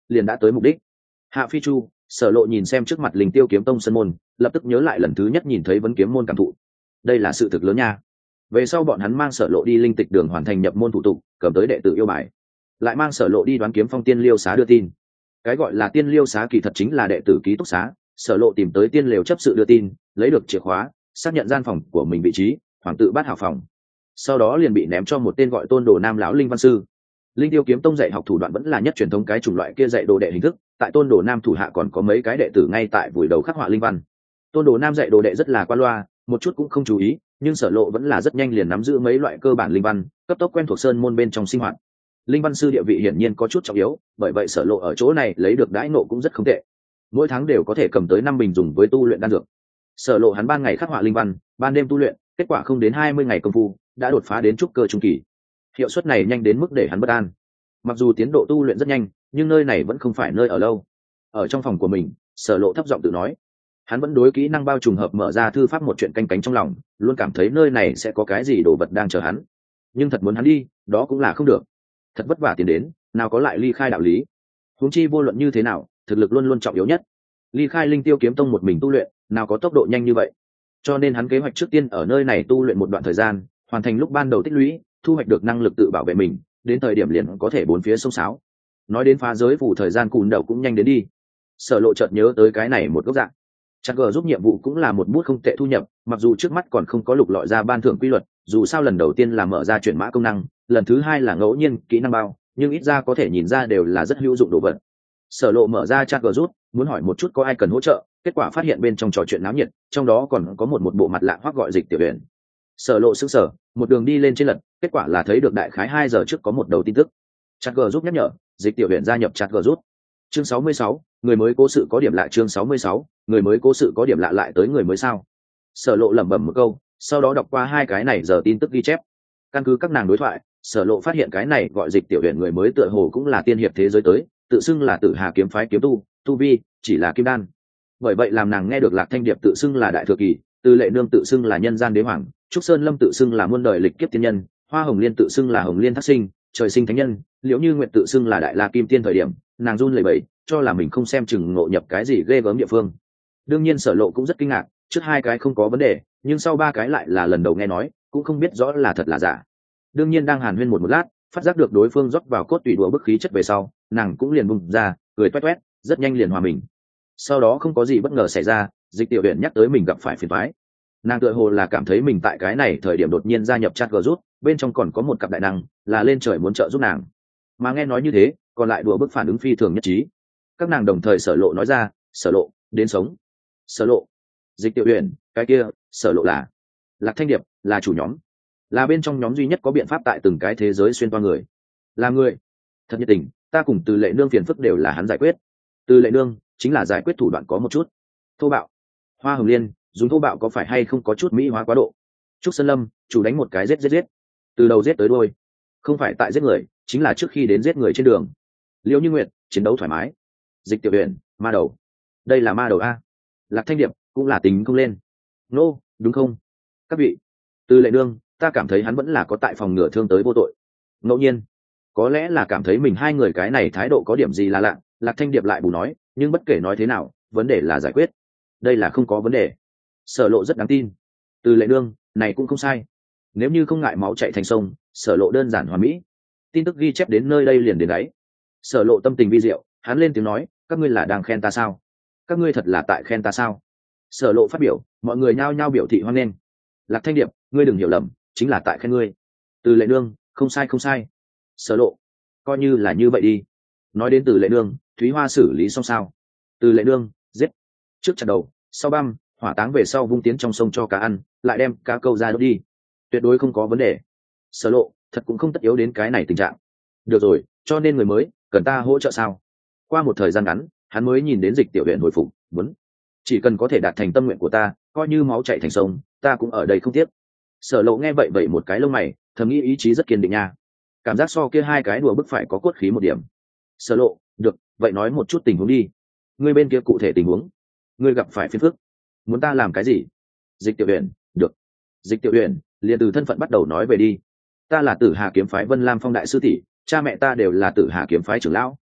liền đã tới mục đích. Hạ Phi Chu, Sở Lộ nhìn xem trước mặt Linh Tiêu kiếm tông sân môn, lập tức nhớ lại lần thứ nhất nhìn thấy vấn kiếm môn cảm thụ. Đây là sự thực lớn nha. Về sau bọn hắn mang Sở Lộ đi linh tịch đường hoàn thành nhập môn thủ tục, cầm tới đệ tử yêu bài, lại mang Sở Lộ đi đoán kiếm phong tiên liêu xá đưa tin. Cái gọi là tiên liêu xá kỳ thật chính là đệ tử ký túc xá. Sở Lộ tìm tới tiên liều chấp sự đưa tin, lấy được chìa khóa, xác nhận gian phòng của mình vị trí, hoàng tự bát hảo phòng. Sau đó liền bị ném cho một tên gọi Tôn Đồ Nam lão linh văn sư. Linh Tiêu kiếm tông dạy học thủ đoạn vẫn là nhất truyền thống cái chủng loại kia dạy đồ đệ hình thức, tại Tôn Đồ Nam thủ hạ còn có mấy cái đệ tử ngay tại vùi đầu khắc họa linh văn. Tôn Đồ Nam dạy đồ đệ rất là qua loa, một chút cũng không chú ý, nhưng Sở Lộ vẫn là rất nhanh liền nắm giữ mấy loại cơ bản linh văn, cấp tốc quen thuộc sơn môn bên trong sinh hoạt. Linh văn sư địa vị hiển nhiên có chút trọng yếu, bởi vậy Sở Lộ ở chỗ này lấy được đãi ngộ cũng rất không tệ. Mỗi tháng đều có thể cầm tới năm bình dùng với tu luyện đan dược. Sở Lộ hắn ban ngày khắc họa linh văn, ban đêm tu luyện, kết quả không đến hai mươi ngày công phu đã đột phá đến trúc cơ trung kỳ. Hiệu suất này nhanh đến mức để hắn bất an. Mặc dù tiến độ tu luyện rất nhanh, nhưng nơi này vẫn không phải nơi ở lâu. Ở trong phòng của mình, Sở Lộ thấp giọng tự nói, hắn vẫn đối kỹ năng bao trùng hợp mở ra thư pháp một chuyện canh cánh trong lòng, luôn cảm thấy nơi này sẽ có cái gì đồ vật đang chờ hắn. Nhưng thật muốn hắn đi, đó cũng là không được. Thật vất vả tiến đến, nào có lại ly khai đạo lý. Huống chi vô luận như thế nào, thực lực luôn luôn trọng yếu nhất. Ly khai Linh Tiêu kiếm tông một mình tu luyện, nào có tốc độ nhanh như vậy. Cho nên hắn kế hoạch trước tiên ở nơi này tu luyện một đoạn thời gian, hoàn thành lúc ban đầu tích lũy, thu hoạch được năng lực tự bảo vệ mình, đến thời điểm liền có thể bốn phía sông sáo. Nói đến phá giới phủ thời gian cùn đầu cũng nhanh đến đi. Sở Lộ chợt nhớ tới cái này một góc dạng. Chắc gờ giúp nhiệm vụ cũng là một bút không tệ thu nhập, mặc dù trước mắt còn không có lục lọi ra ban thưởng quy luật, dù sao lần đầu tiên là mở ra chuyển mã công năng, lần thứ hai là ngẫu nhiên kỹ năng bao, nhưng ít ra có thể nhìn ra đều là rất hữu dụng đồ vật. Sở Lộ mở ra chat gờ rút, muốn hỏi một chút có ai cần hỗ trợ, kết quả phát hiện bên trong trò chuyện náo nhiệt, trong đó còn có một một bộ mặt lạ hoắc gọi Dịch Tiểu Huyền. Sở Lộ sững sờ, một đường đi lên trên lật, kết quả là thấy được đại khái hai giờ trước có một đầu tin tức. Chat gờ rút nhắc nhở, Dịch Tiểu Huyền gia nhập chat gờ rút. Chương sáu mươi sáu, người mới cố sự có điểm lạ. Chương sáu mươi sáu, người mới cố sự có điểm lạ lại tới người mới sao? Sở Lộ lẩm bẩm một câu, sau đó đọc qua hai cái này giờ tin tức ghi chép. Căn cứ các nàng đối thoại, Sở Lộ phát hiện cái này gọi Dịch Tiểu Huyền người mới tựa hồ cũng là tiên hiệp thế giới tới, tự xưng là Tử Hà kiếm phái kiếm tu, tu vi chỉ là kim đan. Bởi vậy làm nàng nghe được Lạc Thanh Điệp tự xưng là đại thừa kỳ, Từ Lệ Nương tự xưng là nhân gian đế hoàng, Trúc Sơn Lâm tự xưng là muôn đời lịch kiếp tiên nhân, Hoa Hồng Liên tự xưng là Hồng Liên thác sinh, trời sinh thánh nhân, Liễu Như Nguyệt tự xưng là đại la kim tiên thời điểm, nàng run lẩy bẩy, cho là mình không xem chừng ngộ nhập cái gì ghê gớm địa phương. Đương nhiên Sở Lộ cũng rất kinh ngạc, trước hai cái không có vấn đề, nhưng sau ba cái lại là lần đầu nghe nói, cũng không biết rõ là thật là giả. Đương nhiên đang hàn huyên một một lát, phát giác được đối phương rót vào cốt tùy đùa bức khí chất về sau, nàng cũng liền bùng ra, cười toét toét, rất nhanh liền hòa mình. Sau đó không có gì bất ngờ xảy ra, Dịch Tiểu Huyền nhắc tới mình gặp phải phiền toái. Nàng tựa hồ là cảm thấy mình tại cái này thời điểm đột nhiên gia nhập chat group, bên trong còn có một cặp đại năng, là lên trời muốn trợ giúp nàng. Mà nghe nói như thế, còn lại đùa bức phản ứng phi thường nhất trí. Các nàng đồng thời Sở Lộ nói ra, Sở Lộ, đến sống. Sở Lộ, Dịch Tiểu Huyền, cái kia, Sở Lộ là Lạc Thanh Điệp, là chủ nhóm, là bên trong nhóm duy nhất có biện pháp tại từng cái thế giới xuyên qua người, là người thật nhiệt tình, ta cùng Từ Lệ Nương phiền phức đều là hắn giải quyết. Từ Lệ Nương chính là giải quyết thủ đoạn có một chút thô bạo. Hoa Hồng Liên dùng thô bạo có phải hay không có chút mỹ hóa quá độ. Trúc Sơn Lâm chủ đánh một cái giết giết giết, từ đầu giết tới đuôi, không phải tại giết người, chính là trước khi đến giết người trên đường. Liễu Như Nguyệt chiến đấu thoải mái. Dịch Tiểu Huyền ma đầu, đây là ma đầu a. Lạc Thanh Điệp cũng là tính không lên. Nô, no, đúng không các vị? Từ Lệ Nương, ta cảm thấy hắn vẫn là có tại phòng ngừa thương tới vô tội. Ngẫu nhiên có lẽ là cảm thấy mình hai người cái này thái độ có điểm gì là lạ. Lạc Thanh Điệp lại bù nói, nhưng bất kể nói thế nào, vấn đề là giải quyết, đây là không có vấn đề. Sở Lộ rất đáng tin. Từ Lệ Nương này cũng không sai, nếu như không ngại máu chạy thành sông, Sở Lộ đơn giản hoàn mỹ. Tin tức ghi chép đến nơi đây liền đến đáy. Sở Lộ tâm tình vi diệu, hắn lên tiếng nói, các ngươi là đang khen ta sao? Các ngươi thật là tại khen ta sao? Sở Lộ phát biểu, mọi người nhao nhao biểu thị hoan nghênh. Lạc Thanh Điệp, ngươi đừng hiểu lầm, chính là tại khen ngươi. Từ Lệ Nương, không sai không sai. Sở Lộ, coi như là như vậy đi. Nói đến Từ Lệ Nương, Thúy Hoa xử lý xong sao? Từ Lệ Nương, giết. Trước chặt đầu, sau băm, hỏa táng về sau vung tiến trong sông cho cá ăn, lại đem cá câu ra đốt đi, tuyệt đối không có vấn đề. Sở Lộ, thật cũng không tất yếu đến cái này tình trạng. Được rồi, cho nên người mới cần ta hỗ trợ sao? Qua một thời gian ngắn, hắn mới nhìn đến Dịch Tiểu Huyền hồi phục, muốn chỉ cần có thể đạt thành tâm nguyện của ta, coi như máu chảy thành sông, ta cũng ở đây không tiếc. Sở Lộ nghe vậy vậy một cái lông mày, thầm nghĩ ý chí rất kiên định nha, cảm giác so kia hai cái đùa bức phải có cốt khí một điểm. Sở Lộ, được, vậy nói một chút tình huống đi. Ngươi bên kia cụ thể tình huống, ngươi gặp phải phiền phức, muốn ta làm cái gì? Dịch Tiểu Huyền, được. Dịch Tiểu Huyền liền từ thân phận bắt đầu nói về đi. Ta là Tử Hà kiếm phái Vân Lam Phong đại sư tỷ, cha mẹ ta đều là Tử Hà kiếm phái trưởng lão.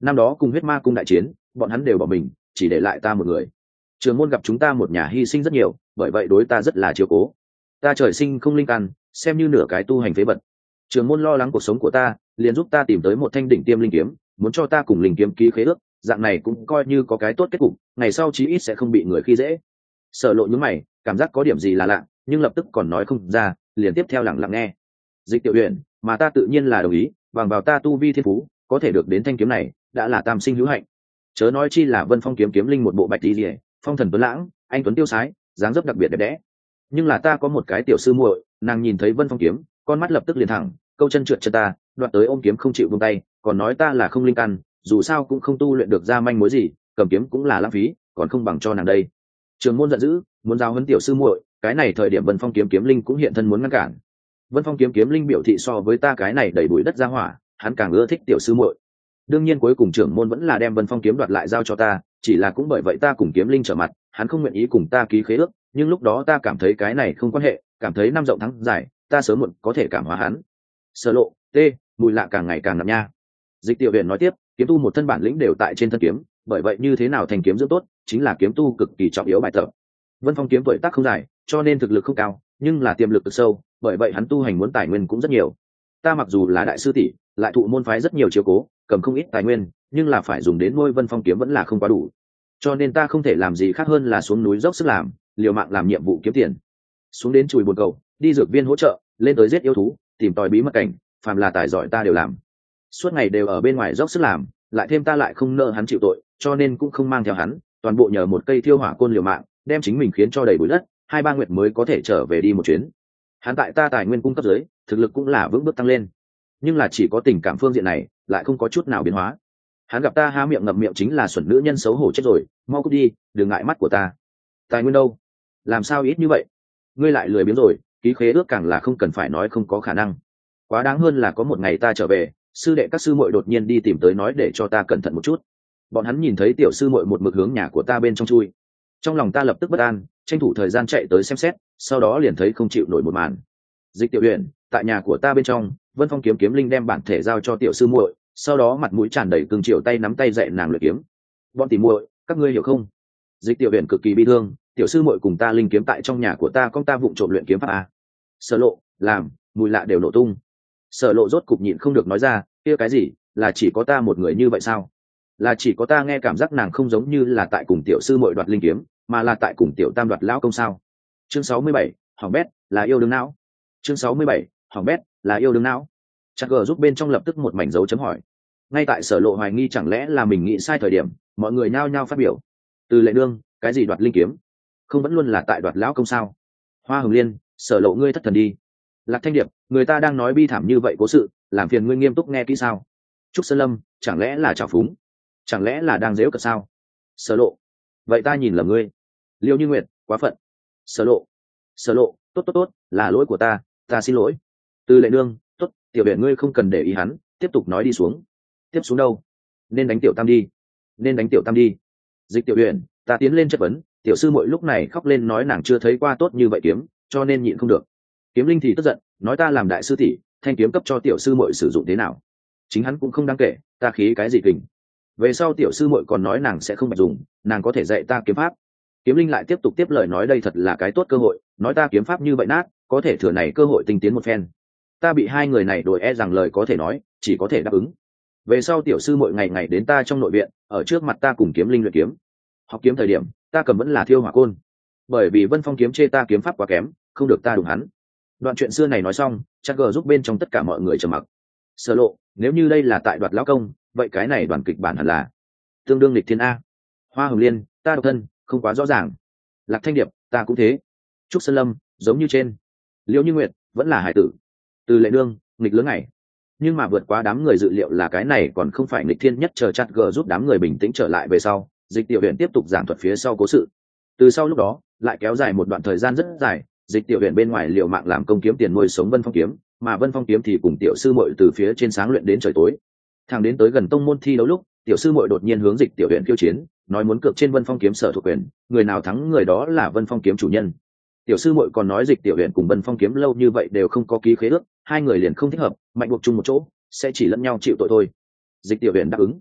năm đó cùng huyết ma cung đại chiến, bọn hắn đều bỏ mình, chỉ để lại ta một người. Trường môn gặp chúng ta một nhà hy sinh rất nhiều, bởi vậy đối ta rất là chiếu cố. Ta trời sinh không linh căn, xem như nửa cái tu hành phế vật. Trường môn lo lắng cuộc sống của ta, liền giúp ta tìm tới một thanh đỉnh tiêm linh kiếm, muốn cho ta cùng linh kiếm ký khế ước, dạng này cũng coi như có cái tốt kết cục, ngày sau chí ít sẽ không bị người khi dễ. Sở Lộ nhướng mày, cảm giác có điểm gì là lạ, nhưng lập tức còn nói không ra, liền tiếp theo lặng lặng nghe. Dịch Tiểu Uyển, mà ta tự nhiên là đồng ý, bằng vào ta tu vi thiên phú, có thể được đến thanh kiếm này, đã là tam sinh hữu hạnh. Chớ nói chi là Vân Phong kiếm kiếm linh một bộ bạch y liễu, phong thần tuấn lãng, anh tuấn tiêu sái, dáng dấp đặc biệt đẹp đẽ. Nhưng là ta có một cái tiểu sư muội, nàng nhìn thấy Vân Phong kiếm, con mắt lập tức liền thẳng, câu chân trượt chân ta, đoạt tới ôm kiếm không chịu buông tay, còn nói ta là không linh căn, dù sao cũng không tu luyện được ra manh mối gì, cầm kiếm cũng là lãng phí, còn không bằng cho nàng đây. Trường môn giận dữ, muốn giao huấn tiểu sư muội, cái này thời điểm Vân Phong kiếm kiếm linh cũng hiện thân muốn ngăn cản. Vân Phong kiếm kiếm linh biểu thị so với ta cái này đầy bụi đất ra hỏa, hắn càng ưa thích tiểu sư muội. Đương nhiên cuối cùng trưởng môn vẫn là đem Vân Phong kiếm đoạt lại giao cho ta, chỉ là cũng bởi vậy ta cùng kiếm linh trở mặt, hắn không nguyện ý cùng ta ký khế ước, nhưng lúc đó ta cảm thấy cái này không quan hệ, cảm thấy năm rộng thắng dài, ta sớm muộn có thể cảm hóa hắn. Sở Lộ, t, mùi lạ càng ngày càng nặng nha. Dịch Tiểu Uyển nói tiếp, kiếm tu một thân bản lĩnh đều tại trên thân kiếm, bởi vậy như thế nào thành kiếm dưỡng tốt, chính là kiếm tu cực kỳ trọng yếu bài tập. Vân Phong kiếm tuổi tác không dài, cho nên thực lực không cao, nhưng là tiềm lực cực sâu, bởi vậy hắn tu hành muốn tài nguyên cũng rất nhiều. Ta mặc dù là đại sư tỷ, lại thụ môn phái rất nhiều chiếu cố, cầm không ít tài nguyên, nhưng là phải dùng đến nuôi Vân Phong kiếm vẫn là không quá đủ. Cho nên ta không thể làm gì khác hơn là xuống núi dốc sức làm, liều mạng làm nhiệm vụ kiếm tiền. Xuống đến chùi bồn cầu, đi dược viên hỗ trợ, lên tới giết yêu thú, tìm tòi bí mật cảnh, phàm là tài giỏi ta đều làm. Suốt ngày đều ở bên ngoài dốc sức làm, lại thêm ta lại không nợ hắn chịu tội, cho nên cũng không mang theo hắn, toàn bộ nhờ một cây thiêu hỏa côn liều mạng, đem chính mình khiến cho đầy bụi đất, hai ba nguyệt mới có thể trở về đi một chuyến. Hắn tại ta tài nguyên cung cấp dưới, thực lực cũng là vững bước tăng lên, nhưng là chỉ có tình cảm phương diện này, lại không có chút nào biến hóa. Hắn gặp ta há miệng ngậm miệng chính là xuẩn nữ nhân xấu hổ chết rồi, mau cút đi, đừng ngại mắt của ta. Tài nguyên đâu? Làm sao ít như vậy? Ngươi lại lười biếng rồi, ký khế ước càng là không cần phải nói không có khả năng. Quá đáng hơn là có một ngày ta trở về, sư đệ các sư muội đột nhiên đi tìm tới nói để cho ta cẩn thận một chút. Bọn hắn nhìn thấy tiểu sư muội một mực hướng nhà của ta bên trong chui, trong lòng ta lập tức bất an, tranh thủ thời gian chạy tới xem xét, sau đó liền thấy không chịu nổi một màn. Dịch Tiểu Uyển, tại nhà của ta bên trong, Vân Phong kiếm kiếm linh đem bản thể giao cho tiểu sư muội, sau đó mặt mũi tràn đầy cương triều tay nắm tay dạy nàng luyện kiếm. Bọn tỉ muội, các ngươi hiểu không? Dịch Tiểu Uyển cực kỳ bi thương, tiểu sư muội cùng ta linh kiếm tại trong nhà của ta, con ta vụng trộm luyện kiếm pháp a. Sở Lộ, làm, mùi lạ đều nổ tung. Sở Lộ rốt cục nhịn không được nói ra, kia cái gì, là chỉ có ta một người như vậy sao? Là chỉ có ta nghe cảm giác nàng không giống như là tại cùng tiểu sư muội đoạt linh kiếm, mà là tại cùng tiểu tam đoạt lão công sao? Chương sáu mươi bảy, hỏng bét, là yêu đương não. Chương sáu mươi bảy, hỏng bét, là yêu đương não. Chắc gờ giúp bên trong lập tức một mảnh dấu chấm hỏi. Ngay tại Sở Lộ hoài nghi chẳng lẽ là mình nghĩ sai thời điểm, mọi người nhao nhao phát biểu. Từ Lệ Nương, cái gì đoạt linh kiếm? Không vẫn luôn là tại đoạt lão công sao? Hoa Hồng Liên, Sở Lộ ngươi thất thần đi. Lạc Thanh Điệp, người ta đang nói bi thảm như vậy cố sự, làm phiền ngươi nghiêm túc nghe kỹ sao? Trúc Sơn Lâm, chẳng lẽ là trào phúng? Chẳng lẽ là đang giễu cợt sao? Sở Lộ, vậy ta nhìn lầm ngươi. Liêu Như Nguyệt, quá phận. Sở Lộ, Sở Lộ, tốt tốt tốt, là lỗi của ta, ta xin lỗi. Từ Lệ Nương, tốt, tiểu Uyển ngươi không cần để ý hắn, tiếp tục nói đi xuống. Tiếp xuống đâu? Nên đánh tiểu tam đi, nên đánh tiểu tam đi. Dịch Tiểu Uyển, ta tiến lên chất vấn, tiểu sư muội lúc này khóc lên nói nàng chưa thấy qua tốt như vậy kiếm, cho nên nhịn không được. Kiếm Linh thì tức giận, nói ta làm đại sư tỷ, thanh kiếm cấp cho tiểu sư muội sử dụng thế nào? Chính hắn cũng không đáng kể, ta khí cái gì kình? Về sau tiểu sư muội còn nói nàng sẽ không bạch dùng, nàng có thể dạy ta kiếm pháp. Kiếm Linh lại tiếp tục tiếp lời nói đây thật là cái tốt cơ hội, nói ta kiếm pháp như vậy nát, có thể thừa này cơ hội tinh tiến một phen. Ta bị hai người này đổi e rằng lời có thể nói, chỉ có thể đáp ứng. Về sau tiểu sư muội ngày ngày đến ta trong nội viện, ở trước mặt ta cùng Kiếm Linh luyện kiếm. Học kiếm thời điểm, ta cầm vẫn là thiêu hỏa côn, bởi vì Vân Phong kiếm chê ta kiếm pháp quá kém, không được ta đụng hắn. Đoạn chuyện xưa này nói xong, chắc gờ giúp bên trong tất cả mọi người trầm mặc. Sở Lộ, nếu như đây là tại đoạt lão công, vậy cái này đoàn kịch bản hẳn là tương đương lịch thiên a. Hoa Hồng Liên, ta độc thân, không quá rõ ràng. Lạc Thanh Điệp, ta cũng thế. Trúc Sơn Lâm, giống như trên. Liễu Như Nguyệt, vẫn là hải tử. Từ Lệ Nương, nghịch lớn ngày. Nhưng mà vượt quá đám người dự liệu là cái này còn không phải nghịch thiên nhất, chờ chặt gờ giúp đám người bình tĩnh trở lại về sau, Dịch Tiểu Uyển tiếp tục giảng thuật phía sau cố sự. Từ sau lúc đó, lại kéo dài một đoạn thời gian rất dài, Dịch Tiểu Uyển bên ngoài liều mạng làm công kiếm tiền nuôi sống Vân Phong kiếm, mà Vân Phong kiếm thì cùng tiểu sư muội từ phía trên sáng luyện đến trời tối. Thẳng đến tới gần tông môn thi đấu lúc, tiểu sư muội đột nhiên hướng Dịch Tiểu Uyển khiêu chiến, nói muốn cược trên Vân Phong kiếm sở thuộc quyền, người nào thắng người đó là Vân Phong kiếm chủ nhân. Tiểu sư muội còn nói Dịch Tiểu Uyển cùng Vân Phong kiếm lâu như vậy đều không có ký khế ước, hai người liền không thích hợp, mạnh buộc chung một chỗ, sẽ chỉ lẫn nhau chịu tội thôi. Dịch Tiểu Uyển đáp ứng.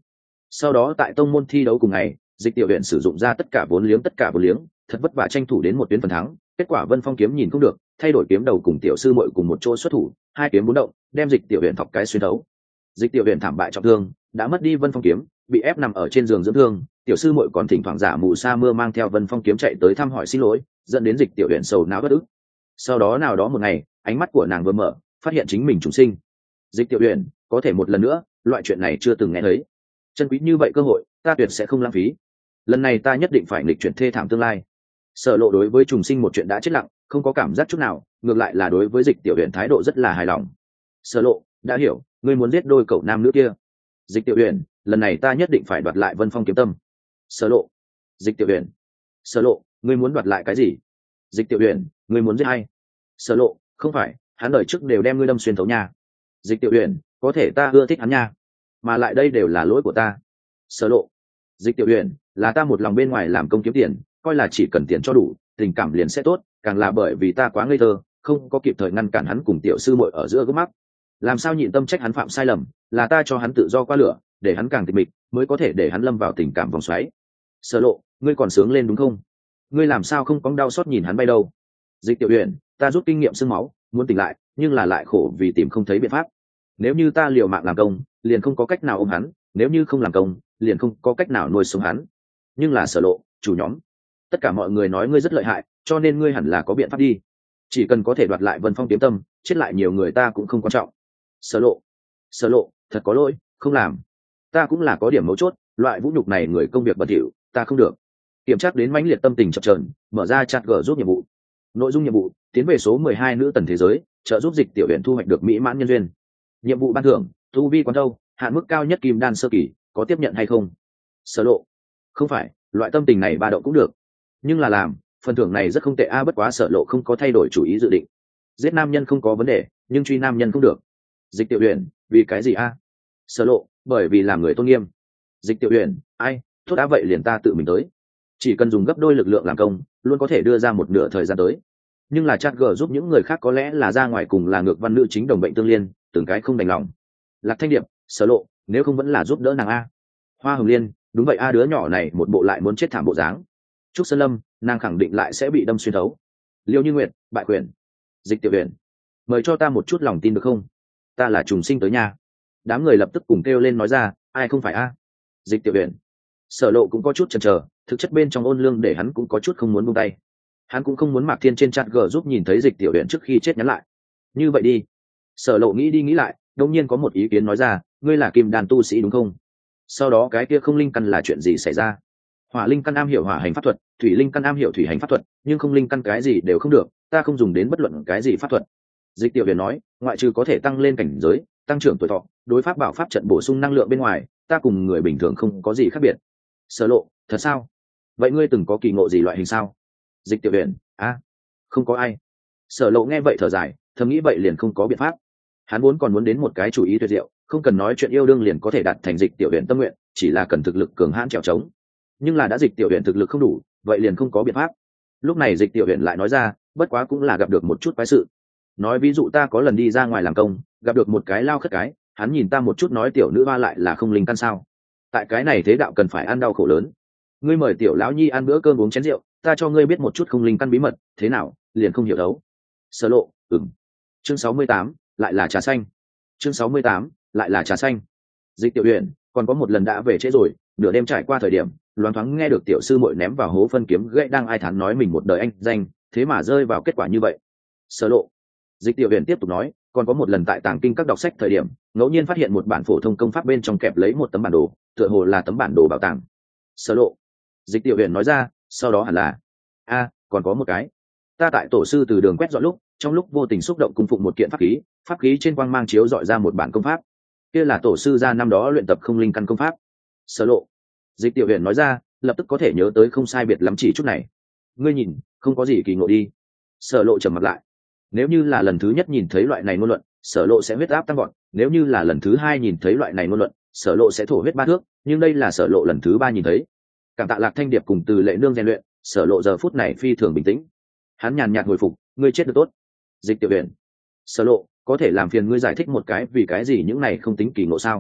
Sau đó tại tông môn thi đấu cùng ngày, Dịch Tiểu Huyền sử dụng ra tất cả vốn liếng tất cả vốn liếng, thật vất vả tranh thủ đến một tuyến phần thắng. Kết quả Vân Phong kiếm nhìn không được, thay đổi kiếm đầu cùng tiểu sư muội cùng một chỗ xuất thủ, hai kiếm bốn động, đem Dịch Tiểu Huyền thọc cái xuyên thấu. Dịch Tiểu Huyền thảm bại trọng thương, đã mất đi Vân Phong kiếm, bị ép nằm ở trên giường dưỡng thương. Tiểu sư muội còn thỉnh thoảng giả mù sa mưa mang theo Vân Phong kiếm chạy tới thăm hỏi xin lỗi, dẫn đến Dịch Tiểu Huyền sầu não bất ức. Sau đó nào đó một ngày, ánh mắt của nàng vừa mở, phát hiện chính mình trùng sinh. Dịch Tiểu Huyền, có thể một lần nữa, loại chuyện này chưa từng nghe thấy. Chân quý như vậy cơ hội, ta tuyệt sẽ không lãng phí. Lần này ta nhất định phải nghịch chuyển thê thảm tương lai. Sở Lộ đối với trùng sinh một chuyện đã chết lặng, không có cảm giác chút nào, ngược lại là đối với Dịch Tiểu Huyền thái độ rất là hài lòng. Sở Lộ, đã hiểu, ngươi muốn giết đôi cậu nam nữ kia. Dịch Tiểu Huyền, lần này ta nhất định phải đoạt lại Vân Phong kiếm tâm. Sở Lộ. Dịch Tiểu Huyền. Sở Lộ, ngươi muốn đoạt lại cái gì? Dịch Tiểu Huyền, ngươi muốn giết ai? Sở Lộ, không phải, hắn đời trước đều đem ngươi đâm xuyên thấu nha. Dịch Tiểu Huyền, có thể ta ưa thích hắn nha, mà lại đây đều là lỗi của ta. Sở Lộ. Dịch Tiểu Huyền, là ta một lòng bên ngoài làm công kiếm tiền, coi là chỉ cần tiền cho đủ, tình cảm liền sẽ tốt, càng là bởi vì ta quá ngây thơ, không có kịp thời ngăn cản hắn cùng tiểu sư muội ở giữa gốc mắc. Làm sao nhịn tâm trách hắn phạm sai lầm, là ta cho hắn tự do qua lửa, để hắn càng tịch mịch, mới có thể để hắn lâm vào tình cảm vòng xoáy. Sở Lộ, ngươi còn sướng lên đúng không? Ngươi làm sao không có đau xót nhìn hắn bay đâu? Dịch Tiểu Huyền, ta rút kinh nghiệm xương máu, muốn tỉnh lại, nhưng là lại khổ vì tìm không thấy biện pháp. Nếu như ta liều mạng làm công, liền không có cách nào ôm hắn, nếu như không làm công, liền không có cách nào nuôi sống hắn. Nhưng là Sở Lộ, chủ nhóm, tất cả mọi người nói ngươi rất lợi hại, cho nên ngươi hẳn là có biện pháp đi. Chỉ cần có thể đoạt lại Vân Phong kiếm tâm, chết lại nhiều người ta cũng không quan trọng. Sở Lộ. Sở Lộ, thật có lỗi, không làm. Ta cũng là có điểm mấu chốt, loại vũ nhục này người công việc bẩn thỉu, ta không được. Kiểm tra đến mãnh liệt tâm tình chập chờn, mở ra chat gờ giúp nhiệm vụ. Nội dung nhiệm vụ: tiến về số mười hai nữ tần thế giới, trợ giúp Dịch Tiểu Huyền thu hoạch được mỹ mãn nhân duyên. Nhiệm vụ ban thưởng: tu vi quán thâu, hạn mức cao nhất kim đan sơ kỳ, có tiếp nhận hay không? Sở Lộ. Không phải, loại tâm tình này ba đậu cũng được, nhưng là làm, phần thưởng này rất không tệ a. Bất quá Sở Lộ không có thay đổi chủ ý dự định. Giết nam nhân không có vấn đề, nhưng truy nam nhân không được. Dịch Tiểu Huyền, vì cái gì a? Sở Lộ, bởi vì làm người tôn nghiêm. Dịch Tiểu Huyền, ai, tốt đã vậy liền ta tự mình tới. Chỉ cần dùng gấp đôi lực lượng làm công, luôn có thể đưa ra một nửa thời gian tới. Nhưng là chat g giúp những người khác có lẽ là ra ngoài cùng là ngược văn nữ chính đồng bệnh tương liên, từng cái không đành lòng. Lạc Thanh Điệp, Sở Lộ, nếu không vẫn là giúp đỡ nàng a. Hoa Hồng Liên, đúng vậy a, đứa nhỏ này một bộ lại muốn chết thảm bộ dáng. Trúc Sơn Lâm, nàng khẳng định lại sẽ bị đâm xuyên thấu. Liêu Như Nguyệt, bại quyền. Dịch Tiểu Huyền, mời cho ta một chút lòng tin được không? Ta là trùng sinh tới nhà. Đám người lập tức cùng kêu lên nói ra, ai không phải a? Dịch Tiểu Huyền. Sở Lộ cũng có chút chần chờ, thực chất bên trong ôn lương để hắn cũng có chút không muốn buông tay. Hắn cũng không muốn Mạc Thiên trên chat g giúp nhìn thấy Dịch Tiểu Huyền trước khi chết nhắn lại. Như vậy đi. Sở Lộ nghĩ đi nghĩ lại, đột nhiên có một ý kiến nói ra, ngươi là kim đan tu sĩ đúng không? Sau đó cái kia không linh căn là chuyện gì xảy ra? Hỏa linh căn am hiểu hỏa hành pháp thuật, thủy linh căn am hiểu thủy hành pháp thuật, nhưng không linh căn cái gì đều không được, ta không dùng đến bất luận cái gì pháp thuật. Dịch Tiểu Huyền nói, ngoại trừ có thể tăng lên cảnh giới, tăng trưởng tuổi thọ, đối pháp bảo pháp trận bổ sung năng lượng bên ngoài, ta cùng người bình thường không có gì khác biệt. Sở Lộ, thật sao? Vậy ngươi từng có kỳ ngộ gì loại hình sao? Dịch Tiểu Huyền, a, à, không có ai. Sở Lộ nghe vậy thở dài, thầm nghĩ vậy liền không có biện pháp. Hắn vốn còn muốn đến một cái chủ ý tuyệt diệu, không cần nói chuyện yêu đương liền có thể đạt thành Dịch Tiểu Huyền tâm nguyện, chỉ là cần thực lực cường hãn trèo trống. Nhưng là đã Dịch Tiểu Huyền thực lực không đủ, vậy liền không có biện pháp. Lúc này Dịch Tiểu Huyền lại nói ra, bất quá cũng là gặp được một chút quái sự. Nói ví dụ ta có lần đi ra ngoài làm công, gặp được một cái lao khất cái, hắn nhìn ta một chút nói tiểu nữ hoa lại là không linh căn sao? Tại cái này thế đạo cần phải ăn đau khổ lớn. Ngươi mời tiểu lão nhi ăn bữa cơm uống chén rượu, ta cho ngươi biết một chút không linh căn bí mật, thế nào, liền không hiểu đấu. Sở Lộ, ừm. Chương sáu mươi tám, lại là trà xanh. Chương sáu mươi tám, lại là trà xanh. Dịch Tiểu Huyền, còn có một lần đã về trễ rồi, nửa đêm trải qua thời điểm, loáng thoáng nghe được tiểu sư muội ném vào hố phân kiếm gãy đang ai thán nói mình một đời anh danh, thế mà rơi vào kết quả như vậy. Sở Lộ. Dịch Tiểu Huyền tiếp tục nói, còn có một lần tại tàng kinh các đọc sách thời điểm, ngẫu nhiên phát hiện một bản phổ thông công pháp bên trong kẹp lấy một tấm bản đồ, tựa hồ là tấm bản đồ bảo tàng. Sở Lộ. Dịch Tiểu Huyền nói ra, sau đó hẳn là a, còn có một cái, ta tại tổ sư từ đường quét dọn lúc, trong lúc vô tình xúc động cung phụng một kiện pháp khí, pháp khí trên quang mang chiếu dọi ra một bản công pháp, kia là tổ sư ra năm đó luyện tập không linh căn công pháp. Sở Lộ. Dịch Tiểu Huyền nói ra, lập tức có thể nhớ tới không sai biệt lắm chỉ chút này. Ngươi nhìn, không có gì kỳ ngộ đi. Sở Lộ trầm mặt lại. Nếu như là lần thứ nhất nhìn thấy loại này ngôn luận, Sở Lộ sẽ huyết áp tăng gọn, nếu như là lần thứ hai nhìn thấy loại này ngôn luận, Sở Lộ sẽ thổ huyết ba thước, nhưng đây là Sở Lộ lần thứ ba nhìn thấy. Cảm tạ Lạc Thanh Điệp cùng Từ Lệ Nương rèn luyện, Sở Lộ giờ phút này phi thường bình tĩnh. Hắn nhàn nhạt hồi phục, ngươi chết được tốt. Dịch Tiểu Huyền. Sở Lộ, có thể làm phiền ngươi giải thích một cái vì cái gì những này không tính kỳ ngộ sao?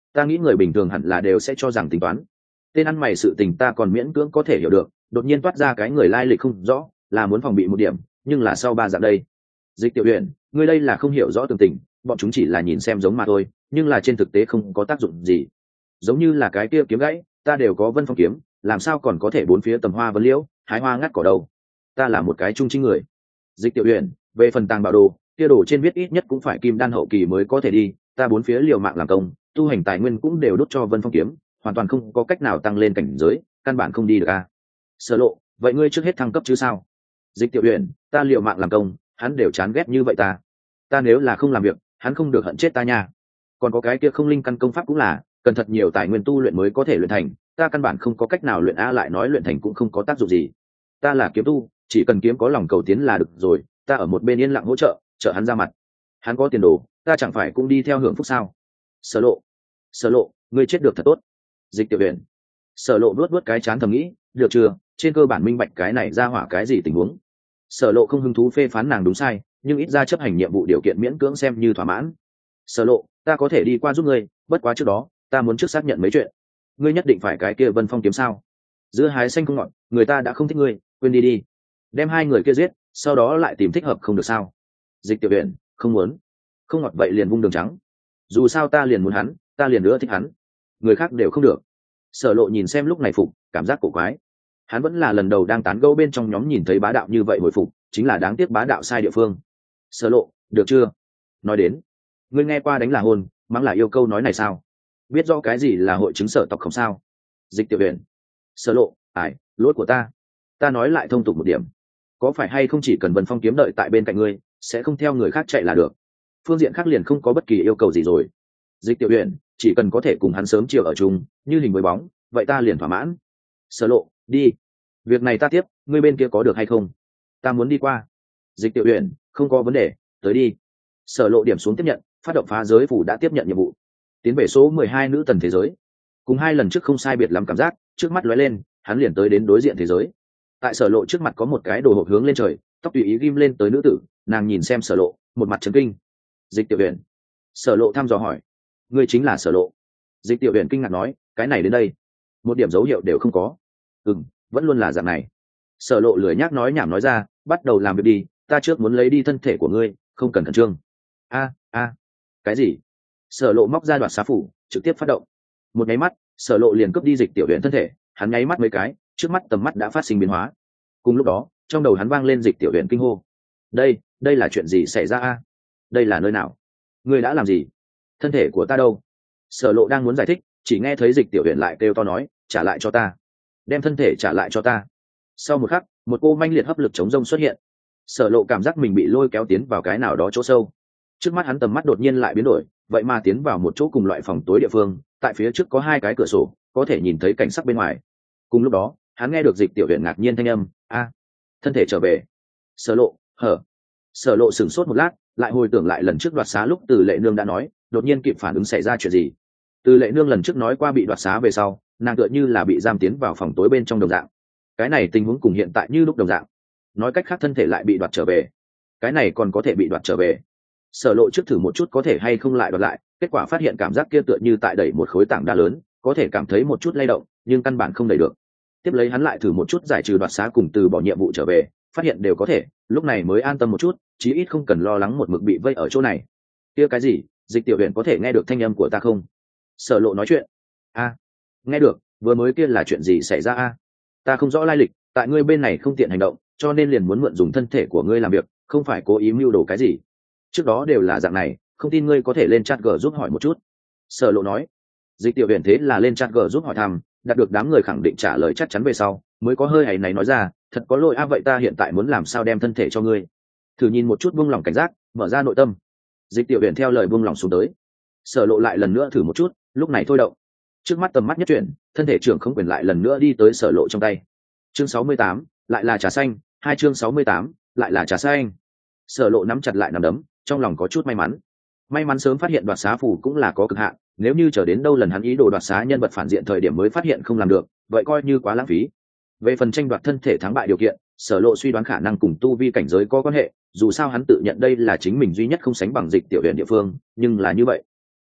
ta nghĩ người bình thường hẳn là đều sẽ cho rằng tính toán. Tên ăn mày sự tình ta còn miễn cưỡng có thể hiểu được, đột nhiên toát ra cái người lai lịch không rõ, là muốn phòng bị một điểm, nhưng là sau ba dạng đây. Dịch Tiểu Uyển, ngươi đây là không hiểu rõ tường tình, bọn chúng chỉ là nhìn xem giống mà thôi, nhưng là trên thực tế không có tác dụng gì. Giống như là cái kia kiếm gãy, ta đều có Vân Phong kiếm, làm sao còn có thể bốn phía tầm hoa vấn liễu, hái hoa ngắt cỏ đâu? Ta là một cái trung chính người. Dịch Tiểu Uyển, về phần tàng bảo đồ, kia đồ trên viết ít nhất cũng phải kim đan hậu kỳ mới có thể đi, ta bốn phía liều mạng làm công, tu hành tài nguyên cũng đều đốt cho Vân Phong kiếm, hoàn toàn không có cách nào tăng lên cảnh giới, căn bản không đi được a. Sở Lộ, vậy ngươi trước hết thăng cấp chứ sao? Dịch Tiểu Uyển, ta liều mạng làm công, hắn đều chán ghét như vậy ta. Ta nếu là không làm việc, hắn không được hận chết ta nha. Còn có cái kia không linh căn công pháp cũng là, cần thật nhiều tài nguyên tu luyện mới có thể luyện thành, ta căn bản không có cách nào luyện, a lại nói luyện thành cũng không có tác dụng gì. Ta là kiếm tu, chỉ cần kiếm có lòng cầu tiến là được rồi, ta ở một bên yên lặng hỗ trợ, trợ hắn ra mặt. Hắn có tiền đồ, ta chẳng phải cũng đi theo hưởng phúc sao? Sở Lộ, Sở Lộ, ngươi chết được thật tốt. Dịch Tiểu Uyển, Sở Lộ vuốt vuốt cái chán thầm nghĩ, được chưa, trên cơ bản minh bạch cái này ra hỏa cái gì tình huống. Sở Lộ không hứng thú phê phán nàng đúng sai, nhưng ít ra chấp hành nhiệm vụ điều kiện miễn cưỡng xem như thỏa mãn. Sở Lộ, ta có thể đi qua giúp ngươi, bất quá trước đó ta muốn trước xác nhận mấy chuyện. Ngươi nhất định phải cái kia Vân Phong kiếm sao? Giữa hái xanh không ngọt, người ta đã không thích ngươi, quên đi đi. Đem hai người kia giết, sau đó lại tìm thích hợp không được sao? Dịch Tiểu Uyển, không muốn. Không ngọt vậy liền vung đường trắng. Dù sao ta liền muốn hắn, ta liền nữa thích hắn. Người khác đều không được. Sở Lộ nhìn xem lúc này phục, cảm giác cổ quái. Hắn vẫn là lần đầu đang tán gẫu bên trong nhóm nhìn thấy bá đạo như vậy hồi phục, chính là đáng tiếc bá đạo sai địa phương. Sở Lộ, được chưa? Nói đến, ngươi nghe qua đánh là hôn, mắng là yêu câu nói này sao? Biết rõ cái gì là hội chứng sở tộc không sao? Dịch Tiểu Uyển, Sở Lộ, ải, lỗi của ta. Ta nói lại thông tục một điểm, có phải hay không chỉ cần Vân Phong kiếm đợi tại bên cạnh ngươi, sẽ không theo người khác chạy là được. Phương diện khác liền không có bất kỳ yêu cầu gì rồi. Dịch Tiểu Uyển, chỉ cần có thể cùng hắn sớm chiều ở chung, như hình với bóng, vậy ta liền thỏa mãn. Sở Lộ, đi. Việc này ta tiếp, ngươi bên kia có được hay không? Ta muốn đi qua. Dịch Tiểu Uyển, không có vấn đề, tới đi. Sở Lộ điểm xuống tiếp nhận, phát động phá giới phủ đã tiếp nhận nhiệm vụ. Tiến về số mười hai nữ tần thế giới. Cùng hai lần trước không sai biệt lắm cảm giác, trước mắt lóe lên, hắn liền tới đến đối diện thế giới. Tại Sở Lộ trước mặt có một cái đồ hộp hướng lên trời, tóc tùy ý ghim lên tới nữ tử, nàng nhìn xem Sở Lộ, một mặt chấn kinh. Dịch Tiểu Uyển. Sở Lộ thăm dò hỏi, ngươi chính là Sở Lộ? Dịch Tiểu Uyển kinh ngạc nói, cái này đến đây, một điểm dấu hiệu đều không có. Ừm, vẫn luôn là dạng này. Sở Lộ lười nhác nói nhảm nói ra, bắt đầu làm việc đi, ta trước muốn lấy đi thân thể của ngươi, không cần khẩn trương. A a, cái gì? Sở Lộ móc ra đoạt xá phủ, trực tiếp phát động. Một nháy mắt, Sở Lộ liền cướp đi Dịch Tiểu Uyển thân thể, hắn nháy mắt mấy cái, trước mắt tầm mắt đã phát sinh biến hóa. Cùng lúc đó, trong đầu hắn vang lên Dịch Tiểu Uyển kinh hô. Đây, đây là chuyện gì xảy ra a? Đây là nơi nào? Ngươi đã làm gì? Thân thể của ta đâu? Sở Lộ đang muốn giải thích, chỉ nghe thấy Dịch Tiểu Uyển lại kêu to nói, trả lại cho ta, đem thân thể trả lại cho ta. Sau một khắc, một cô manh liệt hấp lực chống rông xuất hiện. Sở Lộ cảm giác mình bị lôi kéo tiến vào cái nào đó chỗ sâu. Trước mắt hắn tầm mắt đột nhiên lại biến đổi, vậy mà tiến vào một chỗ cùng loại phòng tối địa phương, tại phía trước có hai cái cửa sổ, có thể nhìn thấy cảnh sắc bên ngoài. Cùng lúc đó, hắn nghe được Dịch Tiểu Uyển ngạc nhiên thanh âm, a, thân thể trở về. Sở Lộ, hở. Sở Lộ sửng sốt một lát, lại hồi tưởng lại lần trước đoạt xá lúc Từ Lệ Nương đã nói, đột nhiên kịp phản ứng xảy ra chuyện gì. Từ Lệ Nương lần trước nói qua bị đoạt xá về sau, nàng tựa như là bị giam tiến vào phòng tối bên trong đồng dạng. Cái này tình huống cùng hiện tại như lúc đồng dạng. Nói cách khác thân thể lại bị đoạt trở về. Cái này còn có thể bị đoạt trở về. Sở Lộ trước thử một chút có thể hay không lại đoạt lại, kết quả phát hiện cảm giác kia tựa như tại đẩy một khối tảng đá lớn, có thể cảm thấy một chút lay động, nhưng căn bản không đẩy được. Tiếp lấy hắn lại thử một chút giải trừ đoạt xá cùng từ bỏ nhiệm vụ trở về, phát hiện đều có thể, lúc này mới an tâm một chút, chí ít không cần lo lắng một mực bị vây ở chỗ này. Kia cái gì? Dịch Tiểu Uyển có thể nghe được thanh âm của ta không? Sở Lộ nói chuyện. A, nghe được, vừa mới kia là chuyện gì xảy ra a? Ta không rõ lai lịch, tại ngươi bên này không tiện hành động, cho nên liền muốn mượn dùng thân thể của ngươi làm việc, không phải cố ý mưu đồ cái gì. Trước đó đều là dạng này, không tin ngươi có thể lên chat G giúp hỏi một chút. Sở Lộ nói. Dịch Tiểu Uyển thế là lên chat G giúp hỏi thăm, đạt được đám người khẳng định trả lời chắc chắn về sau, mới có hơi hay này nói ra, thật có lỗi a, vậy ta hiện tại muốn làm sao đem thân thể cho ngươi? Thử nhìn một chút buông lỏng cảnh giác, mở ra nội tâm. Dịch Tiểu Uyển theo lời buông lỏng xuống tới. Sở Lộ lại lần nữa thử một chút, lúc này thôi động. Trước mắt tầm mắt nhất chuyển, thân thể trưởng không quyền lại lần nữa đi tới Sở Lộ trong tay. Chương sáu mươi tám, lại là trà xanh, hai chương sáu mươi tám, lại là trà xanh. Sở Lộ nắm chặt lại nắm đấm, trong lòng có chút may mắn. May mắn sớm phát hiện đoạt xá phù cũng là có cực hạn, nếu như chờ đến đâu lần hắn ý đồ đoạt xá nhân vật phản diện thời điểm mới phát hiện không làm được, vậy coi như quá lãng phí. Về phần tranh đoạt thân thể thắng bại điều kiện, Sở Lộ suy đoán khả năng cùng tu vi cảnh giới có quan hệ, dù sao hắn tự nhận đây là chính mình duy nhất không sánh bằng Dịch Tiểu Uyển địa phương, nhưng là như vậy.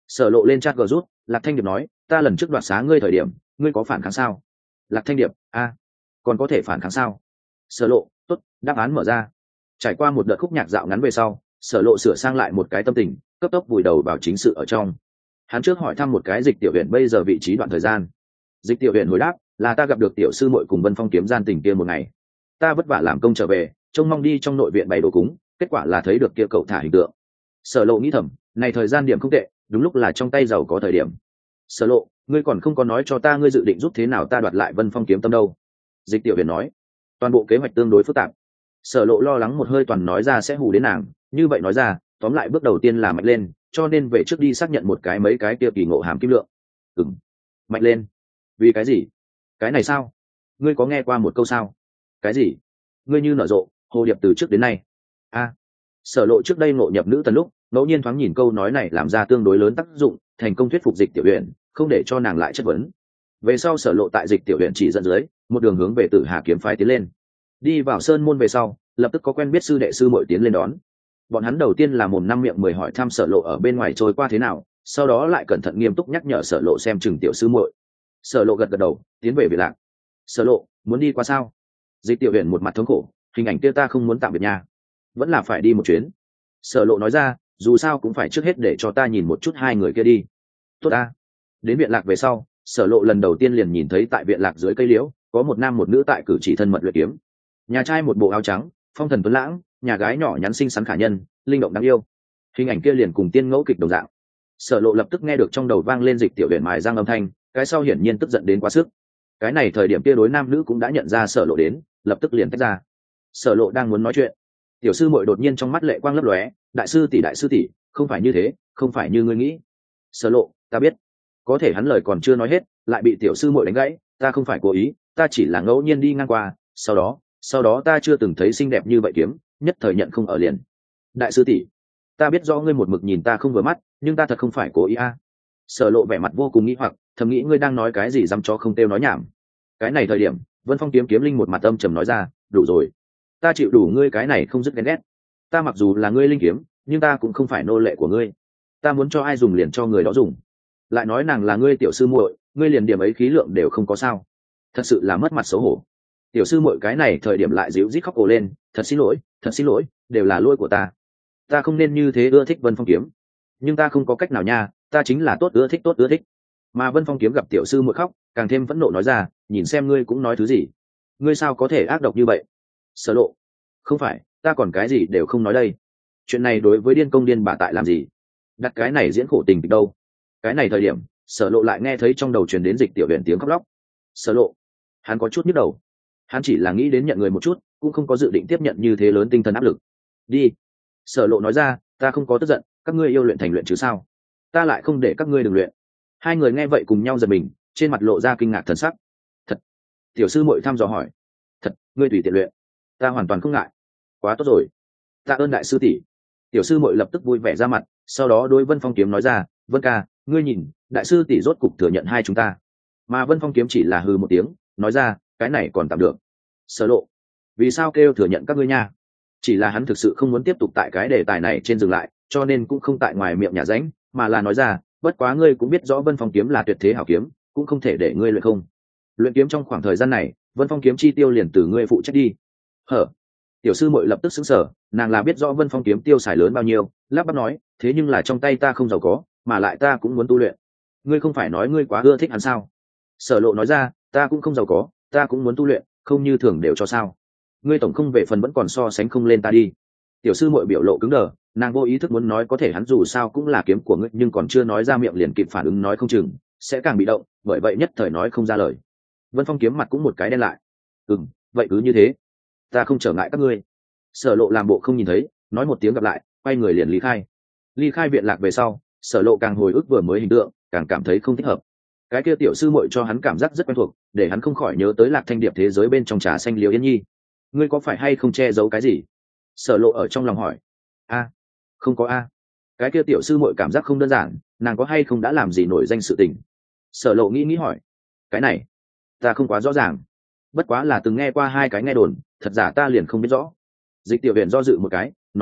Sở Lộ lên chat gờ rút, Lạc Thanh Điệp nói, ta lần trước đoạt xá ngươi thời điểm, ngươi có phản kháng sao? Lạc Thanh Điệp, a, còn có thể phản kháng sao? Sở Lộ, tốt, đáp án mở ra. Trải qua một đợt khúc nhạc dạo ngắn về sau, Sở Lộ sửa sang lại một cái tâm tình, cấp tốc vùi đầu vào chính sự ở trong. Hắn trước hỏi thăm một cái Dịch Tiểu Huyền bây giờ vị trí đoạn thời gian. Dịch Tiểu Huyền hồi đáp, là ta gặp được tiểu sư muội cùng Vân Phong kiếm gian tình kia một ngày. Ta vất vả làm công trở về, trông mong đi trong nội viện bày đồ cúng, kết quả là thấy được kia cậu thả hình tượng. Sở Lộ nghĩ thầm, này thời gian điểm không tệ, đúng lúc là trong tay giàu có thời điểm. Sở Lộ, ngươi còn không có nói cho ta ngươi dự định giúp thế nào ta đoạt lại Vân Phong kiếm tâm đâu? Dịch Tiểu Huyền nói, toàn bộ kế hoạch tương đối phức tạp. Sở Lộ lo lắng một hơi toàn nói ra sẽ hù đến nàng, như vậy nói ra, tóm lại bước đầu tiên là mạnh lên, cho nên về trước đi xác nhận một cái mấy cái kia kỳ ngộ hàm kim lượng. Ừm, mạnh lên. Vì cái gì? Cái này sao? Ngươi có nghe qua một câu sao? Cái gì? Ngươi như nở rộ, hồ điệp từ trước đến nay. A. Sở Lộ trước đây ngộ nhập nữ tần lúc, ngẫu nhiên thoáng nhìn câu nói này làm ra tương đối lớn tác dụng, thành công thuyết phục Dịch Tiểu Huyền, không để cho nàng lại chất vấn. Về sau Sở Lộ tại Dịch Tiểu Huyền chỉ dẫn dưới, một đường hướng về Tử Hà kiếm phái tiến lên. Đi vào sơn môn về sau, lập tức có quen biết sư đệ sư muội tiến lên đón. Bọn hắn đầu tiên là mồm năm miệng mười hỏi thăm Sở Lộ ở bên ngoài trôi qua thế nào, sau đó lại cẩn thận nghiêm túc nhắc nhở Sở Lộ xem chừng tiểu sư muội. Sở Lộ gật gật đầu, tiến về Việt Lạc. Sở Lộ, muốn đi qua sao? Dịch Tiểu Huyền một mặt thống khổ, hình ảnh kia ta không muốn tạm biệt nha, vẫn là phải đi một chuyến. Sở Lộ nói ra, dù sao cũng phải trước hết để cho ta nhìn một chút hai người kia đi. Tốt ta. Đến Viện Lạc về sau, Sở Lộ lần đầu tiên liền nhìn thấy tại Viện Lạc dưới cây liễu có một nam một nữ tại cử chỉ thân mật luyện kiếm. Nhà trai một bộ áo trắng, phong thần tuấn lãng, nhà gái nhỏ nhắn xinh xắn khả nhân, linh động đáng yêu. Hình ảnh kia liền cùng tiên ngẫu kịch đồng dạng. Sở Lộ lập tức nghe được trong đầu vang lên Dịch Tiểu Huyền mài răng âm thanh, cái sau hiển nhiên tức giận đến quá sức. Cái này thời điểm kia đối nam nữ cũng đã nhận ra Sở Lộ đến, lập tức liền tách ra. Sở Lộ đang muốn nói chuyện, tiểu sư muội đột nhiên trong mắt lệ quang lấp lóe, đại sư tỷ đại sư tỷ, không phải như thế, không phải như ngươi nghĩ. Sở Lộ, ta biết. Có thể hắn lời còn chưa nói hết, lại bị tiểu sư muội đánh gãy, ta không phải cố ý, ta chỉ là ngẫu nhiên đi ngang qua, sau đó, sau đó ta chưa từng thấy xinh đẹp như vậy kiếm, nhất thời nhận không ở liền. Đại sư tỷ, ta biết rõ ngươi một mực nhìn ta không vừa mắt, nhưng ta thật không phải cố ý a. Sở Lộ vẻ mặt vô cùng nghĩ hoặc, thầm nghĩ ngươi đang nói cái gì dám cho không tiêu nói nhảm. Cái này thời điểm, Vân Phong kiếm kiếm linh một mặt âm trầm nói ra, đủ rồi, ta chịu đủ ngươi cái này không dứt ghen ghét. Ta mặc dù là ngươi linh kiếm, nhưng ta cũng không phải nô lệ của ngươi, ta muốn cho ai dùng liền cho người đó dùng. Lại nói nàng là ngươi tiểu sư muội, ngươi liền điểm ấy khí lượng đều không có sao, thật sự là mất mặt xấu hổ. Tiểu sư muội cái này thời điểm lại díu dít khóc ồ lên, thật xin lỗi, thật xin lỗi, đều là lỗi của ta, ta không nên như thế ưa thích Vân Phong kiếm, nhưng ta không có cách nào nha, ta chính là tốt ưa thích tốt ưa thích. Mà Vân Phong kiếm gặp tiểu sư muội khóc, càng thêm phẫn nộ nói ra, nhìn xem ngươi cũng nói thứ gì, ngươi sao có thể ác độc như vậy. Sở Lộ, không phải, ta còn cái gì đều không nói đây, chuyện này đối với điên công điên bà tại làm gì, đặt cái này diễn khổ tình kịch đâu. Cái này thời điểm, Sở Lộ lại nghe thấy trong đầu truyền đến Dịch Tiểu Huyền tiếng khóc lóc. Sở Lộ, hắn có chút nhức đầu, hắn chỉ là nghĩ đến nhận người một chút, cũng không có dự định tiếp nhận như thế lớn tinh thần áp lực. Đi. Sở Lộ nói ra, ta không có tức giận, các ngươi yêu luyện thành luyện chứ sao, ta lại không để các ngươi đừng luyện. Hai người nghe vậy cùng nhau giật mình, trên mặt lộ ra kinh ngạc thần sắc. Thật? Tiểu sư muội thăm dò hỏi. Thật, ngươi tùy tiện luyện, ta hoàn toàn không ngại. Quá tốt rồi, tạ ơn đại sư tỷ. Tiểu sư muội lập tức vui vẻ ra mặt, sau đó đối Vân Phong kiếm nói ra, Vân ca, ngươi nhìn, đại sư tỷ rốt cục thừa nhận hai chúng ta. Mà Vân Phong kiếm chỉ là hừ một tiếng, nói ra, cái này còn tạm được. Sở Lộ, vì sao kêu thừa nhận các ngươi nha? Chỉ là hắn thực sự không muốn tiếp tục tại cái đề tài này trên dừng lại, cho nên cũng không tại ngoài miệng nhà ránh, mà là nói ra, bất quá ngươi cũng biết rõ Vân Phong kiếm là tuyệt thế hảo kiếm, cũng không thể để ngươi luyện không. Luyện kiếm trong khoảng thời gian này, Vân Phong kiếm chi tiêu liền từ ngươi phụ trách đi. Hở? Tiểu sư muội lập tức sững sờ, nàng là biết rõ Vân Phong kiếm tiêu xài lớn bao nhiêu, lắp bắp nói, thế nhưng là trong tay ta không giàu có, mà lại ta cũng muốn tu luyện. Ngươi không phải nói ngươi quá ưa thích hắn sao? Sở Lộ nói ra, ta cũng không giàu có, ta cũng muốn tu luyện, không như thường đều cho sao? Ngươi tổng không về phần vẫn còn so sánh không lên ta đi. Tiểu sư muội biểu lộ cứng đờ, nàng vô ý thức muốn nói có thể hắn dù sao cũng là kiếm của ngươi, nhưng còn chưa nói ra miệng liền kịp phản ứng nói không chừng sẽ càng bị động, bởi vậy nhất thời nói không ra lời. Vân Phong kiếm mặt cũng một cái đen lại. Ừm, vậy cứ như thế, ta không trở ngại các ngươi. Sở Lộ làm bộ không nhìn thấy, nói một tiếng gặp lại, quay người liền lý khai. Ly khai Viện Lạc về sau, Sở Lộ càng hồi ức vừa mới hình tượng, càng cảm thấy không thích hợp. Cái kia tiểu sư muội cho hắn cảm giác rất quen thuộc, để hắn không khỏi nhớ tới Lạc Thanh Điệp thế giới bên trong trà xanh Liễu Yên Nhi. Ngươi có phải hay không che giấu cái gì? Sở Lộ ở trong lòng hỏi. A, không có a. Cái kia tiểu sư muội cảm giác không đơn giản, nàng có hay không đã làm gì nổi danh sự tình? Sở Lộ nghĩ nghĩ hỏi. Cái này, ta không quá rõ ràng, bất quá là từng nghe qua hai cái nghe đồn, thật giả ta liền không biết rõ. Dịch Tiểu Huyền do dự một cái, nói ra,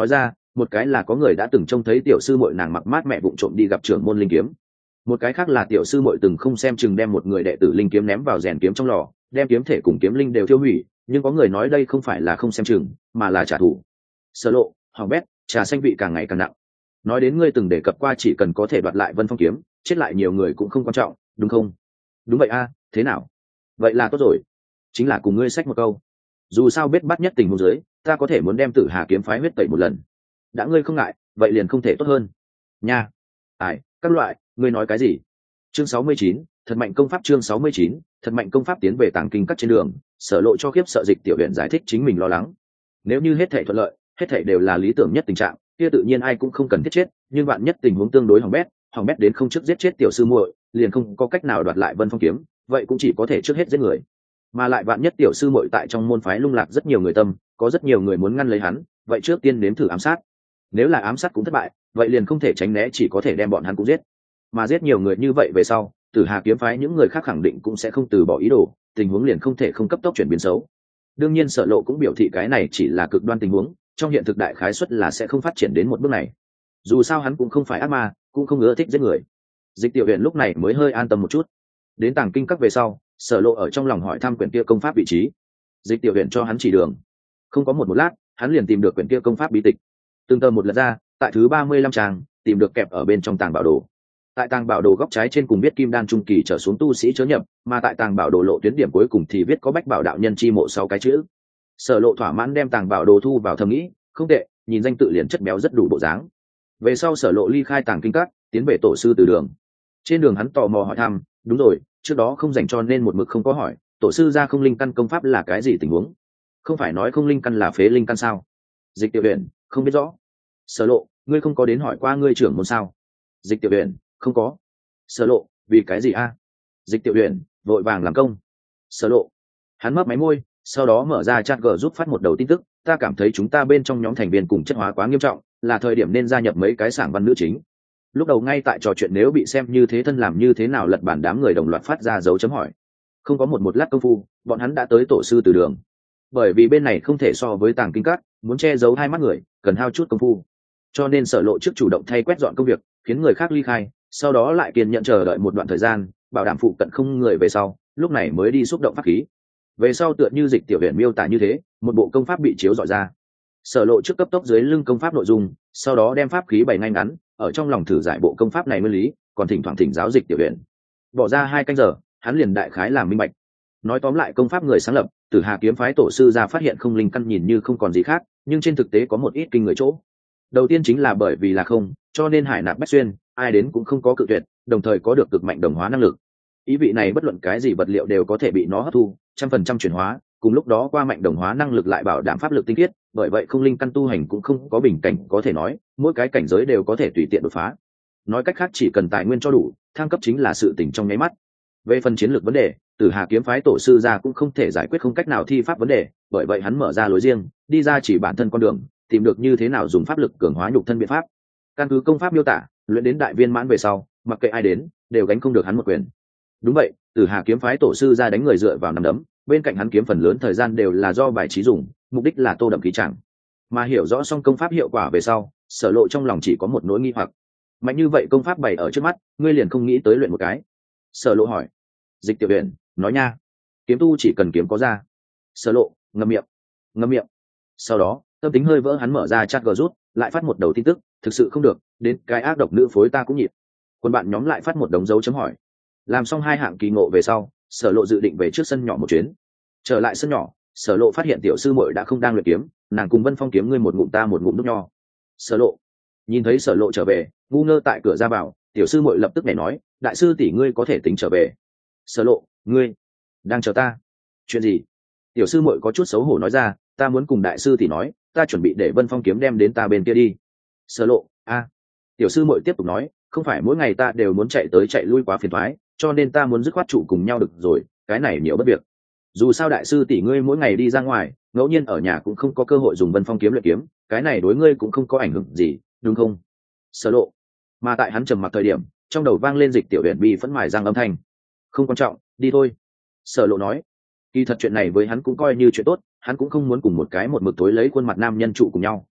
một cái là có người đã từng trông thấy tiểu sư muội nàng mặc mát mẹ vụng trộm đi gặp trưởng môn linh kiếm, một cái khác là tiểu sư muội từng không xem chừng đem một người đệ tử linh kiếm ném vào rèn kiếm trong lò, đem kiếm thể cùng kiếm linh đều tiêu hủy, nhưng có người nói đây không phải là không xem chừng mà là trả thù. Sở Lộ, hỏng bét, trà xanh vị càng ngày càng nặng. Nói đến ngươi từng đề cập qua chỉ cần có thể đoạt lại Vân Phong kiếm, chết lại nhiều người cũng không quan trọng, đúng không? Đúng vậy a, thế nào? Vậy là tốt rồi, chính là cùng ngươi xách một câu. Dù sao biết bắt nhất tình huống dưới, ta có thể muốn đem Tử Hà kiếm phái huyết tẩy một lần. Đã ngươi không ngại, vậy liền không thể tốt hơn. Nha. Ai, các loại, ngươi nói cái gì? Chương sáu mươi chín, thật mạnh công pháp chương sáu mươi chín, thật mạnh công pháp tiến về tàng kinh các trên đường, Sở Lộ cho khiếp sợ Dịch Tiểu Huyền giải thích chính mình lo lắng. Nếu như hết thảy thuận lợi, hết thảy đều là lý tưởng nhất tình trạng, kia tự nhiên ai cũng không cần thiết chết, nhưng bạn nhất tình huống tương đối hỏng bét, hỏng bét đến không trước giết chết tiểu sư muội, liền không có cách nào đoạt lại Vân Phong kiếm, vậy cũng chỉ có thể trước hết giết người. Mà lại bạn nhất tiểu sư muội tại trong môn phái lung lạc rất nhiều người tâm, có rất nhiều người muốn ngăn lấy hắn, vậy trước tiên nếm thử ám sát. Nếu là ám sát cũng thất bại, vậy liền không thể tránh né chỉ có thể đem bọn hắn cũng giết. Mà giết nhiều người như vậy về sau, Tử Hà kiếm phái những người khác khẳng định cũng sẽ không từ bỏ ý đồ, tình huống liền không thể không cấp tốc chuyển biến xấu. Đương nhiên Sở Lộ cũng biểu thị cái này chỉ là cực đoan tình huống, trong hiện thực đại khái suất là sẽ không phát triển đến một bước này. Dù sao hắn cũng không phải ác ma, cũng không ưa thích giết người. Dịch Tiểu Huyền lúc này mới hơi an tâm một chút. Đến tàng kinh các về sau, Sở Lộ ở trong lòng hỏi thăm quyển kia công pháp vị trí. Dịch Tiểu Huyền cho hắn chỉ đường. Không có một một lát, hắn liền tìm được quyển kia công pháp bí tịch. Từng tờ một lật ra, tại thứ ba mươi lăm trang, tìm được kẹp ở bên trong tàng bảo đồ. Tại tàng bảo đồ góc trái trên cùng viết kim đan trung kỳ trở xuống tu sĩ chớ nhập, mà tại tàng bảo đồ lộ tuyến điểm cuối cùng thì viết có bách bảo đạo nhân chi mộ sáu cái chữ. Sở Lộ thỏa mãn đem tàng bảo đồ thu vào thầm nghĩ, không tệ, nhìn danh tự liền chất béo rất đủ bộ dáng. Về sau Sở Lộ ly khai tàng kinh các, tiến về tổ sư từ đường. Trên đường hắn tò mò hỏi thăm, đúng rồi, trước đó không dành cho nên một mực không có hỏi, tổ sư ra không linh căn công pháp là cái gì tình huống? Không phải nói không linh căn là phế linh căn sao? Dịch Tiểu Huyền, không biết rõ. Sở Lộ, ngươi không có đến hỏi qua ngươi trưởng môn sao? Dịch Tiểu Huyền, không có. Sở Lộ, vì cái gì a? Dịch Tiểu Huyền vội vàng làm công. Sở Lộ, hắn mấp máy môi, sau đó mở ra chat gờ giúp phát một đầu tin tức, ta cảm thấy chúng ta bên trong nhóm thành viên cùng chất hóa quá nghiêm trọng, là thời điểm nên gia nhập mấy cái sảng văn nữ chính. Lúc đầu ngay tại trò chuyện nếu bị xem như thế thân làm như thế nào lật bản, đám người đồng loạt phát ra dấu chấm hỏi. Không có một một lát công phu, bọn hắn đã tới tổ sư từ đường. Bởi vì bên này không thể so với tàng kinh các, muốn che giấu hai mắt người, cần hao chút công phu. Cho nên Sở Lộ trước chủ động thay quét dọn công việc, khiến người khác ly khai, sau đó lại kiên nhận chờ đợi một đoạn thời gian, bảo đảm phụ cận không người về sau, lúc này mới đi xúc động pháp khí. Về sau tựa như Dịch Tiểu Huyền miêu tả như thế, một bộ công pháp bị chiếu dọi ra. Sở Lộ trước cấp tốc dưới lưng công pháp nội dung, sau đó đem pháp khí bày ngay ngắn, ở trong lòng thử giải bộ công pháp này nguyên lý, còn thỉnh thoảng thỉnh giáo Dịch Tiểu Huyền. Bỏ ra hai canh giờ, hắn liền đại khái làm minh bạch. Nói tóm lại công pháp người sáng lập, Tử Hà kiếm phái tổ sư ra phát hiện không linh căn nhìn như không còn gì khác, nhưng trên thực tế có một ít kinh người chỗ. Đầu tiên chính là bởi vì là không, cho nên hải nạp bách xuyên, ai đến cũng không có cự tuyệt, đồng thời có được cực mạnh đồng hóa năng lực. Ý vị này bất luận cái gì vật liệu đều có thể bị nó hấp thu, trăm phần trăm chuyển hóa, cùng lúc đó qua mạnh đồng hóa năng lực lại bảo đảm pháp lực tinh khiết, bởi vậy không linh căn tu hành cũng không có bình cảnh có thể nói, mỗi cái cảnh giới đều có thể tùy tiện đột phá. Nói cách khác chỉ cần tài nguyên cho đủ, thăng cấp chính là sự tỉnh trong nháy mắt. Về phần chiến lược vấn đề, Tử Hà kiếm phái tổ sư ra cũng không thể giải quyết không cách nào thi pháp vấn đề, bởi vậy hắn mở ra lối riêng, đi ra chỉ bản thân con đường, tìm được như thế nào dùng pháp lực cường hóa nhục thân biện pháp. Căn cứ công pháp miêu tả, luyện đến đại viên mãn về sau, mặc kệ ai đến, đều gánh không được hắn một quyền. Đúng vậy, Tử Hà kiếm phái tổ sư ra đánh người dựa vào nắm đấm, bên cạnh hắn kiếm phần lớn thời gian đều là do bài trí dùng, mục đích là tô đậm khí chẳng. Mà hiểu rõ xong công pháp hiệu quả về sau, Sở Lộ trong lòng chỉ có một nỗi nghi hoặc. Mạnh như vậy công pháp bày ở trước mắt, ngươi liền không nghĩ tới luyện một cái? Sở Lộ hỏi. Dịch Tiểu Huyền nói nha, kiếm tu chỉ cần kiếm có ra. Sở Lộ ngậm miệng, ngậm miệng. Sau đó, tâm tính hơi vỡ, hắn mở ra chat gờ rút, lại phát một đầu tin tức, thực sự không được, đến cái ác độc nữ phối ta cũng nhịn. Quân bạn nhóm lại phát một đống dấu chấm hỏi. Làm xong hai hạng kỳ ngộ về sau, Sở Lộ dự định về trước sân nhỏ một chuyến. Trở lại sân nhỏ, Sở Lộ phát hiện tiểu sư muội đã không đang luyện kiếm, nàng cùng Vân Phong kiếm ngươi một ngụm ta một ngụm đúc nho. Sở Lộ nhìn thấy Sở Lộ trở về, ngu ngơ tại cửa ra vào, tiểu sư muội lập tức nhảy nói, đại sư tỷ ngươi có thể tính trở về. Sở Lộ, ngươi đang chờ ta? Chuyện gì? Tiểu sư muội có chút xấu hổ nói ra, ta muốn cùng đại sư tỷ nói, ta chuẩn bị để Vân Phong kiếm đem đến ta bên kia đi. Sở Lộ, a. Tiểu sư muội tiếp tục nói, không phải mỗi ngày ta đều muốn chạy tới chạy lui quá phiền toái, cho nên ta muốn dứt khoát trụ cùng nhau được rồi, cái này nhiều bất việc. Dù sao đại sư tỷ ngươi mỗi ngày đi ra ngoài, ngẫu nhiên ở nhà cũng không có cơ hội dùng Vân Phong kiếm luyện kiếm, cái này đối ngươi cũng không có ảnh hưởng gì, đúng không? Sở Lộ. Mà tại hắn trầm mặc thời điểm, trong đầu vang lên Dịch Tiểu Huyền bi phẫn mài răng âm thanh. Không quan trọng, đi thôi. Sở Lộ nói. Kỳ thật chuyện này với hắn cũng coi như chuyện tốt, hắn cũng không muốn cùng một cái một mực tối lấy khuôn mặt nam nhân trụ cùng nhau.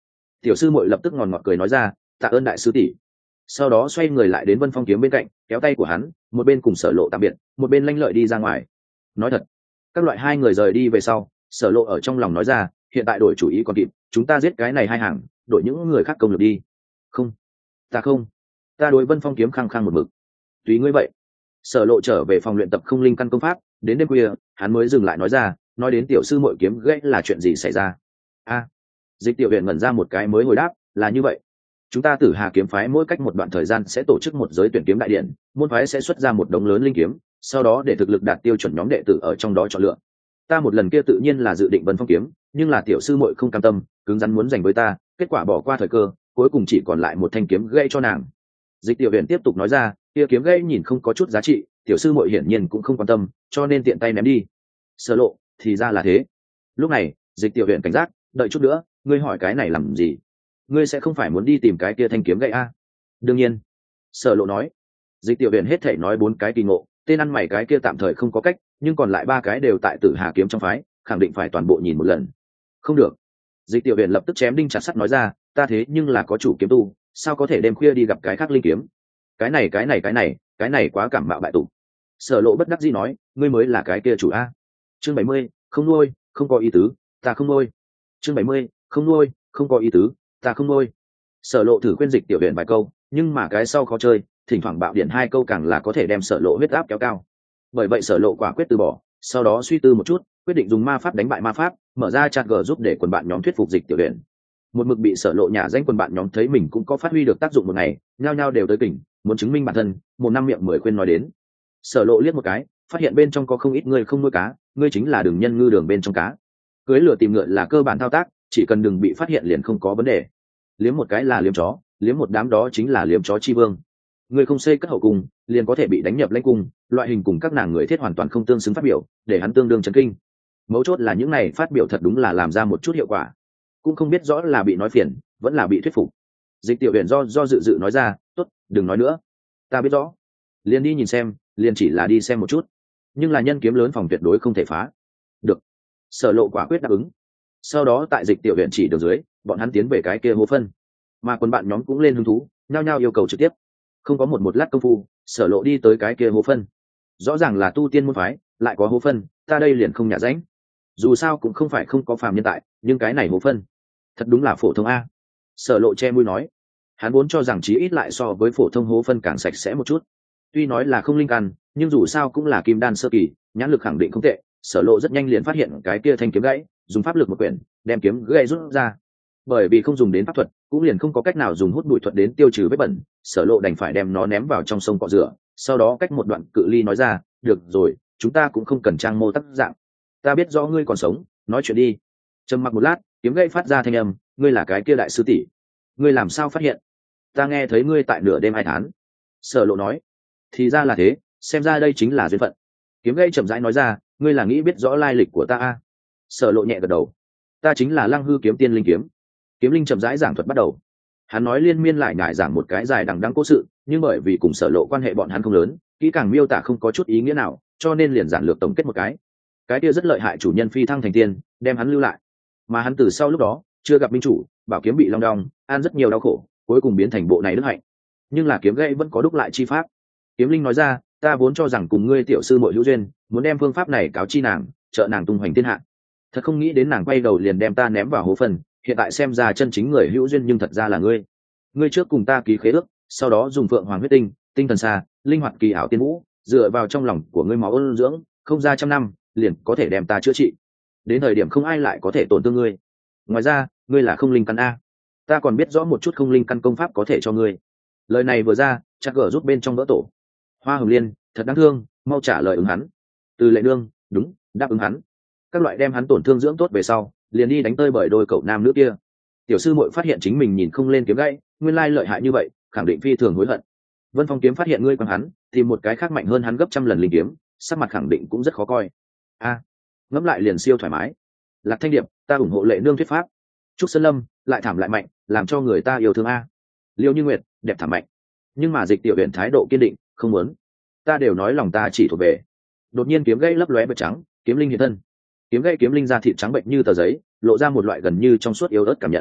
Tiểu sư muội lập tức ngòn ngọt cười nói ra, tạ ơn đại sư tỷ. Sau đó xoay người lại đến Vân Phong Kiếm bên cạnh, kéo tay của hắn, một bên cùng Sở Lộ tạm biệt, một bên lanh lợi đi ra ngoài. Nói thật, các loại hai người rời đi về sau, Sở Lộ ở trong lòng nói ra, hiện tại đổi chủ ý còn kịp, chúng ta giết cái này hai hàng, đổi những người khác công lực đi. Không, ta không, ta đối Vân Phong Kiếm khăng khăng một mực. Tùy ngươi vậy. Sở Lộ trở về phòng luyện tập không linh căn công pháp, đến đêm khuya, hắn mới dừng lại nói ra, nói đến tiểu sư muội kiếm gãy là chuyện gì xảy ra. A, Dịch Tiểu Huyền ngẩn ra một cái mới hồi đáp, là như vậy. Chúng ta Tử Hà kiếm phái mỗi cách một đoạn thời gian sẽ tổ chức một giới tuyển kiếm đại điện, môn phái sẽ xuất ra một đống lớn linh kiếm, sau đó để thực lực đạt tiêu chuẩn nhóm đệ tử ở trong đó chọn lựa. Ta một lần kia tự nhiên là dự định Vân Phong kiếm, nhưng là tiểu sư muội không cam tâm, cứng rắn muốn giành với ta, kết quả bỏ qua thời cơ, cuối cùng chỉ còn lại một thanh kiếm gãy cho nàng. Dịch Tiểu Huyền tiếp tục nói ra, kia kiếm gãy nhìn không có chút giá trị, tiểu sư muội hiển nhiên cũng không quan tâm, cho nên tiện tay ném đi. Sở Lộ, thì ra là thế. Lúc này, Dịch Tiểu Huyền cảnh giác, đợi chút nữa, ngươi hỏi cái này làm gì? Ngươi sẽ không phải muốn đi tìm cái kia thanh kiếm gậy a? Đương nhiên. Sở Lộ nói. Dịch Tiểu Huyền hết thảy nói bốn cái kỳ ngộ, tên ăn mày cái kia tạm thời không có cách, nhưng còn lại ba cái đều tại Tử Hà kiếm trong phái, khẳng định phải toàn bộ nhìn một lần. Không được. Dịch Tiểu Huyền lập tức chém đinh chặt sắt nói ra, ta thế nhưng là có chủ kiếm tu, sao có thể đêm khuya đi gặp cái khác linh kiếm? Cái này cái này cái này, cái này quá cảm mạo bại tục. Sở Lộ bất đắc dĩ nói, ngươi mới là cái kia chủ a. Chương bảy mươi, không nuôi, không có ý tứ, ta không nuôi. Chương bảy mươi, không nuôi, không có ý tứ, ta không nuôi. Sở Lộ thử khuyên Dịch Tiểu Huyền vài câu, nhưng mà cái sau khó chơi, thỉnh thoảng bạo điện hai câu càng là có thể đem Sở Lộ huyết áp kéo cao. Bởi vậy Sở Lộ quả quyết từ bỏ, sau đó suy tư một chút, quyết định dùng ma pháp đánh bại ma pháp, mở ra chat gờ giúp để quần bạn nhóm thuyết phục Dịch Tiểu Huyền. Một mực bị Sở Lộ nhả danh quần bạn nhóm thấy mình cũng có phát huy được tác dụng một ngày, nhao nhao đều tới tỉnh, muốn chứng minh bản thân, một năm miệng mười khuyên nói đến. Sở Lộ liếc một cái, phát hiện bên trong có không ít người không nuôi cá, ngươi chính là đường nhân ngư đường bên trong cá. Cưới lửa tìm ngựa là cơ bản thao tác, chỉ cần đừng bị phát hiện liền không có vấn đề. Liếm một cái là liếm chó, liếm một đám đó chính là liếm chó chi vương. Người không xây cất hậu cung, liền có thể bị đánh nhập lãnh cung, loại hình cùng các nàng người thiết hoàn toàn không tương xứng phát biểu, để hắn tương đương chấn kinh. Mấu chốt là những này phát biểu thật đúng là làm ra một chút hiệu quả, cũng không biết rõ là bị nói phiền, vẫn là bị thuyết phục. Dịch Tiểu Huyền do do dự dự nói ra, tốt, đừng nói nữa, ta biết rõ, liền đi nhìn xem, liền chỉ là đi xem một chút, nhưng là nhân kiếm lớn phòng tuyệt đối không thể phá. Được. Sở Lộ quả quyết đáp ứng. Sau đó tại Dịch Tiểu Huyền chỉ đường dưới, bọn hắn tiến về cái kia hố phân, mà quân bạn nhóm cũng lên hứng thú, nhao nhao yêu cầu trực tiếp. Không có một một lát công phu, Sở Lộ đi tới cái kia hố phân. Rõ ràng là tu tiên môn phái, lại có hố phân, ta đây liền không nhả rãnh. Dù sao cũng không phải không có phàm nhân tại, nhưng cái này hố phân, thật đúng là phổ thông a. Sở Lộ che mũi nói, hắn vốn cho rằng chí ít lại so với phổ thông hố phân càng sạch sẽ một chút. Tuy nói là không linh căn, nhưng dù sao cũng là kim đan sơ kỳ, nhãn lực khẳng định không tệ. Sở Lộ rất nhanh liền phát hiện cái kia thanh kiếm gãy, dùng pháp lực một quyển, đem kiếm gãy rút ra. Bởi vì không dùng đến pháp thuật, cũng liền không có cách nào dùng hút bụi thuật đến tiêu trừ vết bẩn, Sở Lộ đành phải đem nó ném vào trong sông cọ rửa, sau đó cách một đoạn cự ly nói ra, được rồi, chúng ta cũng không cần trang mô tác dạng, ta biết rõ ngươi còn sống, nói chuyện đi. Trầm mặc một lát, kiếm gãy phát ra thanh âm, ngươi là cái kia đại sư tỷ, ngươi làm sao phát hiện? Ta nghe thấy ngươi tại nửa đêm ai thán. Sở Lộ nói, thì ra là thế, xem ra đây chính là duyên phận. Kiếm gãy chậm rãi nói ra, ngươi là nghĩ biết rõ lai lịch của ta a? Sở Lộ nhẹ gật đầu, ta chính là Lăng Hư kiếm tiên linh kiếm. Kiếm linh chậm rãi giảng thuật bắt đầu, hắn nói liên miên lại nhải giảng một cái dài đằng đẵng cố sự, nhưng bởi vì cùng Sở Lộ quan hệ bọn hắn không lớn, kỹ càng miêu tả không có chút ý nghĩa nào, cho nên liền giản lược tổng kết một cái. Cái kia rất lợi hại chủ nhân phi thăng thành tiên, đem hắn lưu lại, mà hắn từ sau lúc đó chưa gặp minh chủ, bảo kiếm bị long đong, ăn rất nhiều đau khổ, cuối cùng biến thành bộ này đức hạnh. Nhưng là kiếm gãy vẫn có đúc lại chi pháp. Kiếm linh nói ra, ta vốn cho rằng cùng ngươi tiểu sư muội hữu duyên, muốn đem phương pháp này cáo chi nàng, trợ nàng tung hoành thiên hạ. Thật không nghĩ đến nàng quay đầu liền đem ta ném vào hố phân, hiện tại xem ra chân chính người hữu duyên nhưng thật ra là ngươi. Ngươi trước cùng ta ký khế ước, sau đó dùng phượng hoàng huyết tinh, tinh thần xa, linh hoạt kỳ ảo tiên vũ, dựa vào trong lòng của ngươi máu ôn dưỡng, không ra trăm năm, liền có thể đem ta chữa trị. Đến thời điểm không ai lại có thể tổn thương ngươi. Ngoài ra, ngươi là không linh căn a, ta còn biết rõ một chút không linh căn công pháp có thể cho ngươi. Lời này vừa ra, chắc gở rút bên trong vỡ tổ. Hoa Hồng Liên, thật đáng thương, mau trả lời ứng hắn. Từ Lệ Nương, đúng, đáp ứng hắn. Các loại đem hắn tổn thương dưỡng tốt về sau, liền đi đánh tơi bởi đôi cậu nam nữ kia. Tiểu sư muội phát hiện chính mình nhìn không lên kiếm gãy, nguyên lai lợi hại như vậy, khẳng định phi thường hối hận. Vân Phong kiếm phát hiện ngươi quăng hắn, thì một cái khác mạnh hơn hắn gấp trăm lần linh kiếm, sắc mặt khẳng định cũng rất khó coi. A, ngẫm lại liền siêu thoải mái. Lạc Thanh Điệp, ta ủng hộ Lệ Nương thuyết pháp. Trúc Sơn Lâm, lại thảm lại mạnh, làm cho người ta yêu thương a. Liêu Như Nguyệt, đẹp thảm mạnh. Nhưng mà Dịch Tiểu Huyền thái độ kiên định, không muốn. Ta đều nói lòng ta chỉ thuộc về. Đột nhiên kiếm gãy lấp lóe bạch trắng, kiếm linh hiện thân. Kiếm gãy kiếm linh ra thịt trắng bệnh như tờ giấy, lộ ra một loại gần như trong suốt yếu ớt cảm nhận.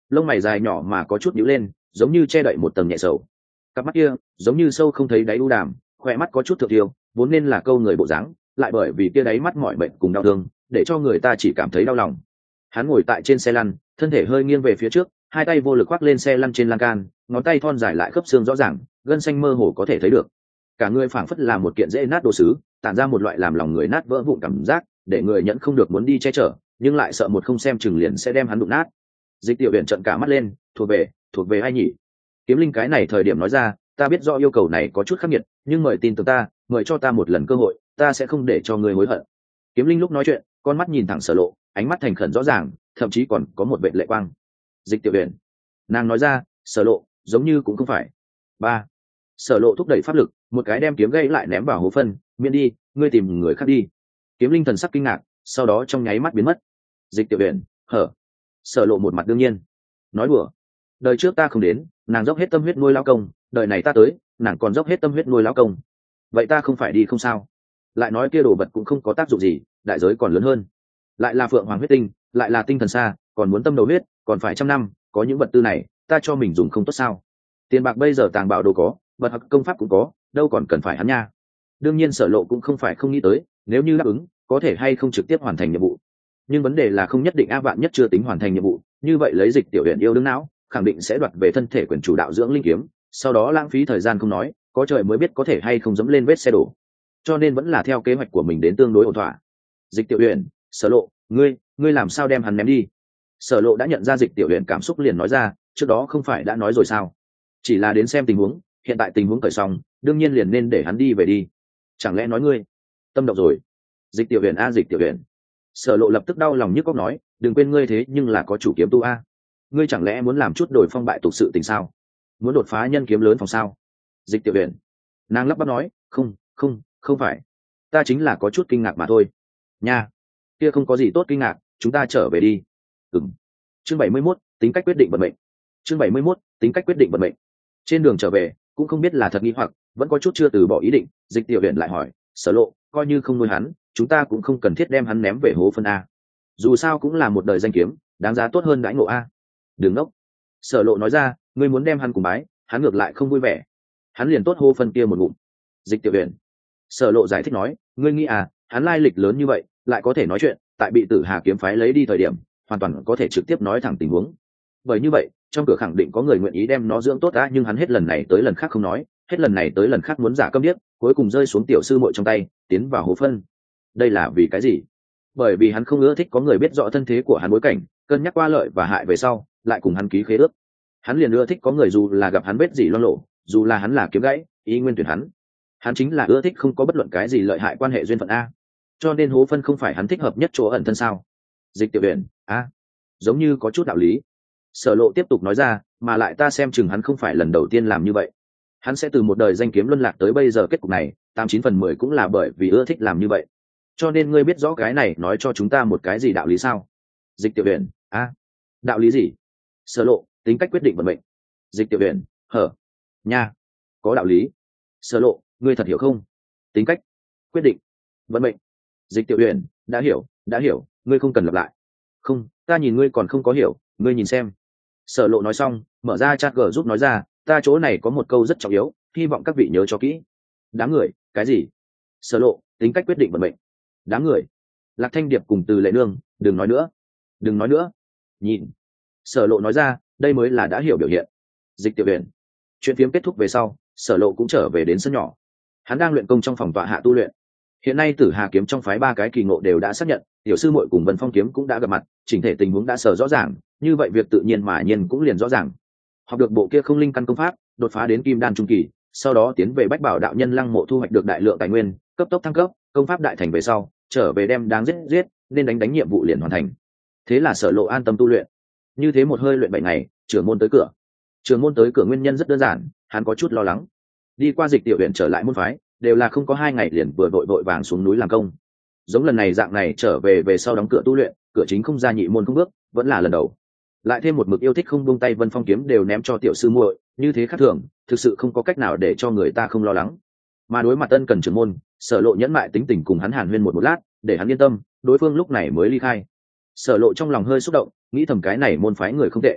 lông mày dài nhỏ mà có chút nhíu lên, giống như che đậy một tầng nhẹ sầu. Cặp mắt kia giống như sâu không thấy đáy u đàm, khỏe mắt có chút thượng tiêu, vốn nên là câu người bộ dáng, lại bởi vì kia đáy mắt mỏi mệt cùng đau thương, để cho người ta chỉ cảm thấy đau lòng. Hắn ngồi tại trên xe lăn, thân thể hơi nghiêng về phía trước, hai tay vô lực khoác lên xe lăn trên lan can, ngón tay thon dài lại khớp xương rõ ràng, gân xanh mơ hồ có thể thấy được. Cả người phảng phất là một kiện dễ nát đồ sứ, tản ra một loại làm lòng người nát vỡ vụn cảm giác, để người nhận không được muốn đi che chở, nhưng lại sợ một không xem chừng liền sẽ đem hắn đụng nát. Dịch Tiểu Uyển trợn cả mắt lên, thuộc về, thuộc về ai nhỉ? Kiếm Linh cái này thời điểm nói ra, ta biết rõ yêu cầu này có chút khắc nghiệt, nhưng mời tin tưởng ta, mời cho ta một lần cơ hội, ta sẽ không để cho ngươi hối hận. Kiếm Linh lúc nói chuyện, con mắt nhìn thẳng Sở Lộ, ánh mắt thành khẩn rõ ràng, thậm chí còn có một vẻ lệ quang. Dịch Tiểu Uyển, nàng nói ra, Sở Lộ, giống như cũng không phải. Ba. Sở Lộ thúc đẩy pháp lực, một cái đem kiếm gây lại ném vào hố phân, miễn đi, ngươi tìm người khác đi. Kiếm Linh thần sắc kinh ngạc, sau đó trong nháy mắt biến mất. Dịch Tiểu Uyển, hở. Sở Lộ một mặt đương nhiên, nói đùa, đời trước ta không đến, nàng dốc hết tâm huyết nuôi lao công, đời này ta tới, nàng còn dốc hết tâm huyết nuôi lao công, vậy ta không phải đi không sao? Lại nói kia đồ vật cũng không có tác dụng gì, đại giới còn lớn hơn, lại là phượng hoàng huyết tinh, lại là tinh thần xa, còn muốn tâm đầu huyết, còn phải trăm năm, có những vật tư này, ta cho mình dùng không tốt sao? Tiền bạc bây giờ tàng bảo đồ có, vật hoặc công pháp cũng có, đâu còn cần phải hắn nha. Đương nhiên Sở Lộ cũng không phải không nghĩ tới, nếu như đáp ứng, có thể hay không trực tiếp hoàn thành nhiệm vụ. Nhưng vấn đề là không nhất định a, vạn nhất chưa tính hoàn thành nhiệm vụ, như vậy lấy Dịch Tiểu Uyển yêu đương não, khẳng định sẽ đoạt về thân thể quyền chủ đạo dưỡng linh kiếm, sau đó lãng phí thời gian không nói, có trời mới biết có thể hay không dẫm lên vết xe đổ. Cho nên vẫn là theo kế hoạch của mình đến tương đối ổn thỏa. Dịch Tiểu Uyển, Sở Lộ, ngươi, ngươi làm sao đem hắn ném đi? Sở Lộ đã nhận ra Dịch Tiểu Uyển cảm xúc liền nói ra, trước đó không phải đã nói rồi sao? Chỉ là đến xem tình huống, hiện tại tình huống cởi xong, đương nhiên liền nên để hắn đi về đi. Chẳng lẽ nói ngươi tâm động rồi? Dịch Tiểu Uyển a, Dịch Tiểu Uyển. Sở Lộ lập tức đau lòng nhức óc nói, đừng quên ngươi thế nhưng là có chủ kiếm tu a, ngươi chẳng lẽ muốn làm chút đổi phong bại tục sự tình sao? Muốn đột phá nhân kiếm lớn phòng sao? Dịch Tiểu Uyển, nàng lắp bắp nói, không, không, không phải, ta chính là có chút kinh ngạc mà thôi. Nha, kia không có gì tốt kinh ngạc, chúng ta trở về đi. Ừm. Chương bảy mươi mốt, tính cách quyết định vận mệnh. Chương bảy mươi mốt, tính cách quyết định vận mệnh. Trên đường trở về, cũng không biết là thật nghi hoặc, vẫn có chút chưa từ bỏ ý định, Dịch Tiểu Uyển lại hỏi, Sở Lộ, coi như không nuôi hắn, chúng ta cũng không cần thiết đem hắn ném về hố phân a. Dù sao cũng là một đời danh kiếm, đáng giá tốt hơn đãi ngộ a. Đừng ngốc. Sở Lộ nói ra, ngươi muốn đem hắn cùng bái, hắn ngược lại không vui vẻ, hắn liền tốt hô phân kia một ngụm. Dịch Tiểu Uyển. Sở Lộ giải thích nói, ngươi nghĩ à, hắn lai lịch lớn như vậy, lại có thể nói chuyện, tại bị Tử Hà kiếm phái lấy đi thời điểm, hoàn toàn có thể trực tiếp nói thẳng tình huống. Bởi như vậy, trong cửa khẳng định có người nguyện ý đem nó dưỡng tốt đã, nhưng hắn hết lần này tới lần khác không nói, hết lần này tới lần khác muốn giả câm điếc, cuối cùng rơi xuống tiểu sư muội trong tay, tiến vào hố phân. Đây là vì cái gì? Bởi vì hắn không ưa thích có người biết rõ thân thế của hắn bối cảnh, cân nhắc qua lợi và hại về sau, lại cùng hắn ký khế ước. Hắn liền ưa thích có người dù là gặp hắn vết gì loang lộ, dù là hắn là kiếm gãy, ý nguyên tuyển hắn. Hắn chính là ưa thích không có bất luận cái gì lợi hại quan hệ duyên phận a. Cho nên hố phân không phải hắn thích hợp nhất chỗ ẩn thân sao? Dịch Tiểu Uyển, a, giống như có chút đạo lý. Sở Lộ tiếp tục nói ra, mà lại ta xem chừng hắn không phải lần đầu tiên làm như vậy. Hắn sẽ từ một đời danh kiếm luân lạc tới bây giờ kết cục này, tám chín phần mười cũng là bởi vì ưa thích làm như vậy. Cho nên ngươi biết rõ cái này nói cho chúng ta một cái gì đạo lý sao? Dịch Tiểu Uyển, a, đạo lý gì? Sở Lộ, tính cách quyết định vận mệnh. Dịch Tiểu Uyển, hở, nha, có đạo lý. Sở Lộ, ngươi thật hiểu không? Tính cách quyết định vận mệnh. Dịch Tiểu Uyển, đã hiểu, đã hiểu, ngươi không cần lặp lại. Không, ta nhìn ngươi còn không có hiểu, ngươi nhìn xem. Sở Lộ nói xong, mở ra chat gờ giúp nói ra, ta chỗ này có một câu rất trọng yếu, hy vọng các vị nhớ cho kỹ. Đám người, cái gì? Sở Lộ, tính cách quyết định vận mệnh. Đám người. Lạc Thanh Điệp cùng Từ Lệ Nương, đừng nói nữa, đừng nói nữa. Nhìn. Sở Lộ nói ra, đây mới là đã hiểu biểu hiện. Dịch Tiểu Uyển. Chuyện phiếm kết thúc về sau, Sở Lộ cũng trở về đến sân nhỏ. Hắn đang luyện công trong phòng tọa hạ tu luyện. Hiện nay Tử Hà kiếm trong phái ba cái kỳ ngộ đều đã xác nhận, tiểu sư muội cùng Vân Phong kiếm cũng đã gặp mặt, chỉnh thể tình huống đã sở rõ ràng, như vậy việc tự nhiên mà nhiên cũng liền rõ ràng. Học được bộ kia không linh căn công pháp, đột phá đến kim đan trung kỳ, sau đó tiến về Bách Bảo đạo nhân lăng mộ thu hoạch được đại lượng tài nguyên, cấp tốc thăng cấp, công pháp đại thành về sau, trở về đem đáng giết giết, nên đánh đánh nhiệm vụ liền hoàn thành. Thế là Sở Lộ an tâm tu luyện. Như thế một hơi luyện bảy ngày, trưởng môn tới cửa. Trưởng môn tới cửa nguyên nhân rất đơn giản, hắn có chút lo lắng. Đi qua Dịch Tiểu Uyển trở lại môn phái, đều là không có hai ngày liền vừa vội vội vàng xuống núi làm công. Giống lần này dạng này trở về về sau đóng cửa tu luyện, cửa chính không ra nhị môn không bước, vẫn là lần đầu. Lại thêm một mực yêu thích không buông tay Vân Phong kiếm đều ném cho tiểu sư muội, như thế khác thường, thực sự không có cách nào để cho người ta không lo lắng. Mà đối mặt Tân Cần trưởng môn, Sở Lộ nhẫn mại tính tình cùng hắn hàn huyên một một lát, để hắn yên tâm, đối phương lúc này mới ly khai. Sở Lộ trong lòng hơi xúc động, nghĩ thầm cái này môn phái người không tệ.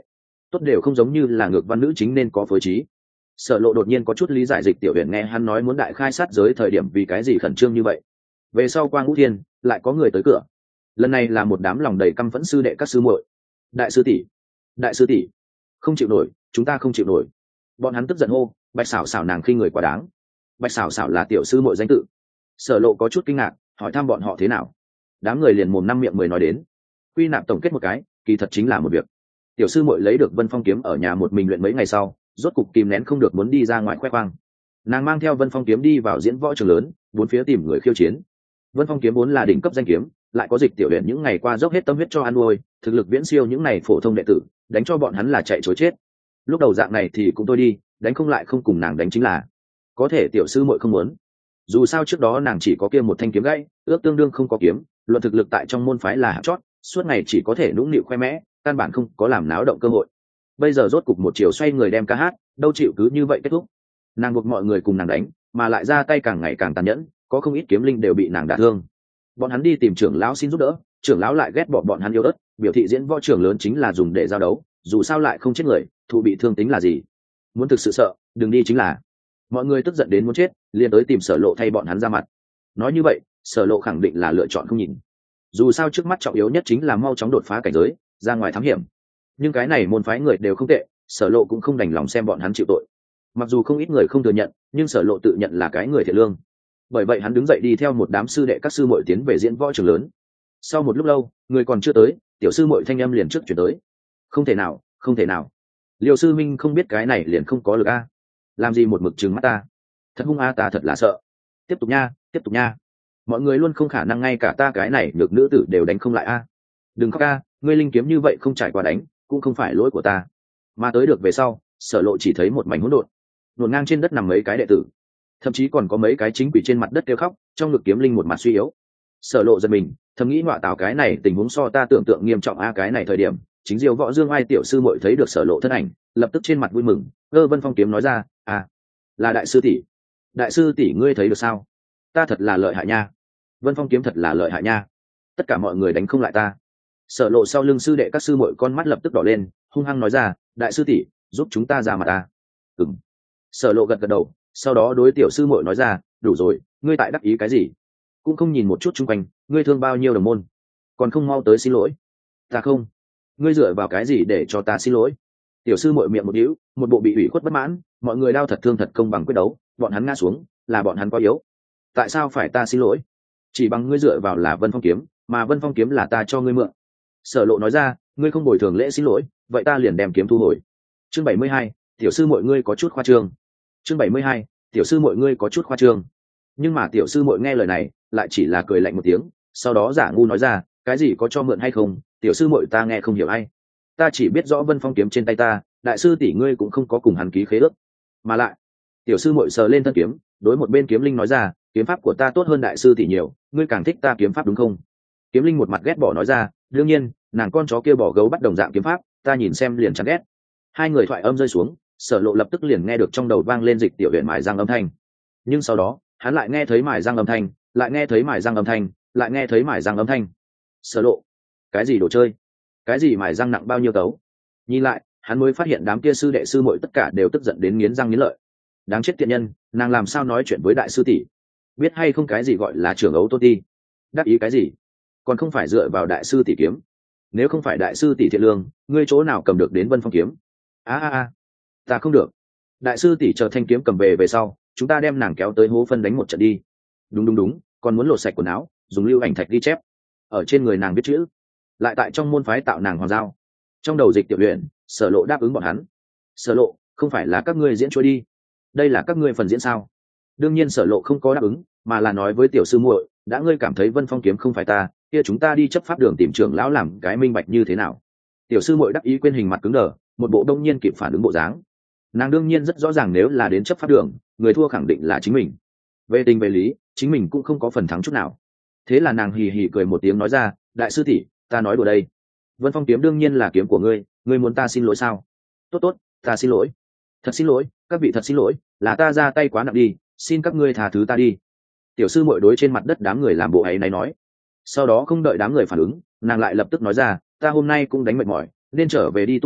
tốt đều không giống như là ngược văn nữ chính nên có phối trí. Sở Lộ đột nhiên có chút lý giải Dịch Tiểu Huyền nghe hắn nói muốn đại khai sát giới thời điểm vì cái gì khẩn trương như vậy. Về sau qua ngũ thiên lại có người tới cửa, lần này là một đám lòng đầy căm phẫn sư đệ các sư muội. Đại sư tỷ, đại sư tỷ, không chịu nổi, chúng ta không chịu nổi. Bọn hắn tức giận hô, Bạch Sảo Sảo nàng khi người quá đáng. Bạch Sảo Sảo là tiểu sư muội danh tự. Sở Lộ có chút kinh ngạc, hỏi thăm bọn họ thế nào. Đám người liền mồm năm miệng mười nói đến. Quy nạp tổng kết một cái, kỳ thật chính là một việc. Tiểu sư muội lấy được Vân Phong kiếm ở nhà một mình luyện mấy ngày sau, rốt cục kìm nén không được muốn đi ra ngoài khoe khoang. Nàng mang theo Vân Phong kiếm đi vào diễn võ trường lớn, bốn phía tìm người khiêu chiến. Vân Phong kiếm vốn là đỉnh cấp danh kiếm, lại có Dịch Tiểu Huyền những ngày qua dốc hết tâm huyết cho ăn nuôi, thực lực viễn siêu những này phổ thông đệ tử, đánh cho bọn hắn là chạy trối chết. Lúc đầu dạng này thì cũng tôi đi, đánh không lại không cùng nàng đánh chính là. Có thể tiểu sư muội không muốn. Dù sao trước đó nàng chỉ có kia một thanh kiếm gãy, ước tương đương không có kiếm, luận thực lực tại trong môn phái là hạng chót, suốt ngày chỉ có thể nũng nịu khoe mẽ, căn bản không có làm náo động cơ hội. Bây giờ rốt cục một chiều xoay người đem ca hát, đâu chịu cứ như vậy kết thúc. Nàng buộc mọi người cùng nàng đánh, mà lại ra tay càng ngày càng tàn nhẫn, có không ít kiếm linh đều bị nàng đả thương. Bọn hắn đi tìm trưởng lão xin giúp đỡ, trưởng lão lại ghét bỏ bọn hắn yêu đất, biểu thị diễn võ trường lớn chính là dùng để giao đấu, dù sao lại không chết người, thụ bị thương tính là gì. Muốn thực sự sợ, đừng đi chính là. Mọi người tức giận đến muốn chết, liền tới tìm Sở Lộ thay bọn hắn ra mặt. Nói như vậy, Sở Lộ khẳng định là lựa chọn không nhìn. Dù sao trước mắt trọng yếu nhất chính là mau chóng đột phá cảnh giới, ra ngoài thám hiểm. Nhưng cái này môn phái người đều không tệ, Sở Lộ cũng không đành lòng xem bọn hắn chịu tội. Mặc dù không ít người không thừa nhận, nhưng Sở Lộ tự nhận là cái người thiện lương. Bởi vậy hắn đứng dậy đi theo một đám sư đệ các sư muội tiến về diễn võ trường lớn. Sau một lúc lâu, người còn chưa tới, tiểu sư muội thanh âm liền trước chuyển tới. Không thể nào, không thể nào. Liêu sư minh không biết cái này liền không có lực a. Làm gì một mực trừng mắt ta? Thật hung a, ta thật là sợ. Tiếp tục nha, tiếp tục nha. Mọi người luôn không khả năng ngay cả ta cái này nhược nữ tử đều đánh không lại a. Đừng khóc a, ngươi linh kiếm như vậy không trải qua đánh, cũng không phải lỗi của ta. Mà tới được về sau, Sở Lộ chỉ thấy một mảnh hỗn độn. Đột ngang trên đất nằm mấy cái đệ tử, thậm chí còn có mấy cái chính quỷ trên mặt đất kêu khóc, trong ngực kiếm linh một mặt suy yếu. Sở Lộ giật mình, thầm nghĩ ngọa tảo cái này tình huống so ta tưởng tượng nghiêm trọng a. Cái này thời điểm, chính Diêu Võ Dương Ai tiểu sư muội thấy được Sở Lộ thân ảnh, lập tức trên mặt vui mừng, Cơ Vân Phong kiếm nói ra, à, là đại sư tỷ. Đại sư tỷ ngươi thấy được sao? Ta thật là lợi hại nha. Vân Phong kiếm thật là lợi hại nha. Tất cả mọi người đánh không lại ta. Sở Lộ sau lưng sư đệ các sư muội con mắt lập tức đỏ lên, hung hăng nói ra, đại sư tỷ, giúp chúng ta ra mặt ta. Ừm. Sở Lộ gật gật đầu, sau đó đối tiểu sư muội nói ra, đủ rồi, ngươi tại đắc ý cái gì? Cũng không nhìn một chút chung quanh, ngươi thương bao nhiêu đồng môn, còn không mau tới xin lỗi. Ta không. Ngươi dựa vào cái gì để cho ta xin lỗi? Tiểu sư muội miệng một đĩu, một bộ bị ủy khuất bất mãn, mọi người đau thật thương thật công bằng quyết đấu, bọn hắn ngã xuống, là bọn hắn quá yếu. Tại sao phải ta xin lỗi? Chỉ bằng ngươi dựa vào là Vân Phong kiếm, mà Vân Phong kiếm là ta cho ngươi mượn. Sở Lộ nói ra, ngươi không bồi thường lễ xin lỗi, vậy ta liền đem kiếm thu hồi. Chương bảy mươi hai, tiểu sư muội ngươi có chút khoa trương. Chương bảy mươi hai, tiểu sư muội ngươi có chút khoa trương. Nhưng mà tiểu sư muội nghe lời này, lại chỉ là cười lạnh một tiếng, sau đó giả ngu nói ra, cái gì có cho mượn hay không, tiểu sư muội ta nghe không hiểu ai. Ta chỉ biết rõ Vân Phong kiếm trên tay ta, đại sư tỷ ngươi cũng không có cùng hắn ký khế ước. Mà lại, tiểu sư muội sờ lên thân kiếm, đối một bên kiếm linh nói ra, kiếm pháp của ta tốt hơn đại sư tỷ nhiều, ngươi càng thích ta kiếm pháp đúng không? Kiếm linh một mặt ghét bỏ nói ra, đương nhiên, nàng con chó kia bỏ gấu bắt đồng dạng kiếm pháp, ta nhìn xem liền chán ghét. Hai người thoại âm rơi xuống, Sở Lộ lập tức liền nghe được trong đầu vang lên Dịch Tiểu Huyền mài răng âm thanh. Nhưng sau đó, hắn lại nghe thấy mài răng âm thanh, lại nghe thấy mài răng âm thanh, lại nghe thấy mài răng âm thanh. Sở Lộ, cái gì đồ chơi? Cái gì mài răng nặng bao nhiêu tấu? Nhìn lại, hắn mới phát hiện đám kia sư đệ sư muội tất cả đều tức giận đến nghiến răng nghiến lợi. Đáng chết tiện nhân, nàng làm sao nói chuyện với đại sư tỷ? Biết hay không cái gì gọi là trưởng ấu tôn ti? Đắc ý cái gì? Còn không phải dựa vào đại sư tỷ kiếm. Nếu không phải đại sư tỷ thiện lương, ngươi chỗ nào cầm được đến Vân Phong kiếm? A a a, ta không được. Đại sư tỷ chờ thanh kiếm cầm về về sau, chúng ta đem nàng kéo tới hố phân đánh một trận đi. Đúng đúng đúng, còn muốn lột sạch quần áo, dùng lưu ảnh thạch ghi chép, ở trên người nàng viết chữ, lại tại trong môn phái tạo nàng hoàng giao. Trong đầu Dịch Tiểu Huyền, Sở Lộ đáp ứng bọn hắn. Sở Lộ, không phải là các ngươi diễn trôi đi, đây là các ngươi phần diễn sao? Đương nhiên Sở Lộ không có đáp ứng, mà là nói với tiểu sư muội, đã ngươi cảm thấy Vân Phong kiếm không phải ta, kia chúng ta đi chấp pháp đường tìm trưởng lão làm cái minh bạch như thế nào? Tiểu sư muội đắc ý quên hình mặt cứng đờ, một bộ đông nhiên kịp phản ứng bộ dáng. Nàng đương nhiên rất rõ ràng nếu là đến chấp pháp đường, người thua khẳng định là chính mình. Về tình về lý, chính mình cũng không có phần thắng chút nào. Thế là nàng hì hì cười một tiếng nói ra, đại sư tỷ, ta nói đùa đây. Vân Phong kiếm đương nhiên là kiếm của ngươi, ngươi muốn ta xin lỗi sao? Tốt tốt, ta xin lỗi. Thật xin lỗi, các vị thật xin lỗi, là ta ra tay quá nặng đi, xin các ngươi tha thứ ta đi. Tiểu sư muội đối trên mặt đất đám người làm bộ ấy này nói. Sau đó không đợi đám người phản ứng, nàng lại lập tức nói ra, ta hôm nay cũng đánh mệt mỏi, nên trở về đi tu luyện,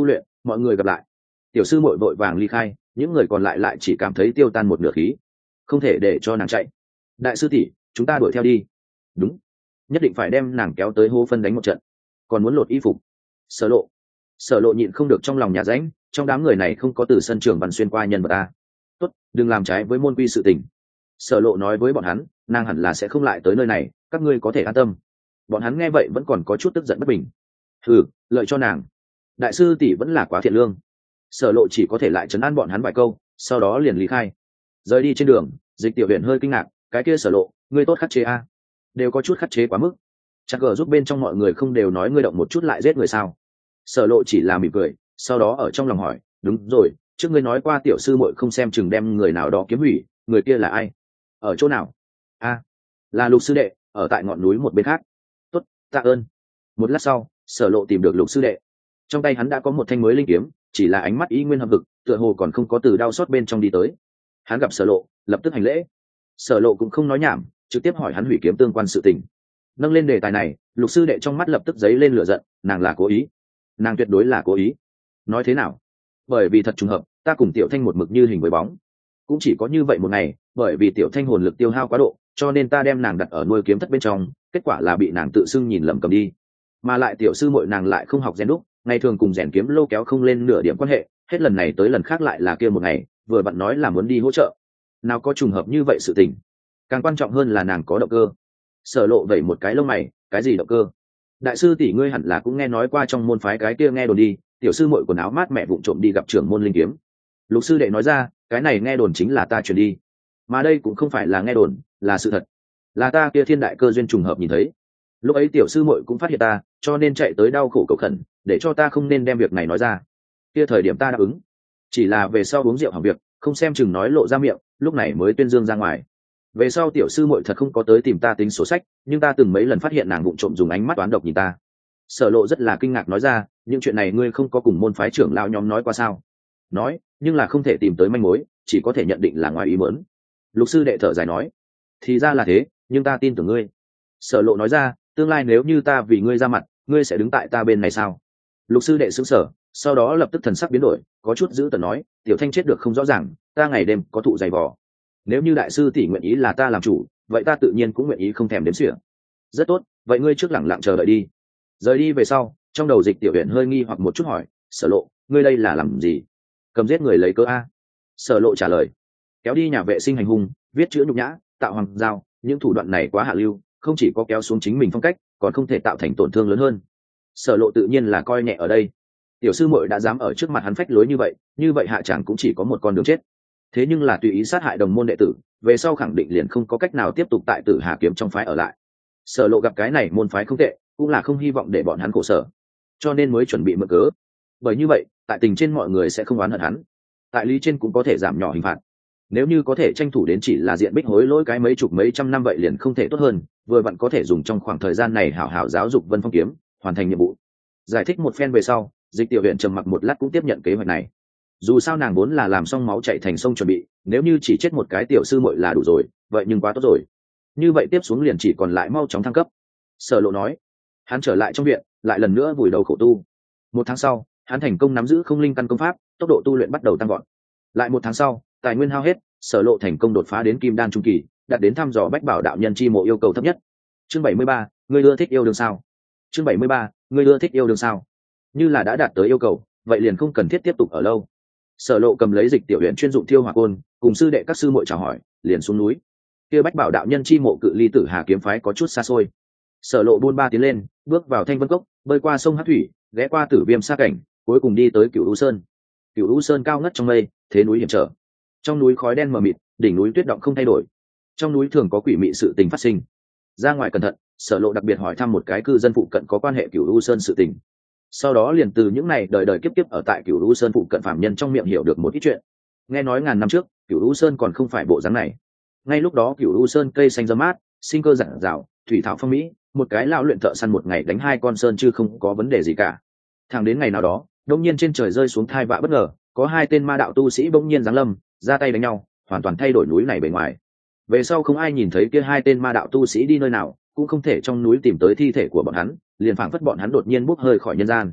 mọi người gặp lại. Tiểu sư muội vội vàng ly khai, những người còn lại lại chỉ cảm thấy tiêu tan một nửa khí, không thể để cho nàng chạy. Đại sư tỷ, chúng ta đuổi theo đi. Đúng, nhất định phải đem nàng kéo tới hố phân đánh một trận, còn muốn lột y phục. Sở lộ sở lộ nhịn không được trong lòng nhà rãnh, trong đám người này không có từ sân trường văn xuyên qua nhân vật ta. Tốt, đừng làm trái với môn quy sự tình. Sở lộ nói với bọn hắn, nàng hẳn là sẽ không lại tới nơi này, các ngươi có thể an tâm. Bọn hắn nghe vậy vẫn còn có chút tức giận bất bình. Hừ, lợi cho nàng. Đại sư tỷ vẫn là quá thiện lương. Sở lộ chỉ có thể lại trấn an bọn hắn vài câu, sau đó liền lý khai. Rời đi trên đường, Dịch Tiểu Huyền hơi kinh ngạc, cái kia Sở lộ, ngươi tốt khắc chế a, đều có chút khắc chế quá mức. Chắc gờ giúp bên trong mọi người không đều nói ngươi động một chút lại giết người sao? Sở lộ chỉ là mỉm cười, sau đó ở trong lòng hỏi, đúng rồi, trước ngươi nói qua tiểu sư muội không xem chừng đem người nào đó kiếm hủy, người kia là ai? Ở chỗ nào? A, là Lục sư đệ, ở tại ngọn núi một bên khác. Tốt, tạ ơn. Một lát sau, Sở lộ tìm được Lục sư đệ. Trong tay hắn đã có một thanh mới linh kiếm, chỉ là ánh mắt ý nguyên hậm hực, tựa hồ còn không có từ đau xót bên trong đi tới. Hắn gặp Sở lộ, lập tức hành lễ. Sở lộ cũng không nói nhảm, trực tiếp hỏi hắn hủy kiếm tương quan sự tình. Nâng lên đề tài này, Lục sư đệ trong mắt lập tức dấy lên lửa giận, nàng là cố ý, nàng tuyệt đối là cố ý. Nói thế nào? Bởi vì thật trùng hợp, ta cùng Tiểu Thanh một mực như hình với bóng, cũng chỉ có như vậy một ngày, bởi vì Tiểu Thanh hồn lực tiêu hao quá độ, cho nên ta đem nàng đặt ở nuôi kiếm thất bên trong, kết quả là bị nàng tự xưng nhìn lầm cầm đi. Mà lại tiểu sư muội nàng lại không học rèn đúc, ngày thường cùng rèn kiếm lô kéo không lên nửa điểm quan hệ, hết lần này tới lần khác lại là kia một ngày, vừa bạn nói là muốn đi hỗ trợ. Nào có trùng hợp như vậy sự tình. Càng quan trọng hơn là nàng có động cơ. Sở lộ vẩy một cái lông mày, cái gì động cơ? Đại sư tỷ ngươi hẳn là cũng nghe nói qua trong môn phái cái kia nghe đồn đi, tiểu sư muội quần áo mát mẹ vụng trộm đi gặp trưởng môn linh kiếm. Lục sư đệ nói ra, cái này nghe đồn chính là ta truyền đi, mà đây cũng không phải là nghe đồn, là sự thật, là ta kia thiên đại cơ duyên trùng hợp nhìn thấy. Lúc ấy tiểu sư muội cũng phát hiện ta, cho nên chạy tới đau khổ cầu khẩn, để cho ta không nên đem việc này nói ra. Kia thời điểm ta đáp ứng, chỉ là về sau uống rượu hỏng việc, không xem chừng nói lộ ra miệng, lúc này mới tuyên dương ra ngoài. Về sau tiểu sư muội thật không có tới tìm ta tính sổ sách, nhưng ta từng mấy lần phát hiện nàng vụng trộm dùng ánh mắt toán độc nhìn ta. Sở lộ rất là kinh ngạc nói ra, những chuyện này ngươi không có cùng môn phái trưởng lão nhóm nói qua sao? Nói, nhưng là không thể tìm tới manh mối, chỉ có thể nhận định là ngoài ý muốn. Lục sư đệ thở dài nói, thì ra là thế, nhưng ta tin tưởng ngươi. Sở lộ nói ra, tương lai nếu như ta vì ngươi ra mặt, ngươi sẽ đứng tại ta bên này sao? Lục sư đệ sững sờ, sau đó lập tức thần sắc biến đổi, có chút giữ tợn nói, tiểu Thanh chết được không rõ ràng, ta ngày đêm có thụ dày vò. Nếu như đại sư tỷ nguyện ý là ta làm chủ, vậy ta tự nhiên cũng nguyện ý không thèm đếm xỉa. Rất tốt, vậy ngươi trước lẳng lặng chờ đợi đi. Rời đi về sau, trong đầu Dịch Tiểu Uyển hơi nghi hoặc một chút hỏi, Sở lộ, ngươi đây là làm gì? Cầm giết người lấy cớ a? Sở lộ trả lời, kéo đi nhà vệ sinh hành hung, viết chữ nhục nhã, tạo hoàng giao, những thủ đoạn này quá hạ lưu, không chỉ có kéo xuống chính mình phong cách, còn không thể tạo thành tổn thương lớn hơn. Sở lộ tự nhiên là coi nhẹ ở đây. Tiểu sư muội đã dám ở trước mặt hắn phách lối như vậy, như vậy hạ chẳng cũng chỉ có một con đường chết. Thế nhưng là tùy ý sát hại đồng môn đệ tử, về sau khẳng định liền không có cách nào tiếp tục tại Tử Hà kiếm trong phái ở lại. Sở lộ gặp cái này môn phái không tệ, cũng là không hy vọng để bọn hắn khổ sở, cho nên mới chuẩn bị mượn cớ. Bởi như vậy, tại tình trên mọi người sẽ không oán hận hắn, tại lý trên cũng có thể giảm nhỏ hình phạt. Nếu như có thể tranh thủ đến chỉ là diện bích hối lỗi cái mấy chục mấy trăm năm vậy liền không thể tốt hơn, vừa vặn có thể dùng trong khoảng thời gian này hảo hảo giáo dục Vân Phong kiếm, hoàn thành nhiệm vụ. Giải thích một phen về sau, Dịch Tiểu Uyển trầm mặc một lát cũng tiếp nhận kế hoạch này. Dù sao nàng vốn là làm xong máu chạy thành sông chuẩn bị, nếu như chỉ chết một cái tiểu sư muội là đủ rồi, vậy nhưng quá tốt rồi. Như vậy tiếp xuống liền chỉ còn lại mau chóng thăng cấp. Sở lộ nói. Hắn trở lại trong viện, lại lần nữa vùi đầu khổ tu. Một tháng sau, hắn thành công nắm giữ không linh căn công pháp, tốc độ tu luyện bắt đầu tăng vọt. Lại một tháng sau, tài nguyên hao hết, Sở lộ thành công đột phá đến kim đan trung kỳ, đạt đến thăm dò bách bảo đạo nhân chi mộ yêu cầu thấp nhất. Chương bảy mươi ba, ngươi ưa thích yêu đương sao? Chương bảy mươi ba, ngươi ưa thích yêu đương sao? Như là đã đạt tới yêu cầu, vậy liền không cần thiết tiếp tục ở lâu. Sở lộ cầm lấy Dịch Tiểu Uyển chuyên dụng thiêu hỏa côn, cùng sư đệ các sư muội chào hỏi, liền xuống núi. Kia bách bảo đạo nhân chi mộ cự ly Tử Hà kiếm phái có chút xa xôi. Sở lộ buôn ba tiến lên, bước vào Thanh Vân Cốc, bơi qua sông Hắc Thủy, ghé qua Tử Viêm Sa cảnh, cuối cùng đi tới Cửu U Sơn. Cửu U Sơn cao ngất trong mây, thế núi hiểm trở. Trong núi khói đen mờ mịt, đỉnh núi tuyết động không thay đổi. Trong núi thường có quỷ mị sự tình phát sinh. Ra ngoài cẩn thận, Sở lộ đặc biệt hỏi thăm một cái cư dân phụ cận có quan hệ Cửu U Sơn sự tình. Sau đó liền từ những này đời đời kiếp kiếp ở tại Cửu U Sơn phụ cận phàm nhân trong miệng hiểu được một ít chuyện. Nghe nói ngàn năm trước, Cửu U Sơn còn không phải bộ dáng này. Ngay lúc đó Cửu U Sơn cây xanh rậm mát, sinh cơ rạng rào, thủy thảo phong mỹ, một cái lão luyện thợ săn một ngày đánh hai con sơn chứ không có vấn đề gì cả. Thẳng đến ngày nào đó, đột nhiên trên trời rơi xuống thai vạ bất ngờ, có hai tên ma đạo tu sĩ bỗng nhiên giáng lâm, ra tay đánh nhau, hoàn toàn thay đổi núi này bề ngoài. Về sau không ai nhìn thấy kia hai tên ma đạo tu sĩ đi nơi nào, cũng không thể trong núi tìm tới thi thể của bọn hắn, liền phảng phất bọn hắn đột nhiên bốc hơi khỏi nhân gian.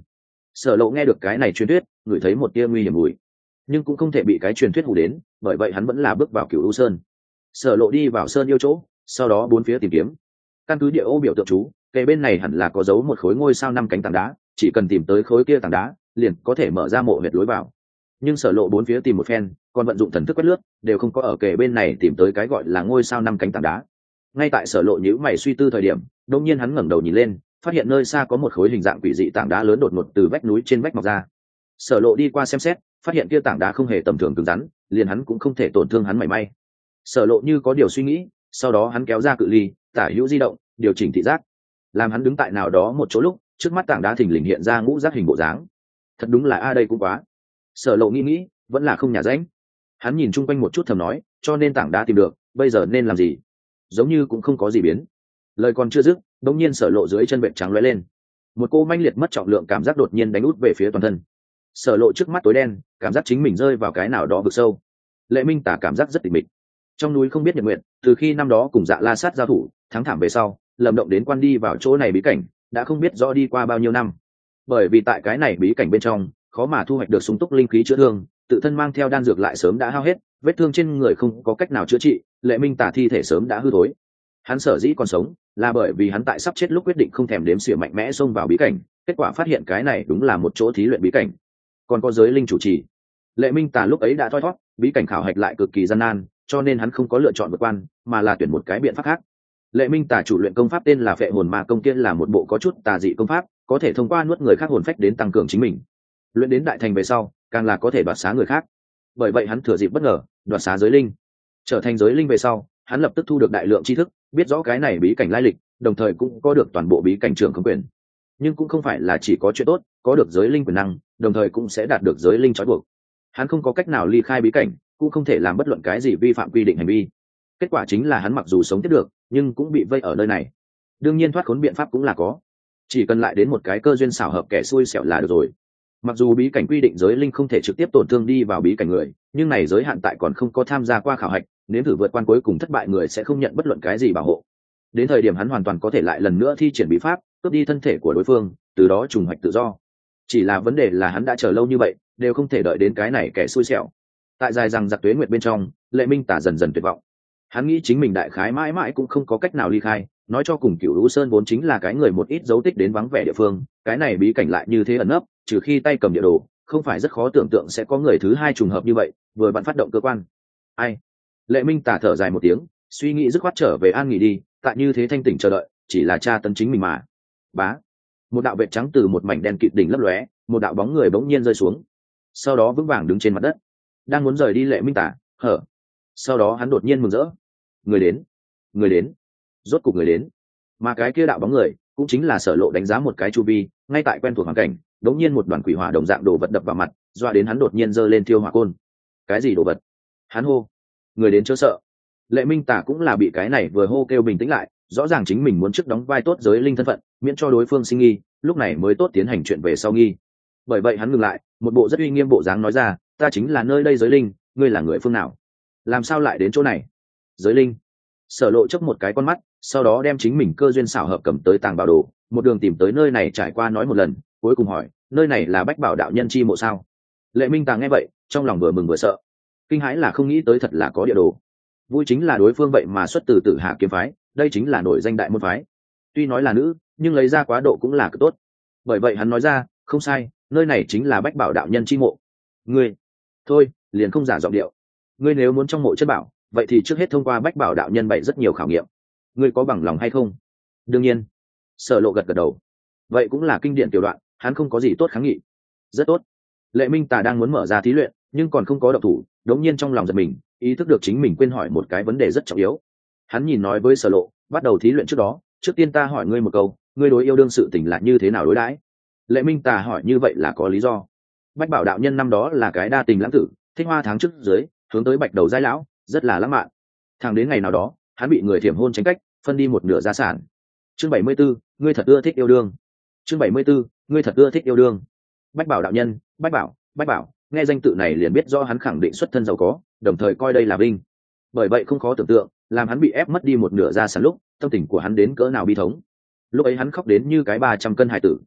Sở Lộ nghe được cái này truyền thuyết, ngửi thấy một tia nguy hiểm mùi, nhưng cũng không thể bị cái truyền thuyết hù đến, bởi vậy hắn vẫn là bước vào Cửu U Sơn. Sở Lộ đi vào sơn yêu chỗ, sau đó bốn phía tìm kiếm. Căn cứ địa ô biểu tượng chú, kề bên này hẳn là có dấu một khối ngôi sao năm cánh tảng đá, chỉ cần tìm tới khối kia tảng đá, liền có thể mở ra mộ huyệt lối vào. Nhưng Sở Lộ bốn phía tìm một phen, còn vận dụng thần thức quét lướt, đều không có ở kề bên này tìm tới cái gọi là ngôi sao năm cánh tảng đá. Ngay tại Sở Lộ nhíu mày suy tư thời điểm, đột nhiên hắn ngẩng đầu nhìn lên, phát hiện nơi xa có một khối hình dạng quỷ dị tảng đá lớn đột ngột từ vách núi trên vách mọc ra. Sở Lộ đi qua xem xét, phát hiện kia tảng đá không hề tầm thường cứng rắn, liền hắn cũng không thể tổn thương hắn mảy may. Sở Lộ như có điều suy nghĩ, sau đó hắn kéo ra cự ly, tả hữu di động, điều chỉnh thị giác. Làm hắn đứng tại nào đó một chỗ lúc, trước mắt tảng đá thình lình hiện ra ngũ giác hình bộ dáng. Thật đúng là a đây cũng quá. Sở Lộ nghĩ nghĩ, vẫn là không nhả rãnh. Hắn nhìn chung quanh một chút thầm nói, cho nên tảng đá tìm được, bây giờ nên làm gì? Giống như cũng không có gì biến. Lời còn chưa dứt, đột nhiên Sở Lộ dưới chân bệch trắng lóe lên. Một cô manh liệt mất trọng lượng cảm giác đột nhiên đánh út về phía toàn thân. Sở Lộ trước mắt tối đen, cảm giác chính mình rơi vào cái nào đó vực sâu. Lệ Minh Tả cảm giác rất tịch mịch. Trong núi không biết nhật nguyện, từ khi năm đó cùng Dạ La Sát giao thủ, thắng thảm về sau, lầm động đến quan đi vào chỗ này bí cảnh, đã không biết rõ đi qua bao nhiêu năm. Bởi vì tại cái này bí cảnh bên trong, khó mà thu hoạch được sung túc linh khí chữa thương, tự thân mang theo đan dược lại sớm đã hao hết, vết thương trên người không có cách nào chữa trị, Lệ Minh Tả thi thể sớm đã hư thối. Hắn sở dĩ còn sống, là bởi vì hắn tại sắp chết lúc quyết định không thèm đếm xỉa mạnh mẽ xông vào bí cảnh, kết quả phát hiện cái này đúng là một chỗ thí luyện bí cảnh. Còn có giới linh chủ trì. Lệ Minh Tả lúc ấy đã thoi thoát, bí cảnh khảo hạch lại cực kỳ gian nan, cho nên hắn không có lựa chọn vượt quan, mà là tuyển một cái biện pháp khác. Lệ Minh Tả chủ luyện công pháp tên là Phệ Hồn Ma Công, kia là một bộ có chút tà dị công pháp, có thể thông qua nuốt người khác hồn phách đến tăng cường chính mình. Luyện đến đại thành về sau, càng là có thể đoạt xá người khác. Bởi vậy hắn thừa dịp bất ngờ, đoạt xá giới linh. Trở thành giới linh về sau, hắn lập tức thu được đại lượng tri thức, biết rõ cái này bí cảnh lai lịch, đồng thời cũng có được toàn bộ bí cảnh trưởng không quyền. Nhưng cũng không phải là chỉ có chuyện tốt, có được giới linh quyền năng, đồng thời cũng sẽ đạt được giới linh trói buộc. Hắn không có cách nào ly khai bí cảnh, cũng không thể làm bất luận cái gì vi phạm quy định hành vi. Kết quả chính là hắn mặc dù sống tiếp được, nhưng cũng bị vây ở nơi này. Đương nhiên thoát khốn biện pháp cũng là có, chỉ cần lại đến một cái cơ duyên xảo hợp kẻ xui xẻo là được rồi. Mặc dù bí cảnh quy định giới linh không thể trực tiếp tổn thương đi vào bí cảnh người, nhưng này giới hạn tại còn không có tham gia qua khảo hạch, nếu thử vượt quan cuối cùng thất bại người sẽ không nhận bất luận cái gì bảo hộ. Đến thời điểm hắn hoàn toàn có thể lại lần nữa thi triển bí pháp, cướp đi thân thể của đối phương, từ đó trùng hoạch tự do. Chỉ là vấn đề là hắn đã chờ lâu như vậy, đều không thể đợi đến cái này kẻ xui xẻo. Tại dài rằng giặc tuế nguyệt bên trong, Lệ Minh Tả dần dần tuyệt vọng. Hắn nghĩ chính mình đại khái mãi mãi cũng không có cách nào ly khai, nói cho cùng Cửu Lũ Sơn vốn chính là cái người một ít dấu tích đến vắng vẻ địa phương, cái này bí cảnh lại như thế ẩn nấp, trừ khi tay cầm địa đồ, không phải rất khó tưởng tượng sẽ có người thứ hai trùng hợp như vậy, vừa bạn phát động cơ quan. Ai? Lệ Minh Tả thở dài một tiếng, suy nghĩ dứt khoát trở về an nghỉ đi, tại như thế thanh tỉnh chờ đợi, chỉ là tra tấn chính mình mà. Bá. Một đạo vệt trắng từ một mảnh đen kịt đỉnh lấp lóe, một đạo bóng người bỗng nhiên rơi xuống, sau đó vững vàng đứng trên mặt đất, đang muốn rời đi Lệ Minh Tả, hở. Sau đó hắn đột nhiên mừng rỡ, người đến, người đến, rốt cục người đến. Mà cái kia đạo bóng người cũng chính là Sở Lộ đánh giá một cái chu vi, ngay tại quen thuộc hoàn cảnh, đống nhiên một đoàn quỷ hỏa đồng dạng đồ vật đập vào mặt, dọa đến hắn đột nhiên giơ lên thiêu hỏa côn. Cái gì đồ vật? Hắn hô, người đến chớ sợ. Lệ Minh Tả cũng là bị cái này vừa hô kêu bình tĩnh lại, rõ ràng chính mình muốn trước đóng vai tốt giới linh thân phận, miễn cho đối phương sinh nghi, lúc này mới tốt tiến hành chuyện về sau nghi. Bởi vậy hắn ngừng lại, một bộ rất uy nghiêm bộ dáng nói ra, ta chính là nơi đây giới linh, ngươi là người phương nào? Làm sao lại đến chỗ này? Giới linh. Sở Lộ chớp một cái con mắt, sau đó đem chính mình cơ duyên xảo hợp cầm tới tàng bảo đồ, một đường tìm tới nơi này trải qua nói một lần, cuối cùng hỏi, nơi này là Bách Bảo đạo nhân chi mộ sao? Lệ Minh Tàng nghe vậy, trong lòng vừa mừng vừa sợ, kinh hãi là không nghĩ tới thật là có địa đồ. Vui chính là đối phương vậy mà xuất từ Tử Hà kiếm phái, đây chính là nổi danh đại môn phái. Tuy nói là nữ, nhưng lấy ra quá độ cũng là cực tốt. Bởi vậy hắn nói ra, không sai, nơi này chính là Bách Bảo đạo nhân chi mộ. Ngươi, thôi, liền không giả giọng điệu. Ngươi nếu muốn trong mộ chân bảo, vậy thì trước hết thông qua Bách Bảo đạo nhân bày rất nhiều khảo nghiệm. Ngươi có bằng lòng hay không? Đương nhiên. Sở Lộ gật gật đầu. Vậy cũng là kinh điển tiểu đoạn, hắn không có gì tốt kháng nghị. Rất tốt. Lệ Minh Tà đang muốn mở ra thí luyện, nhưng còn không có động thủ, đống nhiên trong lòng giật mình, ý thức được chính mình quên hỏi một cái vấn đề rất trọng yếu. Hắn nhìn nói với Sở Lộ, bắt đầu thí luyện trước đó, trước tiên ta hỏi ngươi một câu, ngươi đối yêu đương sự tình là như thế nào đối đãi? Lệ Minh Tà hỏi như vậy là có lý do. Bách Bảo đạo nhân năm đó là cái đa tình lãng tử, thích hoa tháng trước dưới, hướng tới bạch đầu giai lão, rất là lãng mạn. Thẳng đến ngày nào đó, hắn bị người thiểm hôn tránh cách, phân đi một nửa gia sản. Chương bảy mươi 74, ngươi thật ưa thích yêu đương. Chương bảy mươi 74, ngươi thật ưa thích yêu đương. Bách Bảo đạo nhân, Bách Bảo, Bách Bảo, nghe danh tự này liền biết rõ hắn khẳng định xuất thân giàu có, đồng thời coi đây là vinh. Bởi vậy không khó tưởng tượng, làm hắn bị ép mất đi một nửa gia sản lúc, tâm tình của hắn đến cỡ nào bi thống. Lúc ấy hắn khóc đến như cái ba trăm cân hài tử.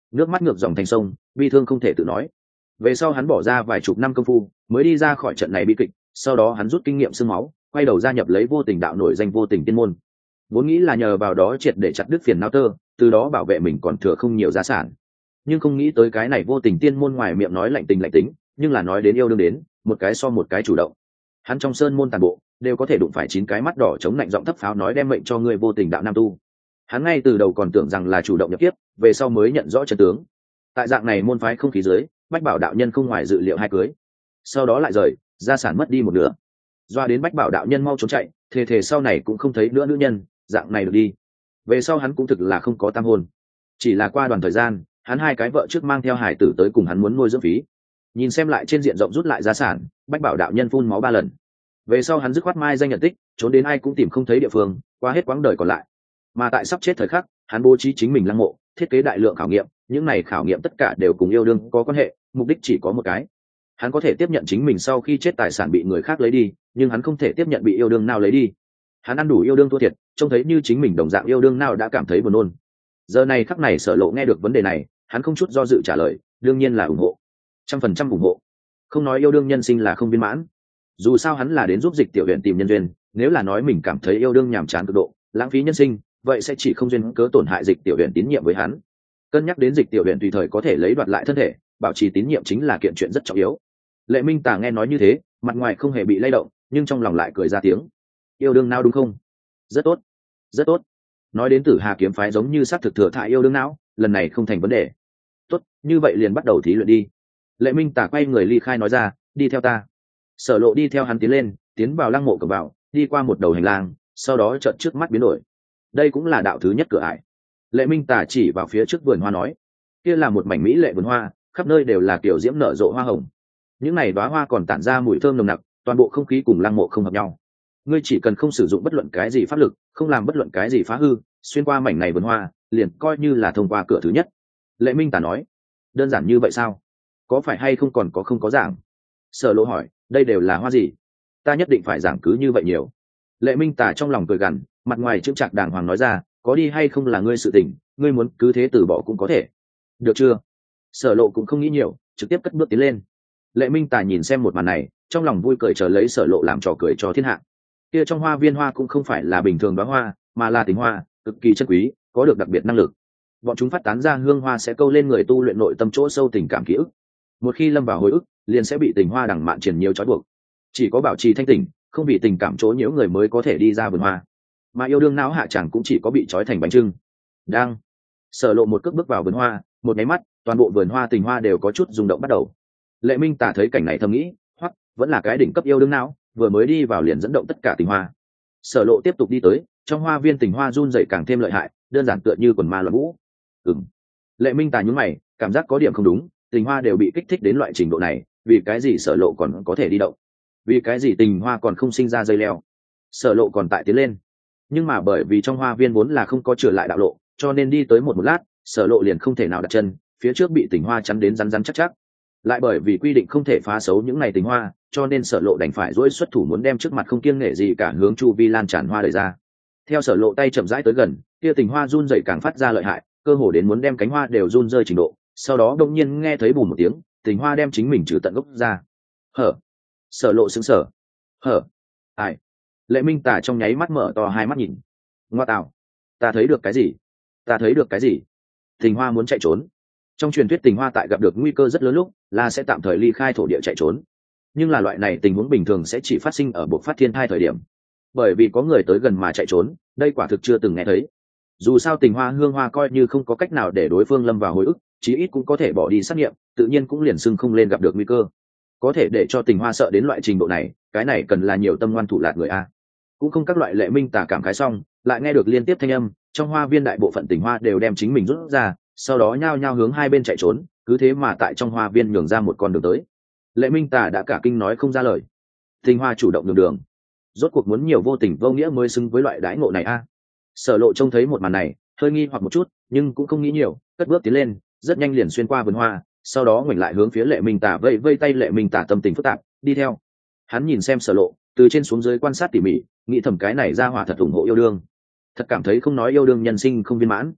nước mắt ngược dòng thành sông, bi thương không thể tự nói. Về sau hắn bỏ ra vài chục năm công phu mới đi ra khỏi trận này bi kịch, sau đó hắn rút kinh nghiệm xương máu, quay đầu gia nhập lấy vô tình đạo nổi danh vô tình tiên môn, vốn nghĩ là nhờ vào đó triệt để chặt đứt phiền não tơ, từ đó bảo vệ mình còn thừa không nhiều gia sản. Nhưng không nghĩ tới cái này vô tình tiên môn ngoài miệng nói lạnh tình lạnh tính, nhưng là nói đến yêu đương đến một cái so một cái chủ động. Hắn trong sơn môn tàn bộ đều có thể đụng phải chín cái mắt đỏ chống lạnh giọng thấp pháo nói đem mệnh cho người vô tình đạo nam tu. Hắn ngay từ đầu còn tưởng rằng là chủ động nhập kiếp, về sau mới nhận rõ chân tướng. Tại dạng này môn phái không khí dưới, Bách Bảo đạo nhân không ngoài dự liệu hai cưới, sau đó lại rời, gia sản mất đi một nửa. Doa đến Bách Bảo đạo nhân mau trốn chạy, thề thề sau này cũng không thấy nữa nữ nhân dạng này được đi. Về sau hắn cũng thực là không có tam hôn, chỉ là qua đoạn thời gian hắn hai cái vợ trước mang theo hải tử tới cùng hắn muốn nuôi dưỡng phí. Nhìn xem lại trên diện rộng rút lại gia sản, Bách Bảo đạo nhân phun máu ba lần. Về sau hắn dứt khoát mai danh nhận tích, trốn đến ai cũng tìm không thấy địa phương, qua hết quãng đời còn lại. Mà tại sắp chết thời khắc, hắn bố trí chính mình lăng mộ, thiết kế đại lượng khảo nghiệm, những này khảo nghiệm tất cả đều cùng yêu đương có quan hệ, mục đích chỉ có một cái. Hắn có thể tiếp nhận chính mình sau khi chết tài sản bị người khác lấy đi, nhưng hắn không thể tiếp nhận bị yêu đương nào lấy đi. Hắn ăn đủ yêu đương thua thiệt, trông thấy như chính mình đồng dạng yêu đương nào đã cảm thấy buồn nôn. Giờ này khắc này Sở Lộ nghe được vấn đề này, hắn không chút do dự trả lời, đương nhiên là ủng hộ, trăm phần trăm ủng hộ. Không nói yêu đương nhân sinh là không viên mãn, dù sao hắn là đến giúp Dịch Tiểu Huyền tìm nhân duyên, nếu là nói mình cảm thấy yêu đương nhàm chán cực độ, lãng phí nhân sinh, vậy sẽ chỉ không duyên cớ tổn hại Dịch Tiểu Huyền tín nhiệm với hắn. Cân nhắc đến Dịch Tiểu Huyền tùy thời có thể lấy đoạt lại thân thể, bảo trì tín nhiệm chính là kiện chuyện rất trọng yếu. Lệ Minh Tà nghe nói như thế, mặt ngoài không hề bị lay động, nhưng trong lòng lại cười ra tiếng. Yêu đương nào đúng không? Rất tốt, rất tốt. Nói đến Tử Hà kiếm phái giống như xác thực thừa thải yêu đương não, lần này không thành vấn đề. Tốt, như vậy liền bắt đầu thí luyện đi. Lệ Minh Tà quay người ly khai nói ra, đi theo ta. Sở Lộ đi theo hắn tiến lên, tiến vào lăng mộ cửa vào, đi qua một đầu hành lang, sau đó chợt trước mắt biến đổi. Đây cũng là đạo thứ nhất cửa ải. Lệ Minh Tà chỉ vào phía trước vườn hoa nói, kia là một mảnh mỹ lệ vườn hoa, khắp nơi đều là kiểu diễm nở rộ hoa hồng. Những này đóa hoa còn tản ra mùi thơm nồng nặc, toàn bộ không khí cùng lăng mộ không hợp nhau. Ngươi chỉ cần không sử dụng bất luận cái gì pháp lực, không làm bất luận cái gì phá hư, xuyên qua mảnh này vườn hoa, liền coi như là thông qua cửa thứ nhất. Lệ Minh Tà nói, đơn giản như vậy sao? Có phải hay không còn có không có giảng? Sở Lộ hỏi, đây đều là hoa gì? Ta nhất định phải giảng cứ như vậy nhiều. Lệ Minh Tà trong lòng cười gằn, mặt ngoài chững chạc đàng hoàng nói ra, có đi hay không là ngươi sự tình, ngươi muốn cứ thế từ bỏ cũng có thể. Được chưa? Sở Lộ cũng không nghĩ nhiều, trực tiếp cất bước tiến lên. Lệ Minh Tà nhìn xem một màn này, trong lòng vui cười chờ lấy Sở Lộ làm trò cười cho thiên hạ. Kia trong hoa viên hoa cũng không phải là bình thường đóa hoa, mà là tình hoa, cực kỳ chân quý, có được đặc biệt năng lực. Bọn chúng phát tán ra hương hoa sẽ câu lên người tu luyện nội tâm chỗ sâu tình cảm ký ức. Một khi lâm vào hồi ức, liền sẽ bị tình hoa đằng mạn triển nhiều trói buộc. Chỉ có bảo trì thanh tỉnh, không bị tình cảm chỗ nhiễu người mới có thể đi ra vườn hoa. Mà yêu đương não hạ chẳng cũng chỉ có bị trói thành bánh trưng. Đang Sở Lộ một cước bước vào vườn hoa, một cái mắt, toàn bộ vườn hoa tình hoa đều có chút rung động bắt đầu. Lệ Minh Tà thấy cảnh này thầm nghĩ, hoặc vẫn là cái đỉnh cấp yêu đương não, vừa mới đi vào liền dẫn động tất cả tình hoa. Sở Lộ tiếp tục đi tới, trong hoa viên tình hoa run rẩy càng thêm lợi hại, đơn giản tựa như quần ma loạn vũ. Ừm. Lệ Minh Tà nhún mày, cảm giác có điểm không đúng, tình hoa đều bị kích thích đến loại trình độ này, vì cái gì Sở Lộ còn có thể đi động? Vì cái gì tình hoa còn không sinh ra dây leo? Sở Lộ còn tại tiến lên, nhưng mà bởi vì trong hoa viên vốn là không có trở lại đạo lộ, cho nên đi tới một một lát, Sở Lộ liền không thể nào đặt chân, phía trước bị tình hoa chắn đến rắn rắn chắc chắc. Lại bởi vì quy định không thể phá xấu những này tình hoa, cho nên Sở Lộ đành phải duỗi xuất thủ muốn đem trước mặt không kiêng nể gì cả hướng chu vi lan tràn hoa đẩy ra. Theo Sở Lộ tay chậm rãi tới gần, kia tình hoa run rẩy càng phát ra lợi hại, cơ hồ đến muốn đem cánh hoa đều run rơi trình độ. Sau đó đột nhiên nghe thấy bùm một tiếng, tình hoa đem chính mình trừ tận gốc ra. Hở? Sở Lộ sững sờ. Hở? Ai? Lệ Minh Tà trong nháy mắt mở to hai mắt nhìn. Ngoa tạo, ta thấy được cái gì? Ta thấy được cái gì? Tình hoa muốn chạy trốn. Trong truyền thuyết tình hoa tại gặp được nguy cơ rất lớn lúc, là sẽ tạm thời ly khai thổ địa chạy trốn. Nhưng là loại này tình huống bình thường sẽ chỉ phát sinh ở buộc phát thiên thai thời điểm. Bởi vì có người tới gần mà chạy trốn, đây quả thực chưa từng nghe thấy. Dù sao tình hoa hương hoa coi như không có cách nào để đối phương lâm vào hồi ức, chí ít cũng có thể bỏ đi xét nghiệm, tự nhiên cũng liền xưng không lên gặp được nguy cơ. Có thể để cho tình hoa sợ đến loại trình độ này, cái này cần là nhiều tâm ngoan thủ lạt người a. Cũng không các loại Lệ Minh Tà cảm khái xong, lại nghe được liên tiếp thanh âm, trong hoa viên đại bộ phận tình hoa đều đem chính mình rút ra, sau đó nhao nhao hướng hai bên chạy trốn, cứ thế mà tại trong hoa viên nhường ra một con đường tới. Lệ Minh Tà đã cả kinh nói không ra lời. Tình hoa chủ động nhường đường, rốt cuộc muốn nhiều vô tình vô nghĩa mới xứng với loại đãi ngộ này a. Sở Lộ trông thấy một màn này, hơi nghi hoặc một chút, nhưng cũng không nghĩ nhiều, cất bước tiến lên, rất nhanh liền xuyên qua vườn hoa, sau đó ngoảnh lại hướng phía Lệ Minh Tà vây vây tay. Lệ Minh Tà tâm tình phức tạp, đi theo. Hắn nhìn xem Sở Lộ, từ trên xuống dưới quan sát tỉ mỉ, nghĩ thầm cái này ra hỏa thật ủng hộ yêu đương, thật cảm thấy không nói yêu đương nhân sinh không viên mãn.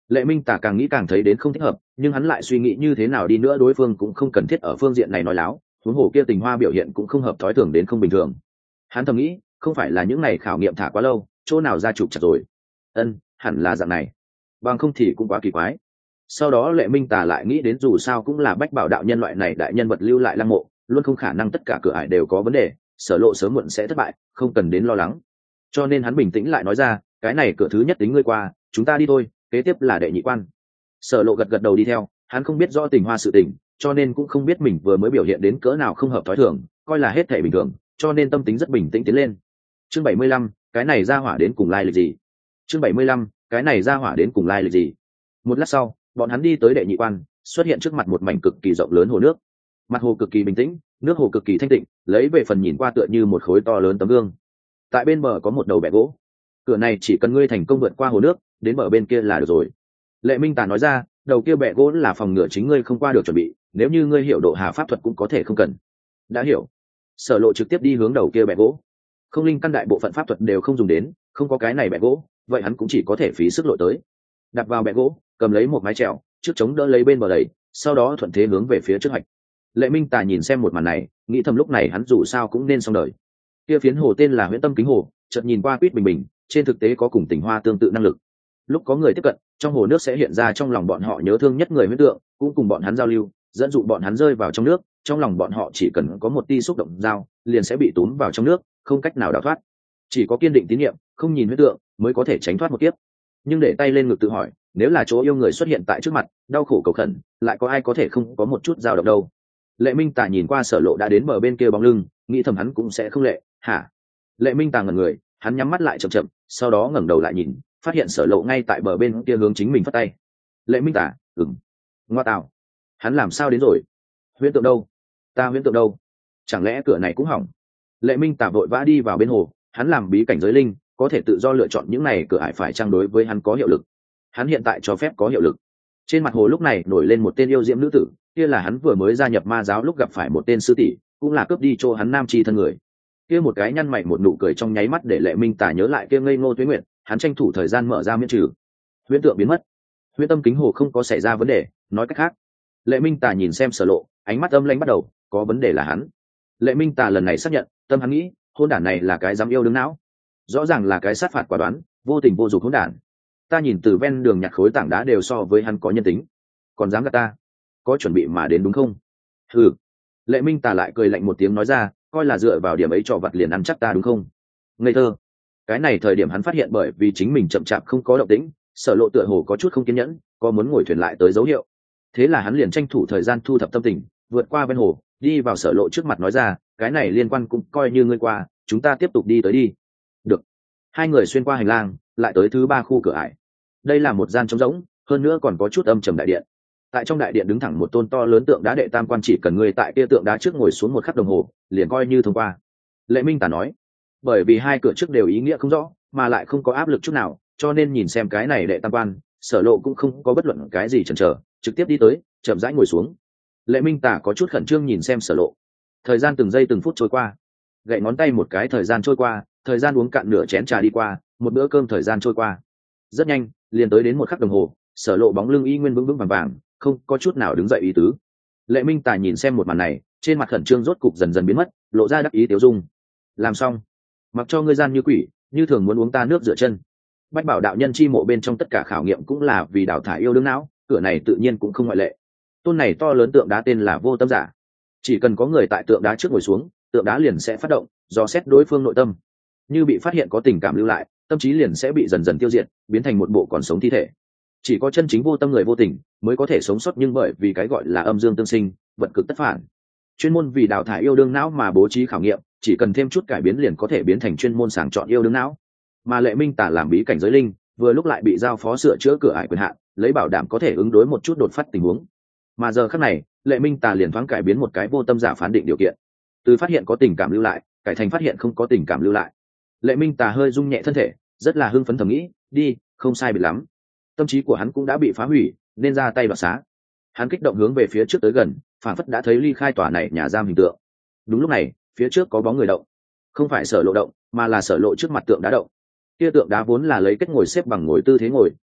Lệ Minh Tả càng nghĩ càng thấy đến không thích hợp, nhưng hắn lại suy nghĩ như thế nào đi nữa đối phương cũng không cần thiết ở phương diện này nói láo, huống hồ kia tình hoa biểu hiện cũng không hợp thói thường đến không bình thường. Hắn thầm nghĩ, không phải là những này khảo nghiệm thả quá lâu, chỗ nào ra chụp chặt rồi. Ân, hẳn là dạng này. Bằng không thì cũng quá kỳ quái. Sau đó Lệ Minh Tả lại nghĩ đến dù sao cũng là Bách Bảo đạo nhân loại này đại nhân vật lưu lại lăng mộ, luôn không khả năng tất cả cửa ải đều có vấn đề, Sở Lộ sớm muộn sẽ thất bại, không cần đến lo lắng. Cho nên hắn bình tĩnh lại nói ra, cái này cửa thứ nhất tính ngươi qua, chúng ta đi thôi, kế tiếp là đệ nhị quan. Sở Lộ gật gật đầu đi theo, hắn không biết rõ tình hoa sự tình, cho nên cũng không biết mình vừa mới biểu hiện đến cỡ nào không hợp thói thường, coi là hết thảy bình thường, cho nên tâm tính rất bình tĩnh tiến lên. Chương bảy mươi lăm, cái này ra hỏa đến cùng lai lịch gì? Chương bảy mươi lăm, cái này ra hỏa đến cùng lai lịch gì? Một lát sau, bọn hắn đi tới đệ nhị quan, xuất hiện trước mặt một mảnh cực kỳ rộng lớn hồ nước. Mặt hồ cực kỳ bình tĩnh, nước hồ cực kỳ thanh tịnh, lấy về phần nhìn qua tựa như một khối to lớn tấm gương. Tại bên bờ có một đầu bè gỗ. Cửa này chỉ cần ngươi thành công vượt qua hồ nước, đến bờ bên kia là được rồi. Lệ Minh Tà nói ra, đầu kia bè gỗ là phòng ngừa chính ngươi không qua được chuẩn bị, nếu như ngươi hiểu độ hà pháp thuật cũng có thể không cần. Đã hiểu. Sở Lộ trực tiếp đi hướng đầu kia bè gỗ. Không linh căn đại bộ phận pháp thuật đều không dùng đến, không có cái này bè gỗ, vậy hắn cũng chỉ có thể phí sức lội tới. Đặt vào bè gỗ, cầm lấy một mái chèo, trước chống đỡ lấy bên bờ đầy, sau đó thuận thế hướng về phía trước hoạch. Lệ Minh Tà nhìn xem một màn này, nghĩ thầm lúc này hắn dù sao cũng nên xong đời. Kia phiến hồ tên là Huyễn Tâm Kính Hồ, chợt nhìn qua quýt bình bình, trên thực tế có cùng tình hoa tương tự năng lực. Lúc có người tiếp cận, trong hồ nước sẽ hiện ra trong lòng bọn họ nhớ thương nhất người huyễn tượng, cũng cùng bọn hắn giao lưu, dẫn dụ bọn hắn rơi vào trong nước, trong lòng bọn họ chỉ cần có một tia xúc động giao, liền sẽ bị tốn vào trong nước, không cách nào đào thoát. Chỉ có kiên định tín niệm, không nhìn huyễn tượng, mới có thể tránh thoát một kiếp. Nhưng để tay lên ngực tự hỏi, nếu là chỗ yêu người xuất hiện tại trước mặt, đau khổ cầu khẩn, lại có ai có thể không có một chút dao động đâu. Lệ Minh Tà nhìn qua Sở Lộ đã đến bờ bên kia bóng lưng, nghĩ thầm hắn cũng sẽ không lệ, hả? Lệ Minh Tà ngẩn người, hắn nhắm mắt lại chậm chậm, sau đó ngẩng đầu lại nhìn, phát hiện Sở Lộ ngay tại bờ bên kia hướng chính mình phất tay. Lệ Minh Tà, ừm, ngoa tạo, hắn làm sao đến rồi? Huyễn tượng đâu? Ta huyễn tượng đâu? Chẳng lẽ cửa này cũng hỏng? Lệ Minh Tà vội vã đi vào bên hồ, hắn làm bí cảnh giới linh, có thể tự do lựa chọn những này cửa ải phải trang đối với hắn có hiệu lực. Hắn hiện tại cho phép có hiệu lực. Trên mặt hồ lúc này nổi lên một tên yêu diễm nữ tử, kia là hắn vừa mới gia nhập ma giáo lúc gặp phải một tên sư tỷ, cũng là cướp đi chỗ hắn nam chi thân người. Kia một cái nhăn mày một nụ cười trong nháy mắt để Lệ Minh Tà nhớ lại kia ngây ngô tuế nguyện, hắn tranh thủ thời gian mở ra miễn trừ. Huyễn tượng biến mất, Huyễn Tâm Kính Hồ không có xảy ra vấn đề, nói cách khác. Lệ Minh Tà nhìn xem Sở Lộ, ánh mắt âm lãnh bắt đầu, có vấn đề là hắn. Lệ Minh Tà lần này xác nhận, tâm hắn nghĩ, hôn đản này là cái dám yêu đứng não, rõ ràng là cái sát phạt quả đoán, vô tình vô dục hôn đản. Ta nhìn từ ven đường nhặt khối tảng đá đều so với hắn có nhân tính, còn dám gạt ta, có chuẩn bị mà đến đúng không? Ừ. Lệ Minh Tà lại cười lạnh một tiếng nói ra, coi là dựa vào điểm ấy trò vặt liền ăn chắc ta đúng không? Ngây thơ. Cái này thời điểm hắn phát hiện bởi vì chính mình chậm chạp không có động tĩnh, Sở Lộ tựa hồ có chút không kiên nhẫn, có muốn ngồi thuyền lại tới dấu hiệu. Thế là hắn liền tranh thủ thời gian thu thập tâm tình, vượt qua ven hồ, đi vào Sở Lộ trước mặt nói ra, cái này liên quan cũng coi như ngươi qua, chúng ta tiếp tục đi tới đi. Được. Hai người xuyên qua hành lang, lại tới thứ ba khu cửa ải. Đây là một gian trống rỗng, hơn nữa còn có chút âm trầm đại điện. Tại trong đại điện đứng thẳng một tôn to lớn tượng đá đệ tam quan, chỉ cần người tại kia tượng đá trước ngồi xuống một khắc đồng hồ, liền coi như thông qua. Lệ Minh Tà nói, bởi vì hai cửa trước đều ý nghĩa không rõ, mà lại không có áp lực chút nào, cho nên nhìn xem cái này đệ tam quan, Sở Lộ cũng không có bất luận cái gì chần chờ, trực tiếp đi tới, chậm rãi ngồi xuống. Lệ Minh Tà có chút khẩn trương nhìn xem Sở Lộ. Thời gian từng giây từng phút trôi qua, gậy ngón tay một cái thời gian trôi qua, thời gian uống cạn nửa chén trà đi qua, một bữa cơm thời gian trôi qua. Rất nhanh, liền tới đến một khắc đồng hồ, Sở Lộ bóng lưng y nguyên vững vững vàng vàng, không có chút nào đứng dậy ý tứ. Lệ Minh Tà nhìn xem một màn này, trên mặt khẩn trương rốt cục dần dần biến mất, lộ ra đắc ý tiêu dung. Làm xong, mặc cho ngươi gian như quỷ, như thường muốn uống ta nước rửa chân. Bách Bảo đạo nhân chi mộ bên trong tất cả khảo nghiệm cũng là vì đào thải yêu đương não, cửa này tự nhiên cũng không ngoại lệ. Tôn này to lớn tượng đá tên là Vô Tâm Giả. Chỉ cần có người tại tượng đá trước ngồi xuống, tượng đá liền sẽ phát động, dò xét đối phương nội tâm. Như bị phát hiện có tình cảm lưu lại, tâm trí liền sẽ bị dần dần tiêu diệt, biến thành một bộ còn sống thi thể. Chỉ có chân chính vô tâm người vô tình mới có thể sống sót, nhưng bởi vì cái gọi là âm dương tương sinh, vận cực tất phản. Chuyên môn vì đào thải yêu đương não mà bố trí khảo nghiệm, chỉ cần thêm chút cải biến liền có thể biến thành chuyên môn sàng chọn yêu đương não. Mà Lệ Minh Tà làm bí cảnh giới linh, vừa lúc lại bị giao phó sửa chữa cửa ải quyền hạn, lấy bảo đảm có thể ứng đối một chút đột phát tình huống. Mà giờ khắc này, Lệ Minh Tà liền thoáng cải biến một cái vô tâm giả phán định điều kiện, từ phát hiện có tình cảm lưu lại, cải thành phát hiện không có tình cảm lưu lại. Lệ Minh Tà hơi rung nhẹ thân thể, rất là hưng phấn thầm nghĩ, đi, không sai biệt lắm. Tâm trí của hắn cũng đã bị phá hủy, nên ra tay đoạt xá. Hắn kích động hướng về phía trước tới gần, phản phất đã thấy ly khai tòa này nhà giam hình tượng. Đúng lúc này, phía trước có bóng người động, không phải Sở Lộ động, mà là Sở Lộ trước mặt tượng đá động. Kia tượng đá vốn là lấy kết ngồi xếp bằng ngồi tư thế ngồi,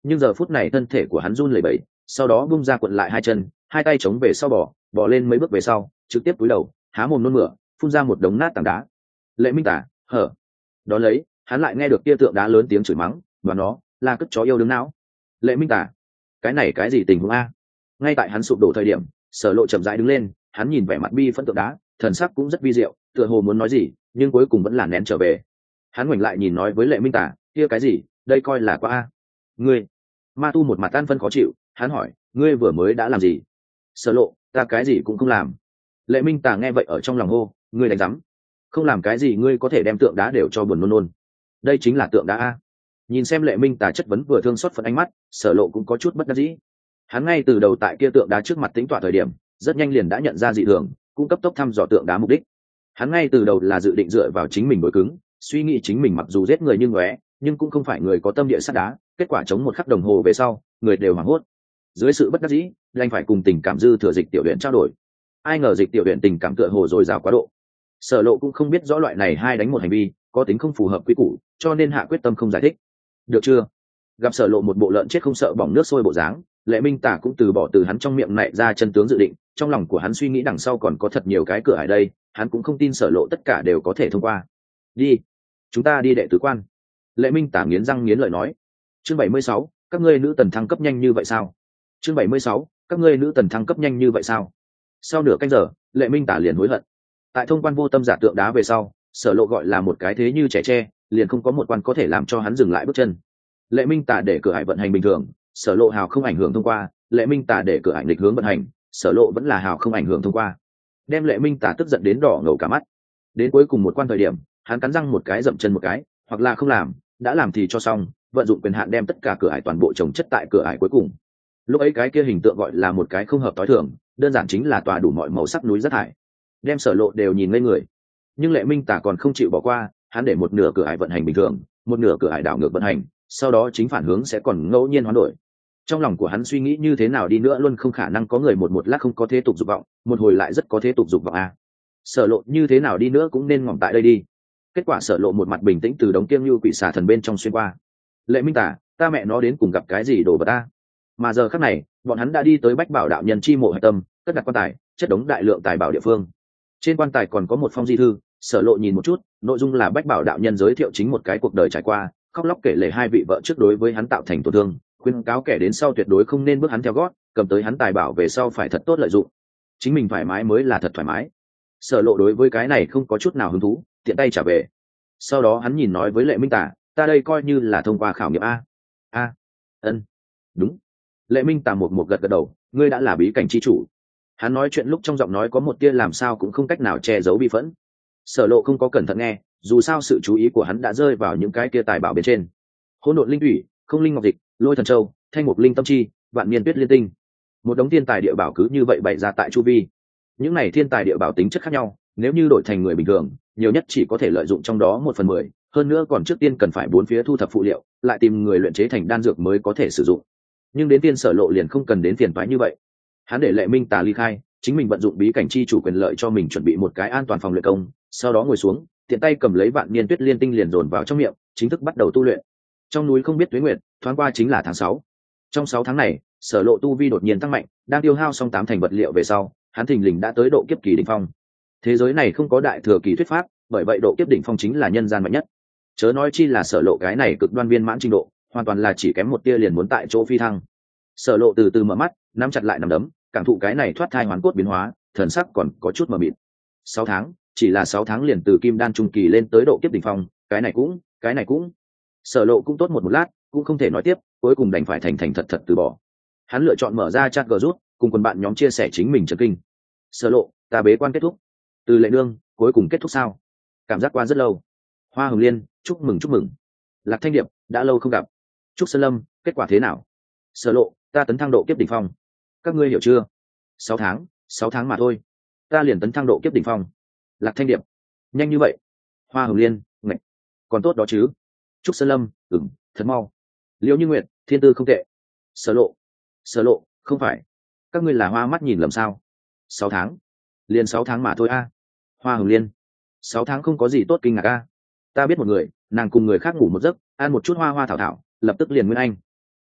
nhưng giờ phút này thân thể của hắn run lẩy bẩy, sau đó bung ra cuộn lại hai chân, hai tay chống về sau bỏ bỏ lên mấy bước về sau, trực tiếp cúi đầu há mồm nôn mửa, phun ra một đống nát tảng đá. Lệ Minh Tả hở đó lấy, hắn lại nghe được kia tượng đá lớn tiếng chửi mắng, và nó là cất chó yêu đứng não. Lệ Minh Tả, cái này cái gì tình huống a? Ngay tại hắn sụp đổ thời điểm, Sở Lộ chậm rãi đứng lên, hắn nhìn vẻ mặt bi phẫn tượng đá, thần sắc cũng rất vi diệu, tựa hồ muốn nói gì nhưng cuối cùng vẫn là nén trở về. Hắn ngoảnh lại nhìn nói với Lệ Minh Tả, kia cái gì, đây coi là quá a? Ngươi? Ma Tu một mặt tan phân khó chịu, hắn hỏi, ngươi vừa mới đã làm gì? Sở Lộ, ta cái gì cũng không làm. Lệ Minh Tả nghe vậy ở trong lòng hô, ngươi đánh rắm? Không làm cái gì ngươi có thể đem tượng đá đều cho buồn nôn nôn. Đây chính là tượng đá a. Nhìn xem Lệ Minh Tả chất vấn vừa thương xót phật ánh mắt, Sở Lộ cũng có chút bất đắc dĩ. Hắn ngay từ đầu tại kia tượng đá trước mặt tính tọa thời điểm, rất nhanh liền đã nhận ra dị thường, cũng cấp tốc thăm dò tượng đá mục đích. Hắn ngay từ đầu là dự định dựa vào chính mình đối cứng, suy nghĩ chính mình mặc dù giết người nhưng ngóe, nhưng cũng không phải người có tâm địa sắt đá. Kết quả chống một khắc đồng hồ về sau, người đều hoảng hốt. Dưới sự bất đắc dĩ, đành phải cùng tình cảm dư thừa Dịch Tiểu Uyển trao đổi. Ai ngờ Dịch Tiểu Uyển tình cảm tựa hồ dồi dào quá độ. Sở Lộ cũng không biết rõ loại này hai đánh một hành vi có tính không phù hợp quy củ, cho nên hạ quyết tâm không giải thích. Được chưa? Gặp Sở Lộ một bộ lợn chết không sợ bỏng nước sôi bộ dáng, Lệ Minh Tả cũng từ bỏ từ hắn trong miệng nảy ra chân tướng dự định. Trong lòng của hắn suy nghĩ đằng sau còn có thật nhiều cái cửa ở đây, hắn cũng không tin Sở Lộ tất cả đều có thể thông qua. Đi, chúng ta đi đệ tứ quan. Lệ Minh Tả nghiến răng nghiến lợi nói. Chương bảy mươi sáu, các ngươi nữ tần thăng cấp nhanh như vậy sao? Chương bảy mươi sáu, các ngươi nữ tần thăng cấp nhanh như vậy sao? Sau nửa canh giờ, Lệ Minh Tả liền hối hận. Tại thông quan vô tâm giả tượng đá về sau, Sở Lộ gọi là một cái thế như trẻ tre, liền không có một quan có thể làm cho hắn dừng lại bước chân. Lệ Minh Tả để cửa hải vận hành bình thường, Sở Lộ hào không ảnh hưởng thông qua. Lệ Minh Tả để cửa hải lịch hướng vận hành, Sở Lộ vẫn là hào không ảnh hưởng thông qua. Đem Lệ Minh Tả tức giận đến đỏ ngầu cả mắt. Đến cuối cùng một quan thời điểm, hắn cắn răng một cái dậm chân một cái, hoặc là không làm, đã làm thì cho xong, vận dụng quyền hạn đem tất cả cửa ải toàn bộ chồng chất tại cửa ải cuối cùng. Lúc ấy cái kia hình tượng gọi là một cái không hợp tối thường, đơn giản chính là tòa đủ mọi màu sắc núi rác thải. Đem Sở Lộ đều nhìn ngây người. Nhưng Lệ Minh Tả còn không chịu bỏ qua, hắn để một nửa cửa ải vận hành bình thường, một nửa cửa ải đảo ngược vận hành, sau đó chính phản hướng sẽ còn ngẫu nhiên hoán đổi. Trong lòng của hắn suy nghĩ như thế nào đi nữa luôn không khả năng có người một một lát không có thế tục dục vọng, một hồi lại rất có thế tục dục vọng a. Sở Lộ như thế nào đi nữa cũng nên ngỏm tại đây đi. Kết quả Sở Lộ một mặt bình tĩnh từ đống kiêng như quỷ xà thần bên trong xuyên qua. Lệ Minh Tả, ta mẹ nó đến cùng gặp cái gì đồ vật ta? Mà giờ khắc này, bọn hắn đã đi tới Bách Bảo đạo nhân chi mộ hạch tâm, cất đặt quan tài, chất đống đại lượng tài bảo địa phương. Trên quan tài còn có một phong di thư. Sở Lộ nhìn một chút, nội dung là Bách Bảo đạo nhân giới thiệu chính một cái cuộc đời trải qua, khóc lóc kể lể hai vị vợ trước đối với hắn tạo thành tổn thương, khuyên cáo kẻ đến sau tuyệt đối không nên bước hắn theo gót, cầm tới hắn tài bảo về sau phải thật tốt lợi dụng, chính mình thoải mái mới là thật thoải mái. Sở Lộ đối với cái này không có chút nào hứng thú, tiện tay trả về. Sau đó hắn nhìn nói với Lệ Minh Tả, ta đây coi như là thông qua khảo nghiệm a. A, ân, đúng. Lệ Minh Tả một một gật gật đầu, ngươi đã là bí cảnh chi chủ. Hắn nói chuyện lúc trong giọng nói có một tia làm sao cũng không cách nào che giấu bi phẫn. Sở Lộ không có cẩn thận nghe, dù sao sự chú ý của hắn đã rơi vào những cái kia tài bảo bên trên. Hỗn độn linh thủy, không linh ngọc dịch, lôi thần châu, thanh mục linh tâm chi, vạn niên tuyết liên tinh. Một đống thiên tài địa bảo cứ như vậy bày ra tại chu vi. Những này thiên tài địa bảo tính chất khác nhau, nếu như đổi thành người bình thường, nhiều nhất chỉ có thể lợi dụng trong đó một phần mười, hơn nữa còn trước tiên cần phải bốn phía thu thập phụ liệu, lại tìm người luyện chế thành đan dược mới có thể sử dụng. Nhưng đến tiên Sở Lộ liền không cần đến phiền toái như vậy. Hắn để Lệ Minh Tả ly khai, chính mình vận dụng bí cảnh chi chủ quyền lợi cho mình chuẩn bị một cái an toàn phòng luyện công, sau đó ngồi xuống, tiện tay cầm lấy vạn niên tuyết liên tinh liền dồn vào trong miệng, chính thức bắt đầu tu luyện. Trong núi không biết tuế nguyệt, thoáng qua chính là tháng sáu. Trong sáu tháng này, Sở Lộ tu vi đột nhiên tăng mạnh, đang tiêu hao xong tám thành vật liệu về sau, hắn thình lình đã tới độ kiếp kỳ đỉnh phong. Thế giới này không có đại thừa kỳ thuyết pháp, bởi vậy độ kiếp đỉnh phong chính là nhân gian mạnh nhất. Chớ nói chi là Sở Lộ cái này cực đoan viên mãn trình độ, hoàn toàn là chỉ kém một tia liền muốn tại chỗ phi thăng. Sở Lộ từ từ mở mắt, nắm chặt lại nắm đấm, cảm thụ cái này thoát thai hoán cốt biến hóa, thần sắc còn có chút mờ mịt. Sáu tháng, chỉ là sáu tháng liền từ kim đan trung kỳ lên tới độ kiếp đỉnh phong, cái này cũng, cái này cũng. Sở Lộ cũng tốt một một lát, cũng không thể nói tiếp, cuối cùng đành phải thành thành thật thật từ bỏ. Hắn lựa chọn mở ra chat group, cùng quần bạn nhóm chia sẻ chính mình chấn kinh. Sở Lộ, ta bế quan kết thúc. Từ Lệ Nương, cuối cùng kết thúc sao? Cảm giác qua rất lâu. Hoa Hồng Liên, chúc mừng chúc mừng. Lạc Thanh Điệp, đã lâu không gặp. Trúc Sơn Lâm, kết quả thế nào? Sở Lộ, ta tấn thăng độ kiếp đỉnh phong. Các ngươi hiểu chưa? Sáu tháng, sáu tháng mà thôi, ta liền tấn thăng độ kiếp đỉnh phong. Lạc Thanh Điệp, nhanh như vậy? Hoa Hồng Liên, ngạch, còn tốt đó chứ. Trúc Sơn Lâm, ừm, thật mau. Liễu Như Nguyệt, thiên tư không tệ. Sở Lộ, Sở Lộ, không phải, các ngươi là hoa mắt nhìn lầm sao? Sáu tháng, liền sáu tháng mà thôi a. Hoa Hồng Liên, sáu tháng không có gì tốt kinh ngạc a. Ta biết một người, nàng cùng người khác ngủ một giấc, ăn một chút hoa hoa thảo thảo, lập tức liền nguyên anh.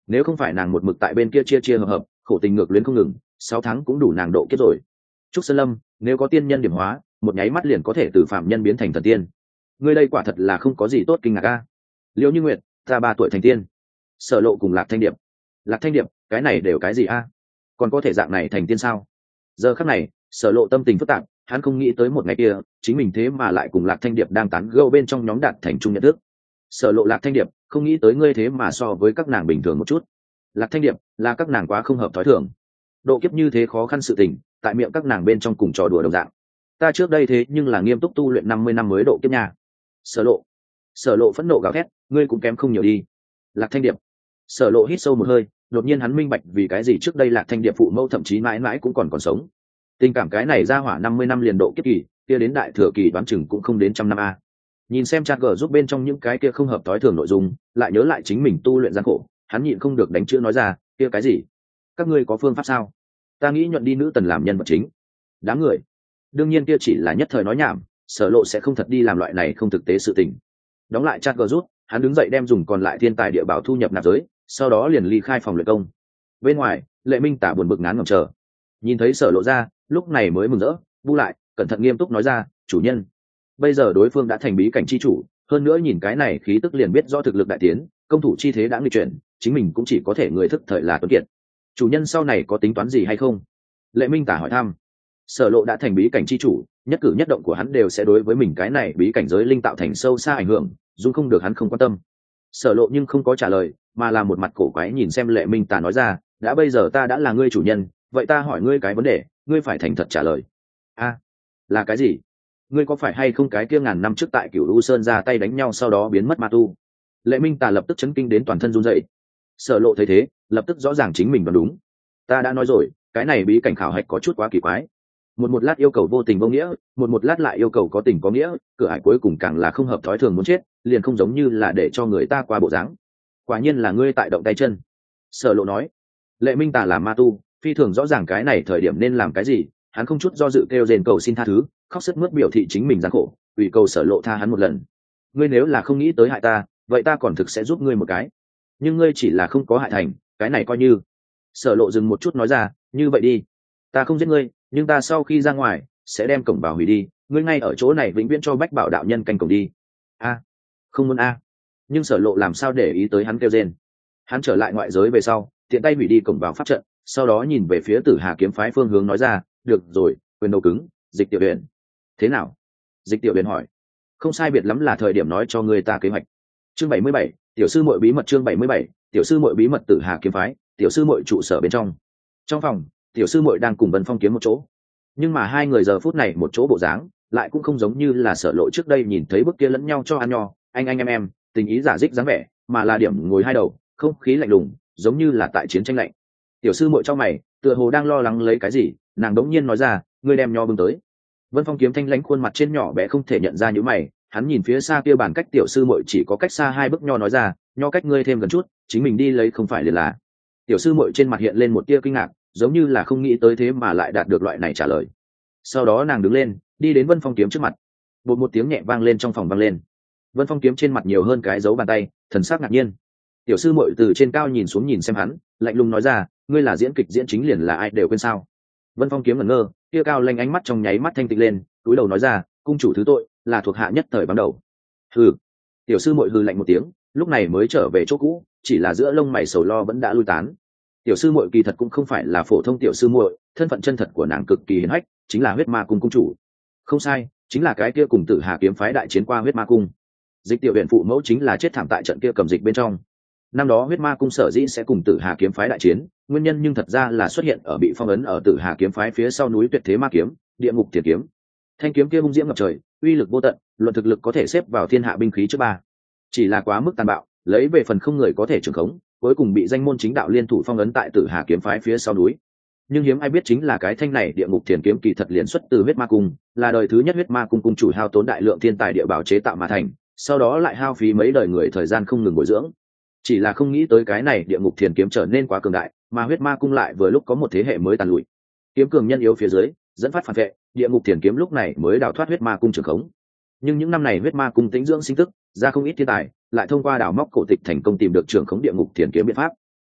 nếu không phải nàng một mực tại bên kia chia chia hợp hợp khổ tình ngược luyến không ngừng, sáu tháng cũng đủ nàng độ kiếp rồi. Trúc Sơn Lâm, nếu có tiên nhân điểm hóa, một nháy mắt liền có thể từ phạm nhân biến thành thần tiên. Ngươi đây quả thật là không có gì tốt kinh ngạc a. Liễu Như Nguyệt, ta ba tuổi thành tiên. Sở Lộ cùng Lạc Thanh Điệp. Lạc Thanh Điệp, cái này đều cái gì a? Còn có thể dạng này thành tiên sao? Giờ khắc này, Sở Lộ tâm tình phức tạp, hắn không nghĩ tới một ngày kia, chính mình thế mà lại cùng Lạc Thanh Điệp đang tán gẫu bên trong nhóm đạt thành chung nhận thức. Sở Lộ, Lạc Thanh Điệp, không nghĩ tới ngươi thế mà so với các nàng bình thường một chút. Lạc Thanh Điệp, là các nàng quá không hợp thói thường. Độ kiếp như thế khó khăn sự tình, tại miệng các nàng bên trong cùng trò đùa đồng dạng. Ta trước đây thế nhưng là nghiêm túc tu luyện năm mươi năm mới độ kiếp nha. Sở Lộ. Sở Lộ phẫn nộ gào thét, ngươi cũng kém không nhiều đi. Lạc Thanh Điệp. Sở Lộ hít sâu một hơi, đột nhiên hắn minh bạch vì cái gì trước đây Lạc Thanh Điệp phụ mẫu thậm chí mãi mãi cũng còn còn sống. Tình cảm cái này ra hỏa năm mươi năm liền độ kiếp kỳ, kia đến đại thừa kỳ đoán chừng cũng không đến trăm năm a. Nhìn xem chat gờ giúp bên trong những cái kia không hợp tối thường nội dung, lại nhớ lại chính mình tu luyện gian khổ, hắn nhịn không được đánh chữ nói ra, kia cái gì? Các ngươi có phương pháp sao? Ta nghĩ nhuận đi nữ tần làm nhân vật chính. Đám người. Đương nhiên kia chỉ là nhất thời nói nhảm, Sở Lộ sẽ không thật đi làm loại này không thực tế sự tình. Đóng lại chat gờ giúp, hắn đứng dậy đem dùng còn lại thiên tài địa bảo thu nhập nạp giới, sau đó liền ly khai phòng luyện công. Bên ngoài, Lệ Minh Tả buồn bực ngán ngẩm chờ. Nhìn thấy Sở Lộ ra, lúc này mới mừng rỡ, bu lại, cẩn thận nghiêm túc nói ra, chủ nhân. Bây giờ đối phương đã thành bí cảnh chi chủ, hơn nữa nhìn cái này khí tức liền biết rõ thực lực đại tiến, công thủ chi thế đã nghịch chuyển, chính mình cũng chỉ có thể người thức thời là tuấn kiệt. Chủ nhân sau này có tính toán gì hay không? Lệ Minh Tả hỏi thăm. Sở Lộ đã thành bí cảnh chi chủ, nhất cử nhất động của hắn đều sẽ đối với mình cái này bí cảnh giới linh tạo thành sâu xa ảnh hưởng, dù không được hắn không quan tâm. Sở Lộ nhưng không có trả lời, mà là một mặt cổ quái nhìn xem Lệ Minh Tả nói ra, đã bây giờ ta đã là ngươi chủ nhân, vậy ta hỏi ngươi cái vấn đề, ngươi phải thành thật trả lời. A, là cái gì? Ngươi có phải hay không cái kia ngàn năm trước tại Cửu U Sơn ra tay đánh nhau sau đó biến mất ma tu? Lệ Minh Tả lập tức chấn kinh đến toàn thân run rẩy. Sở Lộ thấy thế, lập tức rõ ràng chính mình đoán đúng. Ta đã nói rồi, cái này bí cảnh khảo hạch có chút quá kỳ quái. Một một lát yêu cầu vô tình vô nghĩa, một một lát lại yêu cầu có tình có nghĩa, cửa ải cuối cùng càng là không hợp thói thường muốn chết, liền không giống như là để cho người ta qua bộ dáng. Quả nhiên là ngươi tại động tay chân. Sở Lộ nói. Lệ Minh Tả là ma tu, phi thường rõ ràng cái này thời điểm nên làm cái gì, hắn không chút do dự kêu rền cầu xin tha thứ, khóc sướt mướt biểu thị chính mình gian khổ, ủy cầu Sở Lộ tha hắn một lần. Ngươi nếu là không nghĩ tới hại ta, vậy ta còn thực sẽ giúp ngươi một cái. Nhưng ngươi chỉ là không có hại thành, cái này coi như. Sở Lộ dừng một chút nói ra, như vậy đi, ta không giết ngươi, nhưng ta sau khi ra ngoài sẽ đem cổng vào hủy đi, ngươi ngay ở chỗ này vĩnh viễn cho Bách Bảo đạo nhân canh cổng đi. A, không muốn a. Nhưng Sở Lộ làm sao để ý tới hắn kêu rên. Hắn trở lại ngoại giới về sau, tiện tay hủy đi cổng vào pháp trận, sau đó nhìn về phía Tử Hà kiếm phái phương hướng nói ra, được rồi, quyền đầu cứng, Dịch Tiểu Huyền. Thế nào? Dịch Tiểu Huyền hỏi. Không sai biệt lắm là thời điểm nói cho người ta kế hoạch. Chương bảy mươi bảy, tiểu sư muội bí mật. Chương bảy mươi bảy, tiểu sư muội bí mật. Tử Hà kiếm phái, tiểu sư muội trụ sở bên trong. Trong phòng, tiểu sư muội đang cùng Vân Phong kiếm một chỗ, nhưng mà hai người giờ phút này một chỗ bộ dáng lại cũng không giống như là Sở Lộ trước đây nhìn thấy bức kia lẫn nhau cho ăn nho anh anh em em tình ý giả dích dáng vẻ, mà là điểm ngồi hai đầu, không khí lạnh lùng, giống như là tại chiến tranh lạnh. Tiểu sư muội trong mày tựa hồ đang lo lắng lấy cái gì, nàng đống nhiên nói ra, ngươi đem nho bưng tới. Vân Phong kiếm thanh lãnh khuôn mặt trên nhỏ bé không thể nhận ra những mày, hắn nhìn phía xa kia bàn cách tiểu sư muội chỉ có cách xa hai bước nho nói ra, nho cách ngươi thêm gần chút, chính mình đi lấy không phải liền là. Tiểu sư muội trên mặt hiện lên một tia kinh ngạc, giống như là không nghĩ tới thế mà lại đạt được loại này trả lời. Sau đó nàng đứng lên, đi đến Vân Phong kiếm trước mặt. Một một tiếng nhẹ vang lên trong phòng vang lên. Vân Phong kiếm trên mặt nhiều hơn cái dấu bàn tay, thần sắc ngạc nhiên. Tiểu sư muội từ trên cao nhìn xuống nhìn xem hắn, lạnh lùng nói ra, ngươi là diễn kịch diễn chính liền là ai đều quên sao? Vân Phong kiếm ngẩn ngơ, kia cao lanh ánh mắt trong nháy mắt thanh tịnh lên, cúi đầu nói ra, cung chủ thứ tội, là thuộc hạ nhất thời ban đầu. Hừ. Tiểu sư muội hừ lạnh một tiếng, lúc này mới trở về chỗ cũ, chỉ là giữa lông mày sầu lo vẫn đã lui tán. Tiểu sư muội kỳ thật cũng không phải là phổ thông tiểu sư muội, thân phận chân thật của nàng cực kỳ hiển hách, chính là huyết ma cung cung chủ. Không sai, chính là cái kia cùng Tử Hà kiếm phái đại chiến qua huyết ma cung. Dịch Tiểu Huyền phụ mẫu chính là chết thảm tại trận kia cầm dịch bên trong. Năm đó huyết ma cung sở dĩ sẽ cùng Tử Hà kiếm phái đại chiến, nguyên nhân nhưng thật ra là xuất hiện ở bị phong ấn ở Tử Hà kiếm phái phía sau núi Tuyệt Thế Ma kiếm, Địa Ngục Thiền kiếm. Thanh kiếm kia hung diễm ngập trời, uy lực vô tận, luận thực lực có thể xếp vào thiên hạ binh khí trước ba. Chỉ là quá mức tàn bạo, lấy về phần không người có thể trường khống, cuối cùng bị danh môn chính đạo liên thủ phong ấn tại Tử Hà kiếm phái phía sau núi. Nhưng hiếm ai biết chính là cái thanh này Địa Ngục Thiền kiếm kỳ thật liền xuất từ huyết ma cung, là đời thứ nhất huyết ma cung cung chủ hao tốn đại lượng thiên tài địa bảo chế tạo mà thành, sau đó lại hao phí mấy đời người thời gian không ngừng bồi dưỡng. Chỉ là không nghĩ tới cái này Địa Ngục Thiền kiếm trở nên quá cường đại, mà huyết ma cung lại vừa lúc có một thế hệ mới tàn lụi. Kiếm cường nhân yếu phía dưới, dẫn phát phản vệ, Địa Ngục Thiền kiếm lúc này mới đào thoát huyết ma cung trường khống. Nhưng những năm này huyết ma cung tĩnh dưỡng sinh tức, ra không ít thiên tài, lại thông qua đào móc cổ tịch thành công tìm được trường khống Địa Ngục Thiền kiếm biện pháp.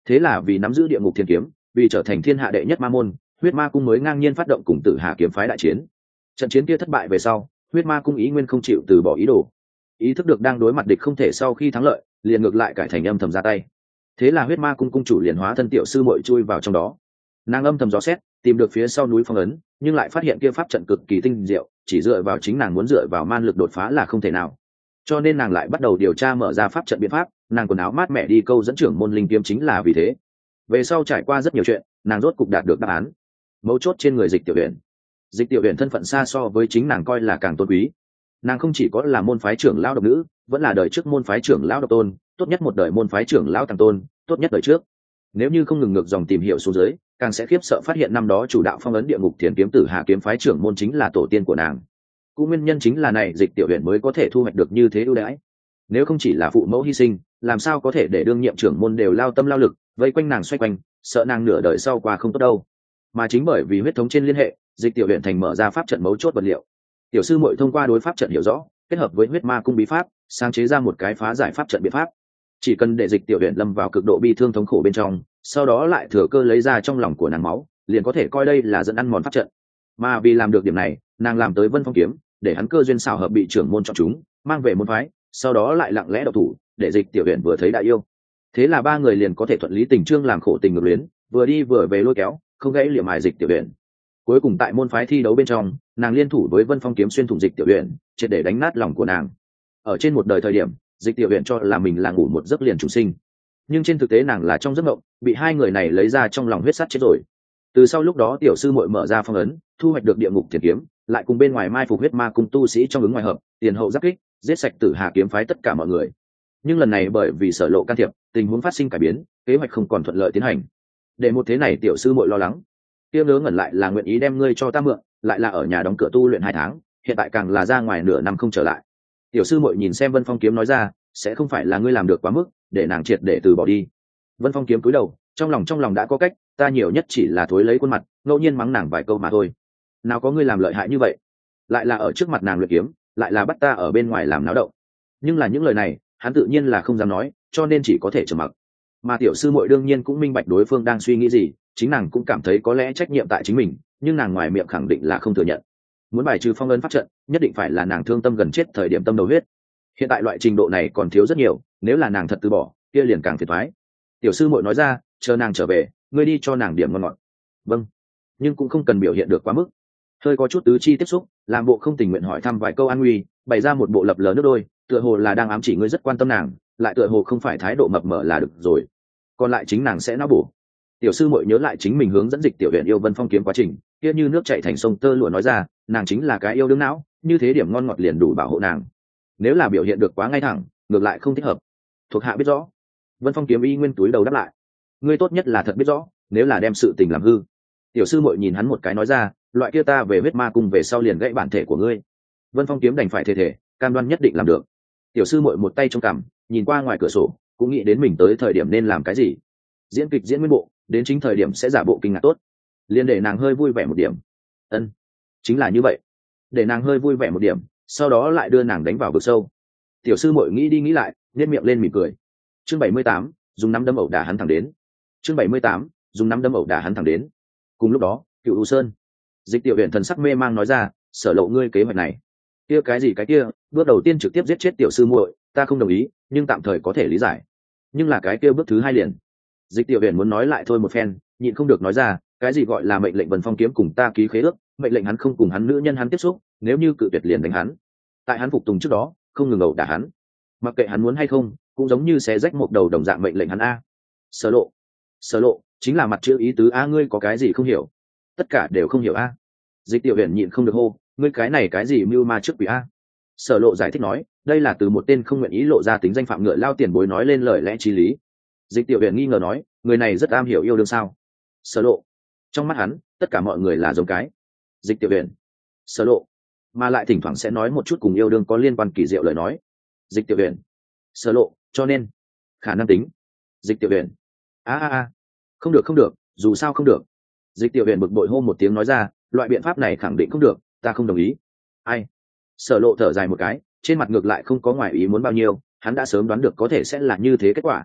Thế là vì nắm giữ địa ngục thiên kiếm, vì trở thành thiên hạ đệ nhất ma môn, huyết ma cung mới ngang nhiên phát động cùng tử hà kiếm phái đại chiến. Trận chiến kia thất bại về sau, huyết ma cung ý nguyên không chịu từ bỏ ý đồ, ý thức được đang đối mặt địch không thể sau khi thắng lợi, liền ngược lại cải thành âm thầm ra tay. Thế là huyết ma cung cung chủ liền hóa thân tiểu sư muội chui vào trong đó. Nàng âm thầm dò xét, tìm được phía sau núi phong ấn, nhưng lại phát hiện kia pháp trận cực kỳ tinh diệu, chỉ dựa vào chính nàng muốn dựa vào man lực đột phá là không thể nào. Cho nên nàng lại bắt đầu điều tra mở ra pháp trận biện pháp, nàng quần áo mát mẻ đi câu dẫn trưởng môn linh kiếm chính là vì thế. Về sau trải qua rất nhiều chuyện, nàng rốt cục đạt được đáp án. Mấu chốt trên người Dịch Tiểu Uyển. Dịch Tiểu Uyển thân phận xa so với chính nàng coi là càng tôn quý. Nàng không chỉ có là môn phái trưởng lão độc nữ, vẫn là đời trước môn phái trưởng lão độc tôn, tốt nhất một đời môn phái trưởng lão tàng tôn, tốt nhất đời trước. Nếu như không ngừng ngược dòng tìm hiểu xuống dưới, càng sẽ khiếp sợ phát hiện năm đó chủ đạo phong ấn địa ngục thiền kiếm tử Hà kiếm phái trưởng môn chính là tổ tiên của nàng. Cũng nguyên nhân chính là này Dịch Tiểu Uyển mới có thể thu hoạch được như thế ưu đãi. Nếu không chỉ là phụ mẫu hy sinh, làm sao có thể để đương nhiệm trưởng môn đều lao tâm lao lực vây quanh nàng xoay quanh, sợ nàng nửa đời sau qua không tốt đâu. Mà chính bởi vì huyết thống trên liên hệ, Dịch Tiểu Uyển thành mở ra pháp trận mấu chốt vật liệu. Tiểu sư muội thông qua đối pháp trận hiểu rõ, kết hợp với huyết ma cung bí pháp, sáng chế ra một cái phá giải pháp trận biện pháp. Chỉ cần để Dịch Tiểu Uyển lâm vào cực độ bi thương thống khổ bên trong, sau đó lại thừa cơ lấy ra trong lòng của nàng máu, liền có thể coi đây là dẫn ăn mòn pháp trận. Mà vì làm được điểm này, nàng làm tới Vân Phong kiếm, để hắn cơ duyên xảo hợp bị trưởng môn chọn chúng, mang về môn phái, sau đó lại lặng lẽ độc thủ, để Dịch Tiểu Uyển vừa thấy đã yêu. Thế là ba người liền có thể thuận lý tình chương làm khổ tình ngược luyến, vừa đi vừa về lôi kéo, không gãy liệm mài Dịch Tiểu Uyển. Cuối cùng tại môn phái thi đấu bên trong, nàng liên thủ với Vân Phong kiếm xuyên thủng Dịch Tiểu Uyển, triệt để đánh nát lòng của nàng. Ở trên một đời thời điểm, Dịch Tiểu Uyển cho là mình là ngủ một giấc liền trùng sinh, nhưng trên thực tế nàng là trong giấc mộng, bị hai người này lấy ra trong lòng huyết sắt chết rồi. Từ sau lúc đó tiểu sư muội mở ra phong ấn, thu hoạch được địa ngục thiền kiếm, lại cùng bên ngoài mai phục huyết ma cung tu sĩ trong ứng ngoài hợp, tiền hậu giáp kích, giết sạch tử Hà kiếm phái tất cả mọi người. Nhưng lần này bởi vì Sở Lộ can thiệp, tình huống phát sinh cải biến, kế hoạch không còn thuận lợi tiến hành. Để một thế này tiểu sư muội lo lắng, kia ngớ ngẩn lại là nguyện ý đem ngươi cho ta mượn, lại là ở nhà đóng cửa tu luyện hai tháng, hiện tại càng là ra ngoài nửa năm không trở lại. Tiểu sư muội nhìn xem Vân Phong kiếm nói ra, sẽ không phải là ngươi làm được quá mức, để nàng triệt để từ bỏ đi. Vân Phong kiếm cúi đầu, trong lòng trong lòng đã có cách, ta nhiều nhất chỉ là thối lấy khuôn mặt, ngẫu nhiên mắng nàng vài câu mà thôi. Nào có ngươi làm lợi hại như vậy, lại là ở trước mặt nàng luyện kiếm, lại là bắt ta ở bên ngoài làm náo động. Nhưng là những lời này, hắn tự nhiên là không dám nói, cho nên chỉ có thể trầm mặc. Mà tiểu sư muội đương nhiên cũng minh bạch đối phương đang suy nghĩ gì, chính nàng cũng cảm thấy có lẽ trách nhiệm tại chính mình, nhưng nàng ngoài miệng khẳng định là không thừa nhận. Muốn bài trừ phong ấn pháp trận, nhất định phải là nàng thương tâm gần chết thời điểm tâm đầu huyết. Hiện tại loại trình độ này còn thiếu rất nhiều, nếu là nàng thật từ bỏ, kia liền càng phiền toái. Tiểu sư muội nói ra, chờ nàng trở về, ngươi đi cho nàng điểm ngon ngọt. Vâng, nhưng cũng không cần biểu hiện được quá mức. Hơi có chút tứ chi tiếp xúc, làm bộ không tình nguyện hỏi thăm vài câu an nguy, bày ra một bộ lập lờ nước đôi, tựa hồ là đang ám chỉ ngươi rất quan tâm nàng, lại tựa hồ không phải thái độ mập mờ là được rồi. Còn lại chính nàng sẽ não bổ. Tiểu sư muội nhớ lại chính mình hướng dẫn Dịch Tiểu Uyển yêu Vân Phong kiếm quá trình, kia như nước chảy thành sông tơ lụa nói ra, nàng chính là cái yêu đương não, như thế điểm ngon ngọt liền đủ bảo hộ nàng. Nếu là biểu hiện được quá ngay thẳng, ngược lại không thích hợp. Thuộc hạ biết rõ. Vân Phong kiếm y nguyên túi đầu đáp lại, ngươi tốt nhất là thật biết rõ, nếu là đem sự tình làm hư. Tiểu sư muội nhìn hắn một cái nói ra, loại kia ta về huyết ma cung về sau liền gãy bản thể của ngươi. Vân Phong kiếm đành phải thề thề, cam đoan nhất định làm được. Tiểu sư muội một tay trong cằm, nhìn qua ngoài cửa sổ, cũng nghĩ đến mình tới thời điểm nên làm cái gì. Diễn kịch diễn nguyên bộ, đến chính thời điểm sẽ giả bộ kinh ngạc tốt, liền để nàng hơi vui vẻ một điểm. Ân, chính là như vậy, để nàng hơi vui vẻ một điểm, sau đó lại đưa nàng đánh vào vực sâu. Tiểu sư muội nghĩ đi nghĩ lại, nhếch miệng lên mỉm cười. Chương bảy mươi tám, dùng nắm đấm ẩu đả hắn thẳng đến. Chương bảy mươi tám, dùng nắm đấm ẩu đả hắn thẳng đến. Cùng lúc đó, Cựu U Sơn, Dịch Tiểu Uyển thần sắc mê mang nói ra, Sở Lộ ngươi kế hoạch này, kia cái gì cái kia, bước đầu tiên trực tiếp giết chết tiểu sư muội, ta không đồng ý, nhưng tạm thời có thể lý giải. Nhưng là cái kia bước thứ hai liền. Dịch Tiểu Uyển muốn nói lại thôi một phen, nhịn không được nói ra, cái gì gọi là mệnh lệnh Vân Phong kiếm cùng ta ký khế ước, mệnh lệnh hắn không cùng hắn nữ nhân hắn tiếp xúc, nếu như cự tuyệt liền đánh hắn. Tại hắn phục tùng trước đó, không ngừng ẩu đả hắn. Mặc kệ hắn muốn hay không, cũng giống như xé rách một đầu đồng dạng mệnh lệnh hắn a. Sở Lộ, Sở Lộ, chính là mặt chữ ý tứ a, ngươi có cái gì không hiểu? Tất cả đều không hiểu a. Dịch Tiểu Uyển nhịn không được hô, ngươi cái này cái gì mưu ma trước quỷ a? Sở Lộ giải thích nói, đây là từ một tên không nguyện ý lộ ra tính danh phạm ngựa lao tiền bối nói lên lời lẽ chí lý. Dịch Tiểu Uyển nghi ngờ nói, người này rất am hiểu yêu đương sao? Sở Lộ, trong mắt hắn, tất cả mọi người là giống cái. Dịch Tiểu Uyển, Sở Lộ, mà lại thỉnh thoảng sẽ nói một chút cùng yêu đương có liên quan kỳ diệu lời nói. Dịch Tiểu Uyển, Sở Lộ, cho nên khả năng tính. Dịch Tiểu Uyển, a a a, không được không được, dù sao không được. Dịch Tiểu Uyển bực bội hô một tiếng nói ra, loại biện pháp này khẳng định không được, ta không đồng ý. Ai? Sở Lộ thở dài một cái, trên mặt ngược lại không có ngoài ý muốn bao nhiêu, hắn đã sớm đoán được có thể sẽ là như thế kết quả.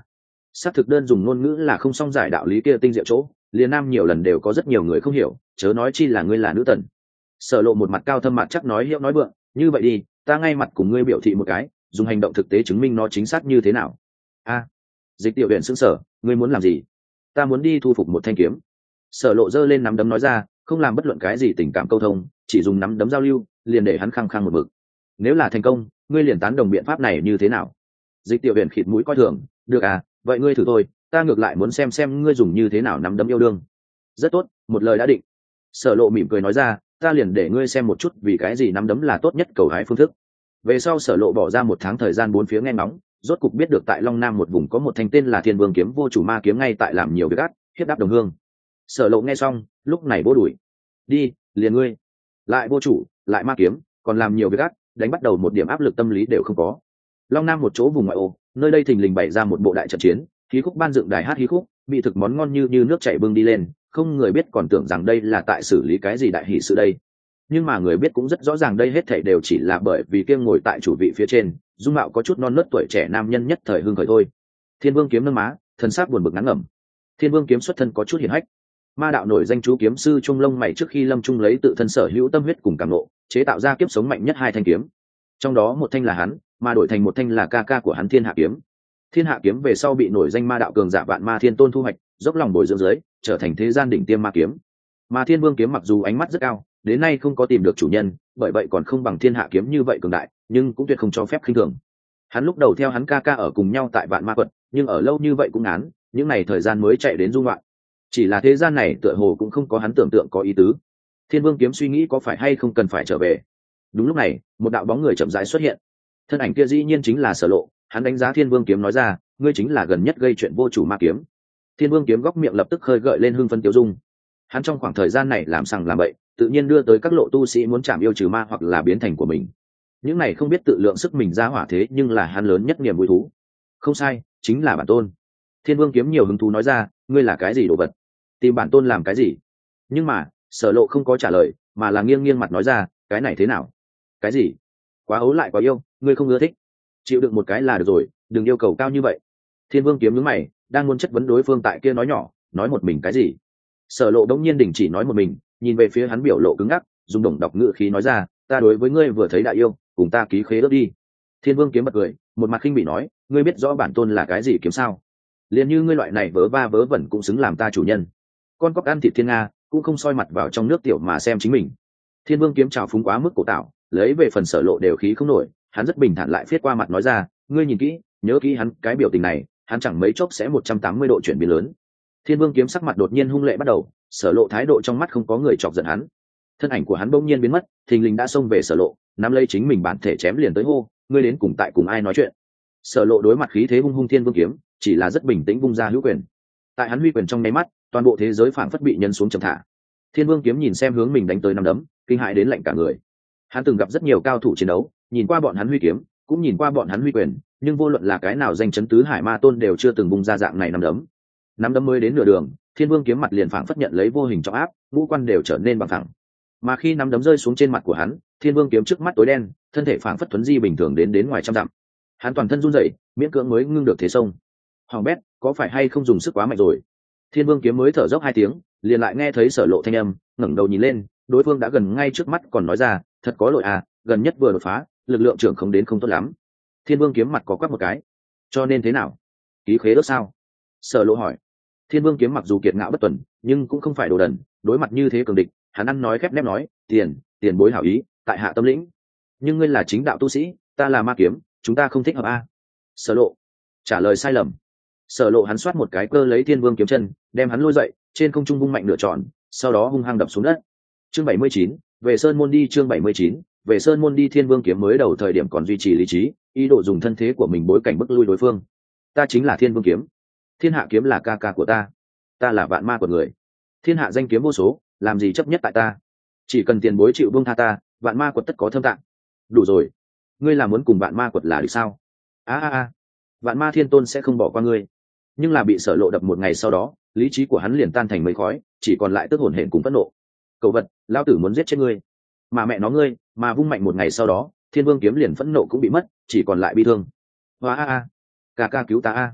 xác thực đơn dùng ngôn ngữ là không song giải đạo lý kia tinh diệu chỗ, liền nam nhiều lần đều có rất nhiều người không hiểu, chớ nói chi là ngươi là nữ tần. Sở Lộ một mặt cao thâm mặt chắc nói hiệu nói vượng, như vậy đi, ta ngay mặt cùng ngươi biểu thị một cái, dùng hành động thực tế chứng minh nó chính xác như thế nào. A, Dịch Tiểu Huyền sững sờ, ngươi muốn làm gì? Ta muốn đi thu phục một thanh kiếm. Sở Lộ giơ lên nắm đấm nói ra, không làm bất luận cái gì tình cảm câu thông, chỉ dùng nắm đấm giao lưu, liền để hắn khăng khăng một mực. Nếu là thành công, ngươi liền tán đồng biện pháp này như thế nào? Dịch Tiểu Huyền khịt mũi coi thường, được à, vậy ngươi thử thôi, ta ngược lại muốn xem xem ngươi dùng như thế nào nắm đấm yêu đương. Rất tốt, một lời đã định. Sở Lộ mỉm cười nói ra, ta liền để ngươi xem một chút vì cái gì nắm đấm là tốt nhất cầu hái phương thức. Về sau Sở Lộ bỏ ra một tháng thời gian bốn phía nghe ngóng, rốt cục biết được tại Long Nam một vùng có một thanh tên là Thiên Vương kiếm vô chủ ma kiếm ngay tại làm nhiều việc ác, hiếp đáp đồng hương. Sở Lộ nghe xong, lúc này bố đuổi. Đi, liền ngươi. Lại vô chủ, lại ma kiếm, còn làm nhiều việc ác, đánh bắt đầu một điểm áp lực tâm lý đều không có. Long Nam một chỗ vùng ngoại ô, nơi đây thình lình bày ra một bộ đại trận chiến, khí khúc ban dựng đài hát khí khúc, bị thực món ngon như như nước chảy bưng đi lên, không người biết còn tưởng rằng đây là tại xử lý cái gì đại hỷ sự đây. Nhưng mà người biết cũng rất rõ ràng đây hết thảy đều chỉ là bởi vì kia ngồi tại chủ vị phía trên, dung mạo có chút non nớt tuổi trẻ nam nhân nhất thời hưng khởi thôi. Thiên Vương kiếm nâng má, thần sắc buồn bực ngắn ngẩm. Thiên Vương kiếm xuất thân có chút hiển hách. Ma đạo nổi danh chú kiếm sư Trung Lông Mày trước khi lâm trung lấy tự thân sở hữu tâm huyết cùng cảm ngộ, chế tạo ra kiếp sống mạnh nhất hai thanh kiếm. Trong đó một thanh là hắn, mà đổi thành một thanh là ca ca của hắn Thiên Hạ kiếm. Thiên Hạ kiếm về sau bị nổi danh ma đạo cường giả Vạn Ma Thiên Tôn thu hoạch, dốc lòng bồi dưỡng dưới, trở thành thế gian đỉnh tiêm ma kiếm. Mà Thiên Vương kiếm mặc dù ánh mắt rất cao, đến nay không có tìm được chủ nhân, bởi vậy còn không bằng Thiên Hạ kiếm như vậy cường đại, nhưng cũng tuyệt không cho phép khinh thường. Hắn lúc đầu theo hắn ca ca ở cùng nhau tại Vạn Ma quận, nhưng ở lâu như vậy cũng ngán, những ngày thời gian mới chạy đến dung loạn. Chỉ là thế gian này tựa hồ cũng không có hắn tưởng tượng có ý tứ. Thiên Vương kiếm suy nghĩ có phải hay không cần phải trở về. Đúng lúc này, một đạo bóng người chậm rãi xuất hiện. Thân ảnh kia dĩ nhiên chính là Sở Lộ, hắn đánh giá Thiên Vương kiếm nói ra, ngươi chính là gần nhất gây chuyện vô chủ ma kiếm. Thiên Vương kiếm góc miệng lập tức khơi gợi lên hưng phấn tiêu dung. Hắn trong khoảng thời gian này làm sằng làm bậy, tự nhiên đưa tới các lộ tu sĩ muốn chạm yêu trừ ma hoặc là biến thành của mình. Những này không biết tự lượng sức mình ra hỏa thế nhưng là hắn lớn nhất niềm vui thú. Không sai, chính là bản tôn. Thiên Vương kiếm nhiều hứng thú nói ra, ngươi là cái gì đồ vật? Tìm bản tôn làm cái gì? Nhưng mà, Sở Lộ không có trả lời, mà là nghiêng nghiêng mặt nói ra, cái này thế nào? Cái gì? Quá ấu lại quá yêu, ngươi không ưa thích. Chịu đựng một cái là được rồi, đừng yêu cầu cao như vậy. Thiên Vương kiếm nhướng mày, đang muốn chất vấn đối phương tại kia nói nhỏ, nói một mình cái gì? Sở Lộ đống nhiên đình chỉ nói một mình, nhìn về phía hắn biểu lộ cứng ngắc, dùng đồng đọc ngữ khí nói ra, ta đối với ngươi vừa thấy đại yêu, cùng ta ký khế ước đi. Thiên Vương kiếm bật cười, một mặt khinh bỉ nói, ngươi biết rõ bản tôn là cái gì kiếm sao? Liền như ngươi loại này vớ va vớ vẩn cũng xứng làm ta chủ nhân. Con cóc ăn thịt thiên nga, cũng không soi mặt vào trong nước tiểu mà xem chính mình. Thiên Vương kiếm trào phúng quá mức cổ tạo, lấy về phần Sở Lộ đều khí không nổi, hắn rất bình thản lại viết qua mặt nói ra, ngươi nhìn kỹ, nhớ kỹ hắn cái biểu tình này, hắn chẳng mấy chốc sẽ một trăm tám mươi độ chuyển biến lớn. Thiên Vương kiếm sắc mặt đột nhiên hung lệ bắt đầu, Sở Lộ thái độ trong mắt không có người chọc giận hắn. Thân ảnh của hắn bỗng nhiên biến mất, thình lình đã xông về Sở Lộ, nắm lấy chính mình bản thể chém liền tới hô, ngươi đến cùng tại cùng ai nói chuyện? Sở Lộ đối mặt khí thế hung hung Thiên Vương kiếm, chỉ là rất bình tĩnh vung ra hữu quyền. Tại hắn huy quyền trong nháy mắt, toàn bộ thế giới phảng phất bị nhân xuống trầm thả. Thiên Vương kiếm nhìn xem hướng mình đánh tới năm đấm, kinh hãi đến lạnh cả người. Hắn từng gặp rất nhiều cao thủ chiến đấu, nhìn qua bọn hắn huy kiếm, cũng nhìn qua bọn hắn huy quyền, nhưng vô luận là cái nào danh chấn tứ hải ma tôn đều chưa từng bung ra dạng này năm đấm. Năm đấm mới đến nửa đường, Thiên Vương kiếm mặt liền phảng phất nhận lấy vô hình trọng áp, ngũ quan đều trở nên bằng thẳng. Mà khi năm đấm rơi xuống trên mặt của hắn, Thiên Vương kiếm trước mắt tối đen, thân thể phảng phất thuấn di bình thường đến đến ngoài trăm dặm. Hắn toàn thân run rẩy, miễn cưỡng mới ngưng được thế sông. Hoàng bét, có phải hay không dùng sức quá mạnh rồi? Thiên Vương kiếm mới thở dốc hai tiếng, liền lại nghe thấy Sở Lộ thanh âm, ngẩng đầu nhìn lên, đối phương đã gần ngay trước mắt còn nói ra, thật có lỗi à, gần nhất vừa đột phá, lực lượng trưởng không đến không tốt lắm. Thiên Vương kiếm mặt có quắc một cái, cho nên thế nào? Ký khế ước sao? Sở Lộ hỏi. Thiên Vương kiếm mặc dù kiệt ngạo bất tuần, nhưng cũng không phải đồ đần, đối mặt như thế cường địch, hắn ăn nói khép nép nói, tiền, tiền bối hảo ý, tại hạ tâm lĩnh. Nhưng ngươi là chính đạo tu sĩ, ta là ma kiếm, chúng ta không thích hợp a. À? Sở Lộ trả lời sai lầm. Sở Lộ hắn xoát một cái cơ lấy Thiên Vương kiếm chân, đem hắn lôi dậy, trên không trung vung mạnh nửa tròn, sau đó hung hăng đập xuống đất. Chương bảy mươi chín, về Sơn môn đi. Chương bảy mươi chín, về Sơn môn đi. Thiên Vương kiếm mới đầu thời điểm còn duy trì lý trí, ý đồ dùng thân thế của mình bối cảnh bức lui đối phương. Ta chính là Thiên Vương kiếm, Thiên Hạ kiếm là ca ca của ta, ta là vạn ma của người, thiên hạ danh kiếm vô số, làm gì chấp nhất tại ta? Chỉ cần tiền bối chịu buông tha ta, vạn ma quật tất có thâm tạng. Đủ rồi, ngươi là muốn cùng vạn ma quật là được sao? A a a, vạn ma thiên tôn sẽ không bỏ qua ngươi. Nhưng là bị Sở Lộ đập một ngày sau đó, lý trí của hắn liền tan thành mây khói, chỉ còn lại tức hồn hển cùng phẫn nộ. Cầu vật, lão tử muốn giết chết ngươi, mà mẹ nó ngươi, mà vung mạnh một ngày sau đó, Thiên Vương kiếm liền phẫn nộ cũng bị mất, chỉ còn lại bi thương. Hoa a a, ca ca cứu ta a.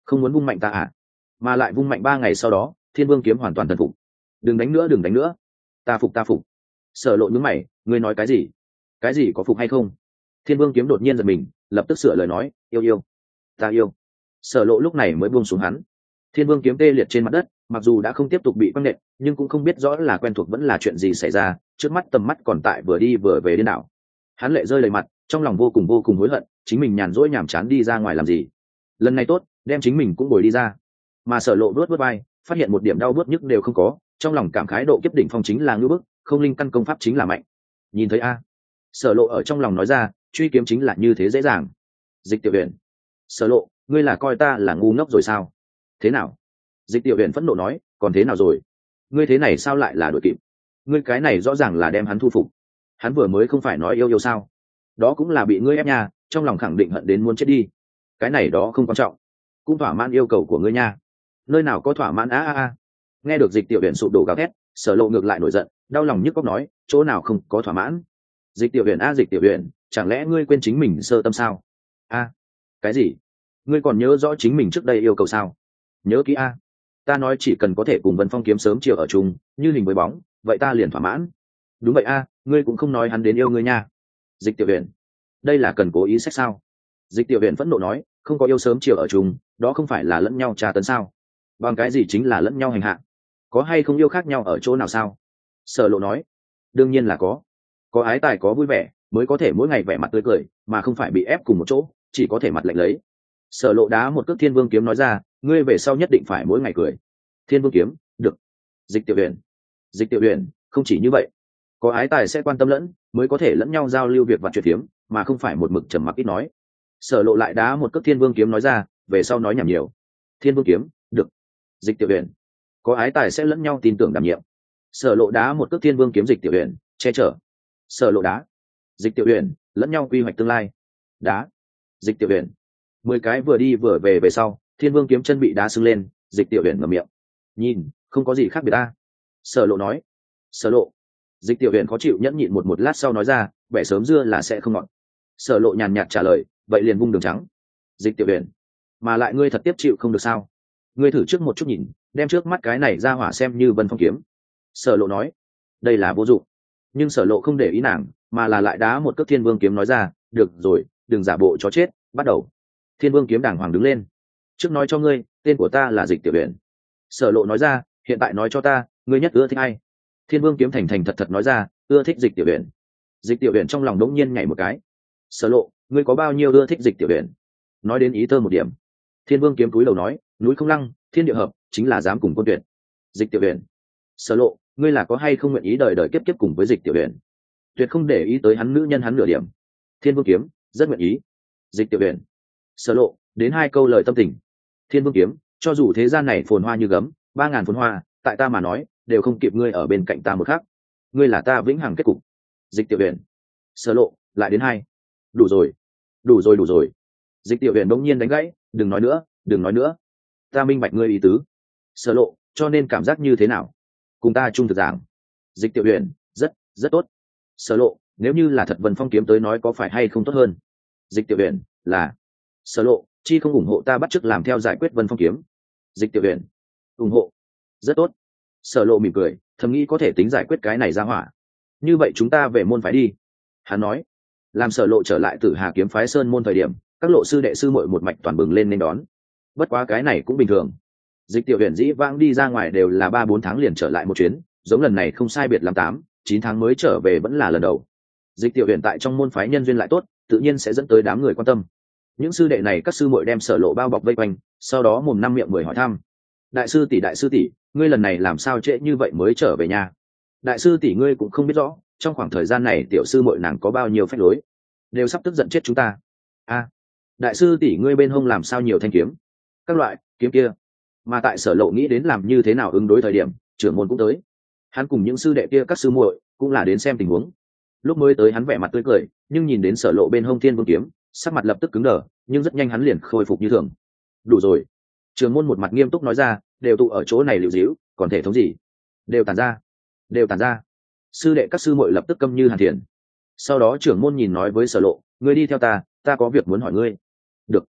không muốn vung mạnh ta à? Mà lại vung mạnh ba ngày sau đó thiên vương kiếm hoàn toàn thần phục. Đừng đánh nữa, đừng đánh nữa. Ta phục, ta phục. Sở Lộ nhướng mày, ngươi nói cái gì? Cái gì có phục hay không? Thiên vương kiếm đột nhiên giật mình, lập tức sửa lời nói, yêu yêu, ta yêu. Sở Lộ lúc này mới buông xuống hắn. Thiên vương kiếm tê liệt trên mặt đất, mặc dù đã không tiếp tục bị quăng nện, nhưng cũng không biết rõ là quen thuộc vẫn là chuyện gì xảy ra, trước mắt tầm mắt còn tại vừa đi vừa về điên đảo. Hắn lệ rơi đầy mặt, trong lòng vô cùng vô cùng hối hận, chính mình nhàn rỗi nhàm chán đi ra ngoài làm gì. Lần này tốt, đem chính mình cũng bồi đi ra. Mà Sở Lộ vớt vớt vai, phát hiện một điểm đau bớt nhức đều không có, trong lòng cảm khái độ kiếp đỉnh phong chính là ngưu bức, không linh căn công pháp chính là mạnh. Nhìn thấy a? Sở Lộ ở trong lòng nói ra, truy kiếm chính là như thế dễ dàng. Dịch Tiểu Uyển, Sở Lộ, ngươi là coi ta là ngu ngốc rồi sao? Thế nào? Dịch Tiểu Uyển phẫn nộ nói, còn thế nào rồi? Ngươi thế này sao lại là đội kịp? Ngươi cái này rõ ràng là đem hắn thu phục. Hắn vừa mới không phải nói yêu yêu sao? Đó cũng là bị ngươi ép nha, trong lòng khẳng định hận đến muốn chết đi. Cái này đó không quan trọng, cũng thỏa mãn yêu cầu của ngươi nha. Nơi nào có thỏa mãn a a a? Nghe được Dịch Tiểu Uyển sụp đổ gào thét, Sở Lộ ngược lại nổi giận, đau lòng nhức óc nói, chỗ nào không có thỏa mãn? Dịch Tiểu Uyển a, Dịch Tiểu Uyển, chẳng lẽ ngươi quên chính mình sơ tâm sao? A, cái gì? Ngươi còn nhớ rõ chính mình trước đây yêu cầu sao? Nhớ kỹ a. Ta nói chỉ cần có thể cùng Vân Phong kiếm sớm chiều ở chung, như hình với bóng, vậy ta liền thỏa mãn. Đúng vậy a, ngươi cũng không nói hắn đến yêu ngươi nha. Dịch Tiểu Uyển, đây là cần cố ý sách sao? Dịch Tiểu Uyển phẫn nộ nói, không có yêu sớm chiều ở chung, đó không phải là lẫn nhau tra tấn sao? Bằng cái gì chính là lẫn nhau hành hạ? Có hay không yêu khác nhau ở chỗ nào sao? Sở Lộ nói, đương nhiên là có. Có ái tài có vui vẻ, mới có thể mỗi ngày vẻ mặt tươi cười, mà không phải bị ép cùng một chỗ, chỉ có thể mặt lạnh lấy. Sở Lộ đá một cước Thiên Vương kiếm nói ra, ngươi về sau nhất định phải mỗi ngày cười. Thiên Vương kiếm, được. Dịch Tiểu Uyển, Dịch Tiểu Uyển, không chỉ như vậy, có ái tài sẽ quan tâm lẫn, mới có thể lẫn nhau giao lưu việc và chuyện phiếm, mà không phải một mực trầm mặc ít nói. Sở Lộ lại đá một cước Thiên Vương kiếm nói ra, về sau nói nhảm nhiều. Thiên Vương kiếm, được. Dịch Tiểu Uyển, có ái tài sẽ lẫn nhau tin tưởng đảm nhiệm. Sở Lộ đá một cước Thiên Vương kiếm Dịch Tiểu Uyển, che chở. Sở Lộ đá. Dịch Tiểu Uyển, lẫn nhau quy hoạch tương lai. Đá. Dịch Tiểu Uyển. Mười cái vừa đi vừa về về sau, Thiên Vương kiếm chân bị đá sưng lên, Dịch Tiểu Uyển mở miệng. Nhìn, không có gì khác biệt ta. Sở Lộ nói. Sở Lộ. Dịch Tiểu Uyển khó chịu nhẫn nhịn một một lát sau nói ra, vẻ sớm dưa là sẽ không ngọt. Sở Lộ nhàn nhạt trả lời, vậy liền vung đường trắng. Dịch Tiểu Uyển, mà lại ngươi thật tiếp chịu không được sao? Ngươi thử trước một chút nhìn, đem trước mắt cái này ra hỏa xem như Vân Phong kiếm. Sở Lộ nói, đây là vô dụng. Nhưng Sở Lộ không để ý nàng, mà là lại đá một cước Thiên Vương kiếm nói ra, được rồi, đừng giả bộ chó chết, bắt đầu. Thiên Vương kiếm đàng hoàng đứng lên. Trước nói cho ngươi, tên của ta là Dịch Tiểu Uyển. Sở Lộ nói ra, hiện tại nói cho ta, ngươi nhất ưa thích ai? Thiên Vương kiếm thành thành thật thật nói ra, ưa thích Dịch Tiểu Uyển. Dịch Tiểu Uyển trong lòng đống nhiên nhảy một cái. Sở Lộ, ngươi có bao nhiêu ưa thích Dịch Tiểu Uyển? Nói đến ý thơ một điểm. Thiên Vương kiếm cúi đầu nói, núi không lăng, thiên địa hợp, chính là dám cùng quân tuyển. Dịch Tiểu Uyển. Sở Lộ, ngươi là có hay không nguyện ý đời đời kiếp kiếp cùng với Dịch Tiểu Uyển? Tuyệt không để ý tới hắn nữ nhân hắn nửa điểm. Thiên Vương kiếm, rất nguyện ý. Dịch Tiểu Uyển. Sở Lộ, đến hai câu lời tâm tình. Thiên Vương kiếm, cho dù thế gian này phồn hoa như gấm, ba ngàn phồn hoa, tại ta mà nói, đều không kịp ngươi ở bên cạnh ta một khắc. Ngươi là ta vĩnh hằng kết cục. Dịch Tiểu Uyển. Sở Lộ, lại đến hai. Đủ rồi, đủ rồi, đủ rồi. Dịch Tiểu Uyển bỗng nhiên đánh gãy, đừng nói nữa, đừng nói nữa. Ta minh bạch ngươi ý tứ. Sở Lộ, cho nên cảm giác như thế nào? Cùng ta chung thực giảng. Dịch Tiểu Uyển, rất, rất tốt. Sở Lộ, nếu như là thật Vân Phong kiếm tới nói có phải hay không tốt hơn? Dịch Tiểu Uyển, là. Sở Lộ, chi không ủng hộ ta bắt chước làm theo giải quyết Vân Phong kiếm? Dịch Tiểu Uyển, ủng hộ. Rất tốt. Sở Lộ mỉm cười, thầm nghĩ có thể tính giải quyết cái này ra hỏa. Như vậy chúng ta về môn phái đi. Hắn nói. Làm Sở Lộ trở lại Tử Hà kiếm phái sơn môn thời điểm, các lộ sư đệ sư muội một mạch toàn bừng lên nên đón. Bất quá cái này cũng bình thường. Dịch Tiểu Uyển dĩ vãng đi ra ngoài đều là ba bốn tháng liền trở lại một chuyến, giống lần này không sai biệt làm tám chín tháng mới trở về vẫn là lần đầu. Dịch Tiểu Uyển tại trong môn phái nhân duyên lại tốt, tự nhiên sẽ dẫn tới đám người quan tâm. Những sư đệ này các sư muội đem Sở Lộ bao bọc vây quanh, sau đó mồm năm miệng mười hỏi thăm. Đại sư tỷ, đại sư tỷ, ngươi lần này làm sao trễ như vậy mới trở về nhà? Đại sư tỷ, ngươi cũng không biết rõ, trong khoảng thời gian này tiểu sư muội nàng có bao nhiêu phách lối, đều sắp tức giận chết chúng ta. A, đại sư tỷ, ngươi bên hông làm sao nhiều thanh kiếm? Các loại kiếm kia. Mà tại Sở Lộ nghĩ đến làm như thế nào ứng đối thời điểm, trưởng môn cũng tới. Hắn cùng những sư đệ kia các sư muội cũng là đến xem tình huống. Lúc mới tới hắn vẻ mặt tươi cười, nhưng nhìn đến Sở Lộ bên hông Thiên Vương kiếm, sắc mặt lập tức cứng đờ, nhưng rất nhanh hắn liền khôi phục như thường. Đủ rồi. Trưởng môn một mặt nghiêm túc nói ra, đều tụ ở chỗ này liễu díu, còn thể thống gì? Đều tản ra, đều tản ra. Sư đệ các sư muội lập tức câm như hàn thiền. Sau đó trưởng môn nhìn nói với Sở Lộ, ngươi đi theo ta, ta có việc muốn hỏi ngươi. Được.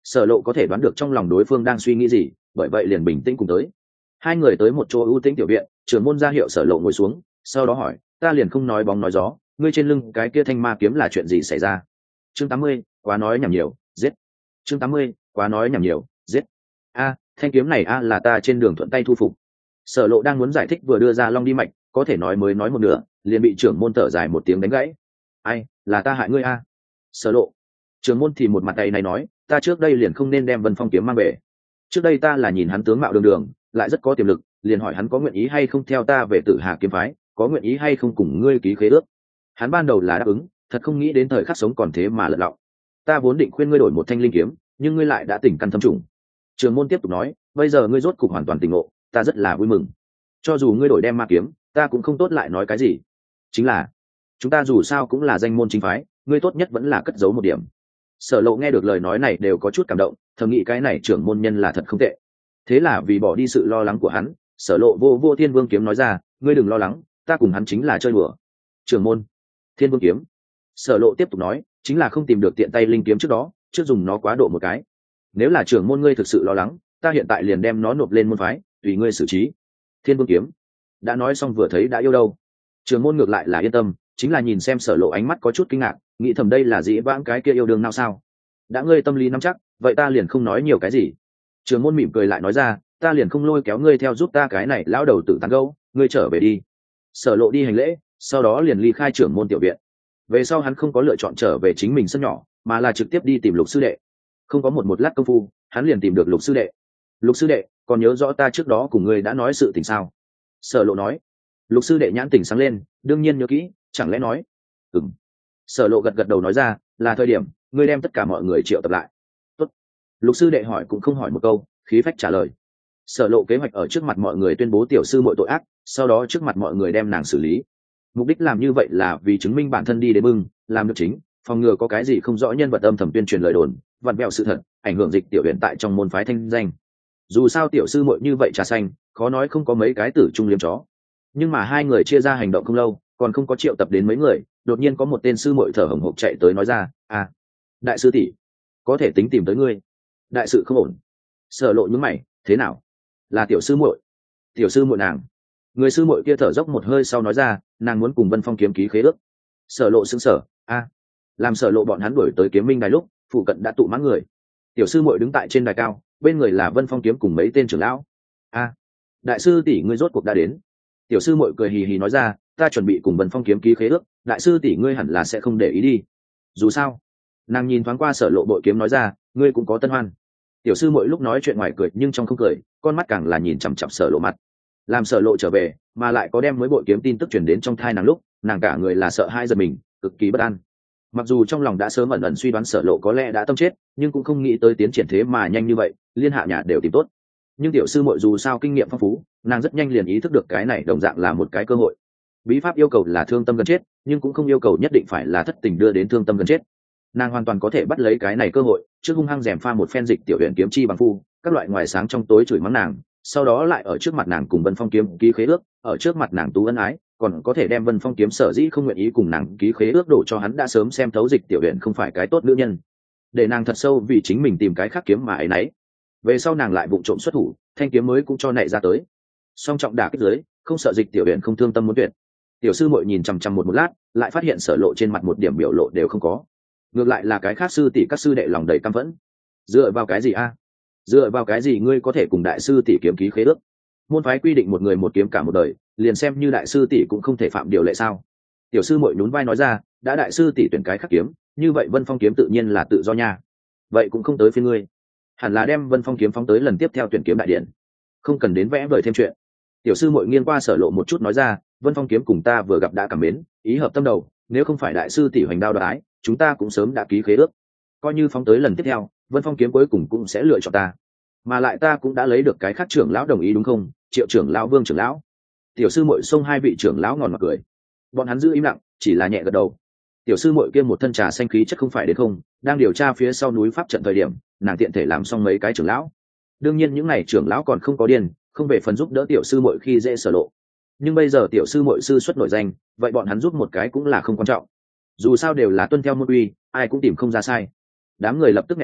Sở Lộ có thể đoán được trong lòng đối phương đang suy nghĩ gì, bởi vậy liền bình tĩnh cùng tới. Hai người tới một chỗ ưu tĩnh tiểu viện, trưởng môn ra hiệu Sở Lộ ngồi xuống, sau đó hỏi, ta liền không nói bóng nói gió, ngươi trên lưng cái kia thanh ma kiếm là chuyện gì xảy ra? Chương tám mươi, quá nói nhảm nhiều, giết. Chương tám mươi, quá nói nhảm nhiều, giết. A, thanh kiếm này a là ta trên đường thuận tay thu phục. Sở Lộ đang muốn giải thích vừa đưa ra long đi mạch, có thể nói mới nói một nửa, liền bị trưởng môn thở dài một tiếng đánh gãy. Ai, là ta hại ngươi a? Sở Lộ. Trưởng môn thì một mặt tay này nói, ta trước đây liền không nên đem Vân Phong kiếm mang về. Trước đây ta là nhìn hắn tướng mạo đường đường, lại rất có tiềm lực, liền hỏi hắn có nguyện ý hay không theo ta về Tử Hà kiếm phái, có nguyện ý hay không cùng ngươi ký khế ước. Hắn ban đầu là đáp ứng, thật không nghĩ đến thời khắc sống còn thế mà lật lọng. Ta vốn định khuyên ngươi đổi một thanh linh kiếm, nhưng ngươi lại đã tỉnh căn thâm trùng. Trường môn tiếp tục nói, bây giờ ngươi rốt cục hoàn toàn tỉnh ngộ, ta rất là vui mừng. Cho dù ngươi đổi đem ma kiếm, ta cũng không tốt lại nói cái gì. Chính là, chúng ta dù sao cũng là danh môn chính phái, ngươi tốt nhất vẫn là cất giấu một điểm. Sở Lộ nghe được lời nói này đều có chút cảm động, thầm nghĩ cái này trưởng môn nhân là thật không tệ. Thế là vì bỏ đi sự lo lắng của hắn, Sở Lộ vô vô Thiên Vương kiếm nói ra, ngươi đừng lo lắng, ta cùng hắn chính là chơi đùa. Trưởng môn, Thiên Vương kiếm. Sở Lộ tiếp tục nói, chính là không tìm được tiện tay linh kiếm trước đó, trước dùng nó quá độ một cái. Nếu là trưởng môn ngươi thực sự lo lắng, ta hiện tại liền đem nó nộp lên môn phái, tùy ngươi xử trí. Thiên Vương kiếm. Đã nói xong vừa thấy đã yêu đâu. Trưởng môn ngược lại là yên tâm, chính là nhìn xem Sở Lộ ánh mắt có chút kinh ngạc, nghĩ thầm đây là dĩ vãng cái kia yêu đương nào sao? Đã ngươi tâm lý nắm chắc, vậy ta liền không nói nhiều cái gì. Trưởng môn mỉm cười lại nói ra, ta liền không lôi kéo ngươi theo giúp ta cái này lão đầu tử tán gẫu, ngươi trở về đi. Sở Lộ đi hành lễ, sau đó liền ly khai trưởng môn tiểu viện. Về sau hắn không có lựa chọn trở về chính mình sân nhỏ, mà là trực tiếp đi tìm Lục sư đệ. Không có một một lát công phu, hắn liền tìm được Lục sư đệ. Lục sư đệ, còn nhớ rõ ta trước đó cùng ngươi đã nói sự tình sao? Sở Lộ nói. Lục sư đệ nhãn tỉnh sáng lên, đương nhiên nhớ kỹ, chẳng lẽ nói? Ừm. Sở Lộ gật gật đầu nói ra, là thời điểm, ngươi đem tất cả mọi người triệu tập lại. Tốt. Lục sư đệ hỏi cũng không hỏi một câu, khí phách trả lời. Sở Lộ kế hoạch ở trước mặt mọi người tuyên bố tiểu sư muội tội ác, sau đó trước mặt mọi người đem nàng xử lý. Mục đích làm như vậy là vì chứng minh bản thân đi đến bưng, làm được chính, phòng ngừa có cái gì không rõ nhân vật âm thầm tuyên truyền lời đồn, vặn vẹo sự thật, ảnh hưởng dịch tiểu huyền tại trong môn phái thanh danh. Dù sao tiểu sư muội như vậy trà xanh, khó nói không có mấy cái tử trung liếm chó. Nhưng mà hai người chia ra hành động không lâu, còn không có triệu tập đến mấy người, đột nhiên có một tên sư muội thở hổn hộc chạy tới nói ra, à, đại sư tỷ, có thể tính tìm tới ngươi. Đại sự không ổn. Sở Lộ nhướng mày, thế nào? Là tiểu sư muội. Tiểu sư muội nàng. Người sư muội kia thở dốc một hơi sau nói ra, nàng muốn cùng Vân Phong kiếm ký khế ước. Sở Lộ sững sờ, a, làm Sở Lộ bọn hắn đuổi tới kiếm minh đài lúc, phụ cận đã tụ mãn người. Tiểu sư muội đứng tại trên đài cao, bên người là Vân Phong kiếm cùng mấy tên trưởng lão. A, đại sư tỷ ngươi rốt cuộc đã đến. Tiểu sư muội cười hì hì nói ra, ta chuẩn bị cùng Vân Phong kiếm ký khế ước, đại sư tỷ ngươi hẳn là sẽ không để ý đi. Dù sao, nàng nhìn thoáng qua Sở Lộ bội kiếm nói ra, ngươi cũng có tân hoan. Tiểu sư muội lúc nói chuyện ngoài cười nhưng trong không cười, con mắt càng là nhìn chằm chằm Sở Lộ mặt. Làm Sở Lộ trở về, mà lại có đem mới bội kiếm tin tức truyền đến trong thai nàng lúc, nàng cả người là sợ hãi giật mình, cực kỳ bất an. Mặc dù trong lòng đã sớm ẩn ẩn suy đoán Sở Lộ có lẽ đã tâm chết, nhưng cũng không nghĩ tới tiến triển thế mà nhanh như vậy, liên hạ nhà đều tìm tốt. Nhưng tiểu sư muội dù sao kinh nghiệm phong phú, nàng rất nhanh liền ý thức được cái này đồng dạng là một cái cơ hội. Bí pháp yêu cầu là thương tâm gần chết, nhưng cũng không yêu cầu nhất định phải là thất tình đưa đến thương tâm gần chết. Nàng hoàn toàn có thể bắt lấy cái này cơ hội, trước hung hăng rèm pha một phen dịch tiểu huyền kiếm chi bằng phu, các loại ngoài sáng trong tối chửi mắng nàng, sau đó lại ở trước mặt nàng cùng Vân Phong kiếm ký khế ước, ở trước mặt nàng tú ân ái, còn có thể đem Vân Phong kiếm sở dĩ không nguyện ý cùng nàng ký khế ước đổ cho hắn đã sớm xem thấu dịch tiểu huyền không phải cái tốt nữ nhân, để nàng thật sâu vì chính mình tìm cái khác kiếm mà ấy nấy. Về sau nàng lại vụng trộm xuất thủ, thanh kiếm mới cũng cho nảy ra tới. Song trọng đả kích dưới, không sợ dịch tiểu huyền không thương tâm muốn tuyệt. Tiểu sư muội nhìn chằm chằm một một lát, lại phát hiện Sở Lộ trên mặt một điểm biểu lộ đều không có. Ngược lại là cái khác sư tỷ các sư đệ lòng đầy căm phẫn. Dựa vào cái gì a? Dựa vào cái gì ngươi có thể cùng đại sư tỷ kiếm ký khế ước? Môn phái quy định một người một kiếm cả một đời, liền xem như đại sư tỷ cũng không thể phạm điều lệ sao? Tiểu sư muội nhún vai nói ra, đã đại sư tỷ tuyển cái khác kiếm, như vậy Vân Phong kiếm tự nhiên là tự do nha. Vậy cũng không tới phiên ngươi. Hẳn là đem Vân Phong kiếm phóng tới lần tiếp theo tuyển kiếm đại điện. Không cần đến vẽ vời thêm chuyện. Tiểu sư muội nghiêng qua Sở Lộ một chút nói ra, Vân Phong kiếm cùng ta vừa gặp đã cảm mến, ý hợp tâm đầu, nếu không phải đại sư tỷ hoành đao đoái, chúng ta cũng sớm đã ký khế ước. Coi như phóng tới lần tiếp theo, Vân Phong kiếm cuối cùng cũng sẽ lựa chọn ta. Mà lại ta cũng đã lấy được cái khác trưởng lão đồng ý đúng không? Triệu trưởng lão, Vương trưởng lão. Tiểu sư muội xông hai vị trưởng lão ngòn mặt cười. Bọn hắn giữ im lặng, chỉ là nhẹ gật đầu. Tiểu sư muội kia một thân trà xanh khí chất không phải đến không, đang điều tra phía sau núi pháp trận thời điểm, nàng tiện thể làm xong mấy cái trưởng lão. Đương nhiên những này trưởng lão còn không có điên, không về phần giúp đỡ tiểu sư muội khi dễ Sở Lộ. Nhưng bây giờ tiểu sư muội sư xuất nổi danh, vậy bọn hắn giúp một cái cũng là không quan trọng. Dù sao đều là tuân theo môn quy, ai cũng tìm không ra sai. Đám người lập tức nghe lời,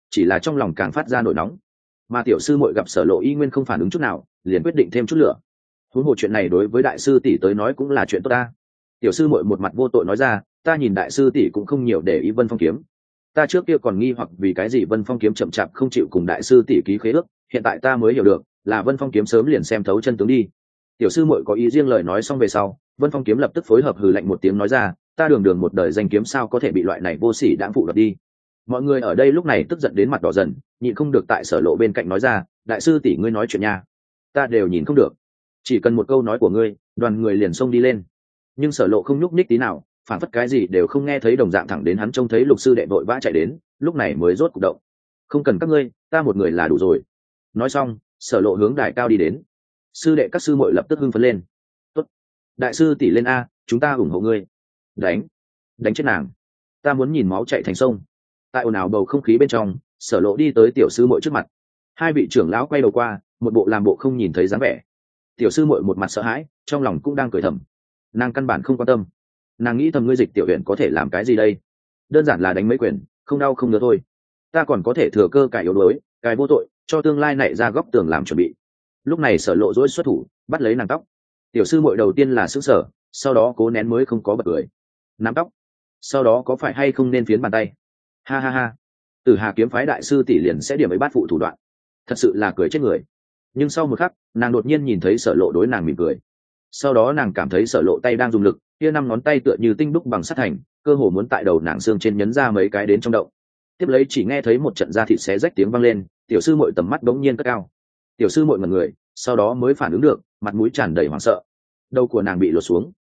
chỉ là trong lòng càng phát ra nổi nóng. Mà tiểu sư muội gặp Sở Lộ y nguyên không phản ứng chút nào, liền quyết định thêm chút lửa. Huống hồ chuyện này đối với đại sư tỷ tới nói cũng là chuyện tốt ta. Tiểu sư muội một mặt vô tội nói ra, ta nhìn đại sư tỷ cũng không nhiều để ý Vân Phong kiếm. Ta trước kia còn nghi hoặc vì cái gì Vân Phong kiếm chậm chạp không chịu cùng đại sư tỷ ký khế ước, hiện tại ta mới hiểu được, là Vân Phong kiếm sớm liền xem thấu chân tướng đi. Tiểu sư muội có ý riêng lời nói xong về sau, Vân Phong kiếm lập tức phối hợp hừ lạnh một tiếng nói ra, ta đường đường một đời danh kiếm sao có thể bị loại này vô sỉ đãng phụ đoạt đi. Mọi người ở đây lúc này tức giận đến mặt đỏ dần, nhịn không được tại Sở Lộ bên cạnh nói ra, đại sư tỷ ngươi nói chuyện nha, ta đều nhìn không được, chỉ cần một câu nói của ngươi, đoàn người liền xông đi lên. Nhưng Sở Lộ không nhúc nhích tí nào, phản phất cái gì đều không nghe thấy đồng dạng, thẳng đến hắn trông thấy lục sư đệ vội vã chạy đến, lúc này mới rốt cục động. Không cần các ngươi, ta một người là đủ rồi. Nói xong, Sở Lộ hướng đài cao đi đến. Sư đệ các sư muội lập tức hưng phấn lên. Tốt, đại sư tỷ lên a, chúng ta ủng hộ ngươi. Đánh, đánh chết nàng, ta muốn nhìn máu chảy thành sông. Tại ồn ào bầu không khí bên trong, Sở Lộ đi tới tiểu sư muội trước mặt. Hai vị trưởng lão quay đầu qua, một bộ làm bộ không nhìn thấy dáng vẻ. Tiểu sư muội một mặt sợ hãi, trong lòng cũng đang cười thầm. Nàng căn bản không quan tâm, nàng nghĩ thầm ngươi Dịch Tiểu Huyền có thể làm cái gì đây, đơn giản là đánh mấy quyền, không đau không ngứa thôi. Ta còn có thể thừa cơ cải yếu đuối, cải vô tội, cho tương lai nảy ra góc tường làm chuẩn bị. Lúc này Sở Lộ dỗi xuất thủ, bắt lấy nàng tóc. Tiểu sư muội đầu tiên là sững sờ, sau đó cố nén mới không có bật cười. Nắm tóc, sau đó có phải hay không nên phiến bàn tay? Ha ha ha, Tử Hà kiếm phái đại sư tỷ liền sẽ điểm ấy bát phụ thủ đoạn, thật sự là cười chết người. Nhưng sau một khắc, nàng đột nhiên nhìn thấy Sở Lộ đối nàng mỉm cười. Sau đó nàng cảm thấy Sở Lộ tay đang dùng lực, kia năm ngón tay tựa như tinh đúc bằng sắt thành, cơ hồ muốn tại đầu nàng xương trên nhấn ra mấy cái đến trong động. Tiếp lấy chỉ nghe thấy một trận da thịt xé rách tiếng vang lên, tiểu sư muội tầm mắt bỗng nhiên cất cao. Tiểu sư muội ngẩn người, sau đó mới phản ứng được, mặt mũi tràn đầy hoảng sợ. Đầu của nàng bị lột xuống,